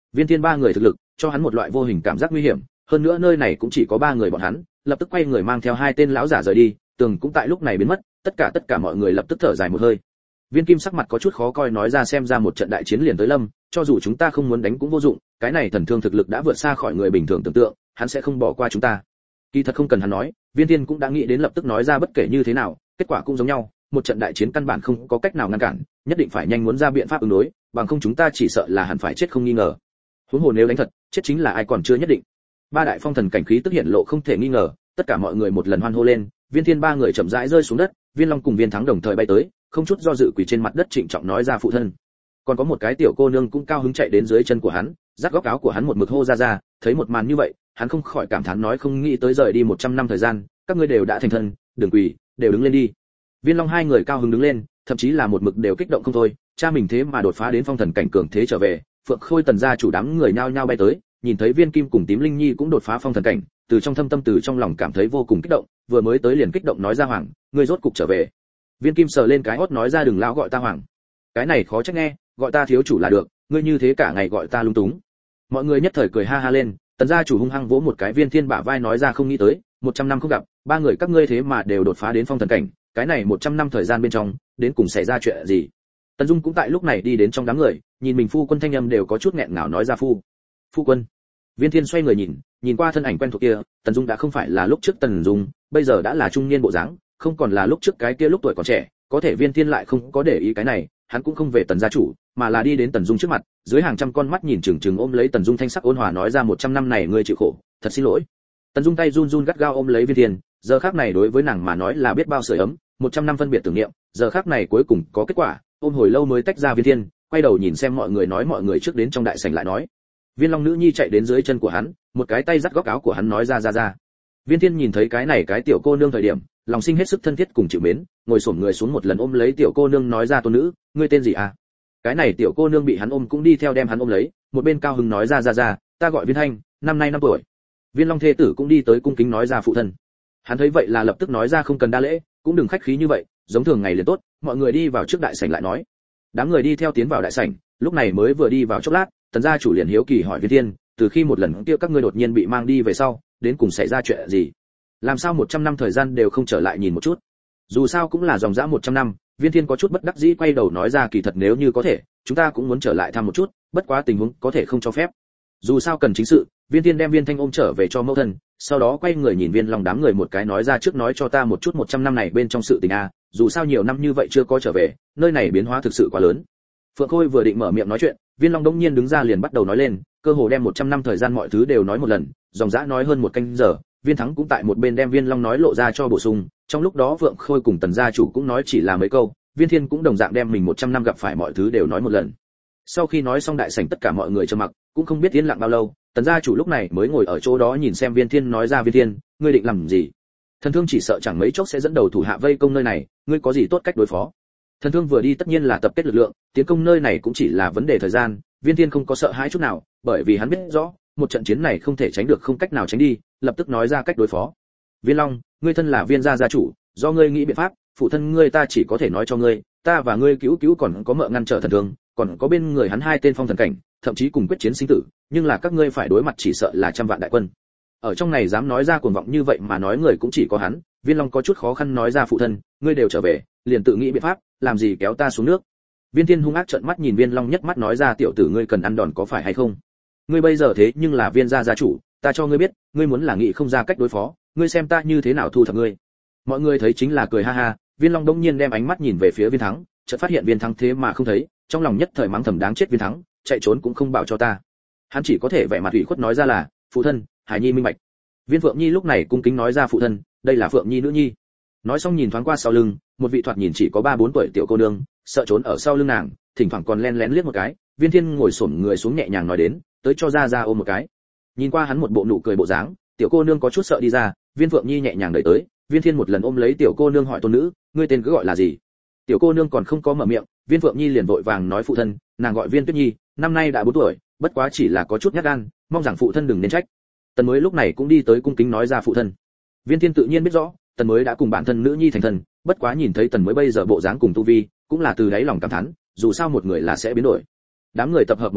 Viên Thiên ba người thực lực cho hắn một loại vô hình cảm giác nguy hiểm, hơn nữa nơi này cũng chỉ có ba người bọn hắn, lập tức quay người mang theo hai tên lão giả rời đi, tường cũng tại lúc này biến mất, tất cả tất cả mọi người lập tức thở dài một hơi. Viên Kim sắc mặt có chút khó coi nói ra xem ra một trận đại chiến liền tới lâm, cho dù chúng ta không muốn đánh cũng vô dụng, cái này thần thương thực lực đã vượt xa khỏi người bình thường tưởng tượng, hắn sẽ không bỏ qua chúng ta. Kỳ thật không cần hắn nói, Viên Thiên cũng đã nghĩ đến lập tức nói ra bất kể như thế nào, kết quả cũng giống nhau, một trận đại chiến căn bản không có cách nào ngăn cản, nhất định phải nhanh muốn ra biện pháp ứng đối, bằng không chúng ta chỉ sợ là hẳn phải chết không nghi ngờ. Huống hồ nếu đánh thật, chết chính là ai còn chưa nhất định. Ba đại phong thần cảnh khí tức hiện lộ không thể nghi ngờ, tất cả mọi người một lần hoan hô lên, Viên Thiên ba người chậm rãi rơi xuống đất, Viên Long cùng Viên Thắng đồng thời bay tới, không chút do dự quỳ trên mặt đất trịnh trọng nói ra phụ thân. Còn có một cái tiểu cô nương cũng cao hứng chạy đến dưới chân của hắn, dắt góc áo của hắn một mực hô ra ra, thấy một màn như vậy, hắn không khỏi cảm thán nói không nghĩ tới rời đi một trăm năm thời gian, các ngươi đều đã thành thân, đừng quỳ, đều đứng lên đi. Viên Long hai người cao hứng đứng lên, thậm chí là một mực đều kích động không thôi, cha mình thế mà đột phá đến phong thần cảnh cường thế trở về, Phượng Khôi Tần gia chủ đám người nhao nhao bay tới, nhìn thấy Viên Kim cùng Tím Linh Nhi cũng đột phá phong thần cảnh, từ trong thâm tâm từ trong lòng cảm thấy vô cùng kích động, vừa mới tới liền kích động nói ra hoàng, ngươi rốt cục trở về. Viên Kim sờ lên cái hốt nói ra đừng lão gọi ta hoàng, cái này khó trách nghe, gọi ta thiếu chủ là được, ngươi như thế cả ngày gọi ta lung túng. Mọi người nhất thời cười ha ha lên, Tần gia chủ hung hăng vỗ một cái Viên Thiên bả vai nói ra không nghĩ tới, một trăm năm không gặp, ba người các ngươi thế mà đều đột phá đến phong thần cảnh, cái này một trăm năm thời gian bên trong, đến cùng xảy ra chuyện gì? Tần Dung cũng tại lúc này đi đến trong đám người, nhìn mình phu quân thanh âm đều có chút nghẹn ngào nói ra phu, phu quân. Viên Thiên xoay người nhìn, nhìn qua thân ảnh quen thuộc kia, Tần Dung đã không phải là lúc trước Tần Dung, bây giờ đã là trung niên bộ dáng, không còn là lúc trước cái kia lúc tuổi còn trẻ, có thể Viên Thiên lại không có để ý cái này, hắn cũng không về Tần gia chủ, mà là đi đến Tần Dung trước mặt, dưới hàng trăm con mắt nhìn chừng chừng ôm lấy Tần Dung thanh sắc ôn hòa nói ra một trăm năm này ngươi chịu khổ, thật xin lỗi. Tần Dung tay run run gắt gao ôm lấy Viên Thiên, giờ khắc này đối với nàng mà nói là biết bao sưởi ấm, một trăm năm phân biệt tưởng niệm, giờ khắc này cuối cùng có kết quả, ôm hồi lâu mới tách ra Viên Thiên, quay đầu nhìn xem mọi người nói mọi người trước đến trong đại sảnh lại nói. Viên Long nữ nhi chạy đến dưới chân của hắn, một cái tay dắt góc áo của hắn nói ra ra ra. Viên Thiên nhìn thấy cái này cái tiểu cô nương thời điểm, lòng sinh hết sức thân thiết cùng chịu mến, ngồi xổm người xuống một lần ôm lấy tiểu cô nương nói ra tôn nữ, ngươi tên gì à? Cái này tiểu cô nương bị hắn ôm cũng đi theo đem hắn ôm lấy, một bên cao hứng nói ra ra ra, ta gọi Viên Thanh, năm nay năm tuổi. Viên Long thê tử cũng đi tới cung kính nói ra phụ thân. Hắn thấy vậy là lập tức nói ra không cần đa lễ, cũng đừng khách khí như vậy, giống thường ngày liền tốt, mọi người đi vào trước đại sảnh lại nói. Đám người đi theo tiến vào đại sảnh, lúc này mới vừa đi vào chốc lát, Tần gia chủ liền hiếu kỳ hỏi Viên Thiên, từ khi một lần kia các ngươi đột nhiên bị mang đi về sau, đến cùng xảy ra chuyện gì? Làm sao một trăm năm thời gian đều không trở lại nhìn một chút? Dù sao cũng là dòng dã một trăm năm, Viên Thiên có chút bất đắc dĩ quay đầu nói ra kỳ thật nếu như có thể, chúng ta cũng muốn trở lại thăm một chút, bất quá tình huống có thể không cho phép. Dù sao cần chính sự, Viên Thiên đem Viên Thanh ôm trở về cho mẫu thân, sau đó quay người nhìn Viên Long đám người một cái nói ra trước nói cho ta một chút một trăm năm này bên trong sự tình a, dù sao nhiều năm như vậy chưa có trở về, nơi này biến hóa thực sự quá lớn. Phượng Khôi vừa định mở miệng nói chuyện, Viên Long đống nhiên đứng ra liền bắt đầu nói lên, cơ hồ đem một trăm năm thời gian mọi thứ đều nói một lần, dòng dã nói hơn một canh giờ, Viên Thắng cũng tại một bên đem Viên Long nói lộ ra cho bổ sung, trong lúc đó Phượng Khôi cùng Tần gia chủ cũng nói chỉ là mấy câu, Viên Thiên cũng đồng dạng đem mình một trăm năm gặp phải mọi thứ đều nói một lần. Sau khi nói xong đại sảnh tất cả mọi người trầm mặc, cũng không biết yên lặng bao lâu, Tần gia chủ lúc này mới ngồi ở chỗ đó nhìn xem Viên Thiên nói ra Viên Thiên, ngươi định làm gì? Thần Thương chỉ sợ chẳng mấy chốc sẽ dẫn đầu thủ hạ vây công nơi này, ngươi có gì tốt cách đối phó? Thần Thương vừa đi tất nhiên là tập kết lực lượng, tiến công nơi này cũng chỉ là vấn đề thời gian, Viên Thiên không có sợ hãi chút nào, bởi vì hắn biết rõ, một trận chiến này không thể tránh được không cách nào tránh đi, lập tức nói ra cách đối phó. Viên Long, ngươi thân là Viên gia gia chủ, do ngươi nghĩ biện pháp, phụ thân ngươi ta chỉ có thể nói cho ngươi, ta và ngươi cứu cứu còn có mợ ngăn trở Thần Thương, còn có bên người hắn hai tên phong thần cảnh, thậm chí cùng quyết chiến sinh tử, nhưng là các ngươi phải đối mặt chỉ sợ là trăm vạn đại quân. Ở trong này dám nói ra cuồng vọng như vậy mà nói người cũng chỉ có hắn, Viên Long có chút khó khăn nói ra phụ thân, ngươi đều trở về, liền tự nghĩ biện pháp, làm gì kéo ta xuống nước. Viên Thiên hung ác trợn mắt nhìn Viên Long nhất mắt nói ra tiểu tử ngươi cần ăn đòn có phải hay không? Ngươi bây giờ thế nhưng là Viên gia gia chủ, ta cho ngươi biết, ngươi muốn là nghĩ không ra cách đối phó, ngươi xem ta như thế nào thu thập ngươi. Mọi người thấy chính là cười ha ha, Viên Long đống nhiên đem ánh mắt nhìn về phía Viên Thắng, chợt phát hiện Viên Thắng thế mà không thấy, trong lòng nhất thời mắng thầm đáng chết Viên Thắng, chạy trốn cũng không bảo cho ta. Hắn chỉ có thể vẻ mặt ủy khuất nói ra là, phụ thân, Hải Nhi minh bạch. Viên Phượng Nhi lúc này cung kính nói ra phụ thân, đây là Phượng Nhi nữ nhi. Nói xong nhìn thoáng qua sau lưng, một vị thoạt nhìn chỉ có ba bốn tuổi tiểu cô nương, sợ trốn ở sau lưng nàng, thỉnh thoảng còn len lén liếc một cái, Viên Thiên ngồi xổm người xuống nhẹ nhàng nói đến, tới cho ra ra ôm một cái. Nhìn qua hắn một bộ nụ cười bộ dáng, tiểu cô nương có chút sợ đi ra, Viên Phượng Nhi nhẹ nhàng đẩy tới, Viên Thiên một lần ôm lấy tiểu cô nương hỏi tôn nữ, ngươi tên cứ gọi là gì? Tiểu cô nương còn không có mở miệng, Viên Phượng Nhi liền vội vàng nói phụ thân, nàng gọi Viên Tuyết Nhi, năm nay đã bốn tuổi, bất quá chỉ là có chút nhát gan, mong rằng phụ thân đừng nên trách. Tần Mới lúc này cũng đi tới cung kính nói ra phụ thân. Viên Thiên tự nhiên biết rõ, Tần Mới đã cùng bản thân nữ nhi thành thân, bất quá nhìn thấy Tần Mới bây giờ bộ dáng cùng tu vi, cũng là từ đáy lòng cảm thán, dù sao một người là sẽ biến đổi. Đám người tập hợp một chỗ,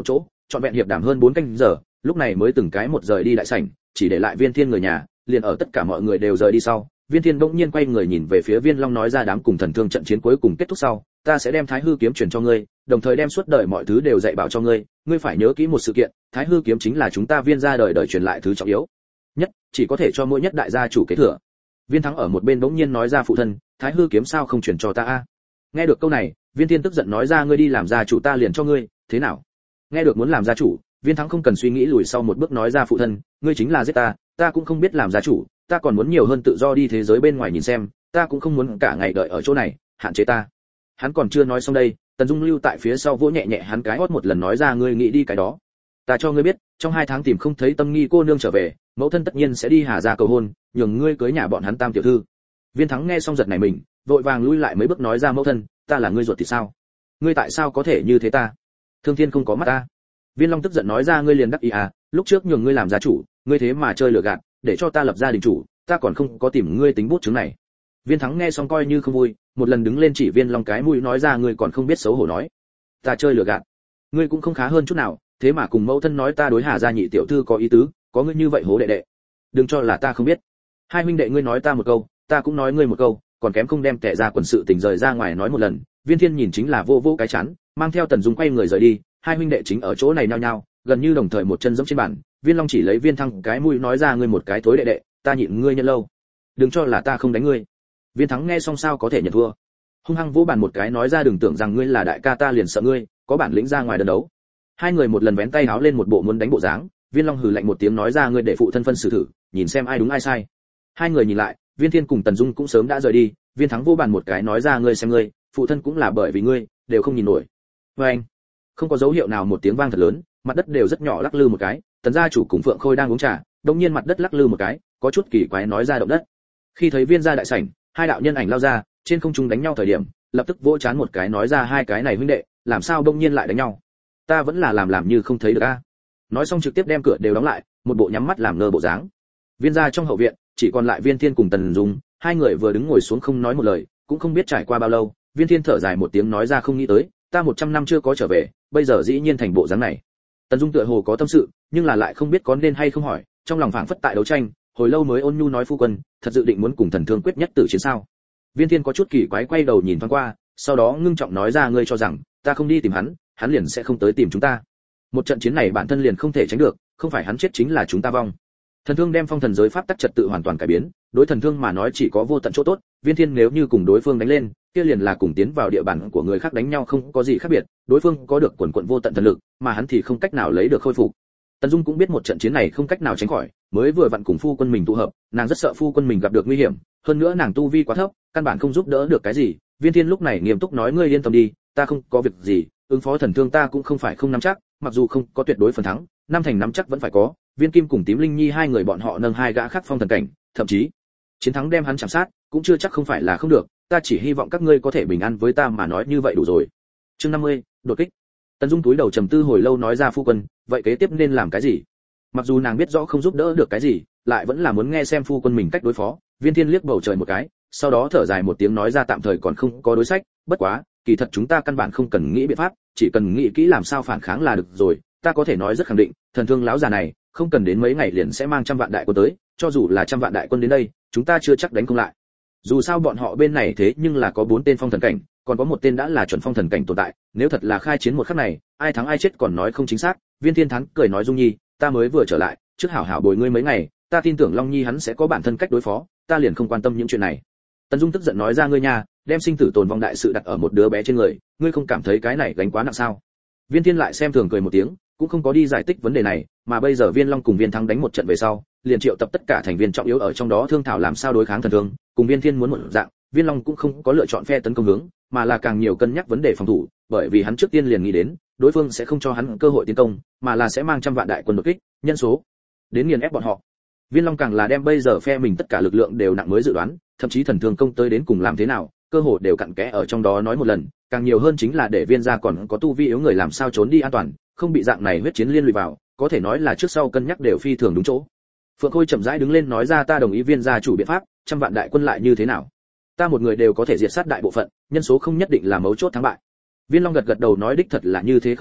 trọn vẹn hiệp đàm hơn bốn canh giờ, lúc này mới từng cái một rời đi đại sảnh, chỉ để lại Viên Thiên người nhà, liền ở tất cả mọi người đều rời đi sau, Viên Thiên bỗng nhiên quay người nhìn về phía Viên Long nói ra đám cùng thần thương trận chiến cuối cùng kết thúc sau, ta sẽ đem Thái Hư kiếm truyền cho ngươi, đồng thời đem suốt đời mọi thứ đều dạy bảo cho ngươi, ngươi phải nhớ kỹ một sự kiện, Thái Hư kiếm chính là chúng ta Viên gia đời đời truyền lại thứ trọng yếu nhất, chỉ có thể cho mỗi nhất đại gia chủ kế thừa. Viên Thắng ở một bên bỗng nhiên nói ra phụ thân, Thái Hư kiếm sao không truyền cho ta a? Nghe được câu này, Viên Thiên tức giận nói ra ngươi đi làm gia chủ ta liền cho ngươi, thế nào? Nghe được muốn làm gia chủ, Viên Thắng không cần suy nghĩ lùi sau một bước nói ra phụ thân, ngươi chính là giết ta, ta cũng không biết làm gia chủ, ta còn muốn nhiều hơn tự do đi thế giới bên ngoài nhìn xem, ta cũng không muốn cả ngày đợi ở chỗ này, hạn chế ta. Hắn còn chưa nói xong đây, Tần Dung lưu tại phía sau vỗ nhẹ nhẹ hắn cái hót một lần nói ra ngươi nghĩ đi cái đó. Ta cho ngươi biết, trong hai tháng tìm không thấy Tâm Nghi cô nương trở về, mẫu thân tất nhiên sẽ đi Hà gia cầu hôn, nhường ngươi cưới nhà bọn hắn Tam tiểu thư. Viên Thắng nghe xong giật này mình, vội vàng lui lại mấy bước nói ra mẫu thân, ta là ngươi ruột thì sao? Ngươi tại sao có thể như thế ta? Thương Thiên không có mắt ta. Viên Long tức giận nói ra ngươi liền đắc ý à, lúc trước nhường ngươi làm gia chủ, ngươi thế mà chơi lừa gạt, để cho ta lập gia đình chủ, ta còn không có tìm ngươi tính bút chứng này. Viên Thắng nghe xong coi như không vui, một lần đứng lên chỉ Viên Long cái mũi nói ra ngươi còn không biết xấu hổ nói, ta chơi lừa gạt, ngươi cũng không khá hơn chút nào, thế mà cùng mẫu thân nói ta đối Hà gia nhị tiểu thư có ý tứ, có ngươi như vậy hố đệ đệ, đừng cho là ta không biết. Hai huynh đệ ngươi nói ta một câu, ta cũng nói ngươi một câu, còn kém không đem kẻ ra quần sự tình rời ra ngoài nói một lần. Viên Thiên nhìn chính là vô vô cái chán, mang theo Tần Dung quay người rời đi, hai huynh đệ chính ở chỗ này nhao nhao, gần như đồng thời một chân giẫm trên bàn. Viên Long chỉ lấy Viên Thắng cái mũi nói ra ngươi một cái thối đệ đệ, ta nhịn ngươi nhân lâu, đừng cho là ta không đánh ngươi. Viên Thắng nghe xong sao có thể nhận thua, hung hăng vỗ bàn một cái nói ra đừng tưởng rằng ngươi là đại ca ta liền sợ ngươi, có bản lĩnh ra ngoài đơn đấu. Hai người một lần vén tay háo lên một bộ muốn đánh bộ dáng, Viên Long hừ lạnh một tiếng nói ra ngươi để phụ thân phân xử thử, nhìn xem ai đúng ai sai. Hai người nhìn lại, Viên Thiên cùng Tần Dung cũng sớm đã rời đi, Viên Thắng vỗ bàn một cái nói ra ngươi xem ngươi, phụ thân cũng là bởi vì ngươi, đều không nhìn nổi. Và anh, không có dấu hiệu nào một tiếng vang thật lớn, mặt đất đều rất nhỏ lắc lư một cái, Tần gia chủ cùng Phượng Khôi đang uống trà, đột nhiên mặt đất lắc lư một cái, có chút kỳ quái nói ra động đất. Khi thấy Viên gia đại sảnh, hai đạo nhân ảnh lao ra, trên không trung đánh nhau thời điểm, lập tức vỗ chán một cái nói ra hai cái này huynh đệ, làm sao đông nhiên lại đánh nhau? Ta vẫn là làm làm như không thấy được a. Nói xong trực tiếp đem cửa đều đóng lại, một bộ nhắm mắt làm ngơ bộ dáng. Viên gia trong hậu viện, chỉ còn lại Viên Thiên cùng Tần Dung, hai người vừa đứng ngồi xuống không nói một lời, cũng không biết trải qua bao lâu, Viên Thiên thở dài một tiếng nói ra không nghĩ tới, ta một trăm năm chưa có trở về, bây giờ dĩ nhiên thành bộ dáng này. Tần Dung tựa hồ có tâm sự, nhưng là lại không biết có nên hay không hỏi, trong lòng phảng phất tại đấu tranh, hồi lâu mới ôn nhu nói phu quân, thật dự định muốn cùng thần thương quyết nhất tử chiến sao? Viên Thiên có chút kỳ quái quay đầu nhìn thoáng qua, sau đó ngưng trọng nói ra ngươi cho rằng ta không đi tìm hắn, hắn liền sẽ không tới tìm chúng ta. Một trận chiến này bản thân liền không thể tránh được, không phải hắn chết chính là chúng ta vong. Thần thương đem phong thần giới pháp tắc trật tự hoàn toàn cải biến, đối thần thương mà nói chỉ có vô tận chỗ tốt, Viên Thiên nếu như cùng đối phương đánh lên, kia liền là cùng tiến vào địa bàn của người khác đánh nhau không có gì khác biệt, đối phương có được quần quần vô tận thần lực, mà hắn thì không cách nào lấy được khôi phục. Tần Dung cũng biết một trận chiến này không cách nào tránh khỏi, mới vừa vặn cùng phu quân mình tụ hợp, nàng rất sợ phu quân mình gặp được nguy hiểm, hơn nữa nàng tu vi quá thấp, căn bản không giúp đỡ được cái gì. Viên Thiên lúc này nghiêm túc nói ngươi yên tâm đi, ta không có việc gì, ứng phó thần thương ta cũng không phải không nắm chắc, mặc dù không có tuyệt đối phần thắng, năm thành nắm chắc vẫn phải có. Viên Kim cùng Tím Linh Nhi hai người bọn họ nâng hai gã khác phong thần cảnh, thậm chí chiến thắng đem hắn chạm sát, cũng chưa chắc không phải là không được, ta chỉ hy vọng các ngươi có thể bình an với ta mà nói như vậy đủ rồi. Chương năm mươi, đột kích. Tần Dung túi đầu trầm tư hồi lâu nói ra phu quân, vậy kế tiếp nên làm cái gì? Mặc dù nàng biết rõ không giúp đỡ được cái gì, lại vẫn là muốn nghe xem phu quân mình cách đối phó. Viên Thiên liếc bầu trời một cái, sau đó thở dài một tiếng nói ra tạm thời còn không có đối sách, bất quá, kỳ thật chúng ta căn bản không cần nghĩ biện pháp, chỉ cần nghĩ kỹ làm sao phản kháng là được rồi. Ta có thể nói rất khẳng định, thần thương lão già này, không cần đến mấy ngày liền sẽ mang trăm vạn đại quân tới, cho dù là trăm vạn đại quân đến đây, chúng ta chưa chắc đánh không lại. Dù sao bọn họ bên này thế nhưng là có bốn tên phong thần cảnh, còn có một tên đã là chuẩn phong thần cảnh tồn tại, nếu thật là khai chiến một khắc này, ai thắng ai chết còn nói không chính xác. Viên Thiên thắng cười nói Dung Nhi, ta mới vừa trở lại, trước hảo hảo bồi ngươi mấy ngày, ta tin tưởng Long Nhi hắn sẽ có bản thân cách đối phó, ta liền không quan tâm những chuyện này. Tần Dung tức giận nói ra ngươi nha, đem sinh tử tồn vong đại sự đặt ở một đứa bé trên người, ngươi không cảm thấy cái này gánh quá nặng sao? Viên Thiên lại xem thường cười một tiếng, cũng không có đi giải thích vấn đề này, mà bây giờ Viên Long cùng Viên Thắng đánh một trận về sau, liền triệu tập tất cả thành viên trọng yếu ở trong đó thương thảo làm sao đối kháng thần thương, cùng Viên Thiên muốn một dạng, Viên Long cũng không có lựa chọn phe tấn công hướng, mà là càng nhiều cân nhắc vấn đề phòng thủ, bởi vì hắn trước tiên liền nghĩ đến, đối phương sẽ không cho hắn cơ hội tiến công, mà là sẽ mang trăm vạn đại quân đột kích, nhân số đến nghiền ép bọn họ. Viên Long càng là đem bây giờ phe mình tất cả lực lượng đều nặng mới dự đoán, thậm chí thần thương công tới đến cùng làm thế nào, cơ hội đều cặn kẽ ở trong đó nói một lần, càng nhiều hơn chính là để Viên gia còn có tu vi yếu người làm sao trốn đi an toàn, không bị dạng này huyết chiến liên lụy vào, có thể nói là trước sau cân nhắc đều phi thường đúng chỗ. Phượng Khôi chậm rãi đứng lên nói ra ta đồng ý Viên gia chủ biện pháp, trăm vạn đại quân lại như thế nào? Ta một người đều có thể diệt sát đại bộ phận, nhân số không nhất định là mấu chốt thắng bại. Viên Long gật gật đầu nói đích thật là như thế không sai,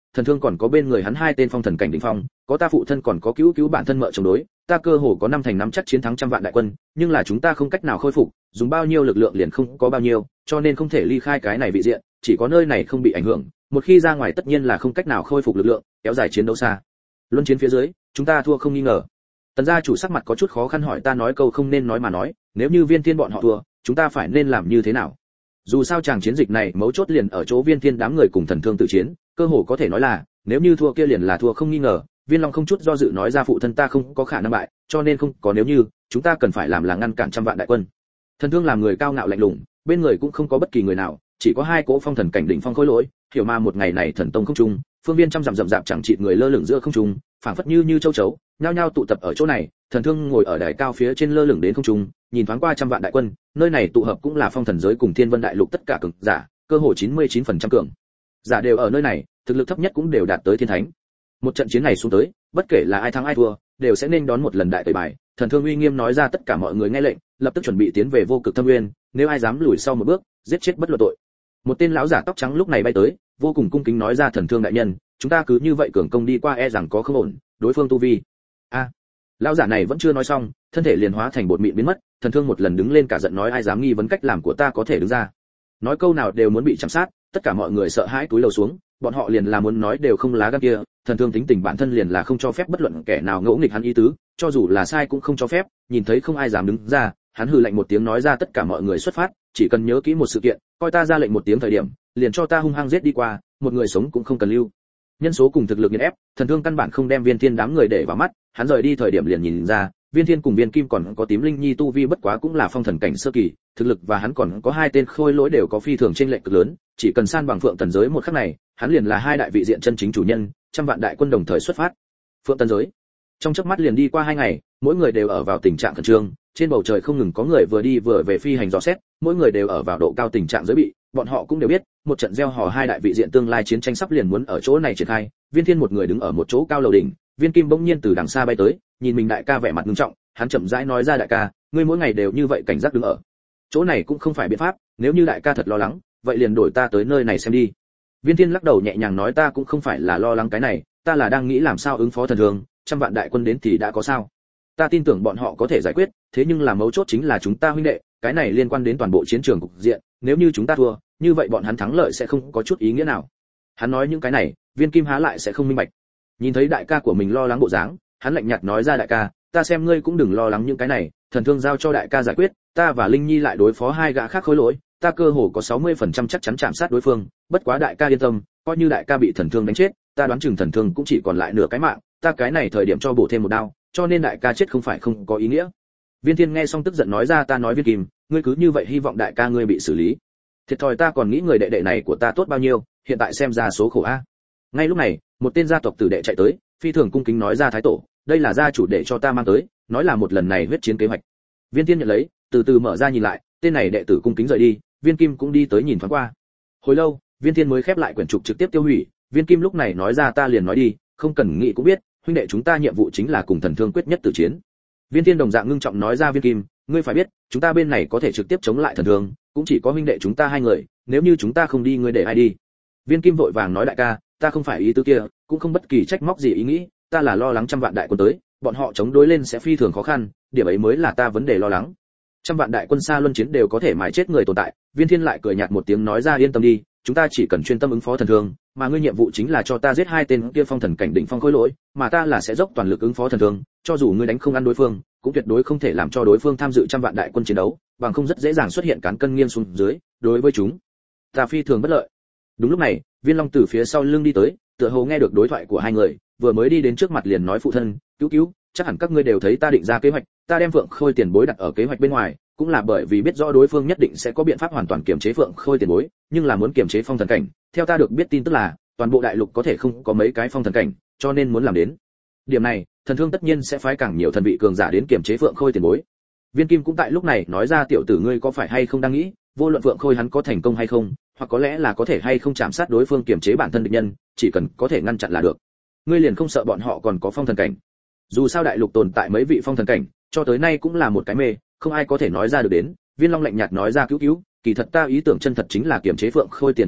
thần thương còn có bên người hắn hai tên phong thần cảnh đỉnh phong, có ta phụ thân còn có cứu cứu bản thân mợ chống đối, ta cơ hồ có năm thành nắm chắc chiến thắng trăm vạn đại quân, nhưng là chúng ta không cách nào khôi phục, dùng bao nhiêu lực lượng liền không có bao nhiêu, cho nên không thể ly khai cái này vị diện, chỉ có nơi này không bị ảnh hưởng, một khi ra ngoài tất nhiên là không cách nào khôi phục lực lượng, kéo dài chiến đấu xa. Luân chiến phía dưới, chúng ta thua không nghi ngờ. Tần gia chủ sắc mặt có chút khó khăn hỏi ta nói câu không nên nói mà nói, nếu như Viên Thiên bọn họ thua, chúng ta phải nên làm như thế nào? Dù sao chàng chiến dịch này mấu chốt liền ở chỗ Viên Thiên đám người cùng thần thương tự chiến, cơ hồ có thể nói là, nếu như thua kia liền là thua không nghi ngờ. Viên Long không chút do dự nói ra phụ thân ta không có khả năng bại, cho nên không có nếu như, chúng ta cần phải làm là ngăn cản trăm vạn đại quân. Thần thương làm người cao ngạo lạnh lùng, bên người cũng không có bất kỳ người nào, chỉ có hai cỗ phong thần cảnh đỉnh phong khối lỗi, hiểu ma một ngày này thần tông không trung, phương viên trăm dặm rậm rạp chẳng chịt người lơ lửng giữa không trung, phảng phất như như châu chấu, nhao nhao tụ tập ở chỗ này. Thần thương ngồi ở đài cao phía trên lơ lửng đến không trung, nhìn thoáng qua trăm vạn đại quân, nơi này tụ hợp cũng là phong thần giới cùng thiên vân đại lục tất cả cường giả, cơ hồ chín mươi chín phần trăm cường giả đều ở nơi này, thực lực thấp nhất cũng đều đạt tới thiên thánh. Một trận chiến này xuống tới, bất kể là ai thắng ai thua, đều sẽ nên đón một lần đại tẩy bài. Thần thương uy nghiêm nói ra tất cả mọi người nghe lệnh, lập tức chuẩn bị tiến về vô cực thâm nguyên, nếu ai dám lùi sau một bước, giết chết bất luận tội. Một tên lão giả tóc trắng lúc này bay tới, vô cùng cung kính nói ra thần thương đại nhân, chúng ta cứ như vậy cường công đi qua e rằng có không ổn, đối phương tu vi. A, à, lão giả này vẫn chưa nói xong, thân thể liền hóa thành bột mịn biến mất. Thần thương một lần đứng lên cả giận nói ai dám nghi vấn cách làm của ta có thể đứng ra. Nói câu nào đều muốn bị chạm sát, tất cả mọi người sợ hãi cúi đầu xuống, bọn họ liền là muốn nói đều không lá gan kia. Thần thương tính tình bản thân liền là không cho phép bất luận kẻ nào ngỗ nghịch hắn ý tứ, cho dù là sai cũng không cho phép. Nhìn thấy không ai dám đứng ra, hắn hừ lạnh một tiếng nói ra tất cả mọi người xuất phát, chỉ cần nhớ kỹ một sự kiện, coi ta ra lệnh một tiếng thời điểm, liền cho ta hung hăng giết đi qua, một người sống cũng không cần lưu. Nhân số cùng thực lực nghiền ép, thần thương căn bản không đem Viên Thiên đám người để vào mắt, hắn rời đi thời điểm liền nhìn ra, Viên Thiên cùng Viên Kim còn có Tím Linh Nhi tu vi bất quá cũng là phong thần cảnh sơ kỳ, thực lực và hắn còn có hai tên khôi lỗi đều có phi thường chênh lệch cực lớn, chỉ cần san bằng Phượng Tần giới một khắc này, hắn liền là hai đại vị diện chân chính chủ nhân, trăm vạn đại quân đồng thời xuất phát. Phượng Tần giới. Trong chớp mắt liền đi qua hai ngày, mỗi người đều ở vào tình trạng khẩn trương, trên bầu trời không ngừng có người vừa đi vừa về phi hành dò xét, mỗi người đều ở vào độ cao tình trạng giới bị, bọn họ cũng đều biết, một trận gieo hò hai đại vị diện tương lai chiến tranh sắp liền muốn ở chỗ này triển khai. Viên Thiên một người đứng ở một chỗ cao lầu đỉnh, Viên Kim bỗng nhiên từ đằng xa bay tới, nhìn mình đại ca vẻ mặt nghiêm trọng, hắn chậm rãi nói ra đại ca, ngươi mỗi ngày đều như vậy cảnh giác đứng ở chỗ này cũng không phải biện pháp, nếu như đại ca thật lo lắng, vậy liền đổi ta tới nơi này xem đi. Viên Thiên lắc đầu nhẹ nhàng nói ta cũng không phải là lo lắng cái này, ta là đang nghĩ làm sao ứng phó thần thương, trăm vạn đại quân đến thì đã có sao. Ta tin tưởng bọn họ có thể giải quyết, thế nhưng là mấu chốt chính là chúng ta huynh đệ, cái này liên quan đến toàn bộ chiến trường cục diện, nếu như chúng ta thua, như vậy bọn hắn thắng lợi sẽ không có chút ý nghĩa nào. Hắn nói những cái này, Viên Kim há lại sẽ không minh bạch. Nhìn thấy đại ca của mình lo lắng bộ dáng, hắn lạnh nhạt nói ra đại ca, ta xem ngươi cũng đừng lo lắng những cái này, thần thương giao cho đại ca giải quyết, ta và Linh Nhi lại đối phó hai gã khác khối lỗi, ta cơ hồ có sáu mươi phần trăm chắc chắn chạm sát đối phương, bất quá đại ca yên tâm, coi như đại ca bị thần thương đánh chết, ta đoán chừng thần thương cũng chỉ còn lại nửa cái mạng, ta cái này thời điểm cho bổ thêm một đao, cho nên đại ca chết không phải không có ý nghĩa. Viên Thiên nghe xong tức giận nói ra ta nói Viên Kim, ngươi cứ như vậy hy vọng đại ca ngươi bị xử lý. Thiệt thòi ta còn nghĩ người đệ đệ này của ta tốt bao nhiêu, hiện tại xem ra số khổ a. Ngay lúc này, một tên gia tộc tử đệ chạy tới, phi thường cung kính nói ra thái tổ, đây là gia chủ để cho ta mang tới, nói là một lần này huyết chiến kế hoạch. Viên Thiên nhận lấy, từ từ mở ra nhìn lại, tên này đệ tử cung kính rời đi, Viên Kim cũng đi tới nhìn thoáng qua. Hồi lâu, Viên Thiên mới khép lại quyển trục trực tiếp tiêu hủy, Viên Kim lúc này nói ra ta liền nói đi, không cần nghĩ cũng biết, huynh đệ chúng ta nhiệm vụ chính là cùng thần thương quyết nhất tử chiến. Viên Thiên đồng dạng ngưng trọng nói ra Viên Kim, ngươi phải biết, chúng ta bên này có thể trực tiếp chống lại thần thương, cũng chỉ có huynh đệ chúng ta hai người, nếu như chúng ta không đi ngươi để ai đi? Viên Kim vội vàng nói đại ca, ta không phải ý tứ kia, cũng không bất kỳ trách móc gì ý nghĩ, ta là lo lắng trăm vạn đại quân tới, bọn họ chống đối lên sẽ phi thường khó khăn, điểm ấy mới là ta vấn đề lo lắng. Trăm vạn đại quân xa luân chiến đều có thể mài chết người tồn tại, Viên Thiên lại cười nhạt một tiếng nói ra yên tâm đi, chúng ta chỉ cần chuyên tâm ứng phó thần thương, mà ngươi nhiệm vụ chính là cho ta giết hai tên kia phong thần cảnh đỉnh phong khối lỗi, mà ta là sẽ dốc toàn lực ứng phó thần thương, cho dù ngươi đánh không ăn đối phương, cũng tuyệt đối không thể làm cho đối phương tham dự trăm vạn đại quân chiến đấu, bằng không rất dễ dàng xuất hiện cán cân nghiêng xuống dưới, đối với chúng ta phi thường bất lợi. Đúng lúc này, Viên Long từ phía sau lưng đi tới, tựa hồ nghe được đối thoại của hai người, vừa mới đi đến trước mặt liền nói phụ thân, cứu cứu, chắc hẳn các ngươi đều thấy ta định ra kế hoạch, ta đem Phượng Khôi tiền bối đặt ở kế hoạch bên ngoài, cũng là bởi vì biết rõ đối phương nhất định sẽ có biện pháp hoàn toàn kiềm chế Phượng Khôi tiền bối, nhưng là muốn kiềm chế phong thần cảnh, theo ta được biết tin tức là, toàn bộ đại lục có thể không có mấy cái phong thần cảnh, cho nên muốn làm đến điểm này, thần thương tất nhiên sẽ phái càng nhiều thần vị cường giả đến kiềm chế Phượng Khôi tiền bối. Viên Kim cũng tại lúc này nói ra tiểu tử ngươi có phải hay không đang nghĩ, vô luận Phượng Khôi hắn có thành công hay không, hoặc có lẽ là có thể hay không chạm sát đối phương kiềm chế bản thân địch nhân, chỉ cần có thể ngăn chặn là được. Ngươi liền không sợ bọn họ còn có phong thần cảnh? Dù sao đại lục tồn tại mấy vị phong thần cảnh, cho tới nay cũng là một cái mê, không ai có thể nói ra được đến. Viên Long lạnh nhạt nói ra cứu cứu, kỳ thật ta ý tưởng chân thật chính là kiềm chế Phượng Khôi tiền bối người,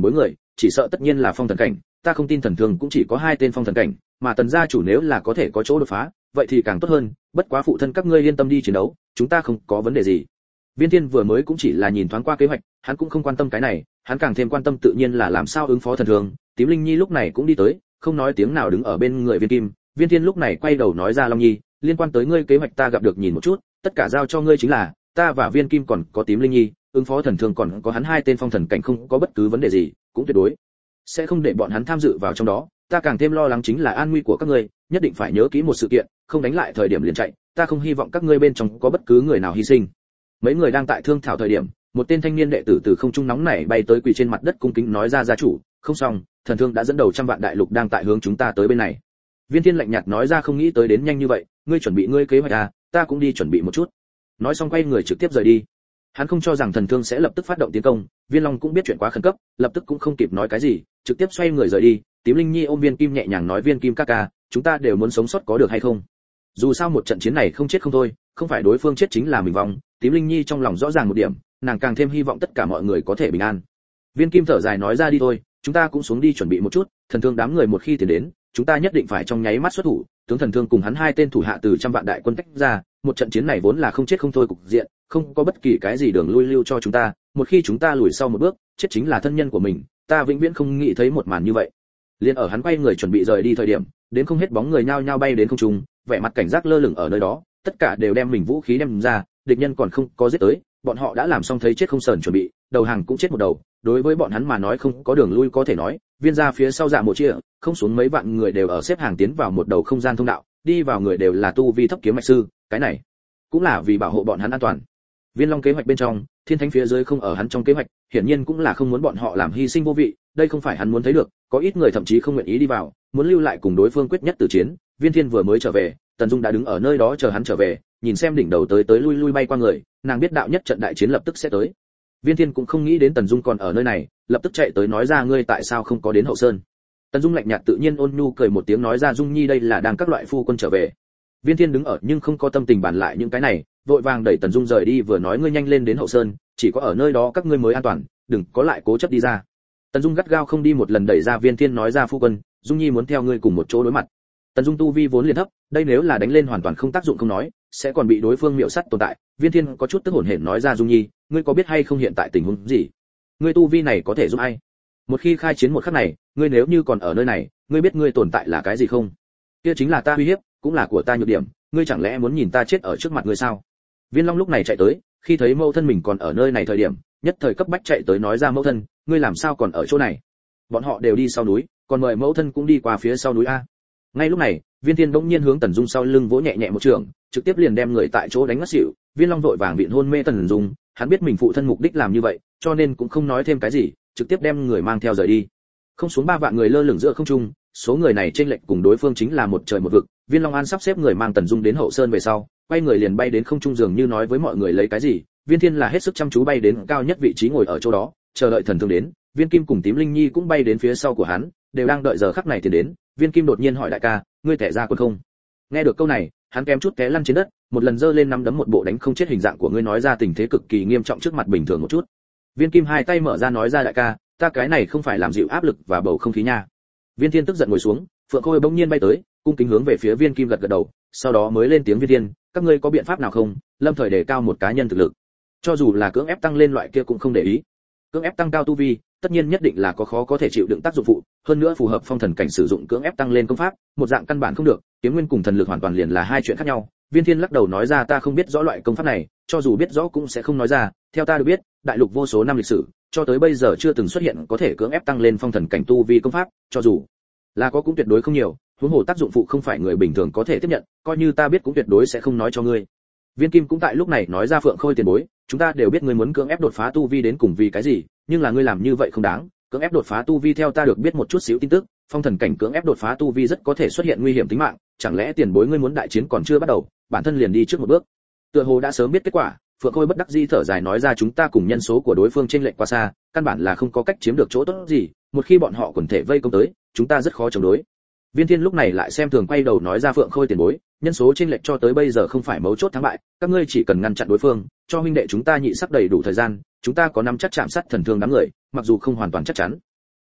chỉ sợ tất nhiên là phong thần cảnh, ta không tin thần thương cũng chỉ có hai tên phong thần cảnh, mà tần gia chủ nếu là có thể có chỗ đột phá, vậy thì càng tốt hơn, bất quá phụ thân các ngươi yên tâm đi chiến đấu, chúng ta không có vấn đề gì. Viên Thiên vừa mới cũng chỉ là nhìn thoáng qua kế hoạch, hắn cũng không quan tâm cái này, hắn càng thêm quan tâm tự nhiên là làm sao ứng phó thần thương. Tím Linh Nhi lúc này cũng đi tới, không nói tiếng nào đứng ở bên người Viên Kim. Viên Thiên lúc này quay đầu nói ra Long Nhi, liên quan tới ngươi kế hoạch ta gặp được nhìn một chút, tất cả giao cho ngươi chính là, ta và Viên Kim còn có Tím Linh Nhi, ứng phó thần thương còn có hắn hai tên phong thần cảnh không có bất cứ vấn đề gì, cũng tuyệt đối sẽ không để bọn hắn tham dự vào trong đó. Ta càng thêm lo lắng chính là an nguy của các ngươi, nhất định phải nhớ kỹ một sự kiện, không đánh lại thời điểm liền chạy, ta không hy vọng các ngươi bên trong có bất cứ người nào hy sinh. Mấy người đang tại thương thảo thời điểm, một tên thanh niên đệ tử từ không trung nóng nảy bay tới quỳ trên mặt đất cung kính nói ra gia chủ, không xong, thần thương đã dẫn đầu trăm vạn đại lục đang tại hướng chúng ta tới bên này. Viên Thiên lạnh nhạt nói ra không nghĩ tới đến nhanh như vậy, ngươi chuẩn bị ngươi kế hoạch à, ta cũng đi chuẩn bị một chút. Nói xong quay người trực tiếp rời đi. Hắn không cho rằng thần thương sẽ lập tức phát động tiến công, Viên Long cũng biết chuyện quá khẩn cấp, lập tức cũng không kịp nói cái gì, trực tiếp xoay người rời đi. Tím Linh Nhi ôm Viên Kim nhẹ nhàng nói Viên Kim ca ca, chúng ta đều muốn sống sót có được hay không? Dù sao một trận chiến này không chết không thôi, không phải đối phương chết chính là mình vong. Tím Linh Nhi trong lòng rõ ràng một điểm, nàng càng thêm hy vọng tất cả mọi người có thể bình an. Viên Kim thở dài nói ra đi thôi, chúng ta cũng xuống đi chuẩn bị một chút, thần thương đám người một khi tiến đến, chúng ta nhất định phải trong nháy mắt xuất thủ. Tướng thần thương cùng hắn hai tên thủ hạ từ trăm vạn đại quân tách ra, một trận chiến này vốn là không chết không thôi cục diện, không có bất kỳ cái gì đường lui lưu cho chúng ta, một khi chúng ta lùi sau một bước, chết chính là thân nhân của mình, ta vĩnh viễn không nghĩ thấy một màn như vậy. Liên ở hắn quay người chuẩn bị rời đi thời điểm, đến không hết bóng người nhao nhao bay đến không trung, vẻ mặt cảnh giác lơ lửng ở nơi đó, tất cả đều đem mình vũ khí đem ra, địch nhân còn không có giết tới, bọn họ đã làm xong thấy chết không sờn chuẩn bị, đầu hàng cũng chết một đầu, đối với bọn hắn mà nói không có đường lui có thể nói, Viên gia phía sau dạ một chia, không xuống mấy vạn người đều ở xếp hàng tiến vào một đầu không gian thông đạo, đi vào người đều là tu vi thấp kiếm mạch sư, cái này cũng là vì bảo hộ bọn hắn an toàn. Viên Long kế hoạch bên trong, Thiên Thánh phía dưới không ở hắn trong kế hoạch, hiển nhiên cũng là không muốn bọn họ làm hy sinh vô vị, đây không phải hắn muốn thấy được, có ít người thậm chí không nguyện ý đi vào, muốn lưu lại cùng đối phương quyết nhất tử chiến. Viên Thiên vừa mới trở về, Tần Dung đã đứng ở nơi đó chờ hắn trở về, nhìn xem đỉnh đầu tới tới lui lui bay qua người, nàng biết đạo nhất trận đại chiến lập tức sẽ tới. Viên Thiên cũng không nghĩ đến Tần Dung còn ở nơi này, lập tức chạy tới nói ra ngươi tại sao không có đến Hậu Sơn. Tần Dung lạnh nhạt tự nhiên ôn nhu cười một tiếng nói ra Dung Nhi đây là đang các loại phu quân trở về. Viên Thiên đứng ở nhưng không có tâm tình bàn lại những cái này, vội vàng đẩy Tần Dung rời đi vừa nói ngươi nhanh lên đến Hậu Sơn, chỉ có ở nơi đó các ngươi mới an toàn, đừng có lại cố chấp đi ra. Tần Dung gắt gao không đi một lần đẩy ra Viên Thiên nói ra phu quân, Dung Nhi muốn theo ngươi cùng một chỗ đối mặt. Tần Dung tu vi vốn liền thấp, đây nếu là đánh lên hoàn toàn không tác dụng không nói, sẽ còn bị đối phương miểu sát tồn tại. Viên Thiên có chút tức hổn hển nói ra Dung Nhi, ngươi có biết hay không hiện tại tình huống gì? Ngươi tu vi này có thể giúp ai? Một khi khai chiến một khắc này, ngươi nếu như còn ở nơi này, ngươi biết ngươi tồn tại là cái gì không? Kia chính là ta uy hiếp, cũng là của ta nhược điểm, ngươi chẳng lẽ muốn nhìn ta chết ở trước mặt ngươi sao? Viên Long lúc này chạy tới, khi thấy mẫu thân mình còn ở nơi này thời điểm, nhất thời cấp bách chạy tới nói ra mẫu thân, ngươi làm sao còn ở chỗ này? Bọn họ đều đi sau núi, còn mời mẫu thân cũng đi qua phía sau núi a. Ngay lúc này, Viên Thiên bỗng nhiên hướng Tần Dung sau lưng vỗ nhẹ nhẹ một trường, trực tiếp liền đem người tại chỗ đánh ngất xỉu. Viên Long vội vàng viện hôn mê Tần Dung, hắn biết mình phụ thân mục đích làm như vậy, cho nên cũng không nói thêm cái gì, trực tiếp đem người mang theo rời đi. Không xuống ba vạn người lơ lửng giữa không trung, số người này chênh lệch cùng đối phương chính là một trời một vực. Viên Long An sắp xếp người mang Tần Dung đến Hậu Sơn về sau, quay người liền bay đến không trung dường như nói với mọi người lấy cái gì. Viên Thiên là hết sức chăm chú bay đến cao nhất vị trí ngồi ở chỗ đó, chờ đợi thần thương đến. Viên Kim cùng Tím Linh Nhi cũng bay đến phía sau của hắn, đều đang đợi giờ khắc này tiến đến. Viên Kim đột nhiên hỏi đại ca, ngươi tẻ ra quân không? Nghe được câu này, hắn kém chút té lăn trên đất, một lần giơ lên nắm đấm một bộ đánh không chết hình dạng của ngươi nói ra tình thế cực kỳ nghiêm trọng trước mặt bình thường một chút. Viên Kim hai tay mở ra nói ra đại ca, ta cái này không phải làm dịu áp lực và bầu không khí nha. Viên Thiên tức giận ngồi xuống, Phượng Khôi bỗng nhiên bay tới, cung kính hướng về phía Viên Kim gật gật đầu, sau đó mới lên tiếng Viên Thiên, các ngươi có biện pháp nào không? Lâm thời đề cao một cá nhân thực lực, cho dù là cưỡng ép tăng lên loại kia cũng không để ý. Cưỡng ép tăng cao tu vi, tất nhiên nhất định là có khó có thể chịu đựng tác dụng phụ, hơn nữa phù hợp phong thần cảnh sử dụng cưỡng ép tăng lên công pháp, một dạng căn bản không được, kiếm nguyên cùng thần lực hoàn toàn liền là hai chuyện khác nhau. Viên Thiên lắc đầu nói ra ta không biết rõ loại công pháp này, cho dù biết rõ cũng sẽ không nói ra, theo ta được biết, đại lục vô số năm lịch sử, cho tới bây giờ chưa từng xuất hiện có thể cưỡng ép tăng lên phong thần cảnh tu vi công pháp, cho dù là có cũng tuyệt đối không nhiều, huống hồ tác dụng phụ không phải người bình thường có thể tiếp nhận, coi như ta biết cũng tuyệt đối sẽ không nói cho ngươi. Viên Kim cũng tại lúc này nói ra Phượng Khôi tiền bối, chúng ta đều biết ngươi muốn cưỡng ép đột phá tu vi đến cùng vì cái gì, nhưng là ngươi làm như vậy không đáng, cưỡng ép đột phá tu vi theo ta được biết một chút xíu tin tức, phong thần cảnh cưỡng ép đột phá tu vi rất có thể xuất hiện nguy hiểm tính mạng, chẳng lẽ tiền bối ngươi muốn đại chiến còn chưa bắt đầu, bản thân liền đi trước một bước. Tựa hồ đã sớm biết kết quả, Phượng Khôi bất đắc dĩ thở dài nói ra chúng ta cùng nhân số của đối phương chênh lệch quá xa, căn bản là không có cách chiếm được chỗ tốt gì, một khi bọn họ quần thể vây công tới, chúng ta rất khó chống đối. Viên Thiên lúc này lại xem thường quay đầu nói ra Phượng Khôi tiền bối, nhân số chênh lệch cho tới bây giờ không phải mấu chốt thắng bại, các ngươi chỉ cần ngăn chặn đối phương, cho huynh đệ chúng ta nhị sắc đầy đủ thời gian, chúng ta có nắm chắc chạm sát thần thương đám người, mặc dù không hoàn toàn chắc chắn.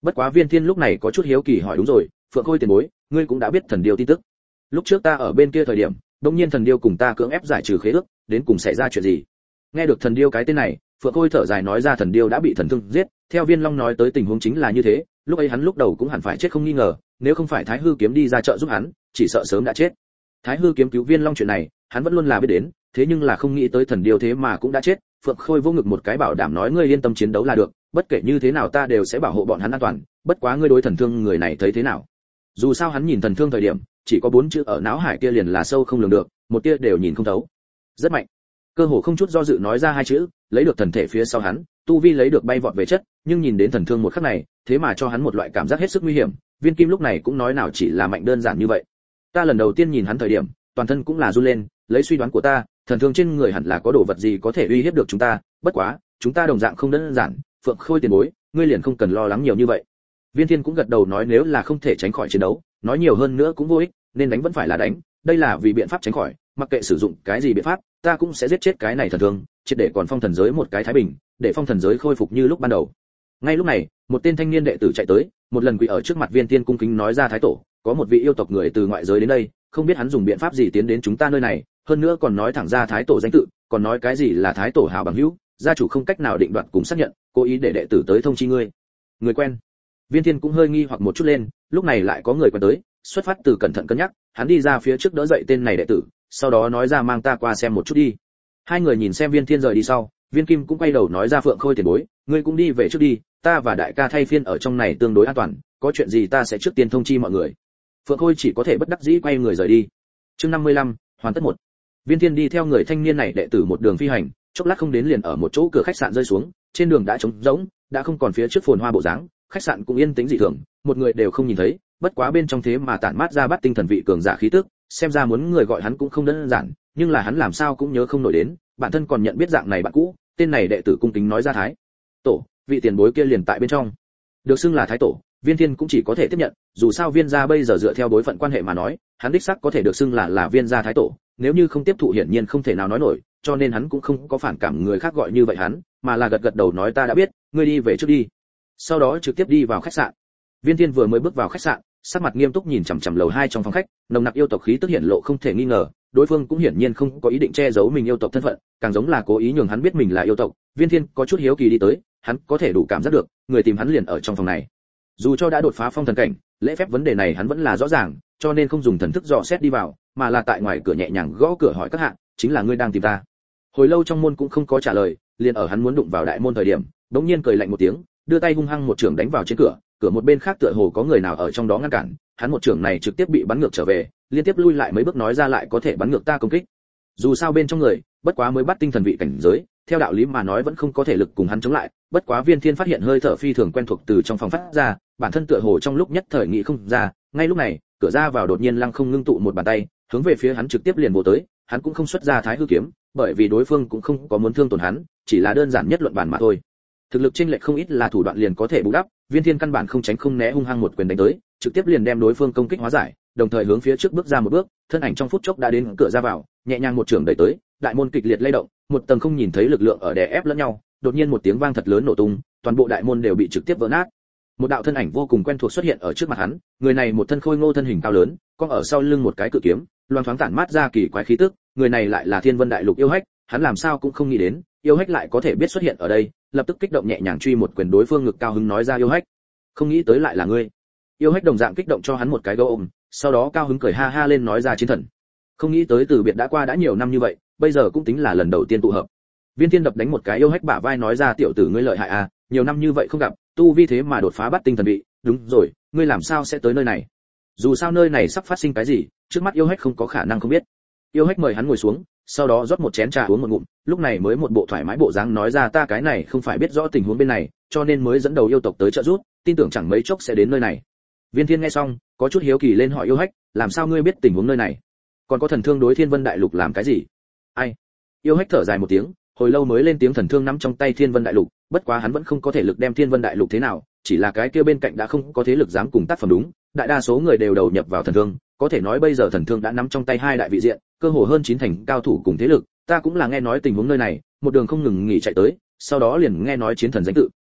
Bất quá Viên Thiên lúc này có chút hiếu kỳ hỏi đúng rồi, Phượng Khôi tiền bối, ngươi cũng đã biết thần điêu tin tức. Lúc trước ta ở bên kia thời điểm, đột nhiên thần điêu cùng ta cưỡng ép giải trừ khế ước, đến cùng xảy ra chuyện gì? Nghe được thần điêu cái tên này, Phượng Khôi thở dài nói ra thần điêu đã bị thần thương giết, theo Viên Long nói tới tình huống chính là như thế, lúc ấy hắn lúc đầu cũng hẳn phải chết không nghi ngờ, nếu không phải Thái Hư kiếm đi ra trợ giúp hắn, chỉ sợ sớm đã chết. Thái Hư kiếm cứu Viên Long chuyện này, hắn vẫn luôn là biết đến, thế nhưng là không nghĩ tới thần điêu thế mà cũng đã chết. Phượng Khôi vô ngực một cái bảo đảm nói ngươi yên tâm chiến đấu là được, bất kể như thế nào ta đều sẽ bảo hộ bọn hắn an toàn, bất quá ngươi đối thần thương người này thấy thế nào? Dù sao hắn nhìn thần thương thời điểm, chỉ có bốn chữ ở não hải kia liền là sâu không lường được, một tia đều nhìn không thấu. Rất mạnh. Cơ hồ không chút do dự nói ra hai chữ, lấy được thần thể phía sau hắn, tu vi lấy được bay vọt về chất, nhưng nhìn đến thần thương một khắc này, thế mà cho hắn một loại cảm giác hết sức nguy hiểm. Viên Kim lúc này cũng nói nào chỉ là mạnh đơn giản như vậy. Ta lần đầu tiên nhìn hắn thời điểm, toàn thân cũng là run lên, lấy suy đoán của ta, thần thương trên người hẳn là có đồ vật gì có thể uy hiếp được chúng ta, bất quá, chúng ta đồng dạng không đơn giản, Phượng Khôi tiền bối, ngươi liền không cần lo lắng nhiều như vậy. Viên Thiên cũng gật đầu nói nếu là không thể tránh khỏi chiến đấu, nói nhiều hơn nữa cũng vô ích, nên đánh vẫn phải là đánh, đây là vì biện pháp tránh khỏi, mặc kệ sử dụng cái gì biện pháp, ta cũng sẽ giết chết cái này thần thương, triệt để còn phong thần giới một cái thái bình, để phong thần giới khôi phục như lúc ban đầu. Ngay lúc này, một tên thanh niên đệ tử chạy tới, một lần quỳ ở trước mặt Viên Thiên cung kính nói ra thái tổ, có một vị yêu tộc người từ ngoại giới đến đây, không biết hắn dùng biện pháp gì tiến đến chúng ta nơi này, hơn nữa còn nói thẳng ra thái tổ danh tự, còn nói cái gì là thái tổ hảo bằng hữu, gia chủ không cách nào định đoạt cùng xác nhận, cố ý để đệ tử tới thông chi ngươi. Người quen. Viên Thiên cũng hơi nghi hoặc một chút lên, lúc này lại có người quen tới, xuất phát từ cẩn thận cân nhắc, hắn đi ra phía trước đỡ dậy tên này đệ tử, sau đó nói ra mang ta qua xem một chút đi. Hai người nhìn xem Viên Thiên rời đi sau, Viên Kim cũng quay đầu nói ra Phượng Khôi tiền bối, ngươi cũng đi về trước đi, ta và đại ca thay phiên ở trong này tương đối an toàn, có chuyện gì ta sẽ trước tiên thông chi mọi người. Phượng Khôi chỉ có thể bất đắc dĩ quay người rời đi. Chương năm mươi lăm, hoàn tất một. Viên Thiên đi theo người thanh niên này đệ tử một đường phi hành, chốc lát không đến liền ở một chỗ cửa khách sạn rơi xuống, trên đường đã trống rỗng, đã không còn phía trước phồn hoa bộ dáng, khách sạn cũng yên tĩnh dị thường, một người đều không nhìn thấy, bất quá bên trong thế mà tản mát ra bắt tinh thần vị cường giả khí tức, xem ra muốn người gọi hắn cũng không đơn giản, nhưng là hắn làm sao cũng nhớ không nổi đến, bản thân còn nhận biết dạng này bạn cũ, tên này đệ tử cung kính nói ra thái tổ, vị tiền bối kia liền tại bên trong. Được xưng là thái tổ, Viên Thiên cũng chỉ có thể tiếp nhận, dù sao Viên gia bây giờ dựa theo bối phận quan hệ mà nói, hắn đích xác có thể được xưng là là Viên gia thái tổ, nếu như không tiếp thụ hiển nhiên không thể nào nói nổi, cho nên hắn cũng không có phản cảm người khác gọi như vậy hắn, mà là gật gật đầu nói ta đã biết, ngươi đi về trước đi. Sau đó trực tiếp đi vào khách sạn. Viên Thiên vừa mới bước vào khách sạn, sắc mặt nghiêm túc nhìn chằm chằm lầu hai trong phòng khách, nồng nặc yêu tộc khí tức hiện lộ không thể nghi ngờ, đối phương cũng hiển nhiên không có ý định che giấu mình yêu tộc thân phận, càng giống là cố ý nhường hắn biết mình là yêu tộc. Viên Thiên có chút hiếu kỳ đi tới, hắn có thể đủ cảm giác được, người tìm hắn liền ở trong phòng này. Dù cho đã đột phá phong thần cảnh, lễ phép vấn đề này hắn vẫn là rõ ràng, cho nên không dùng thần thức dò xét đi vào, mà là tại ngoài cửa nhẹ nhàng gõ cửa hỏi các hạ, chính là ngươi đang tìm ta. Hồi lâu trong môn cũng không có trả lời, liền ở hắn muốn đụng vào đại môn thời điểm, đống nhiên cười lạnh một tiếng, đưa tay hung hăng một chưởng đánh vào trên cửa, cửa một bên khác tựa hồ có người nào ở trong đó ngăn cản, hắn một chưởng này trực tiếp bị bắn ngược trở về, liên tiếp lui lại mấy bước nói ra lại có thể bắn ngược ta công kích. Dù sao bên trong người, bất quá mới bắt tinh thần vị cảnh giới, theo đạo lý mà nói vẫn không có thể lực cùng hắn chống lại, bất quá Viên Thiên phát hiện hơi thở phi thường quen thuộc từ trong phòng phát ra, bản thân tựa hồ trong lúc nhất thời nghĩ không ra, ngay lúc này, cửa ra vào đột nhiên lăng không ngưng tụ một bàn tay, hướng về phía hắn trực tiếp liền bổ tới, hắn cũng không xuất ra Thái Hư kiếm, bởi vì đối phương cũng không có muốn thương tổn hắn, chỉ là đơn giản nhất luận bàn mà thôi. Thực lực chênh lệch không ít là thủ đoạn liền có thể bù đắp, Viên Thiên căn bản không tránh không né hung hăng một quyền đánh tới, trực tiếp liền đem đối phương công kích hóa giải, đồng thời hướng phía trước bước ra một bước, thân ảnh trong phút chốc đã đến cửa ra vào, nhẹ nhàng một trường đẩy tới, đại môn kịch liệt lay động, một tầng không nhìn thấy lực lượng ở đè ép lẫn nhau, đột nhiên một tiếng vang thật lớn nổ tung, toàn bộ đại môn đều bị trực tiếp vỡ nát. Một đạo thân ảnh vô cùng quen thuộc xuất hiện ở trước mặt hắn, người này một thân khôi ngô thân hình cao lớn, có ở sau lưng một cái cự kiếm, loan thoáng tản mát ra kỳ quái khí tức, người này lại là Thiên Vân Đại Lục yêu hách, hắn làm sao cũng không nghĩ đến, yêu hách lại có thể biết xuất hiện ở đây, lập tức kích động nhẹ nhàng truy một quyền đối phương ngực cao hứng nói ra yêu hách, không nghĩ tới lại là ngươi. Yêu hách đồng dạng kích động cho hắn một cái gấu ôm, sau đó cao hứng cười ha ha lên nói ra chiến thần. Không nghĩ tới từ biệt đã qua đã nhiều năm như vậy, bây giờ cũng tính là lần đầu tiên tụ hợp. Viên Thiên đập đánh một cái yêu hách bả vai nói ra tiểu tử ngươi lợi hại à, nhiều năm như vậy không gặp, tu vi thế mà đột phá bắt tinh thần vị, đúng rồi, ngươi làm sao sẽ tới nơi này? Dù sao nơi này sắp phát sinh cái gì, trước mắt yêu hách không có khả năng không biết. Yêu hách mời hắn ngồi xuống, sau đó rót một chén trà uống một ngụm, lúc này mới một bộ thoải mái bộ dáng nói ra ta cái này không phải biết rõ tình huống bên này, cho nên mới dẫn đầu yêu tộc tới trợ giúp, tin tưởng chẳng mấy chốc sẽ đến nơi này. Viên Thiên nghe xong, có chút hiếu kỳ lên hỏi yêu hách, làm sao ngươi biết tình huống nơi này? Còn có thần thương đối Thiên Vân Đại Lục làm cái gì? Ai? Yêu hách thở dài một tiếng, hồi lâu mới lên tiếng thần thương nắm trong tay Thiên Vân Đại Lục, bất quá hắn vẫn không có thể lực đem Thiên Vân Đại Lục thế nào, chỉ là cái kia bên cạnh đã không có thế lực dám cùng tác phẩm đúng, đại đa số người đều đầu nhập vào thần thương, có thể nói bây giờ thần thương đã nắm trong tay hai đại vị diện, cơ hồ hơn chín thành cao thủ cùng thế lực, ta cũng là nghe nói tình huống nơi này, một đường không ngừng nghỉ chạy tới, sau đó liền nghe nói chiến thần danh tự.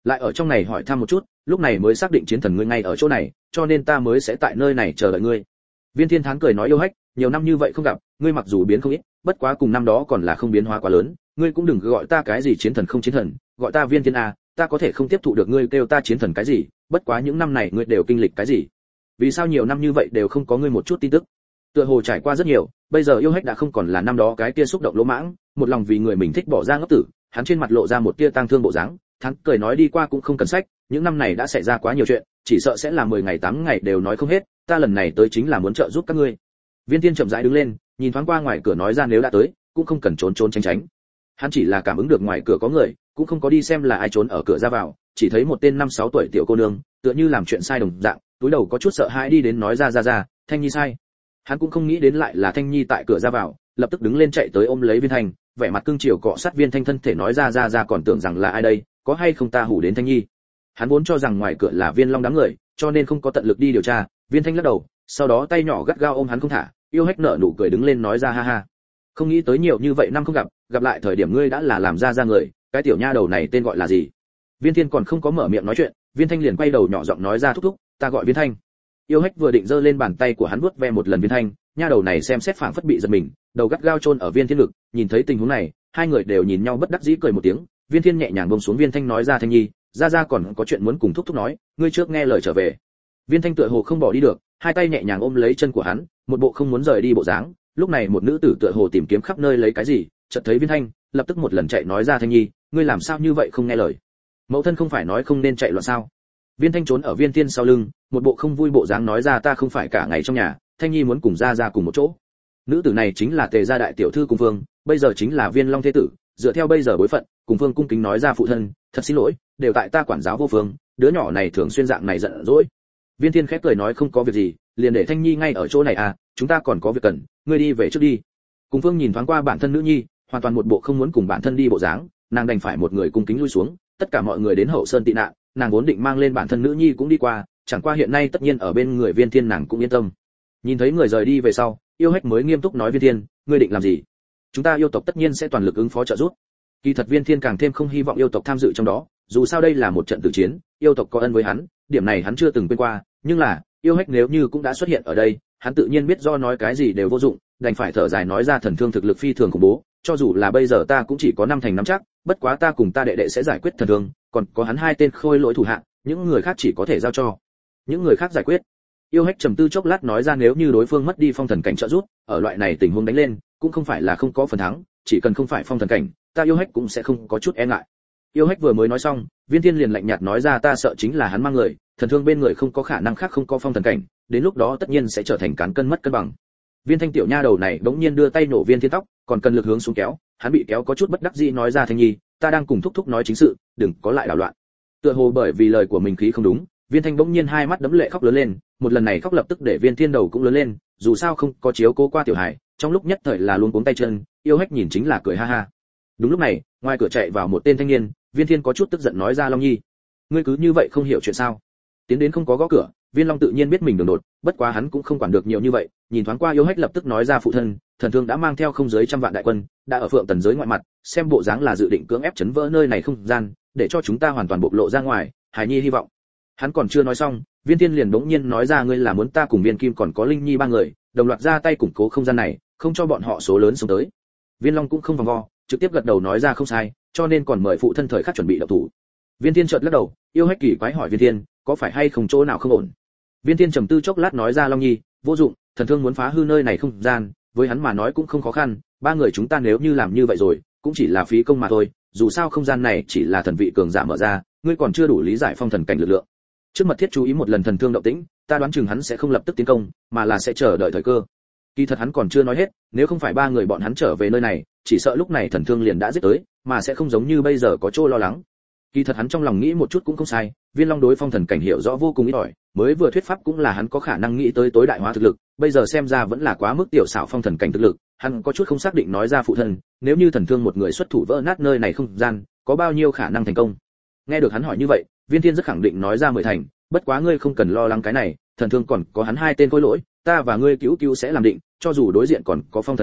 lại ở trong này hỏi thăm một chút, lúc này mới xác định chiến thần ngươi ngay ở chỗ này, cho nên ta mới sẽ tại nơi này chờ đợi ngươi. Viên Thiên Thán cười nói yêu hách, nhiều năm như vậy không gặp, ngươi mặc dù biến không ít, bất quá cùng năm đó còn là không biến hóa quá lớn, ngươi cũng đừng gọi ta cái gì chiến thần không chiến thần, gọi ta Viên Thiên a, ta có thể không tiếp thụ được ngươi kêu ta chiến thần cái gì, bất quá những năm này ngươi đều kinh lịch cái gì? Vì sao nhiều năm như vậy đều không có ngươi một chút tin tức? Tựa hồ trải qua rất nhiều, bây giờ yêu hách đã không còn là năm đó cái kia xúc động lỗ mãng, một lòng vì người mình thích bỏ ra ngốc tử, hắn trên mặt lộ ra một tia tang thương bộ dáng, Thắng cười nói đi qua cũng không cần sách, những năm này đã xảy ra quá nhiều chuyện, chỉ sợ sẽ là mười ngày tám ngày đều nói không hết, ta lần này tới chính là muốn trợ giúp các ngươi. Viên Thiên chậm rãi đứng lên, nhìn thoáng qua ngoài cửa nói ra nếu đã tới, cũng không cần trốn trốn tránh tránh. Hắn chỉ là cảm ứng được ngoài cửa có người, cũng không có đi xem là ai trốn ở cửa ra vào, chỉ thấy một tên năm sáu tuổi tiểu cô nương, tựa như làm chuyện sai đồng dạng, túi đầu có chút sợ hãi đi đến nói ra ra ra, Thanh Nhi sai. Hắn cũng không nghĩ đến lại là Thanh Nhi tại cửa ra vào, lập tức đứng lên chạy tới ôm lấy Viên Thanh, vẻ mặt cương chiều cọ sát Viên Thanh thân thể nói ra ra ra còn tưởng rằng là ai đây, có hay không ta hủ đến Thanh Nhi. Hắn vốn cho rằng ngoài cửa là Viên Long đám người, cho nên không có tận lực đi điều tra. Viên Thanh lắc đầu, sau đó tay nhỏ gắt gao ôm hắn không thả, yêu hách nở nụ cười đứng lên nói ra ha ha. Không nghĩ tới nhiều như vậy năm không gặp, gặp lại thời điểm ngươi đã là làm ra ra người, cái tiểu nha đầu này tên gọi là gì? Viên Thiên còn không có mở miệng nói chuyện, Viên Thanh liền quay đầu nhỏ giọng nói ra thúc thúc, ta gọi Viên Thanh. Yêu hách vừa định giơ lên bàn tay của hắn vuốt ve một lần Viên Thanh, nha đầu này xem xét phảng phất bị giật mình, đầu gắt gao chôn ở Viên Thiên ngực, nhìn thấy tình huống này, hai người đều nhìn nhau bất đắc dĩ cười một tiếng. Viên Thiên nhẹ nhàng buông xuống Viên Thanh nói ra Thanh Nhi, ra ra còn có chuyện muốn cùng thúc thúc nói, ngươi trước nghe lời trở về. Viên Thanh tựa hồ không bỏ đi được, hai tay nhẹ nhàng ôm lấy chân của hắn, một bộ không muốn rời đi bộ dáng. Lúc này một nữ tử tựa hồ tìm kiếm khắp nơi lấy cái gì, chợt thấy Viên Thanh, lập tức một lần chạy nói ra Thanh Nhi, ngươi làm sao như vậy không nghe lời? Mẫu thân không phải nói không nên chạy loạn sao? Viên Thanh trốn ở Viên Thiên sau lưng, một bộ không vui bộ dáng nói ra ta không phải cả ngày trong nhà, Thanh Nhi muốn cùng ra ra cùng một chỗ. Nữ tử này chính là Tề gia đại tiểu thư Cung Phương, bây giờ chính là Viên Long thế tử, dựa theo bây giờ bối phận, Cung Phương cung kính nói ra phụ thân, thật xin lỗi, đều tại ta quản giáo vô phương, đứa nhỏ này thường xuyên dạng này giận dỗi. Viên Thiên khép cười nói không có việc gì, liền để Thanh Nhi ngay ở chỗ này à, chúng ta còn có việc cần, ngươi đi về trước đi. Cung Phương nhìn thoáng qua bản thân nữ nhi, hoàn toàn một bộ không muốn cùng bản thân đi bộ dáng, nàng đành phải một người cung kính lui xuống, tất cả mọi người đến hậu sơn tị nạn, nàng vốn định mang lên bản thân nữ nhi cũng đi qua, chẳng qua hiện nay tất nhiên ở bên người Viên Thiên nàng cũng yên tâm. Nhìn thấy người rời đi về sau, yêu hách mới nghiêm túc nói Viên Thiên, ngươi định làm gì? Chúng ta yêu tộc tất nhiên sẽ toàn lực ứng phó trợ giúp. Kỳ thật Viên Thiên càng thêm không hy vọng yêu tộc tham dự trong đó, dù sao đây là một trận tử chiến, yêu tộc có ân với hắn, điểm này hắn chưa từng quên qua, nhưng là, yêu hách nếu như cũng đã xuất hiện ở đây, hắn tự nhiên biết do nói cái gì đều vô dụng, đành phải thở dài nói ra thần thương thực lực phi thường khủng bố, cho dù là bây giờ ta cũng chỉ có năm thành năm chắc, bất quá ta cùng ta đệ đệ sẽ giải quyết thần thương, còn có hắn hai tên khôi lỗi thủ hạ, những người khác chỉ có thể giao cho những người khác giải quyết. Yêu hách trầm tư chốc lát nói ra nếu như đối phương mất đi phong thần cảnh trợ giúp, ở loại này tình huống đánh lên, cũng không phải là không có phần thắng, chỉ cần không phải phong thần cảnh, ta yêu hách cũng sẽ không có chút e ngại. Yêu hách vừa mới nói xong, Viên Thiên liền lạnh nhạt nói ra ta sợ chính là hắn mang người, thần thương bên người không có khả năng khác không có phong thần cảnh, đến lúc đó tất nhiên sẽ trở thành cán cân mất cân bằng. Viên Thanh tiểu nha đầu này bỗng nhiên đưa tay nổ Viên Thiên tóc, còn cần lực hướng xuống kéo, hắn bị kéo có chút bất đắc dĩ nói ra Thanh Nhi, ta đang cùng thúc thúc nói chính sự, đừng có lại đảo loạn. Tựa hồ bởi vì lời của mình khí không đúng, Viên Thanh bỗng nhiên hai mắt đẫm lệ khóc lớn lên, một lần này khóc lập tức để Viên Thiên đầu cũng lớn lên, dù sao không có chiếu cố qua tiểu hải, trong lúc nhất thời là luôn cuống tay chân, yêu hách nhìn chính là cười ha ha. Đúng lúc này, ngoài cửa chạy vào một tên thanh niên, Viên Thiên có chút tức giận nói ra Long Nhi, ngươi cứ như vậy không hiểu chuyện sao? Tiến đến không có gõ cửa, Viên Long tự nhiên biết mình đường đột, bất quá hắn cũng không quản được nhiều như vậy, nhìn thoáng qua yêu hách lập tức nói ra phụ thân, thần thương đã mang theo không dưới trăm vạn đại quân, đã ở Phượng Tần giới ngoại mặt, xem bộ dáng là dự định cưỡng ép chấn vỡ nơi này không gian, để cho chúng ta hoàn toàn bộc lộ ra ngoài, Hải Nhi hy vọng. Hắn còn chưa nói xong, Viên Thiên liền bỗng nhiên nói ra ngươi là muốn ta cùng Viên Kim còn có Linh Nhi ba người, đồng loạt ra tay củng cố không gian này, không cho bọn họ số lớn xuống tới. Viên Long cũng không vòng vo, trực tiếp gật đầu nói ra không sai, cho nên còn mời phụ thân thời khắc chuẩn bị động thủ. Viên Thiên chợt lắc đầu, yêu hách kỳ quái hỏi Viên Thiên, có phải hay không chỗ nào không ổn? Viên Thiên trầm tư chốc lát nói ra Long Nhi, vô dụng, thần thương muốn phá hư nơi này không gian, với hắn mà nói cũng không khó khăn, ba người chúng ta nếu như làm như vậy rồi, cũng chỉ là phí công mà thôi, dù sao không gian này chỉ là thần vị cường giả mở ra, ngươi còn chưa đủ lý giải phong thần cảnh lực lượng. Trước mật thiết chú ý một lần thần thương động tĩnh, ta đoán chừng hắn sẽ không lập tức tiến công, mà là sẽ chờ đợi thời cơ. Kỳ thật hắn còn chưa nói hết, nếu không phải ba người bọn hắn trở về nơi này, chỉ sợ lúc này thần thương liền đã giết tới, mà sẽ không giống như bây giờ có chỗ lo lắng. Kỳ thật hắn trong lòng nghĩ một chút cũng không sai, Viên Long đối phong thần cảnh hiểu rõ vô cùng ít ỏi, mới vừa thuyết pháp cũng là hắn có khả năng nghĩ tới tối đại hóa thực lực, bây giờ xem ra vẫn là quá mức tiểu xảo phong thần cảnh thực lực, hắn có chút không xác định nói ra phụ thân, nếu như thần thương một người xuất thủ vỡ nát nơi này không gian, có bao nhiêu khả năng thành công? Nghe được hắn hỏi như vậy, Viên Thiên rất khẳng định nói ra mười thành, bất quá ngươi không cần lo lắng cái này, thần thương còn có hắn hai tên khôi lỗi, ta và ngươi cứu cứu sẽ làm định, cho dù đối diện còn có phong thần cảnh,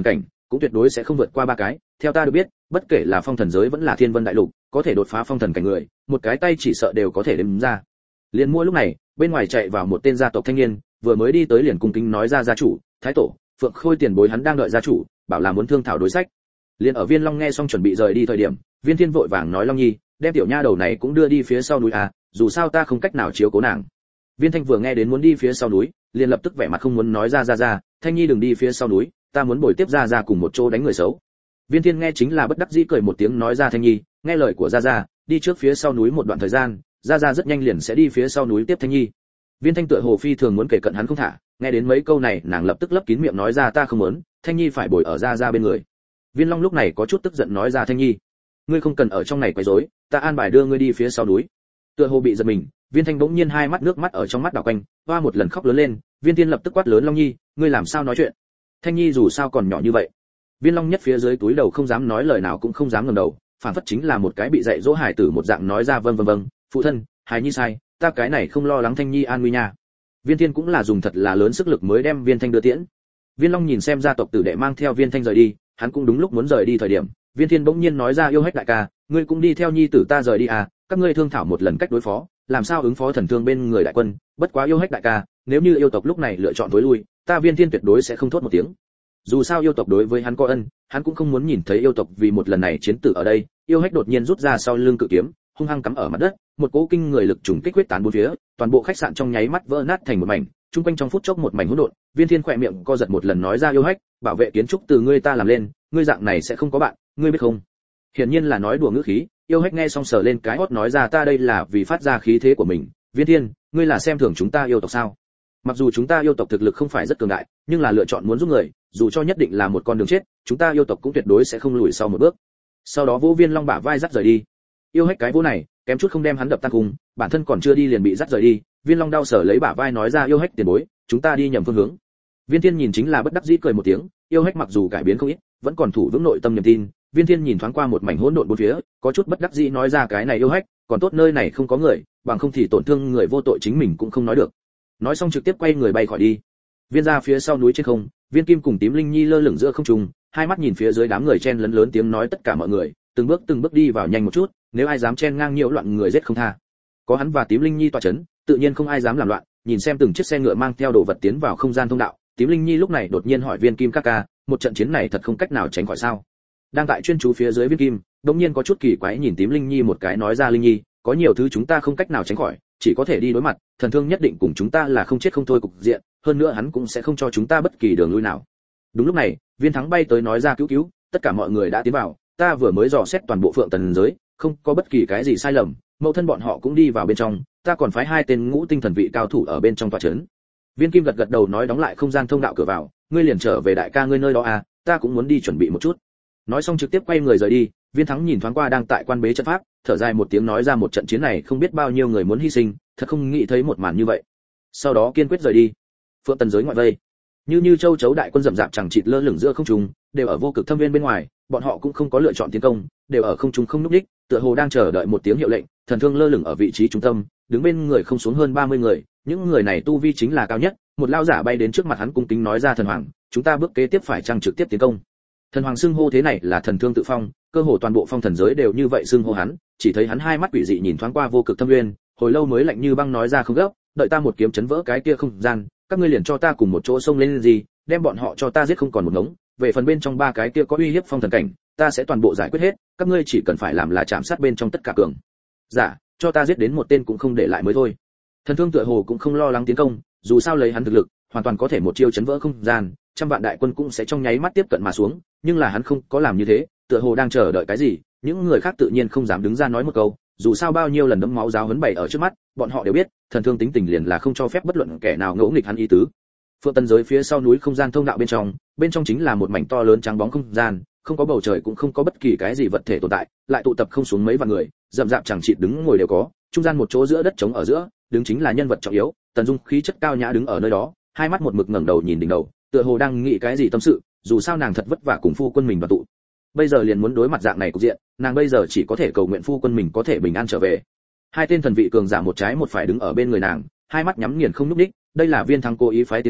cũng tuyệt đối sẽ không vượt qua ba cái. Theo ta được biết, bất kể là phong thần giới vẫn là thiên vân đại lục, có thể đột phá phong thần cảnh người, một cái tay chỉ sợ đều có thể đếm ra. Liền mua lúc này, bên ngoài chạy vào một tên gia tộc thanh niên, vừa mới đi tới liền cung kính nói ra gia chủ, thái tổ, Phượng Khôi tiền bối hắn đang đợi gia chủ, bảo là muốn thương thảo đối sách. Liền ở Viên Long nghe xong chuẩn bị rời đi thời điểm, Viên Thiên vội vàng nói Long Nhi, đem tiểu nha đầu này cũng đưa đi phía sau núi à, dù sao ta không cách nào chiếu cố nàng. Viên Thanh vừa nghe đến muốn đi phía sau núi, liền lập tức vẻ mặt không muốn nói ra ra ra, Thanh Nhi đừng đi phía sau núi, ta muốn bồi tiếp ra ra cùng một chỗ đánh người xấu. Viên Thiên nghe chính là bất đắc dĩ cười một tiếng nói ra Thanh Nhi, nghe lời của ra ra, đi trước phía sau núi một đoạn thời gian, ra ra rất nhanh liền sẽ đi phía sau núi tiếp Thanh Nhi. Viên Thanh tựa hồ phi thường muốn kể cận hắn không thả, nghe đến mấy câu này, nàng lập tức lấp kín miệng nói ra ta không muốn, Thanh Nhi phải bồi ở ra ra bên người. Viên Long lúc này có chút tức giận nói ra Thanh Nhi, ngươi không cần ở trong này quấy rối, ta an bài đưa ngươi đi phía sau núi. Tựa hồ bị giật mình, Viên Thanh bỗng nhiên hai mắt nước mắt ở trong mắt đảo quanh, hoa một lần khóc lớn lên. Viên Thiên lập tức quát lớn Long Nhi, ngươi làm sao nói chuyện? Thanh Nhi dù sao còn nhỏ như vậy. Viên Long nhất phía dưới túi đầu không dám nói lời nào cũng không dám ngẩng đầu, phản phất chính là một cái bị dạy dỗ hài tử một dạng nói ra vâng vâng vâng, phụ thân, hài nhi sai, ta cái này không lo lắng Thanh Nhi an nguy nha. Viên Thiên cũng là dùng thật là lớn sức lực mới đem Viên Thanh đưa tiễn. Viên Long nhìn xem gia tộc tử đệ mang theo Viên Thanh rời đi, hắn cũng đúng lúc muốn rời đi thời điểm, Viên Thiên bỗng nhiên nói ra yêu hách đại ca, ngươi cũng đi theo nhi tử ta rời đi à, các ngươi thương thảo một lần cách đối phó, làm sao ứng phó thần thương bên người đại quân, bất quá yêu hách đại ca, nếu như yêu tộc lúc này lựa chọn tối lui, ta Viên Thiên tuyệt đối sẽ không thốt một tiếng. Dù sao yêu tộc đối với hắn có ân, hắn cũng không muốn nhìn thấy yêu tộc vì một lần này chiến tử ở đây. Yêu hách đột nhiên rút ra sau lưng cự kiếm, hung hăng cắm ở mặt đất, một cỗ kinh người lực trùng kích huyết tán bốn phía, toàn bộ khách sạn trong nháy mắt vỡ nát thành một mảnh, trung quanh trong phút chốc một mảnh hỗn độn. Viên Thiên khỏe miệng co giật một lần nói ra yêu hách, bảo vệ kiến trúc từ ngươi ta làm lên, ngươi dạng này sẽ không có bạn, ngươi biết không? Hiển nhiên là nói đùa ngữ khí. Yêu hách nghe xong sờ lên cái hót nói ra ta đây là vì phát ra khí thế của mình. Viên Thiên, ngươi là xem thường chúng ta yêu tộc sao? Mặc dù chúng ta yêu tộc thực lực không phải rất cường đại, nhưng là lựa chọn muốn giúp người, dù cho nhất định là một con đường chết, chúng ta yêu tộc cũng tuyệt đối sẽ không lùi sau một bước. Sau đó Vũ Viên Long bả vai dắt rời đi. Yêu hách cái vỗ này, kém chút không đem hắn đập tan cùng, bản thân còn chưa đi liền bị dắt rời đi. Viên Long đau sở lấy bả vai nói ra yêu hách tiền bối, chúng ta đi nhầm phương hướng. Viên Thiên nhìn chính là bất đắc dĩ cười một tiếng, yêu hách mặc dù cải biến không ít, vẫn còn thủ vững nội tâm niềm tin. Viên Thiên nhìn thoáng qua một mảnh hỗn độn bốn phía, có chút bất đắc dĩ nói ra cái này yêu hách, còn tốt nơi này không có người, bằng không thì tổn thương người vô tội chính mình cũng không nói được. Nói xong trực tiếp quay người bay khỏi đi. Viên ra phía sau núi trên không, Viên Kim cùng Tím Linh Nhi lơ lửng giữa không trung, hai mắt nhìn phía dưới đám người chen lấn lớn tiếng nói tất cả mọi người, từng bước từng bước đi vào nhanh một chút, nếu ai dám chen ngang nhiễu loạn người giết không tha. Có hắn và Tím Linh Nhi tọa chấn, tự nhiên không ai dám làm loạn. Nhìn xem từng chiếc xe ngựa mang theo đồ vật tiến vào không gian thông đạo, Tím Linh Nhi lúc này đột nhiên hỏi Viên Kim ca ca, một trận chiến này thật không cách nào tránh khỏi sao? Đang tại chuyên chú phía dưới Viên Kim, đột nhiên có chút kỳ quái nhìn Tím Linh Nhi một cái nói ra Linh Nhi, có nhiều thứ chúng ta không cách nào tránh khỏi, chỉ có thể đi đối mặt, thần thương nhất định cùng chúng ta là không chết không thôi cục diện, hơn nữa hắn cũng sẽ không cho chúng ta bất kỳ đường lui nào. Đúng lúc này, Viên Thắng bay tới nói ra cứu cứu, tất cả mọi người đã tiến vào, ta vừa mới dò xét toàn bộ Phượng Tần giới, không có bất kỳ cái gì sai lầm, mẫu thân bọn họ cũng đi vào bên trong, ta còn phái hai tên ngũ tinh thần vị cao thủ ở bên trong tọa trấn. Viên Kim gật gật đầu nói đóng lại không gian thông đạo cửa vào, ngươi liền trở về đại ca ngươi nơi đó à, ta cũng muốn đi chuẩn bị một chút. Nói xong trực tiếp quay người rời đi. Viên Thắng nhìn thoáng qua đang tại quan bế trận pháp, thở dài một tiếng nói ra một trận chiến này không biết bao nhiêu người muốn hy sinh, thật không nghĩ thấy một màn như vậy. Sau đó kiên quyết rời đi. Phượng Tần giới ngoại vây, như như châu chấu đại quân rậm rạp chẳng chịt lơ lửng giữa không trung, đều ở vô cực thâm viên bên ngoài, bọn họ cũng không có lựa chọn tiến công, đều ở không trung không núp đích, tựa hồ đang chờ đợi một tiếng hiệu lệnh. Thần thương lơ lửng ở vị trí trung tâm, đứng bên người không xuống hơn ba mươi người, những người này tu vi chính là cao nhất. Một lao giả bay đến trước mặt hắn cung kính nói ra thần hoàng, chúng ta bước kế tiếp phải chăng trực tiếp tiến công? Thần hoàng xưng hô thế này là thần thương tự phong, cơ hồ toàn bộ phong thần giới đều như vậy xưng hô hắn. Chỉ thấy hắn hai mắt quỷ dị nhìn thoáng qua vô cực thâm nguyên, hồi lâu mới lạnh như băng nói ra không gấp, đợi ta một kiếm chấn vỡ cái kia không gian, các ngươi liền cho ta cùng một chỗ xông lên gì, đem bọn họ cho ta giết không còn một ngống. Về phần bên trong ba cái kia có uy hiếp phong thần cảnh, ta sẽ toàn bộ giải quyết hết, các ngươi chỉ cần phải làm là chạm sát bên trong tất cả cường giả, cho ta giết đến một tên cũng không để lại mới thôi. Thần thương tựa hồ cũng không lo lắng tiến công, dù sao lấy hắn thực lực, hoàn toàn có thể một chiêu chấn vỡ không gian, trăm vạn đại quân cũng sẽ trong nháy mắt tiếp cận mà xuống, nhưng là hắn không có làm như thế, tựa hồ đang chờ đợi cái gì. Những người khác tự nhiên không dám đứng ra nói một câu, dù sao bao nhiêu lần đấm máu giáo huấn bày ở trước mắt, bọn họ đều biết, thần thương tính tình liền là không cho phép bất luận kẻ nào ngỗ nghịch hắn ý tứ. Phượng Tần giới phía sau núi không gian thông đạo bên trong, bên trong chính là một mảnh to lớn trắng bóng không gian, không có bầu trời cũng không có bất kỳ cái gì vật thể tồn tại, lại tụ tập không xuống mấy vạn người, rậm rạp chẳng chịt đứng ngồi đều có, trung gian một chỗ giữa đất trống ở giữa, đứng chính là nhân vật trọng yếu, Tần Dung khí chất cao nhã đứng ở nơi đó, hai mắt một mực ngẩng đầu nhìn đỉnh đầu, tựa hồ đang nghĩ cái gì tâm sự, dù sao nàng thật vất vả cùng phu quân mình đoàn tụ, bây giờ liền muốn đối mặt dạng này cục diện, nàng bây giờ chỉ có thể cầu nguyện phu quân mình có thể bình an trở về. Hai tên thần vị cường giả một trái một phải đứng ở bên người nàng, hai mắt nhắm nghiền không nhúc nhích, đây là Viên Thắng cố ý phái tiến vào,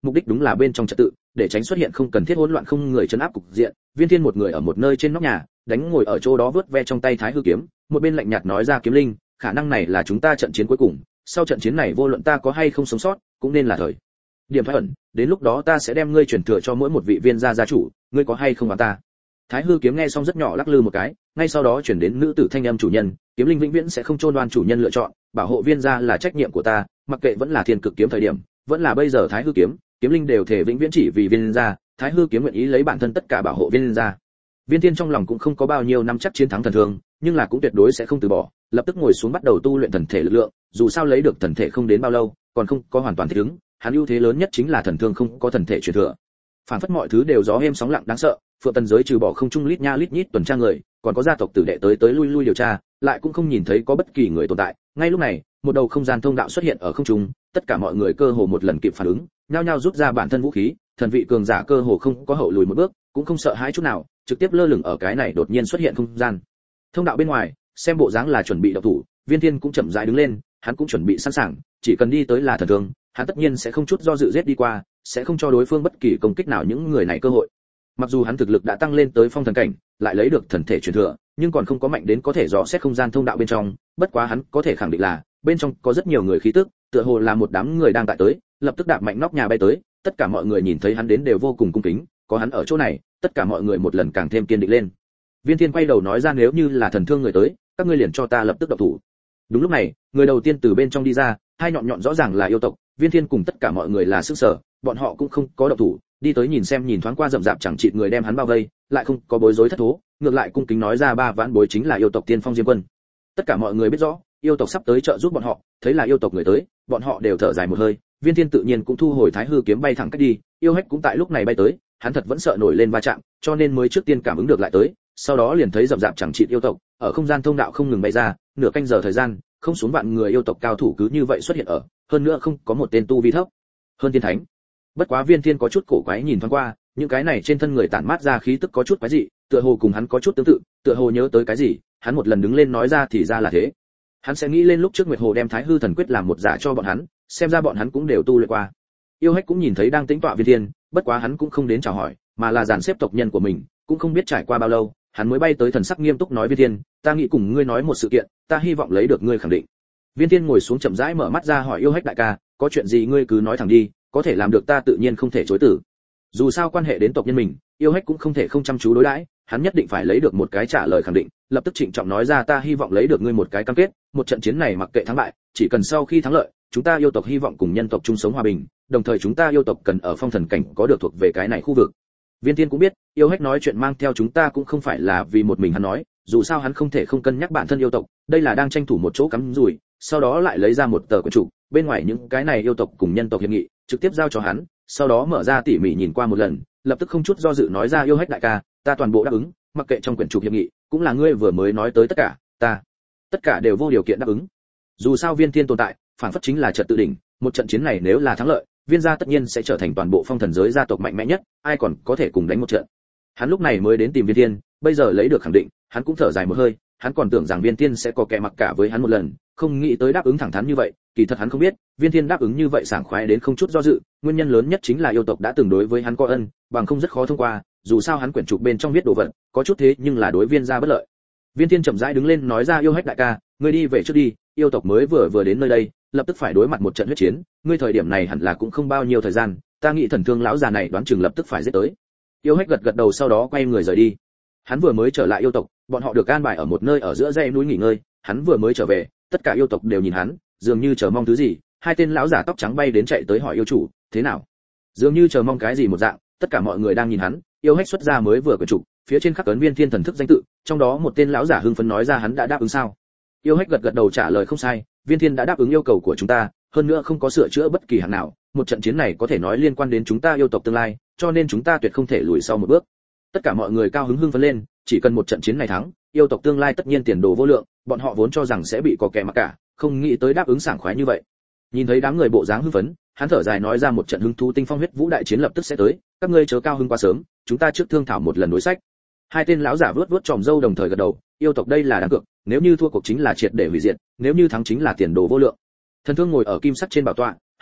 mục đích đúng là bên trong trật tự, để tránh xuất hiện không cần thiết hỗn loạn không người trấn áp cục diện. Viên Thiên một người ở một nơi trên nóc nhà, đánh ngồi ở chỗ đó vớt ve trong tay Thái Hư kiếm, một bên lạnh nhạt nói ra Kiếm Linh, khả năng này là chúng ta trận chiến cuối cùng, sau trận chiến này vô luận ta có hay không sống sót, cũng nên là thời điểm thoái ẩn, đến lúc đó ta sẽ đem ngươi truyền thừa cho mỗi một vị viên gia gia chủ, ngươi có hay không oán ta. Thái Hư kiếm nghe xong rất nhỏ lắc lư một cái, ngay sau đó chuyển đến nữ tử thanh âm chủ nhân, Kiếm Linh vĩnh viễn sẽ không chôn đoan chủ nhân lựa chọn, bảo hộ viên gia là trách nhiệm của ta, mặc kệ vẫn là thiên cực kiếm thời điểm, vẫn là bây giờ Thái Hư kiếm, Kiếm Linh đều thể vĩnh viễn chỉ vì viên gia, Thái Hư kiếm nguyện ý lấy bản thân tất cả bảo hộ viên gia. Viên Thiên trong lòng cũng không có bao nhiêu năm chắc chiến thắng thần thương, nhưng là cũng tuyệt đối sẽ không từ bỏ, lập tức ngồi xuống bắt đầu tu luyện thần thể lực lượng, dù sao lấy được thần thể không đến bao lâu, còn không có hoàn toàn thích ứng, hắn ưu thế lớn nhất chính là thần thương không có thần thể truyền thừa. Phản phất mọi thứ đều gió êm sóng lặng đáng sợ, Phượng Tần giới trừ bỏ không trung lít nha lít nhít tuần tra người, còn có gia tộc tử đệ tới tới lui lui điều tra, lại cũng không nhìn thấy có bất kỳ người tồn tại. Ngay lúc này, một đầu không gian thông đạo xuất hiện ở không trung, tất cả mọi người cơ hồ một lần kịp phản ứng, nhao nhao rút ra bản thân vũ khí, thần vị cường giả cơ hồ không có hậu lùi một bước, cũng không sợ hãi chút nào, trực tiếp lơ lửng ở cái này đột nhiên xuất hiện không gian. Thông đạo bên ngoài, xem bộ dáng là chuẩn bị động thủ, Viên Thiên cũng chậm rãi đứng lên, hắn cũng chuẩn bị sẵn sàng, chỉ cần đi tới là thần thương, hắn tất nhiên sẽ không chút do dự giết đi qua, sẽ không cho đối phương bất kỳ công kích nào những người này cơ hội. Mặc dù hắn thực lực đã tăng lên tới phong thần cảnh, lại lấy được thần thể truyền thừa, nhưng còn không có mạnh đến có thể dò xét không gian thông đạo bên trong, bất quá hắn có thể khẳng định là bên trong có rất nhiều người khí tức, tựa hồ là một đám người đang tại tới, lập tức đạp mạnh nóc nhà bay tới, tất cả mọi người nhìn thấy hắn đến đều vô cùng cung kính, có hắn ở chỗ này, tất cả mọi người một lần càng thêm kiên định lên. Viên Thiên quay đầu nói ra nếu như là thần thương người tới, các ngươi liền cho ta lập tức động thủ. Đúng lúc này, người đầu tiên từ bên trong đi ra, hai nhọn nhọn rõ ràng là yêu tộc, Viên Thiên cùng tất cả mọi người là sức sở, bọn họ cũng không có động thủ, đi tới nhìn xem nhìn thoáng qua rậm rạp chẳng chịt người đem hắn bao vây, lại không có bối rối thất thố, ngược lại cung kính nói ra ba vãn bối chính là yêu tộc tiên phong Diêm Quân. Tất cả mọi người biết rõ, yêu tộc sắp tới trợ giúp bọn họ, thấy là yêu tộc người tới, bọn họ đều thở dài một hơi, Viên Thiên tự nhiên cũng thu hồi Thái Hư kiếm bay thẳng cách đi, yêu hách cũng tại lúc này bay tới, hắn thật vẫn sợ nổi lên va chạm, cho nên mới trước tiên cảm ứng được lại tới, sau đó liền thấy rậm rạp chẳng chịt yêu tộc, ở không gian thông đạo không ngừng bay ra, nửa canh giờ thời gian, không xuống vạn người yêu tộc cao thủ cứ như vậy xuất hiện ở, hơn nữa không có một tên tu vi thấp hơn tiên thánh. Bất quá Viên Thiên có chút cổ quái nhìn thoáng qua, những cái này trên thân người tản mát ra khí tức có chút quái dị, tựa hồ cùng hắn có chút tương tự, tựa hồ nhớ tới cái gì, hắn một lần đứng lên nói ra thì ra là thế. Hắn sẽ nghĩ lên lúc trước Nguyệt Hồ đem Thái Hư thần quyết làm một giả cho bọn hắn, xem ra bọn hắn cũng đều tu luyện qua. Yêu hách cũng nhìn thấy đang tĩnh tọa Viên Thiên, bất quá hắn cũng không đến chào hỏi, mà là dàn xếp tộc nhân của mình, cũng không biết trải qua bao lâu, hắn mới bay tới thần sắc nghiêm túc nói Viên Thiên, ta nghĩ cùng ngươi nói một sự kiện, ta hy vọng lấy được ngươi khẳng định. Viên Thiên ngồi xuống chậm rãi mở mắt ra hỏi yêu hách đại ca, có chuyện gì ngươi cứ nói thẳng đi, có thể làm được ta tự nhiên không thể chối từ. Dù sao quan hệ đến tộc nhân mình, yêu hách cũng không thể không chăm chú đối đãi, hắn nhất định phải lấy được một cái trả lời khẳng định, lập tức trịnh trọng nói ra ta hy vọng lấy được ngươi một cái cam kết, một trận chiến này mặc kệ thắng bại, chỉ cần sau khi thắng lợi, chúng ta yêu tộc hy vọng cùng nhân tộc chung sống hòa bình, đồng thời chúng ta yêu tộc cần ở phong thần cảnh có được thuộc về cái này khu vực. Viên Thiên cũng biết, yêu hách nói chuyện mang theo chúng ta cũng không phải là vì một mình hắn nói, dù sao hắn không thể không cân nhắc bản thân yêu tộc, đây là đang tranh thủ một chỗ cắm rủi, sau đó lại lấy ra một tờ quyển trục, bên ngoài những cái này yêu tộc cùng nhân tộc hiệp nghị, trực tiếp giao cho hắn, sau đó mở ra tỉ mỉ nhìn qua một lần, lập tức không chút do dự nói ra yêu hách đại ca, ta toàn bộ đáp ứng, mặc kệ trong quyển trục hiệp nghị, cũng là ngươi vừa mới nói tới tất cả, ta tất cả đều vô điều kiện đáp ứng. Dù sao Viên Thiên tồn tại, phản phất chính là trật tự đỉnh, một trận chiến này nếu là thắng lợi, Viên gia tất nhiên sẽ trở thành toàn bộ phong thần giới gia tộc mạnh mẽ nhất, ai còn có thể cùng đánh một trận. Hắn lúc này mới đến tìm Viên Thiên, bây giờ lấy được khẳng định, hắn cũng thở dài một hơi, hắn còn tưởng rằng Viên Thiên sẽ có kẻ mặc cả với hắn một lần, không nghĩ tới đáp ứng thẳng thắn như vậy, kỳ thật hắn không biết, Viên Thiên đáp ứng như vậy sảng khoái đến không chút do dự, nguyên nhân lớn nhất chính là yêu tộc đã từng đối với hắn có ân, bằng không rất khó thông qua, dù sao hắn quyển trục bên trong viết đồ vật, có chút thế nhưng là đối Viên gia bất lợi. Viên Thiên chậm rãi đứng lên nói ra yêu hách đại ca, ngươi đi về trước đi, yêu tộc mới vừa vừa đến nơi đây, lập tức phải đối mặt một trận huyết chiến, ngươi thời điểm này hẳn là cũng không bao nhiêu thời gian, ta nghĩ thần thương lão già này đoán chừng lập tức phải giết tới. Yêu hách gật gật đầu sau đó quay người rời đi. Hắn vừa mới trở lại yêu tộc, bọn họ được an bài ở một nơi ở giữa dãy núi nghỉ ngơi, hắn vừa mới trở về, tất cả yêu tộc đều nhìn hắn, dường như chờ mong thứ gì. Hai tên lão giả tóc trắng bay đến chạy tới hỏi yêu chủ, thế nào? Dường như chờ mong cái gì một dạng, tất cả mọi người đang nhìn hắn. Yêu hách xuất ra mới vừa quyển trục, phía trên khắc ấn Viên Thiên thần thức danh tự, trong đó một tên lão giả hưng phấn nói ra hắn đã đáp ứng sao? Yêu hách gật gật đầu trả lời không sai, Viên Thiên đã đáp ứng yêu cầu của chúng ta, hơn nữa không có sửa chữa bất kỳ hạng nào, một trận chiến này có thể nói liên quan đến chúng ta yêu tộc tương lai, cho nên chúng ta tuyệt không thể lùi sau một bước. Tất cả mọi người cao hứng hưng phấn lên, chỉ cần một trận chiến này thắng, yêu tộc tương lai tất nhiên tiền đồ vô lượng, bọn họ vốn cho rằng sẽ bị có kẻ mặc cả, không nghĩ tới đáp ứng sảng khoái như vậy. Nhìn thấy đám người bộ dáng hưng phấn, hắn thở dài nói ra một trận hứng thú tinh phong huyết vũ đại chiến lập tức sẽ tới, các ngươi chớ cao hứng quá sớm, chúng ta trước thương thảo một lần đối sách. Hai tên lão giả vuốt vuốt tròm râu đồng thời gật đầu, yêu tộc đây là đáng cược, nếu như thua cuộc chính là triệt để hủy diệt, nếu như thắng chính là tiền đồ vô lượng. Thần thương ngồi ở kim sắc trên bảo tọa,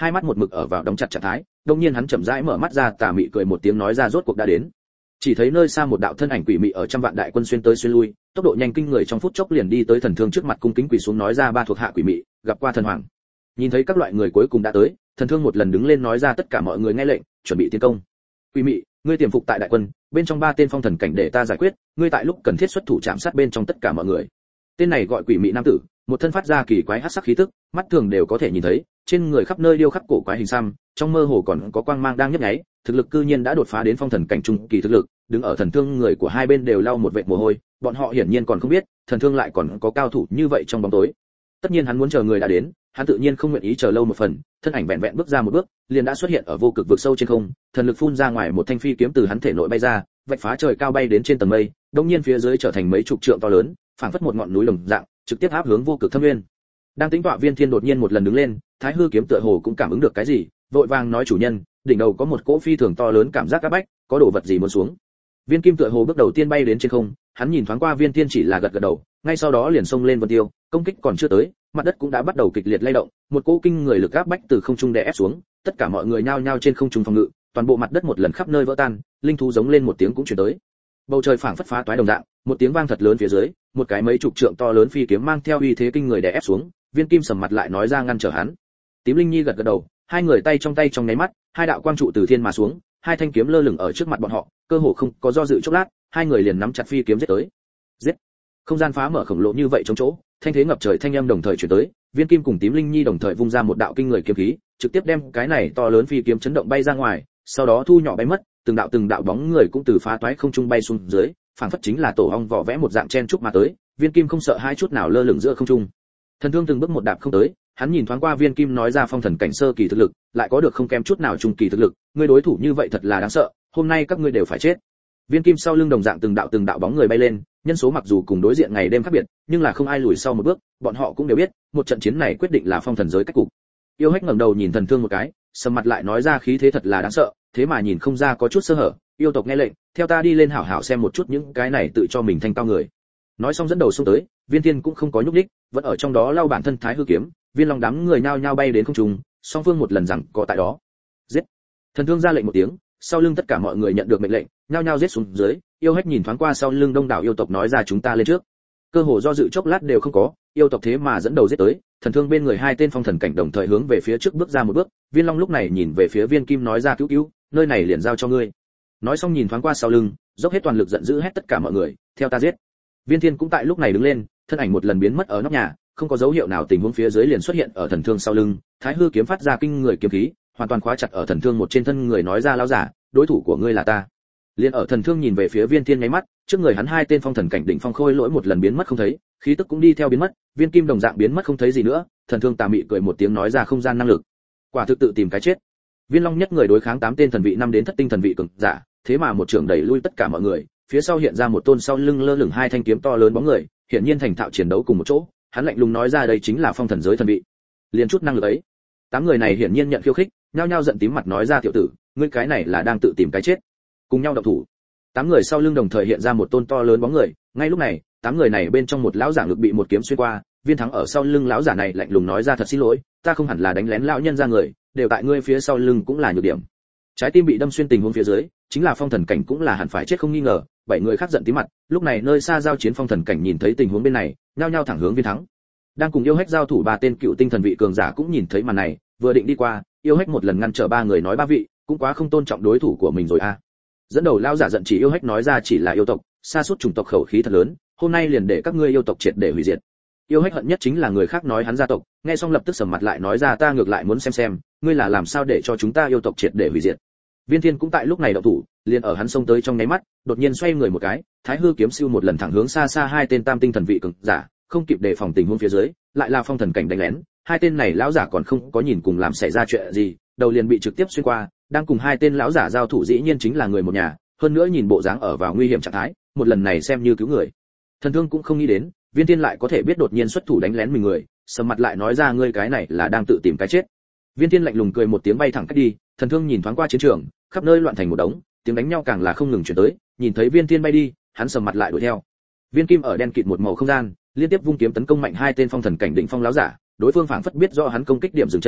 hai mắt một mực ở vào đóng chặt trạng thái. Đột nhiên hắn chậm rãi mở mắt ra, tà mị cười một tiếng nói ra rốt cuộc đã đến. Chỉ thấy nơi xa một đạo thân ảnh quỷ mị ở trăm vạn đại quân xuyên tới xuyên lui, tốc độ nhanh kinh người, trong phút chốc liền đi tới Thần Thương trước mặt cung kính quỳ xuống nói ra ba thuộc hạ quỷ mị, gặp qua thần hoàng. Nhìn thấy các loại người cuối cùng đã tới, Thần Thương một lần đứng lên nói ra tất cả mọi người nghe lệnh, chuẩn bị tiến công. Quỷ mị, ngươi tiềm phục tại đại quân, bên trong ba tên phong thần cảnh để ta giải quyết, ngươi tại lúc cần thiết xuất thủ chạm sát bên trong tất cả mọi người. Tên này gọi quỷ mị nam tử, một thân phát ra kỳ quái hắc sắc khí tức, mắt thường đều có thể nhìn thấy, trên người khắp nơi điêu khắc cổ quái hình xăm, trong mơ hồ còn có quang mang đang nhấp nháy, thực lực cư nhiên đã đột phá đến phong thần cảnh trung kỳ thực lực, đứng ở Thần Thương người của hai bên đều lau một vệt mồ hôi, bọn họ hiển nhiên còn không biết, Thần Thương lại còn có cao thủ như vậy trong bóng tối. Tất nhiên hắn muốn chờ người đã đến, hắn tự nhiên không nguyện ý chờ lâu một phần, thân ảnh vẹn vẹn bước ra một bước, liền đã xuất hiện ở vô cực vực sâu trên không, thần lực phun ra ngoài, một thanh phi kiếm từ hắn thể nội bay ra, vạch phá trời cao bay đến trên tầng mây, đột nhiên phía dưới trở thành mấy chục trượng to lớn, phảng phất một ngọn núi đồng dạng, trực tiếp áp hướng vô cực thâm nguyên. Đang tính tọa Viên Thiên đột nhiên một lần đứng lên, Thái Hư kiếm tựa hồ cũng cảm ứng được cái gì, vội vàng nói chủ nhân, đỉnh đầu có một cỗ phi thường to lớn cảm giác áp bách, có đồ vật gì muốn xuống. Viên Kim tựa hồ bước đầu tiên bay đến trên không, hắn nhìn thoáng qua Viên Thiên chỉ là gật gật đầu, ngay sau đó liền xông lên vân tiêu, công kích còn chưa tới, mặt đất cũng đã bắt đầu kịch liệt lay động, một cỗ kinh người lực áp bách từ không trung đè ép xuống, tất cả mọi người nhao nhao trên không trung phòng ngự, toàn bộ mặt đất một lần khắp nơi vỡ tan, linh thú giống lên một tiếng cũng truyền tới. Bầu trời phảng phất phá toái đồng dạng, một tiếng vang thật lớn phía dưới, một cái mấy chục trượng to lớn phi kiếm mang theo uy thế kinh người đè ép xuống, Viên Kim sầm mặt lại nói ra ngăn trở hắn. Tím Linh Nhi gật gật đầu, hai người tay trong tay trong nháy mắt, hai đạo quang trụ từ thiên mà xuống, hai thanh kiếm lơ lửng ở trước mặt bọn họ, cơ hồ không có do dự chốc lát, hai người liền nắm chặt phi kiếm giết tới. Giết! Không gian phá mở khổng lồ như vậy trong chỗ, thanh thế ngập trời thanh âm đồng thời truyền tới, Viên Kim cùng Tím Linh Nhi đồng thời vung ra một đạo kinh người kiếm khí, trực tiếp đem cái này to lớn phi kiếm chấn động bay ra ngoài, sau đó thu nhỏ bay mất, từng đạo từng đạo bóng người cũng từ phá toái không trung bay xuống dưới, phảng phất chính là tổ ong vỏ vẽ một dạng chen chúc mà tới, Viên Kim không sợ hai chút nào lơ lửng giữa không trung. Thần Thương từng bước một đạp không tới, hắn nhìn thoáng qua Viên Kim nói ra phong thần cảnh sơ kỳ thực lực, lại có được không kém chút nào trung kỳ thực lực, ngươi đối thủ như vậy thật là đáng sợ, hôm nay các ngươi đều phải chết. Viên Kim sau lưng đồng dạng từng đạo từng đạo bóng người bay lên, nhân số mặc dù cùng đối diện ngày đêm khác biệt, nhưng là không ai lùi sau một bước, bọn họ cũng đều biết, một trận chiến này quyết định là phong thần giới cách cục. Yêu Hách ngẩng đầu nhìn Thần Thương một cái, sầm mặt lại nói ra khí thế thật là đáng sợ, thế mà nhìn không ra có chút sơ hở, yêu tộc nghe lệnh, theo ta đi lên hảo hảo xem một chút những cái này tự cho mình thanh cao người. Nói xong dẫn đầu xông tới, Viên Thiên cũng không có nhúc nhích, vẫn ở trong đó lau bản thân Thái Hư kiếm, Viên Long đám người nhao nhao bay đến không trung, song phương một lần rằng có tại đó. Giết! Thần Thương ra lệnh một tiếng, sau lưng tất cả mọi người nhận được mệnh lệnh, nhao nhao giết xuống dưới. Yêu Hách nhìn thoáng qua sau lưng đông đảo yêu tộc nói ra chúng ta lên trước. Cơ hồ do dự chốc lát đều không có, yêu tộc thế mà dẫn đầu giết tới, Thần Thương bên người hai tên phong thần cảnh đồng thời hướng về phía trước bước ra một bước, Viên Long lúc này nhìn về phía Viên Kim nói ra cứu cứu, nơi này liền giao cho ngươi. Nói xong nhìn thoáng qua sau lưng, dốc hết toàn lực giận dữ hét tất cả mọi người, theo ta giết. Viên Thiên cũng tại lúc này đứng lên, thân ảnh một lần biến mất ở nóc nhà, không có dấu hiệu nào tình huống phía dưới liền xuất hiện ở Thần Thương sau lưng, Thái Hư kiếm phát ra kinh người kiếm khí, hoàn toàn khóa chặt ở Thần Thương một trên thân người nói ra lão giả, đối thủ của ngươi là ta. Liên ở Thần Thương nhìn về phía Viên Thiên nháy mắt, trước người hắn hai tên phong thần cảnh đỉnh phong khôi lỗi một lần biến mất không thấy, khí tức cũng đi theo biến mất, Viên Kim đồng dạng biến mất không thấy gì nữa, Thần Thương tà mị cười một tiếng nói ra không gian năng lực. Quả thực tự tìm cái chết. Viên Long nhất người đối kháng tám tên thần vị năm đến thất tinh thần vị cường giả, thế mà một trường đẩy lui tất cả mọi người, phía sau hiện ra một tôn sau lưng lơ lửng hai thanh kiếm to lớn bóng người, hiển nhiên thành thạo chiến đấu cùng một chỗ, hắn lạnh lùng nói ra đây chính là phong thần giới thần vị. Liền chút năng lực ấy. Tám người này hiển nhiên nhận khiêu khích, nhao nhao giận tím mặt nói ra tiểu tử, ngươi cái này là đang tự tìm cái chết. Cùng nhau động thủ. Tám người sau lưng đồng thời hiện ra một tôn to lớn bóng người, ngay lúc này, tám người này bên trong một lão giả ngực bị một kiếm xuyên qua, Viên Thắng ở sau lưng lão giả này lạnh lùng nói ra thật xin lỗi, ta không hẳn là đánh lén lão nhân ra người, đều tại ngươi phía sau lưng cũng là nhược điểm. Trái tim bị đâm xuyên tình huống phía dưới, chính là phong thần cảnh cũng là hẳn phải chết không nghi ngờ, bảy người khác giận tím mặt, lúc này nơi xa giao chiến phong thần cảnh nhìn thấy tình huống bên này, nhao nhao thẳng hướng Viên Thắng. Đang cùng Yêu Hách giao thủ ba tên cựu tinh thần vị cường giả cũng nhìn thấy màn này, vừa định đi qua, Yêu Hách một lần ngăn trở ba người nói ba vị, cũng quá không tôn trọng đối thủ của mình rồi a. À. Dẫn đầu lão giả giận chỉ Yêu Hách nói ra chỉ là yêu tộc, sa sút chủng tộc khẩu khí thật lớn, hôm nay liền để các ngươi yêu tộc triệt để hủy diệt. Yêu Hách hận nhất chính là người khác nói hắn gia tộc, nghe xong lập tức sầm mặt lại nói ra ta ngược lại muốn xem xem, ngươi là làm sao để cho chúng ta yêu tộc triệt để hủy diệt. Viên Thiên cũng tại lúc này động thủ, liền ở hắn xông tới trong nháy mắt, đột nhiên xoay người một cái, Thái Hư kiếm siêu một lần thẳng hướng xa xa hai tên tam tinh thần vị cường giả, không kịp đề phòng tình huống phía dưới, lại là phong thần cảnh đánh lén, hai tên này lão giả còn không có nhìn cùng làm xảy ra chuyện gì, đầu liền bị trực tiếp xuyên qua, đang cùng hai tên lão giả giao thủ dĩ nhiên chính là người một nhà, hơn nữa nhìn bộ dáng ở vào nguy hiểm trạng thái, một lần này xem như cứu người. Thần Thương cũng không nghĩ đến, Viên Thiên lại có thể biết đột nhiên xuất thủ đánh lén mình người, sầm mặt lại nói ra ngươi cái này là đang tự tìm cái chết. Viên Thiên lạnh lùng cười một tiếng bay thẳng cách đi, Thần Thương nhìn thoáng qua chiến trường, khắp nơi loạn thành một đống, tiếng đánh nhau càng là không ngừng truyền tới, nhìn thấy Viên Thiên bay đi, hắn sầm mặt lại đuổi theo. Viên Kim ở đen kịt một màu không gian, liên tiếp vung kiếm tấn công mạnh hai tên phong thần cảnh đỉnh phong láo giả, đối phương phảng phất biết rõ hắn công kích điểm dừng chân,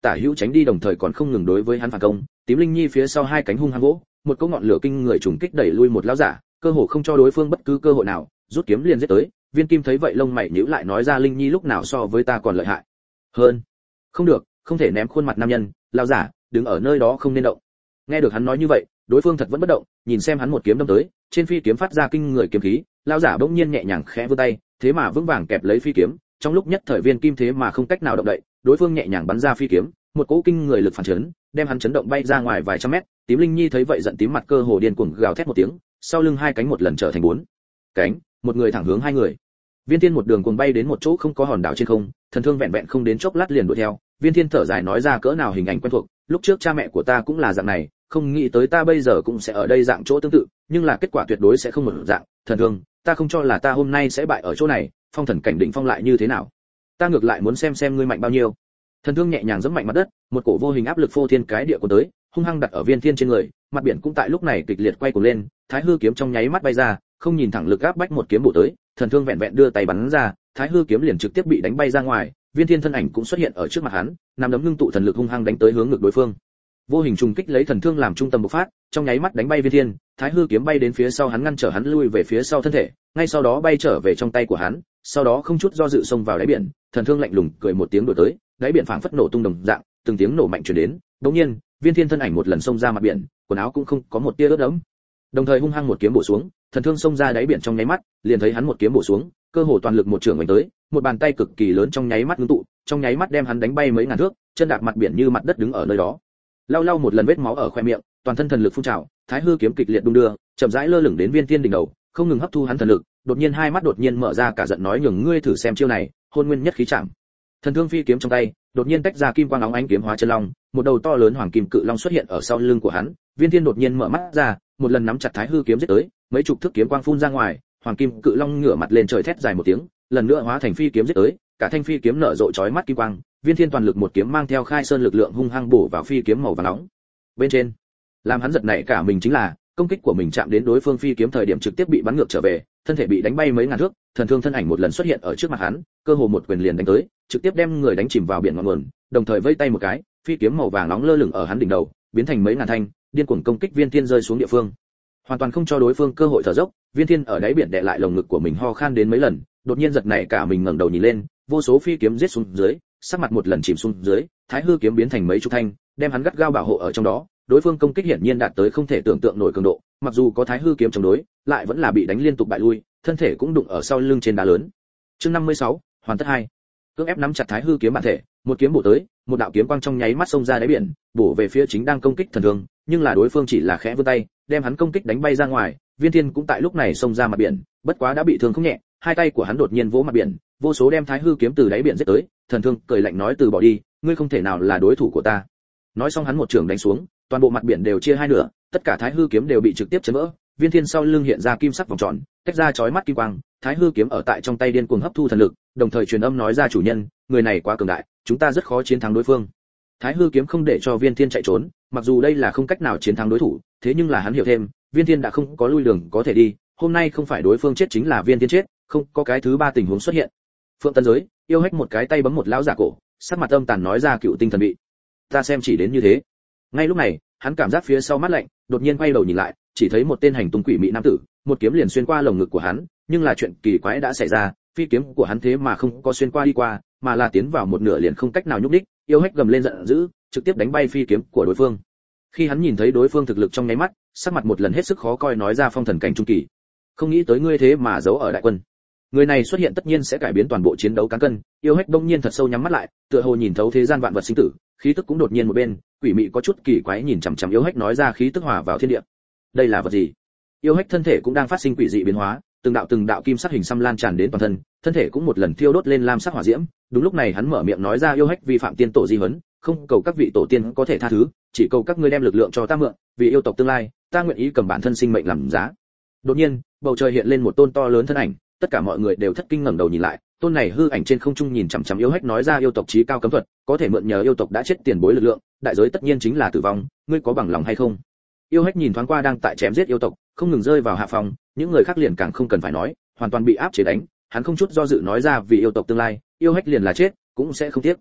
tả hữu tránh đi, đồng thời còn không ngừng đối với hắn phản công. Tím Linh Nhi phía sau hai cánh hung hăng vỗ, một cỗ ngọn lửa kinh người trùng kích đẩy lui một lão giả, cơ hồ không cho đối phương bất cứ cơ hội nào, rút kiếm liền giết tới. Viên Kim thấy vậy lông mày nhíu lại, nói ra Linh Nhi lúc nào so với ta còn lợi hại hơn. Không được, không thể ném khuôn mặt nam nhân, lão giả, đứng ở nơi đó không nên động. Nghe được hắn nói như vậy, đối phương thật vẫn bất động, nhìn xem hắn một kiếm đâm tới, trên phi kiếm phát ra kinh người kiếm khí, lão giả bỗng nhiên nhẹ nhàng khẽ vươn tay, thế mà vững vàng kẹp lấy phi kiếm, trong lúc nhất thời Viên Kim thế mà không cách nào động đậy, đối phương nhẹ nhàng bắn ra phi kiếm, một cỗ kinh người lực phản chấn, đem hắn chấn động bay ra ngoài vài trăm mét. Tím Linh Nhi thấy vậy giận tím mặt, cơ hồ điên cuồng gào thét một tiếng, sau lưng hai cánh một lần trở thành bốn cánh, một người thẳng hướng hai người. Viên Thiên một đường cuồng bay đến một chỗ không có hòn đảo trên không, thần thương vẹn vẹn không đến chốc lát liền đuổi theo. Viên Thiên thở dài nói ra, cỡ nào hình ảnh quen thuộc, lúc trước cha mẹ của ta cũng là dạng này, không nghĩ tới ta bây giờ cũng sẽ ở đây dạng chỗ tương tự, nhưng là kết quả tuyệt đối sẽ không một dạng. Thần thương, ta không cho là ta hôm nay sẽ bại ở chỗ này, phong thần cảnh đỉnh phong lại như thế nào, ta ngược lại muốn xem xem ngươi mạnh bao nhiêu. Thần thương nhẹ nhàng giẫm mạnh mặt đất, một cổ vô hình áp lực phô thiên cái địa cuốn tới, hung hăng đặt ở Viên Thiên trên người, mặt biển cũng tại lúc này kịch liệt quay cuồng lên, Thái Hư kiếm trong nháy mắt bay ra, không nhìn thẳng lực áp bách một kiếm bổ tới, thần thương vẹn vẹn đưa tay bắn ra, Thái Hư kiếm liền trực tiếp bị đánh bay ra ngoài. Viên Thiên thân ảnh cũng xuất hiện ở trước mặt hắn, nắm đấm ngưng tụ thần lực hung hăng đánh tới hướng ngực đối phương. Vô hình trùng kích lấy thần thương làm trung tâm bộc phát, trong nháy mắt đánh bay Viên Thiên, Thái Hư kiếm bay đến phía sau hắn ngăn trở hắn lui về phía sau thân thể, ngay sau đó bay trở về trong tay của hắn, sau đó không chút do dự xông vào đáy biển, thần thương lạnh lùng cười một tiếng đuổi tới, đáy biển phảng phất nổ tung đồng dạng, từng tiếng nổ mạnh truyền đến. Đột nhiên, Viên Thiên thân ảnh một lần xông ra mặt biển, quần áo cũng không có một tia ướt đẫm, đồng thời hung hăng một kiếm bổ xuống, thần thương xông ra đáy biển trong nháy mắt, liền thấy hắn một kiếm bổ xuống, cơ hồ toàn lực một trường đánh tới, một bàn tay cực kỳ lớn trong nháy mắt ngưng tụ, trong nháy mắt đem hắn đánh bay mấy ngàn thước, chân đạp mặt biển như mặt đất đứng ở nơi đó. Lau lau một lần vết máu ở khóe miệng, toàn thân thần lực phun trào, Thái Hư kiếm kịch liệt đung đưa, chậm rãi lơ lửng đến Viên Thiên đỉnh đầu, không ngừng hấp thu hắn thần lực, đột nhiên hai mắt đột nhiên mở ra, cả giận nói, nhường ngươi thử xem chiêu này, hôn nguyên nhất khí chạm. Thần thương phi kiếm trong tay, đột nhiên tách ra kim quang óng ánh kiếm hóa chân long, một đầu to lớn hoàng kim cự long xuất hiện ở sau lưng của hắn. Viên Thiên đột nhiên mở mắt ra, một lần nắm chặt Thái Hư kiếm giết tới, mấy chục thước kiếm quang phun ra ngoài, hoàng kim cự long ngửa mặt lên trời thét dài một tiếng, lần nữa hóa thành phi kiếm giết tới, cả thanh phi kiếm nở rộ chói mắt kim quang. Viên Thiên toàn lực một kiếm mang theo khai sơn lực lượng hung hăng bổ vào phi kiếm màu vàng nóng bên trên. Làm hắn giật nảy cả mình chính là, công kích của mình chạm đến đối phương phi kiếm thời điểm trực tiếp bị bắn ngược trở về, thân thể bị đánh bay mấy ngàn thước. Thần thương thân ảnh một lần xuất hiện ở trước mặt hắn, cơ hồ một quyền liền đánh tới, trực tiếp đem người đánh chìm vào biển ngọn nguồn, đồng thời vây tay một cái, phi kiếm màu vàng nóng lơ lửng ở hắn đỉnh đầu, biến thành mấy ngàn thanh, điên cuồng công kích Viên Thiên rơi xuống địa phương, hoàn toàn không cho đối phương cơ hội thở dốc. Viên Thiên ở đáy biển đè lại lồng ngực của mình ho khan đến mấy lần, đột nhiên giật nảy cả mình ngẩng đầu nhìn lên, vô số phi kiếm giết xuống dưới, sắc mặt một lần chìm xuống dưới, Thái Hư kiếm biến thành mấy chục thanh, đem hắn gắt gao bảo hộ ở trong đó. Đối phương công kích hiển nhiên đạt tới không thể tưởng tượng nổi cường độ, mặc dù có Thái Hư kiếm chống đối, lại vẫn là bị đánh liên tục bại lui, thân thể cũng đụng ở sau lưng trên đá lớn. Chương năm mươi sáu, hoàn tất hai. Cưỡng ép nắm chặt Thái Hư kiếm bản thể, một kiếm bổ tới, một đạo kiếm quang trong nháy mắt xông ra đáy biển, bổ về phía chính đang công kích thần thương, nhưng là đối phương chỉ là khẽ vươn tay, đem hắn công kích đánh bay ra ngoài. Viên Thiên cũng tại lúc này xông ra mặt biển, bất quá đã bị thương không nhẹ, hai tay của hắn đột nhiên vỗ mặt biển, vô số đem Thái Hư kiếm từ đáy biển giết tới. Thần thương cười lạnh nói, từ bỏ đi, ngươi không thể nào là đối thủ của ta. Nói xong hắn một trường đánh xuống, toàn bộ mặt biển đều chia hai nửa, tất cả Thái Hư kiếm đều bị trực tiếp chấn vỡ. Viên Thiên sau lưng hiện ra kim sắc vòng tròn, tách ra chói mắt kim quang, Thái Hư kiếm ở tại trong tay điên cuồng hấp thu thần lực, đồng thời truyền âm nói ra, chủ nhân, người này quá cường đại, chúng ta rất khó chiến thắng đối phương. Thái Hư kiếm không để cho Viên Thiên chạy trốn, mặc dù đây là không cách nào chiến thắng đối thủ, thế nhưng là hắn hiểu thêm, Viên Thiên đã không có lui đường có thể đi, hôm nay không phải đối phương chết chính là Viên Thiên chết, không có cái thứ ba tình huống xuất hiện. Phượng Tân Giới, yêu hách một cái tay bấm một lão giả cổ, sắc mặt âm tàn nói ra, cựu tinh thần bị, ta xem chỉ đến như thế. Ngay lúc này, hắn cảm giác phía sau mát lạnh, đột nhiên quay đầu nhìn lại, chỉ thấy một tên hành tung quỷ mị nam tử, một kiếm liền xuyên qua lồng ngực của hắn, nhưng là chuyện kỳ quái đã xảy ra, phi kiếm của hắn thế mà không có xuyên qua đi qua, mà là tiến vào một nửa liền không cách nào nhúc đích. Yêu hách gầm lên giận dữ, trực tiếp đánh bay phi kiếm của đối phương. Khi hắn nhìn thấy đối phương thực lực trong nháy mắt, sắc mặt một lần hết sức khó coi, nói ra, phong thần cảnh trung kỳ, không nghĩ tới ngươi thế mà giấu ở đại quân. Người này xuất hiện tất nhiên sẽ cải biến toàn bộ chiến đấu cán cân. Yêu hách đông nhiên thật sâu nhắm mắt lại, tựa hồ nhìn thấu thế gian vạn vật sinh tử, khí tức cũng đột nhiên một bên, quỷ mị có chút kỳ quái nhìn chằm chằm yêu hách nói ra, khí tức hòa vào thiên địa, đây là vật gì? Yêu hách thân thể cũng đang phát sinh quỷ dị biến hóa, từng đạo từng đạo kim sắc hình xăm lan tràn đến toàn thân, thân thể cũng một lần thiêu đốt lên lam sắc hỏa diễm. Đúng lúc này hắn mở miệng nói ra, yêu hách vi phạm tiên tổ di huấn, không cầu các vị tổ tiên có thể tha thứ, chỉ cầu các ngươi đem lực lượng cho ta mượn, vì yêu tộc tương lai, ta nguyện ý cầm bản thân sinh mệnh làm giá. Đột nhiên, bầu trời hiện lên một tôn to lớn thân ảnh, tất cả mọi người đều thất kinh ngẩng đầu nhìn lại, tôn này hư ảnh trên không trung nhìn chằm chằm yêu hách nói ra, yêu tộc chí cao cấm thuật, có thể mượn nhờ yêu tộc đã chết tiền bối lực lượng, đại giới tất nhiên chính là tử vong, ngươi có bằng lòng hay không? Yêu hách nhìn thoáng qua đang tại chém giết yêu tộc, không ngừng rơi vào hạ phòng, những người khác liền càng không cần phải nói, hoàn toàn bị áp chế đánh, hắn không chút do dự nói ra, vì yêu tộc tương lai, yêu hách liền là chết cũng sẽ không tiếc.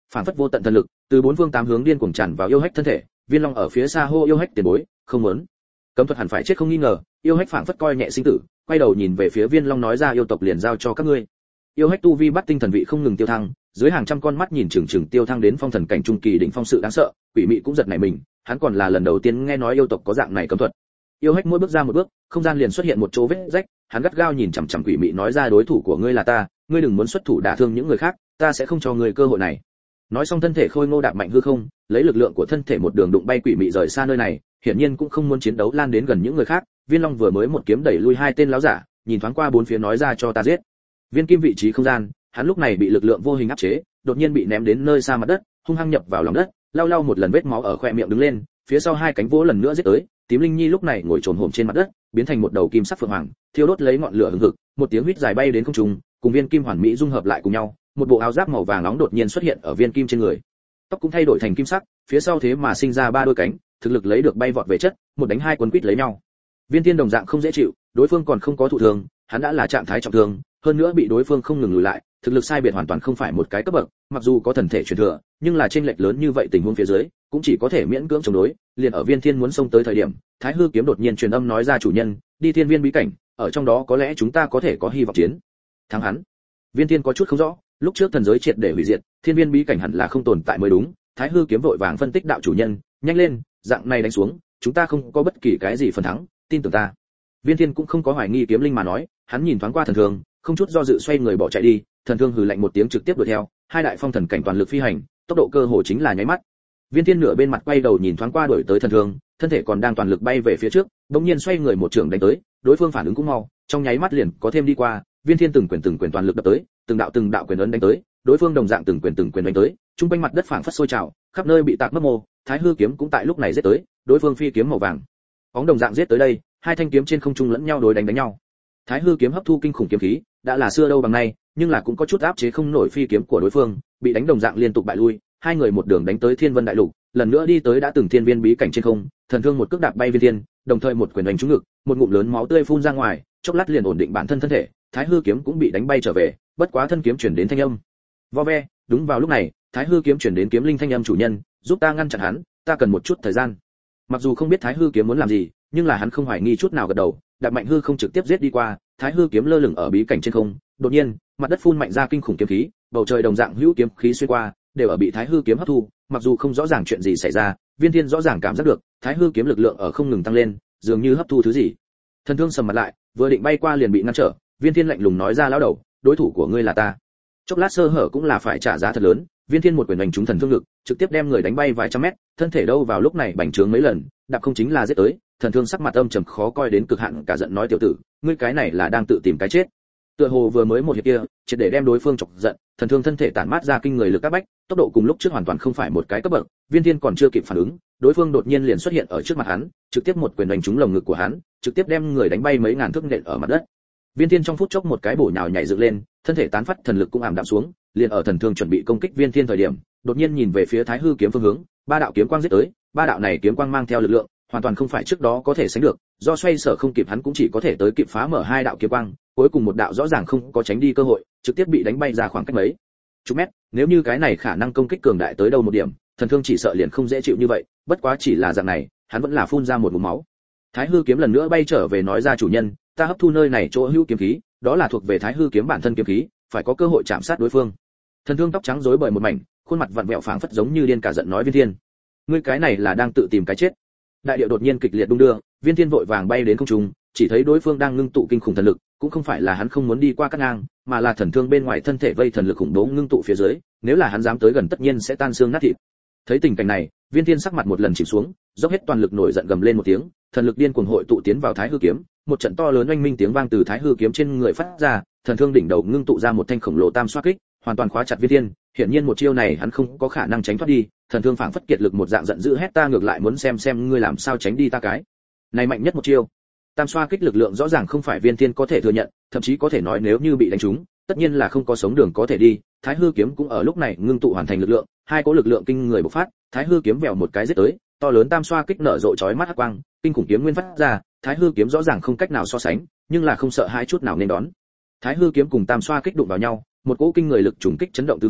phản phất vô tận thần lực từ bốn phương tám hướng điên cuồng tràn vào yêu hách thân thể. Viên Long ở phía xa hô yêu hách tiền bối, không muốn. Cấm thuật hẳn phải chết không nghi ngờ. Yêu hách phảng phất coi nhẹ sinh tử, quay đầu nhìn về phía Viên Long nói ra yêu tộc liền giao cho các ngươi. Yêu hách tu vi bắt tinh thần vị không ngừng tiêu thăng, dưới hàng trăm con mắt nhìn chừng chừng tiêu thăng đến phong thần cảnh trung kỳ đỉnh phong sự đáng sợ. Quỷ mị cũng giật nảy mình, hắn còn là lần đầu tiên nghe nói yêu tộc có dạng này cấm thuật. Yêu hách mỗi bước ra một bước, không gian liền xuất hiện một chỗ vết rách, hắn gắt gao nhìn chằm chằm quỷ mị nói ra đối thủ của ngươi là ta, ngươi đừng muốn xuất thủ đả thương những người khác, ta sẽ không cho ngươi cơ hội này. Nói xong thân thể khôi ngô đạp mạnh hư không, lấy lực lượng của thân thể một đường đụng bay quỷ mị rời xa nơi này, hiển nhiên cũng không muốn chiến đấu lan đến gần những người khác. Viên Long vừa mới một kiếm đẩy lui hai tên lão giả, nhìn thoáng qua bốn phía nói ra cho ta giết. Viên Kim vị trí không gian, hắn lúc này bị lực lượng vô hình áp chế, đột nhiên bị ném đến nơi xa mặt đất, hung hăng nhập vào lòng đất, lau lau một lần vết máu ở khóe miệng đứng lên, phía sau hai cánh vỗ lần nữa giết tới. Tím Linh Nhi lúc này ngồi trồn hổm trên mặt đất, biến thành một đầu kim sắc phượng hoàng, thiêu đốt lấy ngọn lửa hừng hực, một tiếng huýt dài bay đến không trung, cùng Viên Kim hoàn mỹ dung hợp lại cùng nhau, một bộ áo giáp màu vàng nóng đột nhiên xuất hiện ở Viên Kim trên người. Tóc cũng thay đổi thành kim sắc, phía sau thế mà sinh ra ba đôi cánh, thực lực lấy được bay vọt về chất, một đánh hai quấn quýt lấy nhau. Viên Thiên đồng dạng không dễ chịu, đối phương còn không có thụ thương, hắn đã là trạng thái trọng thương, hơn nữa bị đối phương không ngừng lùi lại, thực lực sai biệt hoàn toàn không phải một cái cấp bậc, mặc dù có thần thể truyền thừa, nhưng là chênh lệch lớn như vậy tình huống phía dưới, cũng chỉ có thể miễn cưỡng chống đối. Liền ở Viên Thiên muốn xông tới thời điểm, Thái Hư kiếm đột nhiên truyền âm nói ra chủ nhân, đi Thiên Viên bí cảnh, ở trong đó có lẽ chúng ta có thể có hy vọng chiến thắng hắn. Viên Thiên có chút không rõ, lúc trước thần giới triệt để hủy diệt, Thiên Viên bí cảnh hẳn là không tồn tại mới đúng. Thái Hư kiếm vội vàng phân tích đạo chủ nhân, nhanh lên, dạng này đánh xuống, chúng ta không có bất kỳ cái gì phần thắng, tin tưởng ta. Viên Thiên cũng không có hoài nghi kiếm linh mà nói, hắn nhìn thoáng qua thần thương, không chút do dự xoay người bỏ chạy đi. Thần thương hừ lạnh một tiếng trực tiếp đuổi theo, hai đại phong thần cảnh toàn lực phi hành, tốc độ cơ hồ chính là nháy mắt. Viên Thiên nửa bên mặt quay đầu nhìn thoáng qua đuổi tới thần thương, thân thể còn đang toàn lực bay về phía trước, bỗng nhiên xoay người một trường đánh tới, đối phương phản ứng cũng mau, trong nháy mắt liền có thêm đi qua. Viên Thiên từng quyền từng quyền toàn lực đập tới, từng đạo từng đạo quyền ấn đánh tới, đối phương đồng dạng từng quyền từng quyền đánh tới, trung quanh mặt đất phảng phất sôi trào, khắp nơi bị tạc mất mô. Thái Hư kiếm cũng tại lúc này giết tới, đối phương phi kiếm màu vàng, bóng đồng dạng giết tới đây, hai thanh kiếm trên không trung lẫn nhau đối đánh đánh nhau. Thái Hư kiếm hấp thu kinh khủng kiếm khí, đã là xưa đâu bằng nay, nhưng là cũng có chút áp chế không nổi phi kiếm của đối phương, bị đánh đồng dạng liên tục bại lui. Hai người một đường đánh tới Thiên Vân đại lục, lần nữa đi tới đã từng Thiên Viên bí cảnh trên không, thần thương một cước đạp bay Viên Thiên, đồng thời một quyền đánh trúng ngực, một ngụm lớn máu tươi phun ra ngoài, chốc lát liền ổn định bản thân thân thể. Thái Hư kiếm cũng bị đánh bay trở về, bất quá thân kiếm chuyển đến thanh âm vo ve. Đúng vào lúc này, Thái Hư kiếm chuyển đến kiếm linh thanh âm chủ nhân, giúp ta ngăn chặn hắn, ta cần một chút thời gian. Mặc dù không biết Thái Hư kiếm muốn làm gì, nhưng là hắn không hoài nghi chút nào gật đầu, đạp mạnh hư không trực tiếp giết đi qua. Thái Hư kiếm lơ lửng ở bí cảnh trên không, đột nhiên, mặt đất phun mạnh ra kinh khủng kiếm khí, bầu trời đồng dạng hữu kiếm khí xuyên qua, đều ở bị Thái Hư kiếm hấp thu. Mặc dù không rõ ràng chuyện gì xảy ra, Viên Thiên rõ ràng cảm giác được, Thái Hư kiếm lực lượng ở không ngừng tăng lên, dường như hấp thu thứ gì. Thần thương sầm mặt lại, vừa định bay qua liền bị ngăn trở. Viên Thiên lạnh lùng nói ra lão đầu, đối thủ của ngươi là ta. Chốc lát sơ hở cũng là phải trả giá thật lớn. Viên Thiên một quyền đánh trúng thần thương lực, trực tiếp đem người đánh bay vài trăm mét, thân thể đâu vào lúc này bành trướng mấy lần, đạp không chính là giết tới. Thần thương sắc mặt âm trầm khó coi đến cực hạn, cả giận nói tiểu tử, ngươi cái này là đang tự tìm cái chết. Tựa hồ vừa mới một hiệp kia, chỉ để đem đối phương chọc giận, thần thương thân thể tản mát ra kinh người lực áp bách, tốc độ cùng lúc trước hoàn toàn không phải một cái cấp bậc. Viên Thiên còn chưa kịp phản ứng, đối phương đột nhiên liền xuất hiện ở trước mặt hắn, trực tiếp một quyền đánh trúng lồng ngực của hắn, trực tiếp đem người đánh bay mấy ngàn thước nện ở mặt đất. Viên Thiên trong phút chốc một cái bổ nhào nhảy dựng lên, thân thể tán phát thần lực cũng ảm đạm xuống, liền ở thần thương chuẩn bị công kích Viên Thiên thời điểm, đột nhiên nhìn về phía Thái Hư kiếm phương hướng, ba đạo kiếm quang giết tới, ba đạo này kiếm quang mang theo lực lượng, hoàn toàn không phải trước đó có thể sánh được, do xoay sở không kịp hắn cũng chỉ có thể tới kịp phá mở hai đạo kiếm quang, cuối cùng một đạo rõ ràng không có tránh đi cơ hội, trực tiếp bị đánh bay ra khoảng cách mấy chục mét. Nếu như cái này khả năng công kích cường đại tới đâu một điểm, thần thương chỉ sợ liền không dễ chịu như vậy, bất quá chỉ là dạng này, hắn vẫn là phun ra một ngụm máu. Thái Hư kiếm lần nữa bay trở về nói ra chủ nhân, ta hấp thu nơi này chỗ hữu kiếm khí, đó là thuộc về Thái Hư kiếm bản thân kiếm khí, phải có cơ hội chạm sát đối phương. Thần thương tóc trắng rối bời một mảnh, khuôn mặt vặn vẹo phảng phất giống như điên cả giận nói Viên Thiên, ngươi cái này là đang tự tìm cái chết. Đại địa đột nhiên kịch liệt đung đưa, Viên Thiên vội vàng bay đến không trung, chỉ thấy đối phương đang ngưng tụ kinh khủng thần lực, cũng không phải là hắn không muốn đi qua cắt ngang, mà là thần thương bên ngoài thân thể vây thần lực khủng bố ngưng tụ phía dưới, nếu là hắn dám tới gần tất nhiên sẽ tan xương nát thịt. Thấy tình cảnh này, Viên Thiên sắc mặt một lần chìm xuống, dốc hết toàn lực nổi giận gầm lên một tiếng, thần lực điên cuồng hội tụ tiến vào Thái Hư kiếm, một trận to lớn oanh minh tiếng vang từ Thái Hư kiếm trên người phát ra, thần thương đỉnh đầu ngưng tụ ra một thanh khổng lồ tam xoa kích, hoàn toàn khóa chặt Viên Thiên. Hiển nhiên một chiêu này hắn không có khả năng tránh thoát đi, thần thương phảng phất kiệt lực một dạng giận dữ hét ta ngược lại muốn xem xem ngươi làm sao tránh đi ta cái này mạnh nhất một chiêu. Tam xoa kích lực lượng rõ ràng không phải Viên Thiên có thể thừa nhận, thậm chí có thể nói nếu như bị đánh trúng, tất nhiên là không có sống đường có thể đi. Thái Hư kiếm cũng ở lúc này ngưng tụ hoàn thành lực lượng, hai cỗ lực lượng kinh người bộc phát, Thái Hư kiếm vèo một cái giết tới, to lớn tam xoa kích nở rộ chói mắt hắc quang, kinh khủng kiếm nguyên phát ra, Thái Hư kiếm rõ ràng không cách nào so sánh, nhưng là không sợ hãi chút nào nên đón. Thái Hư kiếm cùng tam xoa kích đụng vào nhau, một cỗ kinh người lực trùng kích chấn động tứ phương,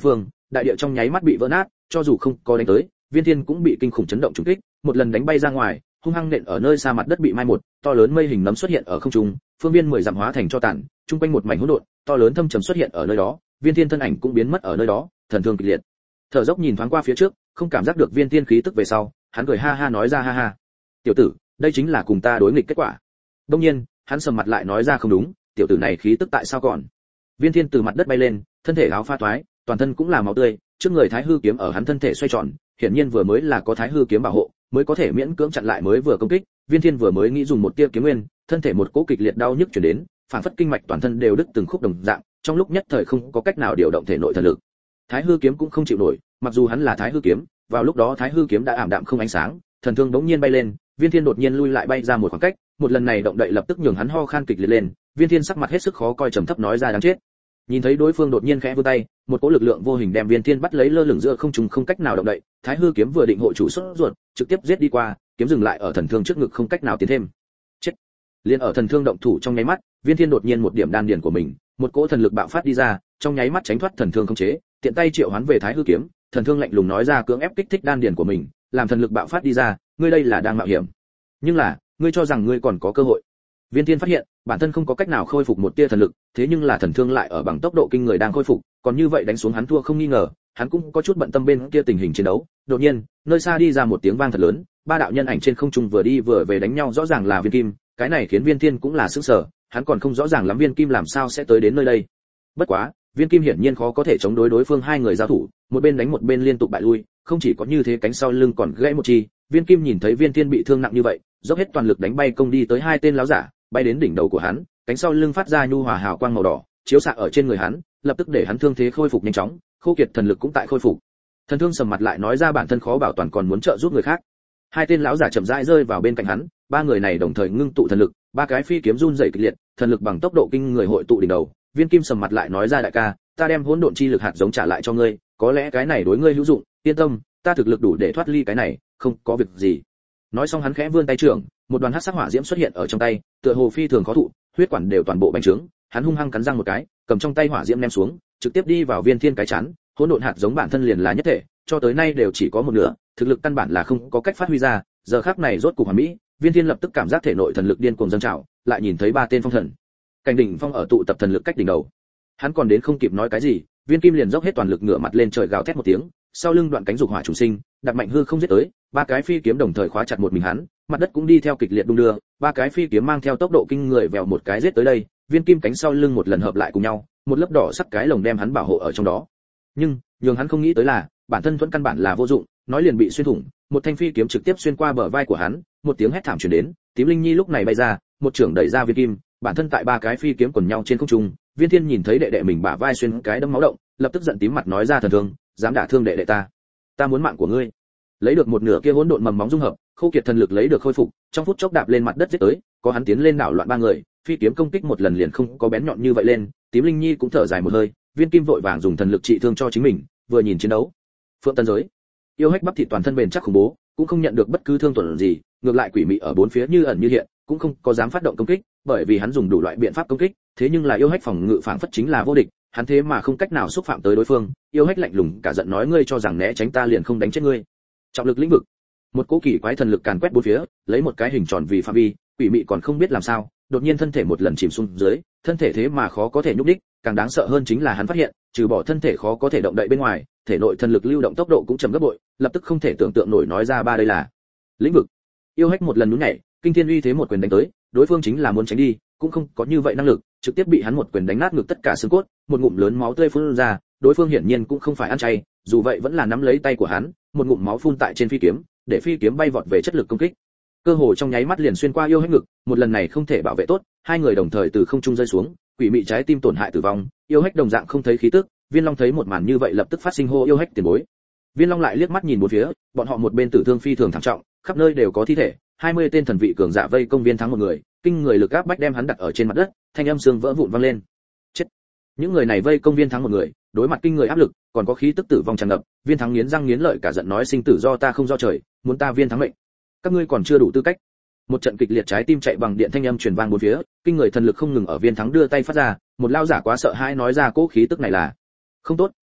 đại địa trong nháy mắt bị vỡ nát, cho dù không có đánh tới, Viên Thiên cũng bị kinh khủng chấn động trúng kích, một lần đánh bay ra ngoài, hung hăng nện ở nơi xa mặt đất bị mai một, to lớn mây hình nấm xuất hiện ở không trung, phương viên mười dặm hóa thành cho tàn, trung quanh một mảnh hỗn độn, to lớn thâm trầm xuất hiện ở nơi đó, Viên Thiên thân ảnh cũng biến mất ở nơi đó, thần thương kịch liệt. Thở dốc nhìn thoáng qua phía trước, không cảm giác được Viên Thiên khí tức về sau, hắn cười ha ha nói ra ha ha. Tiểu tử, đây chính là cùng ta đối nghịch kết quả. Đương nhiên, hắn sầm mặt lại nói ra không đúng, tiểu tử này khí tức tại sao còn? Viên Thiên từ mặt đất bay lên, thân thể áo pha toái, toàn thân cũng là máu tươi, trước người Thái Hư kiếm ở hắn thân thể xoay tròn, hiển nhiên vừa mới là có Thái Hư kiếm bảo hộ, mới có thể miễn cưỡng chặn lại mới vừa công kích. Viên Thiên vừa mới nghĩ dùng một tia kiếm nguyên, thân thể một cỗ kịch liệt đau nhức truyền đến, phản phất kinh mạch toàn thân đều đứt từng khúc đồng dạng, trong lúc nhất thời không có cách nào điều động thể nội thần lực. Thái Hư kiếm cũng không chịu nổi, mặc dù hắn là Thái Hư kiếm, vào lúc đó Thái Hư kiếm đã ảm đạm không ánh sáng, thần thương đống nhiên bay lên, Viên Thiên đột nhiên lui lại bay ra một khoảng cách, một lần này động đậy lập tức nhường hắn ho khan kịch liệt lên, Viên Thiên sắc mặt hết sức khó coi trầm thấp nói ra đáng chết. Nhìn thấy đối phương đột nhiên khẽ vươn tay, một cỗ lực lượng vô hình đem Viên Thiên bắt lấy lơ lửng giữa không trung không cách nào động đậy, Thái Hư kiếm vừa định hộ chủ sốt ruột, trực tiếp giết đi qua, kiếm dừng lại ở thần thương trước ngực không cách nào tiến thêm. Chết. Liên ở thần thương động thủ trong nháy mắt, Viên Thiên đột nhiên một điểm đan điền của mình, một cỗ thần lực bạo phát đi ra, trong nháy mắt tránh thoát thần thương khống chế, tiện tay triệu hoán về Thái Hư kiếm, thần thương lạnh lùng nói ra cưỡng ép kích thích đan điền của mình, làm thần lực bạo phát đi ra, ngươi đây là đang mạo hiểm. Nhưng là, ngươi cho rằng ngươi còn có cơ hội. Viên Thiên phát hiện, bản thân không có cách nào khôi phục một tia thần lực, thế nhưng là thần thương lại ở bằng tốc độ kinh người đang khôi phục, còn như vậy đánh xuống hắn thua không nghi ngờ, hắn cũng có chút bận tâm bên kia tình hình chiến đấu. Đột nhiên, nơi xa đi ra một tiếng vang thật lớn, ba đạo nhân ảnh trên không trung vừa đi vừa về đánh nhau rõ ràng là Viên Kim, cái này khiến Viên Thiên cũng là sửng sở, hắn còn không rõ ràng lắm Viên Kim làm sao sẽ tới đến nơi đây. Bất quá, Viên Kim hiển nhiên khó có thể chống đối đối phương hai người giao thủ, một bên đánh một bên liên tục bại lui, không chỉ có như thế cánh sau lưng còn gãy một chi. Viên Kim nhìn thấy Viên Thiên bị thương nặng như vậy, dốc hết toàn lực đánh bay công đi tới hai tên láo giả, bay đến đỉnh đầu của hắn, cánh sau lưng phát ra nhu hòa hào quang màu đỏ, chiếu xạ ở trên người hắn, lập tức để hắn thương thế khôi phục nhanh chóng, khô kiệt thần lực cũng tại khôi phục. Thần thương sầm mặt lại nói ra bản thân khó bảo toàn còn muốn trợ giúp người khác. Hai tên lão giả chậm rãi rơi vào bên cạnh hắn, ba người này đồng thời ngưng tụ thần lực, ba cái phi kiếm run rẩy kịch liệt, thần lực bằng tốc độ kinh người hội tụ đỉnh đầu. Viên Kim sầm mặt lại nói ra đại ca, ta đem hỗn độn chi lực hạt giống trả lại cho ngươi, có lẽ cái này đối ngươi hữu dụng, yên tâm, ta thực lực đủ để thoát ly cái này, không có việc gì. Nói xong hắn khẽ vươn tay trưởng, một đoàn hắc sắc hỏa diễm xuất hiện ở trong tay, tựa hồ phi thường khó thụ, huyết quản đều toàn bộ bành trướng, hắn hung hăng cắn răng một cái, cầm trong tay hỏa diễm ném xuống, trực tiếp đi vào Viên Thiên cái chán, hỗn độn hạt giống bản thân liền là nhất thể, cho tới nay đều chỉ có một nửa, thực lực căn bản là không có cách phát huy ra, giờ khắc này rốt cục hoàn mỹ, Viên Thiên lập tức cảm giác thể nội thần lực điên cuồng dâng trào, lại nhìn thấy ba tên phong thần, cảnh đỉnh phong ở tụ tập thần lực cách đỉnh đầu. Hắn còn đến không kịp nói cái gì, Viên Kim liền dốc hết toàn lực ngửa mặt lên trời gào thét một tiếng, sau lưng đoạn cánh dục hỏa chủ sinh, đặt mạnh hư không giết tới, ba cái phi kiếm đồng thời khóa chặt một mình hắn, mặt đất cũng đi theo kịch liệt đung đưa, ba cái phi kiếm mang theo tốc độ kinh người vèo một cái giết tới đây, Viên Kim cánh sau lưng một lần hợp lại cùng nhau, một lớp đỏ sắc cái lồng đem hắn bảo hộ ở trong đó. Nhưng, nhường hắn không nghĩ tới là, bản thân thuẫn căn bản là vô dụng, nói liền bị xuyên thủng, một thanh phi kiếm trực tiếp xuyên qua bờ vai của hắn, một tiếng hét thảm truyền đến, Tím Linh Nhi lúc này bay ra, một trưởng đẩy ra Viên Kim, bản thân tại ba cái phi kiếm quần nhau trên không trung, Viên Thiên nhìn thấy đệ đệ mình bả vai xuyên cái đấm máu động, lập tức giận tím mặt nói ra thần thương, dám đả thương đệ đệ ta, ta muốn mạng của ngươi. Lấy được một nửa kia hỗn độn mầm móng dung hợp, khô kiệt thần lực lấy được khôi phục, trong phút chốc đạp lên mặt đất giết tới, có hắn tiến lên đảo loạn ba người, phi kiếm công kích một lần liền không có bén nhọn như vậy lên, Tím Linh Nhi cũng thở dài một hơi, Viên Kim vội vàng dùng thần lực trị thương cho chính mình, vừa nhìn chiến đấu. Phượng Tân giới, yêu hách bắp thịt toàn thân bền chắc khủng bố, cũng không nhận được bất cứ thương tổn gì, ngược lại quỷ mị ở bốn phía như ẩn như hiện, cũng không có dám phát động công kích, bởi vì hắn dùng đủ loại biện pháp công kích, thế nhưng là yêu hách phòng ngự phảng phất chính là vô địch, hắn thế mà không cách nào xúc phạm tới đối phương, yêu hách lạnh lùng cả giận nói ngươi cho rằng né tránh ta liền không đánh chết ngươi. Trọng lực lĩnh vực, một cỗ kỳ quái thần lực càn quét bốn phía, lấy một cái hình tròn vì phạm vi, quỷ mị còn không biết làm sao, đột nhiên thân thể một lần chìm xuống dưới, thân thể thế mà khó có thể nhúc đích, càng đáng sợ hơn chính là hắn phát hiện, trừ bỏ thân thể khó có thể động đậy bên ngoài, thể nội thần lực lưu động tốc độ cũng chậm gấp bội, lập tức không thể tưởng tượng nổi nói ra ba đây là lĩnh vực. Yêu hách một lần nhún nhảy, kinh thiên uy thế một quyền đánh tới, đối phương chính là muốn tránh đi, cũng không có như vậy năng lực, trực tiếp bị hắn một quyền đánh nát ngực tất cả xương cốt, một ngụm lớn máu tươi phun ra, đối phương hiển nhiên cũng không phải ăn chay, dù vậy vẫn là nắm lấy tay của hắn, một ngụm máu phun tại trên phi kiếm, để phi kiếm bay vọt về chất lực công kích. Cơ hồ trong nháy mắt liền xuyên qua yêu hách ngực, một lần này không thể bảo vệ tốt, hai người đồng thời từ không trung rơi xuống, quỷ mị trái tim tổn hại tử vong, yêu hách đồng dạng không thấy khí tức, Viên Long thấy một màn như vậy lập tức phát sinh hô yêu hách tiền bối. Viên Long lại liếc mắt nhìn một phía, bọn họ một bên tử thương phi thường thảm trọng, khắp nơi đều có thi thể, hai mươi tên thần vị cường giả vây công Viên thắng một người, kinh người lực áp bách đem hắn đặt ở trên mặt đất, thanh âm xương vỡ vụn vang lên. Chết. Những người này vây công Viên thắng một người, đối mặt kinh người áp lực, còn có khí tức tử vong tràn ngập, Viên thắng nghiến răng nghiến lợi cả giận nói sinh tử do ta không do trời, muốn ta Viên thắng mệnh, các ngươi còn chưa đủ tư cách. Một trận kịch liệt trái tim chạy bằng điện thanh âm truyền vang bốn phía, kinh người thần lực không ngừng ở Viên thắng đưa tay phát ra, một lao giả quá sợ hãi nói ra cố khí tức này là không tốt,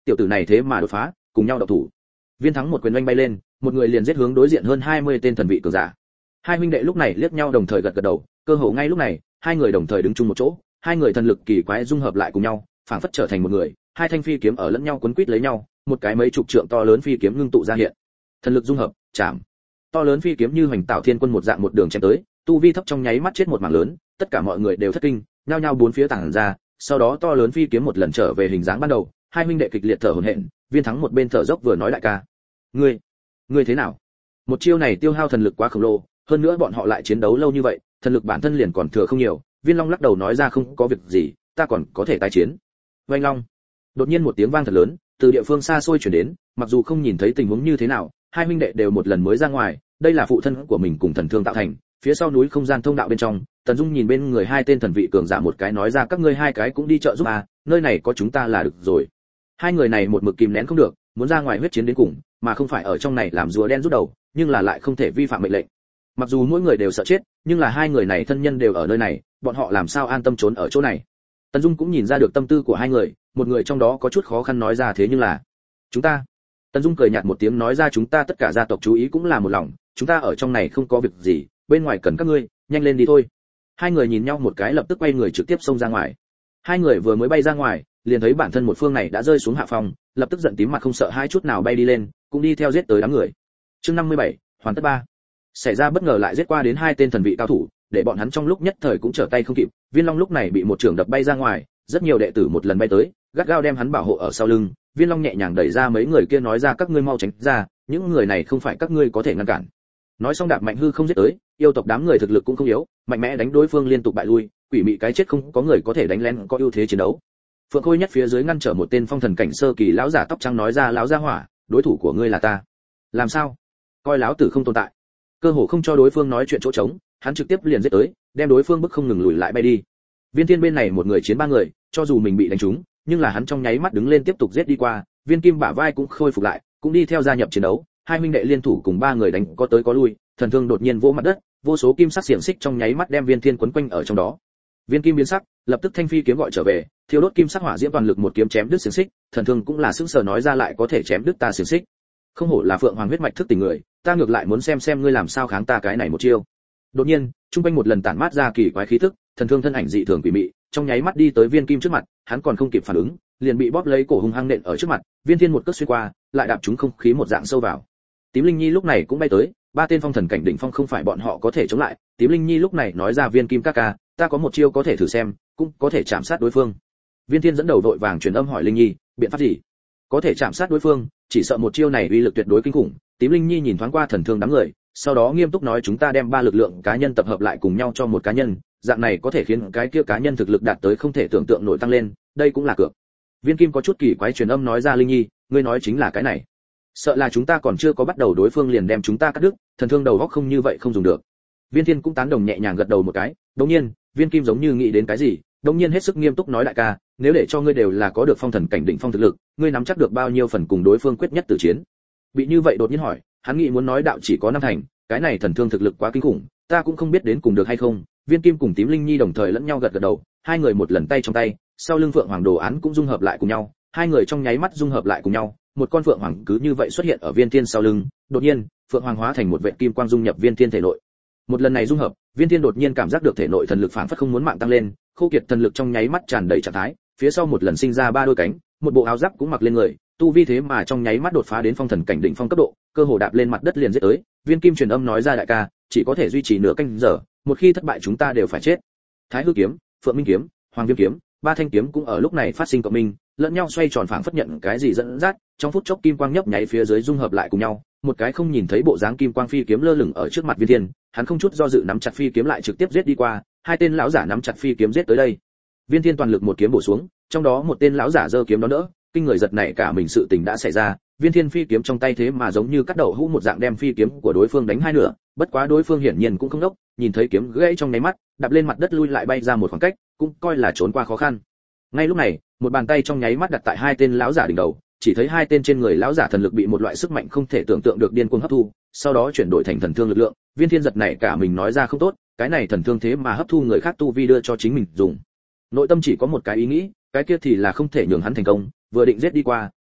tiểu tử này thế mà đột phá, cùng nhau độc thủ. Viên Thắng một quyền oanh bay lên, một người liền giết hướng đối diện hơn hai mươi tên thần vị cường giả. Hai huynh đệ lúc này liếc nhau đồng thời gật gật đầu, cơ hồ ngay lúc này, hai người đồng thời đứng chung một chỗ, hai người thần lực kỳ quái dung hợp lại cùng nhau, phảng phất trở thành một người, hai thanh phi kiếm ở lẫn nhau quấn quýt lấy nhau, một cái mấy chục trượng to lớn phi kiếm ngưng tụ ra hiện. Thần lực dung hợp, chạm. To lớn phi kiếm như hoành tạo thiên quân một dạng một đường chém tới, tu vi thấp trong nháy mắt chết một mảng lớn, tất cả mọi người đều thất kinh, nhao nhao bốn phía tản ra, sau đó to lớn phi kiếm một lần trở về hình dáng ban đầu, hai huynh đệ kịch liệt thở hổn hển, Viên Thắng một bên thở dốc vừa nói đại ca, ngươi, ngươi thế nào? Một chiêu này tiêu hao thần lực quá khổng lồ, hơn nữa bọn họ lại chiến đấu lâu như vậy, thần lực bản thân liền còn thừa không nhiều. Viên Long lắc đầu nói ra không có việc gì, ta còn có thể tái chiến. Oanh long. Đột nhiên một tiếng vang thật lớn, từ địa phương xa xôi truyền đến, mặc dù không nhìn thấy tình huống như thế nào, hai huynh đệ đều một lần mới ra ngoài, đây là phụ thân của mình cùng thần thương tạo thành, phía sau núi không gian thông đạo bên trong, Tần Dung nhìn bên người hai tên thần vị cường giả một cái nói ra các ngươi hai cái cũng đi trợ giúp à, nơi này có chúng ta là được rồi. Hai người này một mực kìm nén không được, muốn ra ngoài huyết chiến đến cùng, mà không phải ở trong này làm rùa đen rút đầu, nhưng là lại không thể vi phạm mệnh lệnh. Mặc dù mỗi người đều sợ chết, nhưng là hai người này thân nhân đều ở nơi này, bọn họ làm sao an tâm trốn ở chỗ này. Tần Dung cũng nhìn ra được tâm tư của hai người, một người trong đó có chút khó khăn nói ra thế nhưng là chúng ta. Tần Dung cười nhạt một tiếng nói ra chúng ta tất cả gia tộc chú ý cũng là một lòng, chúng ta ở trong này không có việc gì, bên ngoài cần các ngươi, nhanh lên đi thôi. Hai người nhìn nhau một cái lập tức quay người trực tiếp xông ra ngoài. Hai người vừa mới bay ra ngoài, liền thấy bản thân một phương này đã rơi xuống hạ phòng, lập tức giận tím mặt không sợ hai chút nào bay đi lên, cũng đi theo giết tới đám người. Chương năm mươi bảy, hoàn tất ba. Xảy ra bất ngờ lại giết qua đến hai tên thần vị cao thủ, để bọn hắn trong lúc nhất thời cũng trở tay không kịp. Viên Long lúc này bị một trường đập bay ra ngoài, rất nhiều đệ tử một lần bay tới, gắt gao đem hắn bảo hộ ở sau lưng. Viên Long nhẹ nhàng đẩy ra mấy người kia nói ra các ngươi mau tránh ra, những người này không phải các ngươi có thể ngăn cản. Nói xong đạp mạnh hư không giết tới, yêu tộc đám người thực lực cũng không yếu, mạnh mẽ đánh đối phương liên tục bại lui, quỷ mị cái chết không có người có thể đánh lén có ưu thế chiến đấu. Phượng Khôi nhất phía dưới ngăn trở một tên phong thần cảnh sơ kỳ lão giả tóc trắng nói ra lão gia hỏa, đối thủ của ngươi là ta. Làm sao? Coi lão tử không tồn tại. Cơ hồ không cho đối phương nói chuyện chỗ trống, hắn trực tiếp liền giết tới, đem đối phương bức không ngừng lùi lại bay đi. Viên Thiên bên này một người chiến ba người, cho dù mình bị đánh trúng, nhưng là hắn trong nháy mắt đứng lên tiếp tục giết đi qua, Viên Kim bả vai cũng khôi phục lại, cũng đi theo gia nhập chiến đấu, hai huynh đệ liên thủ cùng ba người đánh có tới có lui, thần thương đột nhiên vỗ mặt đất, vô số kim sắc xiềng xích trong nháy mắt đem Viên Thiên quấn quanh ở trong đó. Viên Kim biến sắc, lập tức thanh phi kiếm gọi trở về, thiêu đốt kim sắc hỏa diễm toàn lực một kiếm chém đứt xiềng xích, thần thương cũng là sững sờ nói ra lại có thể chém đứt ta xiềng xích. Không hổ là Phượng Hoàng huyết mạch thức tỉnh người, ta ngược lại muốn xem xem ngươi làm sao kháng ta cái này một chiêu. Đột nhiên, trung quanh một lần tản mát ra kỳ quái khí tức, thần thương thân ảnh dị thường quỷ mị, trong nháy mắt đi tới Viên Kim trước mặt, hắn còn không kịp phản ứng, liền bị bóp lấy cổ hung hăng nện ở trước mặt, Viên Thiên một cước xuyên qua, lại đạp trúng không khí một dạng sâu vào. Tím Linh Nhi lúc này cũng bay tới, ba tên phong thần cảnh đỉnh phong không phải bọn họ có thể chống lại, Tím Linh Nhi lúc này nói ra Viên Kim ca ca, ta có một chiêu có thể thử xem, cũng có thể chạm sát đối phương. Viên Thiên dẫn đầu vội vàng truyền âm hỏi Linh Nhi, biện pháp gì? Có thể chạm sát đối phương, chỉ sợ một chiêu này uy lực tuyệt đối kinh khủng. Tím Linh Nhi nhìn thoáng qua thần thương đám người, sau đó nghiêm túc nói chúng ta đem ba lực lượng cá nhân tập hợp lại cùng nhau cho một cá nhân, dạng này có thể khiến cái kia cá nhân thực lực đạt tới không thể tưởng tượng nổi tăng lên, đây cũng là cược. Viên Kim có chút kỳ quái truyền âm nói ra Linh Nhi, ngươi nói chính là cái này. Sợ là chúng ta còn chưa có bắt đầu đối phương liền đem chúng ta cắt đứt, thần thương đầu góc không như vậy không dùng được. Viên Thiên cũng tán đồng nhẹ nhàng gật đầu một cái, đột nhiên, Viên Kim giống như nghĩ đến cái gì, đột nhiên hết sức nghiêm túc nói đại ca, nếu để cho ngươi đều là có được phong thần cảnh đỉnh phong thực lực, ngươi nắm chắc được bao nhiêu phần cùng đối phương quyết nhất tử chiến. Bị như vậy đột nhiên hỏi, hắn nghĩ muốn nói đạo chỉ có năm thành, cái này thần thương thực lực quá kinh khủng, ta cũng không biết đến cùng được hay không. Viên Kim cùng Tím Linh Nhi đồng thời lẫn nhau gật gật đầu, hai người một lần tay trong tay, sau lưng Phượng Hoàng đồ án cũng dung hợp lại cùng nhau, hai người trong nháy mắt dung hợp lại cùng nhau, một con Phượng Hoàng cứ như vậy xuất hiện ở Viên Thiên sau lưng, đột nhiên, Phượng Hoàng hóa thành một vệt kim quang dung nhập Viên Thiên thể nội. Một lần này dung hợp, Viên Thiên đột nhiên cảm giác được thể nội thần lực phảng phất không muốn mạng tăng lên, khô kiệt thần lực trong nháy mắt tràn đầy trạng thái, phía sau một lần sinh ra ba đôi cánh, một bộ áo giáp cũng mặc lên người, tu vi thế mà trong nháy mắt đột phá đến phong thần cảnh đỉnh phong cấp độ, cơ hồ đạp lên mặt đất liền giết tới. Viên Kim truyền âm nói ra đại ca, chỉ có thể duy trì nửa canh giờ, một khi thất bại chúng ta đều phải chết. Thái Hư kiếm, Phượng Minh kiếm, Hoàng Viêm kiếm, ba thanh kiếm cũng ở lúc này phát sinh cộng minh, lẫn nhau xoay tròn phảng phất nhận cái gì dẫn dắt, trong phút chốc kim quang nhấp nháy phía dưới dung hợp lại cùng nhau, một cái không nhìn thấy bộ dáng kim quang phi kiếm lơ lửng ở trước mặt Viên Thiên, hắn không chút do dự nắm chặt phi kiếm lại trực tiếp giết đi qua, hai tên lão giả nắm chặt phi kiếm giết tới đây. Viên Thiên toàn lực một kiếm bổ xuống, trong đó một tên lão giả giơ kiếm đó đỡ, kinh người giật nảy cả mình sự tình đã xảy ra, Viên Thiên phi kiếm trong tay thế mà giống như cắt đậu hũ một dạng đem phi kiếm của đối phương đánh hai nửa, bất quá đối phương hiển nhiên cũng không đốc, nhìn thấy kiếm gãy trong nháy mắt, đạp lên mặt đất lui lại bay ra một khoảng cách, cũng coi là trốn qua khó khăn. Ngay lúc này, một bàn tay trong nháy mắt đặt tại hai tên lão giả đỉnh đầu, chỉ thấy hai tên trên người lão giả thần lực bị một loại sức mạnh không thể tưởng tượng được điên cuồng hấp thu, sau đó chuyển đổi thành thần thương lực lượng. Viên Thiên giật nảy cả mình nói ra không tốt, cái này thần thương thế mà hấp thu người khác tu vi đưa cho chính mình dùng. Nội tâm chỉ có một cái ý nghĩ, cái kia thì là không thể nhường hắn thành công, vừa định giết đi qua,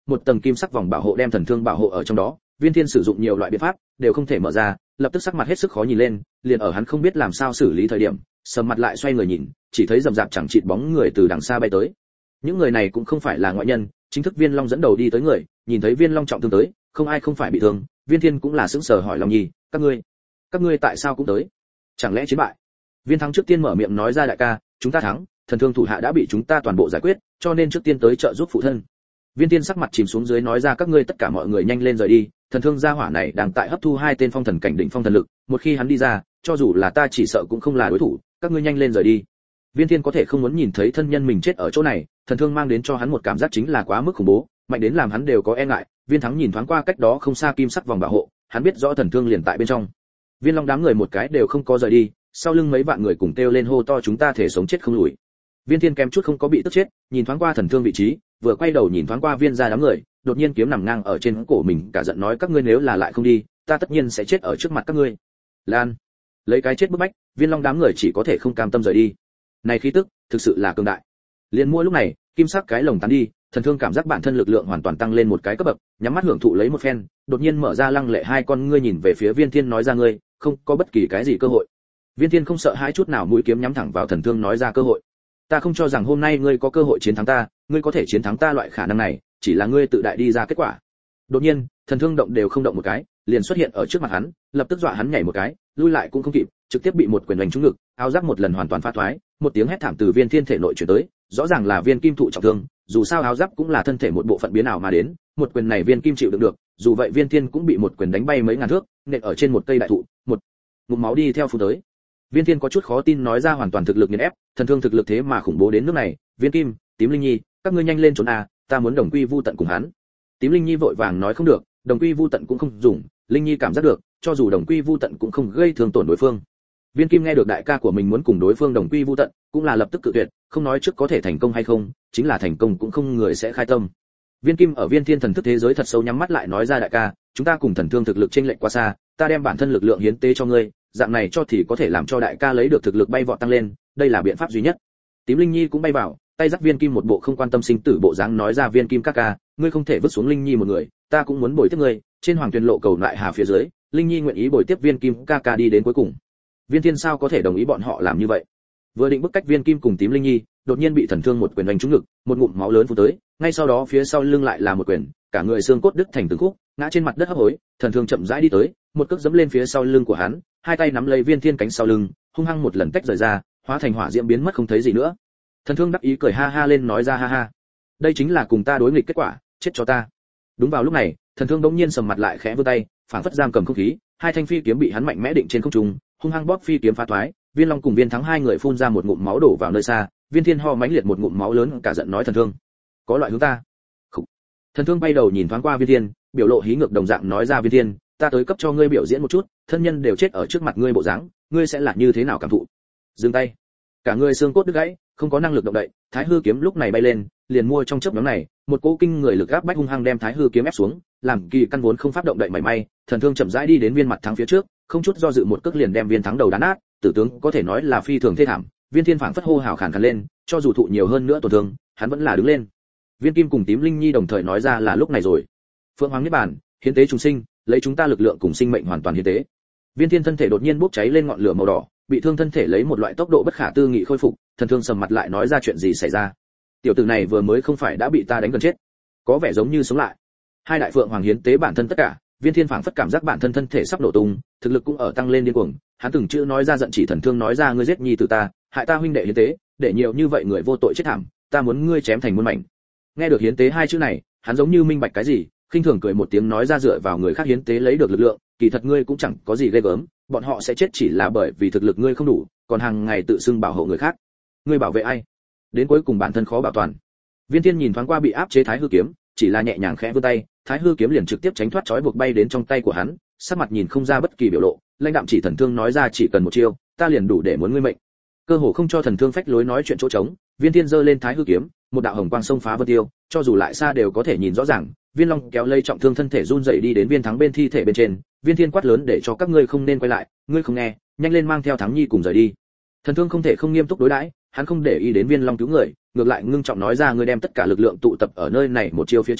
một tầng kim sắc vòng bảo hộ đem thần thương bảo hộ ở trong đó. Viên Thiên sử dụng nhiều loại biện pháp đều không thể mở ra, lập tức sắc mặt hết sức khó nhìn lên, liền ở hắn không biết làm sao xử lý thời điểm, sầm mặt lại xoay người nhìn, chỉ thấy rầm rạp chẳng chịt bóng người từ đằng xa bay tới. Những người này cũng không phải là ngoại nhân, chính thức Viên Long dẫn đầu đi tới người, nhìn thấy Viên Long trọng thương tới, không ai không phải bị thương, Viên Thiên cũng là sững sờ hỏi Long Nhi, các ngươi, các ngươi tại sao cũng tới? Chẳng lẽ chiến bại? Viên Thắng trước tiên mở miệng nói ra đại ca, chúng ta thắng, thần thương thủ hạ đã bị chúng ta toàn bộ giải quyết, cho nên trước tiên tới trợ giúp phụ thân. Viên Thiên sắc mặt chìm xuống dưới nói ra các ngươi tất cả mọi người nhanh lên rời đi, thần thương gia hỏa này đang tại hấp thu hai tên phong thần cảnh đỉnh phong thần lực, một khi hắn đi ra, cho dù là ta chỉ sợ cũng không là đối thủ, các ngươi nhanh lên rời đi. Viên Thiên có thể không muốn nhìn thấy thân nhân mình chết ở chỗ này, thần thương mang đến cho hắn một cảm giác chính là quá mức khủng bố, mạnh đến làm hắn đều có e ngại. Viên Thắng nhìn thoáng qua cách đó không xa kim sắc vòng bảo hộ, hắn biết rõ thần thương liền tại bên trong. Viên Long đám người một cái đều không có rời đi, sau lưng mấy vạn người cùng kêu lên hô to chúng ta thể sống chết không lùi. Viên Thiên kém chút không có bị tức chết, nhìn thoáng qua thần thương vị trí, vừa quay đầu nhìn thoáng qua Viên gia đám người, đột nhiên kiếm nằm ngang ở trên cổ mình, cả giận nói các ngươi nếu là lại không đi, ta tất nhiên sẽ chết ở trước mặt các ngươi. Lan, lấy cái chết bức bách, Viên Long đám người chỉ có thể không cam tâm rời đi. Này khí tức, thực sự là cường đại. Liên mua lúc này, kim sắc cái lồng tán đi, thần thương cảm giác bản thân lực lượng hoàn toàn tăng lên một cái cấp bậc, nhắm mắt hưởng thụ lấy một phen, đột nhiên mở ra lăng lệ hai con ngươi nhìn về phía Viên Thiên nói ra ngươi, không có bất kỳ cái gì cơ hội. Viên Thiên không sợ hãi chút nào, mũi kiếm nhắm thẳng vào thần thương nói ra cơ hội. Ta không cho rằng hôm nay ngươi có cơ hội chiến thắng ta, ngươi có thể chiến thắng ta loại khả năng này, chỉ là ngươi tự đại đi ra kết quả. Đột nhiên, thần thương động đều không động một cái, liền xuất hiện ở trước mặt hắn, lập tức dọa hắn nhảy một cái, lui lại cũng không kịp, trực tiếp bị một quyền đánh trúng ngực, áo giáp một lần hoàn toàn phá thoái, một tiếng hét thảm từ Viên Thiên thể nội truyền tới, rõ ràng là Viên Kim thụ trọng thương, dù sao áo giáp cũng là thân thể một bộ phận biến ảo mà đến, một quyền này Viên Kim chịu đựng được, dù vậy Viên Thiên cũng bị một quyền đánh bay mấy ngàn thước, nện ở trên một cây đại thụ, một ngụm máu đi theo phun tới. Viên Thiên có chút khó tin nói ra hoàn toàn thực lực nghiền ép, thần thương thực lực thế mà khủng bố đến nước này, Viên Kim, Tím Linh Nhi, các ngươi nhanh lên trốn a, ta muốn đồng quy vu tận cùng hắn. Tím Linh Nhi vội vàng nói không được, đồng quy vu tận cũng không dùng, Linh Nhi cảm giác được, cho dù đồng quy vu tận cũng không gây thương tổn đối phương. Viên Kim nghe được đại ca của mình muốn cùng đối phương đồng quy vu tận, cũng là lập tức cự tuyệt, không nói trước có thể thành công hay không, chính là thành công cũng không người sẽ khai tâm. Viên Kim ở Viên Thiên thần thức thế giới thật sâu nhắm mắt lại nói ra đại ca, chúng ta cùng thần thương thực lực chênh lệch quá xa, ta đem bản thân lực lượng hiến tế cho ngươi, dạng này cho thì có thể làm cho đại ca lấy được thực lực bay vọt tăng lên, đây là biện pháp duy nhất. Tím Linh Nhi cũng bay vào, tay dắt Viên Kim một bộ không quan tâm sinh tử bộ dáng nói ra Viên Kim ca ca, ngươi không thể vứt xuống Linh Nhi một người, ta cũng muốn bồi tiếp ngươi, trên Hoàng Tuyền lộ cầu lại hà phía dưới, Linh Nhi nguyện ý bồi tiếp Viên Kim ca ca đi đến cuối cùng. Viên Thiên sao có thể đồng ý bọn họ làm như vậy? Vừa định bức cách Viên Kim cùng Tím Linh Nhi, đột nhiên bị thần thương một quyền đánh trúng ngực, một ngụm máu lớn phun tới, ngay sau đó phía sau lưng lại là một quyền, cả người xương cốt đứt thành từng khúc, ngã trên mặt đất hấp hối, thần thương chậm rãi đi tới, một cước giẫm lên phía sau lưng của hắn, hai tay nắm lấy Viên Thiên cánh sau lưng, hung hăng một lần tách rời ra, hóa thành hỏa diễm biến mất không thấy gì nữa. Thần thương đắc ý cười ha ha lên nói ra ha ha, đây chính là cùng ta đối nghịch kết quả, chết cho ta. Đúng vào lúc này, thần thương đống nhiên sầm mặt lại khẽ vươn tay, phản phất giam cầm không khí, hai thanh phi kiếm bị hắn mạnh mẽ định trên không trung, hung hăng bóp phi kiếm phá thoái, Viên Long cùng Viên Thắng hai người phun ra một ngụm máu đổ vào nơi xa, Viên Thiên ho mãnh liệt một ngụm máu lớn cả giận nói thần thương, có loại hướng ta. Khủ. Thần thương bay đầu nhìn thoáng qua Viên Thiên, biểu lộ hí ngược đồng dạng nói ra Viên Thiên, ta tới cấp cho ngươi biểu diễn một chút, thân nhân đều chết ở trước mặt ngươi bộ dáng, ngươi sẽ là như thế nào cảm thụ. Dừng tay. Cả người xương cốt đứt gãy, không có năng lực động đậy, Thái Hư kiếm lúc này bay lên, liền mua trong chớp nhoáng này, một cỗ kinh người lực áp bách hung hăng đem Thái Hư kiếm ép xuống, làm kỳ căn vốn không pháp động đậy mảy may, thần thương chậm rãi đi đến Viên Mặt Thắng phía trước, không chút do dự một cước liền đem Viên Thắng đầu đá nát, tử tướng có thể nói là phi thường thê thảm. Viên Thiên phảng phất hô hào khàn khàn lên, cho dù thụ nhiều hơn nữa tổn thương, hắn vẫn là đứng lên. Viên Kim cùng Tím Linh Nhi đồng thời nói ra là lúc này rồi. Phượng Hoàng Niết Bàn, hiến tế chúng sinh, lấy chúng ta lực lượng cùng sinh mệnh hoàn toàn hiến tế. Viên Thiên thân thể đột nhiên bốc cháy lên ngọn lửa màu đỏ, bị thương thân thể lấy một loại tốc độ bất khả tư nghị khôi phục, thần thương sầm mặt lại nói ra chuyện gì xảy ra. Tiểu tử này vừa mới không phải đã bị ta đánh gần chết, có vẻ giống như sống lại. Hai đại Phượng Hoàng hiến tế bản thân tất cả, Viên Thiên phảng phất cảm giác bản thân thân thể sắp nổ tung, thực lực cũng ở tăng lên điên cuồng, hắn từng chữ nói ra giận chỉ thần thương nói ra ngươi giết nhi tử ta, hại ta huynh đệ hiến tế, để nhiều như vậy người vô tội chết thảm, ta muốn ngươi chém thành muôn mảnh. Nghe được hiến tế hai chữ này, hắn giống như minh bạch cái gì, khinh thường cười một tiếng nói ra dựa vào người khác hiến tế lấy được lực lượng, kỳ thật ngươi cũng chẳng có gì ghê gớm, bọn họ sẽ chết chỉ là bởi vì thực lực ngươi không đủ, còn hàng ngày tự xưng bảo hộ người khác. Ngươi bảo vệ ai? Đến cuối cùng bản thân khó bảo toàn. Viên Thiên nhìn thoáng qua bị áp chế Thái Hư kiếm, chỉ là nhẹ nhàng khẽ vươn tay, Thái Hư kiếm liền trực tiếp tránh thoát trói buộc bay đến trong tay của hắn, sắc mặt nhìn không ra bất kỳ biểu lộ, lãnh đạm chỉ thần thương nói ra chỉ cần một chiêu, ta liền đủ để muốn ngươi mệnh. Cơ hồ không cho thần thương phách lối nói chuyện chỗ trống, Viên Thiên giơ lên Thái Hư kiếm, một đạo hồng quang xông phá vân tiêu, cho dù lại xa đều có thể nhìn rõ ràng. Viên Long kéo lây trọng thương thân thể run rẩy đi đến Viên Thắng bên thi thể bên trên, Viên Thiên quát lớn để cho các ngươi không nên quay lại, ngươi không nghe, nhanh lên mang theo Thắng Nhi cùng rời đi. Thần thương không thể không nghiêm túc đối đãi, hắn không để ý đến Viên Long cứu người, ngược lại ngưng trọng nói ra ngươi đem tất cả lực lượng tụ tập ở nơi này một chiêu phía trên,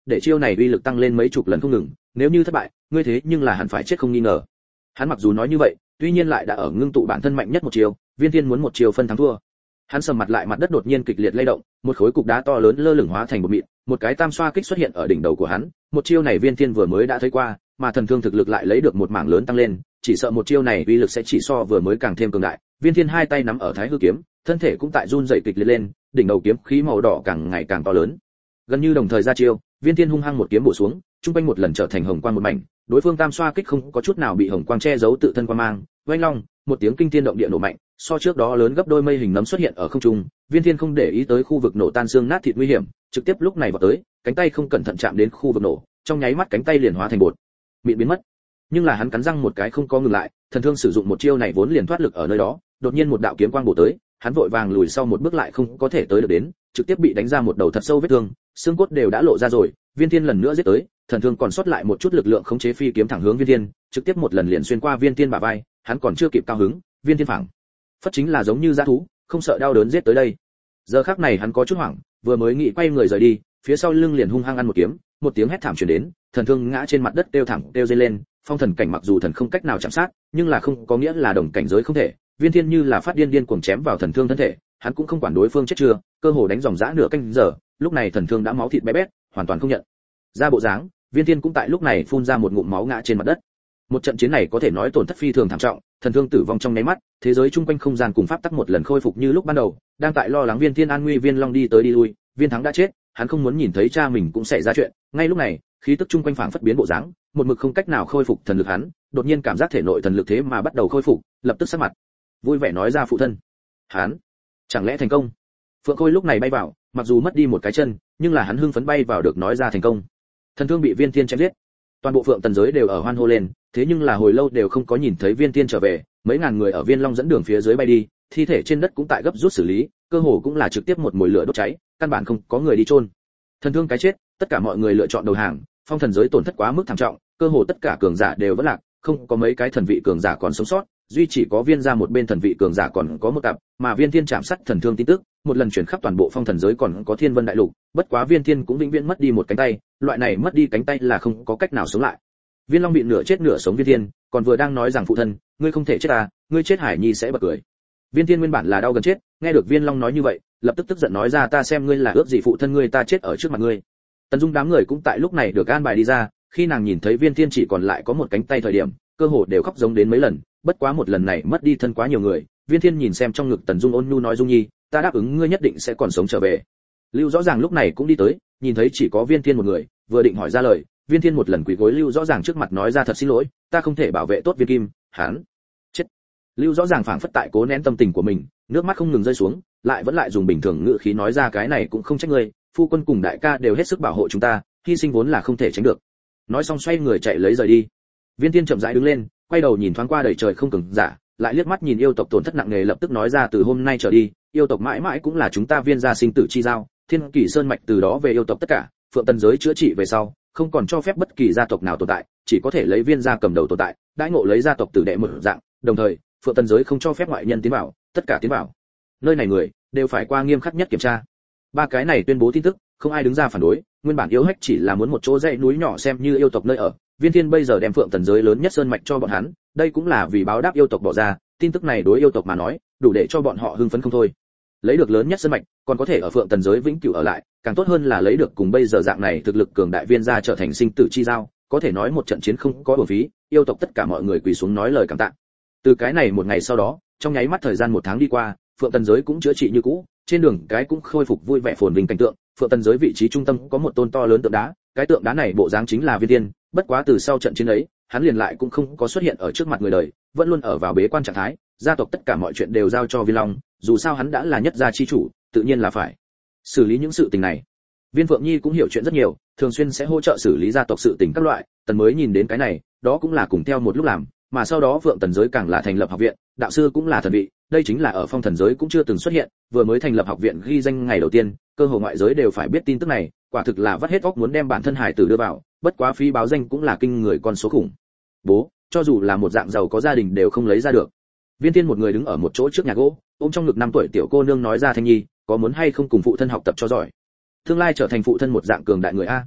để chiêu này uy lực tăng lên mấy chục lần không ngừng, nếu như thất bại, ngươi thế nhưng là hẳn phải chết không nghi ngờ. Hắn mặc dù nói như vậy, tuy nhiên lại đã ở ngưng tụ bản thân mạnh nhất một chiều, Viên Thiên muốn một chiều phân thắng thua. Hắn sầm mặt lại, mặt đất đột nhiên kịch liệt lay động, một khối cục đá to lớn lơ lửng hóa thành một mịn, một cái tam xoa kích xuất hiện ở đỉnh đầu của hắn, một chiêu này Viên Thiên vừa mới đã thấy qua, mà thần thương thực lực lại lấy được một mảng lớn tăng lên, chỉ sợ một chiêu này uy lực sẽ chỉ so vừa mới càng thêm cường đại. Viên Thiên hai tay nắm ở Thái Hư kiếm, thân thể cũng tại run rẩy kịch liệt lên, đỉnh đầu kiếm khí màu đỏ càng ngày càng to lớn. Gần như đồng thời ra chiêu, Viên Thiên hung hăng một kiếm bổ xuống, trung quanh một lần trở thành hồng quang một mảnh, đối phương tam xoa kích không có chút nào bị hồng quang che giấu tự thân quang mang, oanh long, một tiếng kinh thiên động địa nổ mạnh, so trước đó lớn gấp đôi mây hình nấm xuất hiện ở không trung. Viên Thiên không để ý tới khu vực nổ tan xương nát thịt nguy hiểm, trực tiếp lúc này vào tới, cánh tay không cẩn thận chạm đến khu vực nổ, trong nháy mắt cánh tay liền hóa thành bột, mịn biến mất. Nhưng là hắn cắn răng một cái không có ngừng lại, thần thương sử dụng một chiêu này vốn liền thoát lực ở nơi đó, đột nhiên một đạo kiếm quang bổ tới, hắn vội vàng lùi sau một bước lại không có thể tới được đến, trực tiếp bị đánh ra một đầu thật sâu vết thương, xương cốt đều đã lộ ra rồi. Viên Thiên lần nữa giết tới, thần thương còn sót lại một chút lực lượng khống chế phi kiếm thẳng hướng Viên Thiên, trực tiếp một lần liền xuyên qua Viên Thiên bả vai, hắn còn chưa kịp cao hứng, Viên Thiên phảng phất chính là giống như dã thú, không sợ đau đớn giết tới đây. Giờ khắc này hắn có chút hoảng, vừa mới nghĩ quay người rời đi, phía sau lưng liền hung hăng ăn một kiếm, một tiếng hét thảm truyền đến, thần thương ngã trên mặt đất kêu thảm kêu dây lên. Phong thần cảnh mặc dù thần không cách nào chạm sát, nhưng là không có nghĩa là đồng cảnh giới không thể. Viên Thiên như là phát điên điên cuồng chém vào thần thương thân thể, hắn cũng không quản đối phương chết chưa, cơ hồ đánh dòng dã nửa canh giờ, lúc này thần thương đã máu thịt bé bét, hoàn toàn không nhận ra bộ dáng. Viên Thiên cũng tại lúc này phun ra một ngụm máu ngã trên mặt đất. Một trận chiến này có thể nói tổn thất phi thường thảm trọng, thần thương tử vong trong nháy mắt, thế giới chung quanh không gian cùng pháp tắc một lần khôi phục như lúc ban đầu. Đang tại lo lắng Viên Thiên an nguy Viên Long đi tới đi lui, Viên Thắng đã chết, hắn không muốn nhìn thấy cha mình cũng xảy ra chuyện. Ngay lúc này, khí tức chung quanh phảng phất biến bộ dáng, một mực không cách nào khôi phục thần lực hắn, đột nhiên cảm giác thể nội thần lực thế mà bắt đầu khôi phục, lập tức sắc mặt vui vẻ nói ra phụ thân, hắn chẳng lẽ thành công? Phượng Khôi lúc này bay vào, mặc dù mất đi một cái chân, nhưng là hắn hưng phấn bay vào được nói ra thành công. Thần thương bị Viên Thiên chém giết, toàn bộ Phượng Tần giới đều ở hoan hô lên, thế nhưng là hồi lâu đều không có nhìn thấy Viên Thiên trở về, mấy ngàn người ở Viên Long dẫn đường phía dưới bay đi, thi thể trên đất cũng tại gấp rút xử lý, cơ hồ cũng là trực tiếp một mùi lửa đốt cháy, căn bản không có người đi chôn. Thần thương cái chết, tất cả mọi người lựa chọn đầu hàng, phong thần giới tổn thất quá mức thảm trọng, cơ hồ tất cả cường giả đều vẫn lạc, không có mấy cái thần vị cường giả còn sống sót, duy chỉ có Viên gia một bên thần vị cường giả còn có một cặp, mà Viên Thiên chạm sát thần thương tin tức, một lần chuyển khắp toàn bộ phong thần giới còn có Thiên Vân đại lục, bất quá Viên Thiên cũng vĩnh viễn mất đi một cánh tay, loại này mất đi cánh tay là không có cách nào sống lại. Viên Long bị nửa chết nửa sống Viên Thiên, còn vừa đang nói rằng phụ thân, ngươi không thể chết à, ngươi chết Hải Nhi sẽ bật cười. Viên Thiên nguyên bản là đau gần chết, nghe được Viên Long nói như vậy, lập tức tức giận nói ra ta xem ngươi là ước gì phụ thân ngươi ta chết ở trước mặt ngươi. Tần Dung đám người cũng tại lúc này được an bài đi ra, khi nàng nhìn thấy Viên Thiên chỉ còn lại có một cánh tay thời điểm, cơ hồ đều khóc giống đến mấy lần, bất quá một lần này mất đi thân quá nhiều người. Viên Thiên nhìn xem trong ngực Tần Dung ôn nhu nói Dung Nhi, ta đáp ứng ngươi nhất định sẽ còn sống trở về. Lưu Rõ Ràng lúc này cũng đi tới, nhìn thấy chỉ có Viên Thiên một người, vừa định hỏi ra lời, Viên Thiên một lần quỳ gối Lưu Rõ Ràng trước mặt nói ra thật xin lỗi, ta không thể bảo vệ tốt Viên Kim, hắn chết. Lưu Rõ Ràng phảng phất tại cố nén tâm tình của mình, nước mắt không ngừng rơi xuống, lại vẫn lại dùng bình thường ngữ khí nói ra cái này cũng không trách ngươi, phu quân cùng đại ca đều hết sức bảo hộ chúng ta, hy sinh vốn là không thể tránh được. Nói xong xoay người chạy lấy rời đi. Viên Thiên chậm rãi đứng lên, quay đầu nhìn thoáng qua đầy trời không cường giả, lại liếc mắt nhìn yêu tộc tổn thất nặng nề, lập tức nói ra từ hôm nay trở đi, yêu tộc mãi mãi cũng là chúng ta Viên gia sinh tử chi giao, Thiên Kỳ Sơn mạch từ đó về yêu tộc tất cả, Phượng Tần giới chữa trị về sau, không còn cho phép bất kỳ gia tộc nào tồn tại, chỉ có thể lấy Viên gia cầm đầu tồn tại, đãi ngộ lấy gia tộc tử đệ một dạng, đồng thời, Phượng Tần giới không cho phép ngoại nhân tiến vào, tất cả tiến vào nơi này người đều phải qua nghiêm khắc nhất kiểm tra. Ba cái này tuyên bố tin tức, không ai đứng ra phản đối, nguyên bản Yếu Hách chỉ là muốn một chỗ dãy núi nhỏ xem như yêu tộc nơi ở, Viên Thiên bây giờ đem Phượng Tần giới lớn nhất sơn mạch cho bọn hắn, đây cũng là vì báo đáp yêu tộc bỏ ra, tin tức này đối yêu tộc mà nói, đủ để cho bọn họ hưng phấn không thôi. Lấy được lớn nhất sơn mạch, còn có thể ở Phượng Tần giới vĩnh cửu ở lại, càng tốt hơn là lấy được cùng bây giờ dạng này thực lực cường đại Viên gia trở thành sinh tử chi giao, có thể nói một trận chiến không có uổng phí, yêu tộc tất cả mọi người quỳ xuống nói lời cảm tạ. Từ cái này một ngày sau đó, trong nháy mắt thời gian một tháng đi qua, Phượng Tần giới cũng chữa trị như cũ, trên đường cái cũng khôi phục vui vẻ phồn vinh cảnh tượng. Phượng Tần giới vị trí trung tâm có một tôn to lớn tượng đá, cái tượng đá này bộ dáng chính là Viên Thiên, bất quá từ sau trận chiến ấy, hắn liền lại cũng không có xuất hiện ở trước mặt người đời, vẫn luôn ở vào bế quan trạng thái, gia tộc tất cả mọi chuyện đều giao cho Viên Long, dù sao hắn đã là nhất gia chi chủ, tự nhiên là phải xử lý những sự tình này. Viên Phượng Nhi cũng hiểu chuyện rất nhiều, thường xuyên sẽ hỗ trợ xử lý gia tộc sự tình các loại, Tần mới nhìn đến cái này, đó cũng là cùng theo một lúc làm, mà sau đó Phượng Tần giới càng là thành lập học viện, đạo sư cũng là thần vị, đây chính là ở phong thần giới cũng chưa từng xuất hiện, vừa mới thành lập học viện ghi danh ngày đầu tiên, cơ hồ ngoại giới đều phải biết tin tức này, quả thực là vắt hết óc muốn đem bản thân hải tử đưa vào, bất quá phí báo danh cũng là kinh người con số khủng bố, cho dù là một dạng giàu có gia đình đều không lấy ra được. Viên Thiên một người đứng ở một chỗ trước nhà gỗ, ôm trong ngực năm tuổi tiểu cô nương nói ra Thanh Nhi, có muốn hay không cùng phụ thân học tập cho giỏi, tương lai trở thành phụ thân một dạng cường đại người a.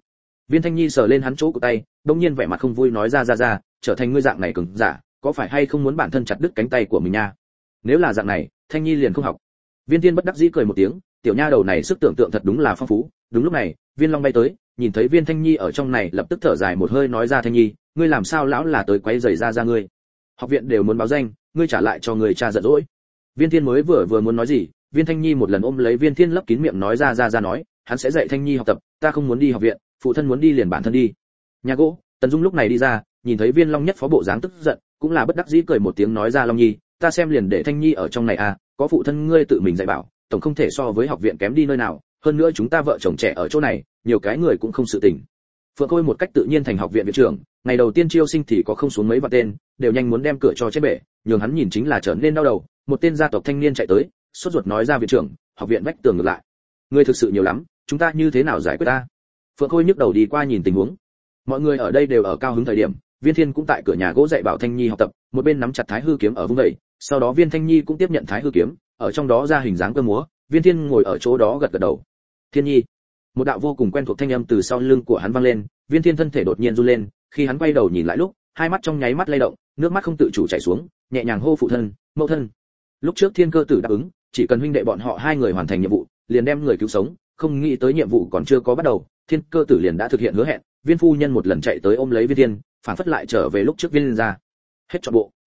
Viên Thanh Nhi sờ lên hắn chỗ của tay, đống nhiên vẻ mặt không vui nói ra ra ra, trở thành ngươi dạng này cường giả, có phải hay không muốn bản thân chặt đứt cánh tay của mình nha? Nếu là dạng này, Thanh Nhi liền không học. Viên Thiên bất đắc dĩ cười một tiếng, tiểu nha đầu này sức tưởng tượng thật đúng là phong phú. Đúng lúc này, Viên Long bay tới, nhìn thấy Viên Thanh Nhi ở trong này lập tức thở dài một hơi nói ra Thanh Nhi, ngươi làm sao lão là tới quấy rầy ra ra ngươi? Học viện đều muốn báo danh, ngươi trả lại cho người cha giận dỗi. Viên Thiên mới vừa vừa muốn nói gì, Viên Thanh Nhi một lần ôm lấy Viên Thiên lấp kín miệng nói ra ra ra nói, hắn sẽ dạy Thanh Nhi học tập, ta không muốn đi học viện, phụ thân muốn đi liền bản thân đi. Nhà gỗ, Tần Dung lúc này đi ra, nhìn thấy Viên Long nhất phó bộ dáng tức giận, cũng là bất đắc dĩ cười một tiếng nói ra Long Nhi, ta xem liền để Thanh Nhi ở trong này à, có phụ thân ngươi tự mình dạy bảo, tổng không thể so với học viện kém đi nơi nào, hơn nữa chúng ta vợ chồng trẻ ở chỗ này, nhiều cái người cũng không sự tình. Phượng Khôi một cách tự nhiên thành học viện viện trưởng, ngày đầu tiên chiêu sinh thì có không xuống mấy vạn tên, đều nhanh muốn đem cửa cho chết bể, nhường hắn nhìn chính là trở nên đau đầu. Một tên gia tộc thanh niên chạy tới, sốt ruột nói ra viện trưởng, học viện vách tường ngược lại, người thực sự nhiều lắm, chúng ta như thế nào giải quyết ta? Phượng Khôi nhức đầu đi qua nhìn tình huống. Mọi người ở đây đều ở cao hứng thời điểm, Viên Thiên cũng tại cửa nhà gỗ dạy bảo Thanh Nhi học tập, một bên nắm chặt Thái Hư kiếm ở vung dậy, sau đó Viên Thanh Nhi cũng tiếp nhận Thái Hư kiếm, ở trong đó ra hình dáng cơ múa, Viên Thiên ngồi ở chỗ đó gật gật đầu. Thiên Nhi, một đạo vô cùng quen thuộc thanh âm từ sau lưng của hắn vang lên, Viên Thiên thân thể đột nhiên run lên, khi hắn quay đầu nhìn lại lúc, hai mắt trong nháy mắt lay động, nước mắt không tự chủ chảy xuống, nhẹ nhàng hô phụ thân, mẫu thân. Lúc trước Thiên Cơ Tử đáp ứng, chỉ cần huynh đệ bọn họ hai người hoàn thành nhiệm vụ, liền đem người cứu sống, không nghĩ tới nhiệm vụ còn chưa có bắt đầu, Thiên Cơ Tử liền đã thực hiện hứa hẹn, Viên phu nhân một lần chạy tới ôm lấy Viên Thiên, phản phất lại trở về lúc trước Viên gia. Hết trọn bộ.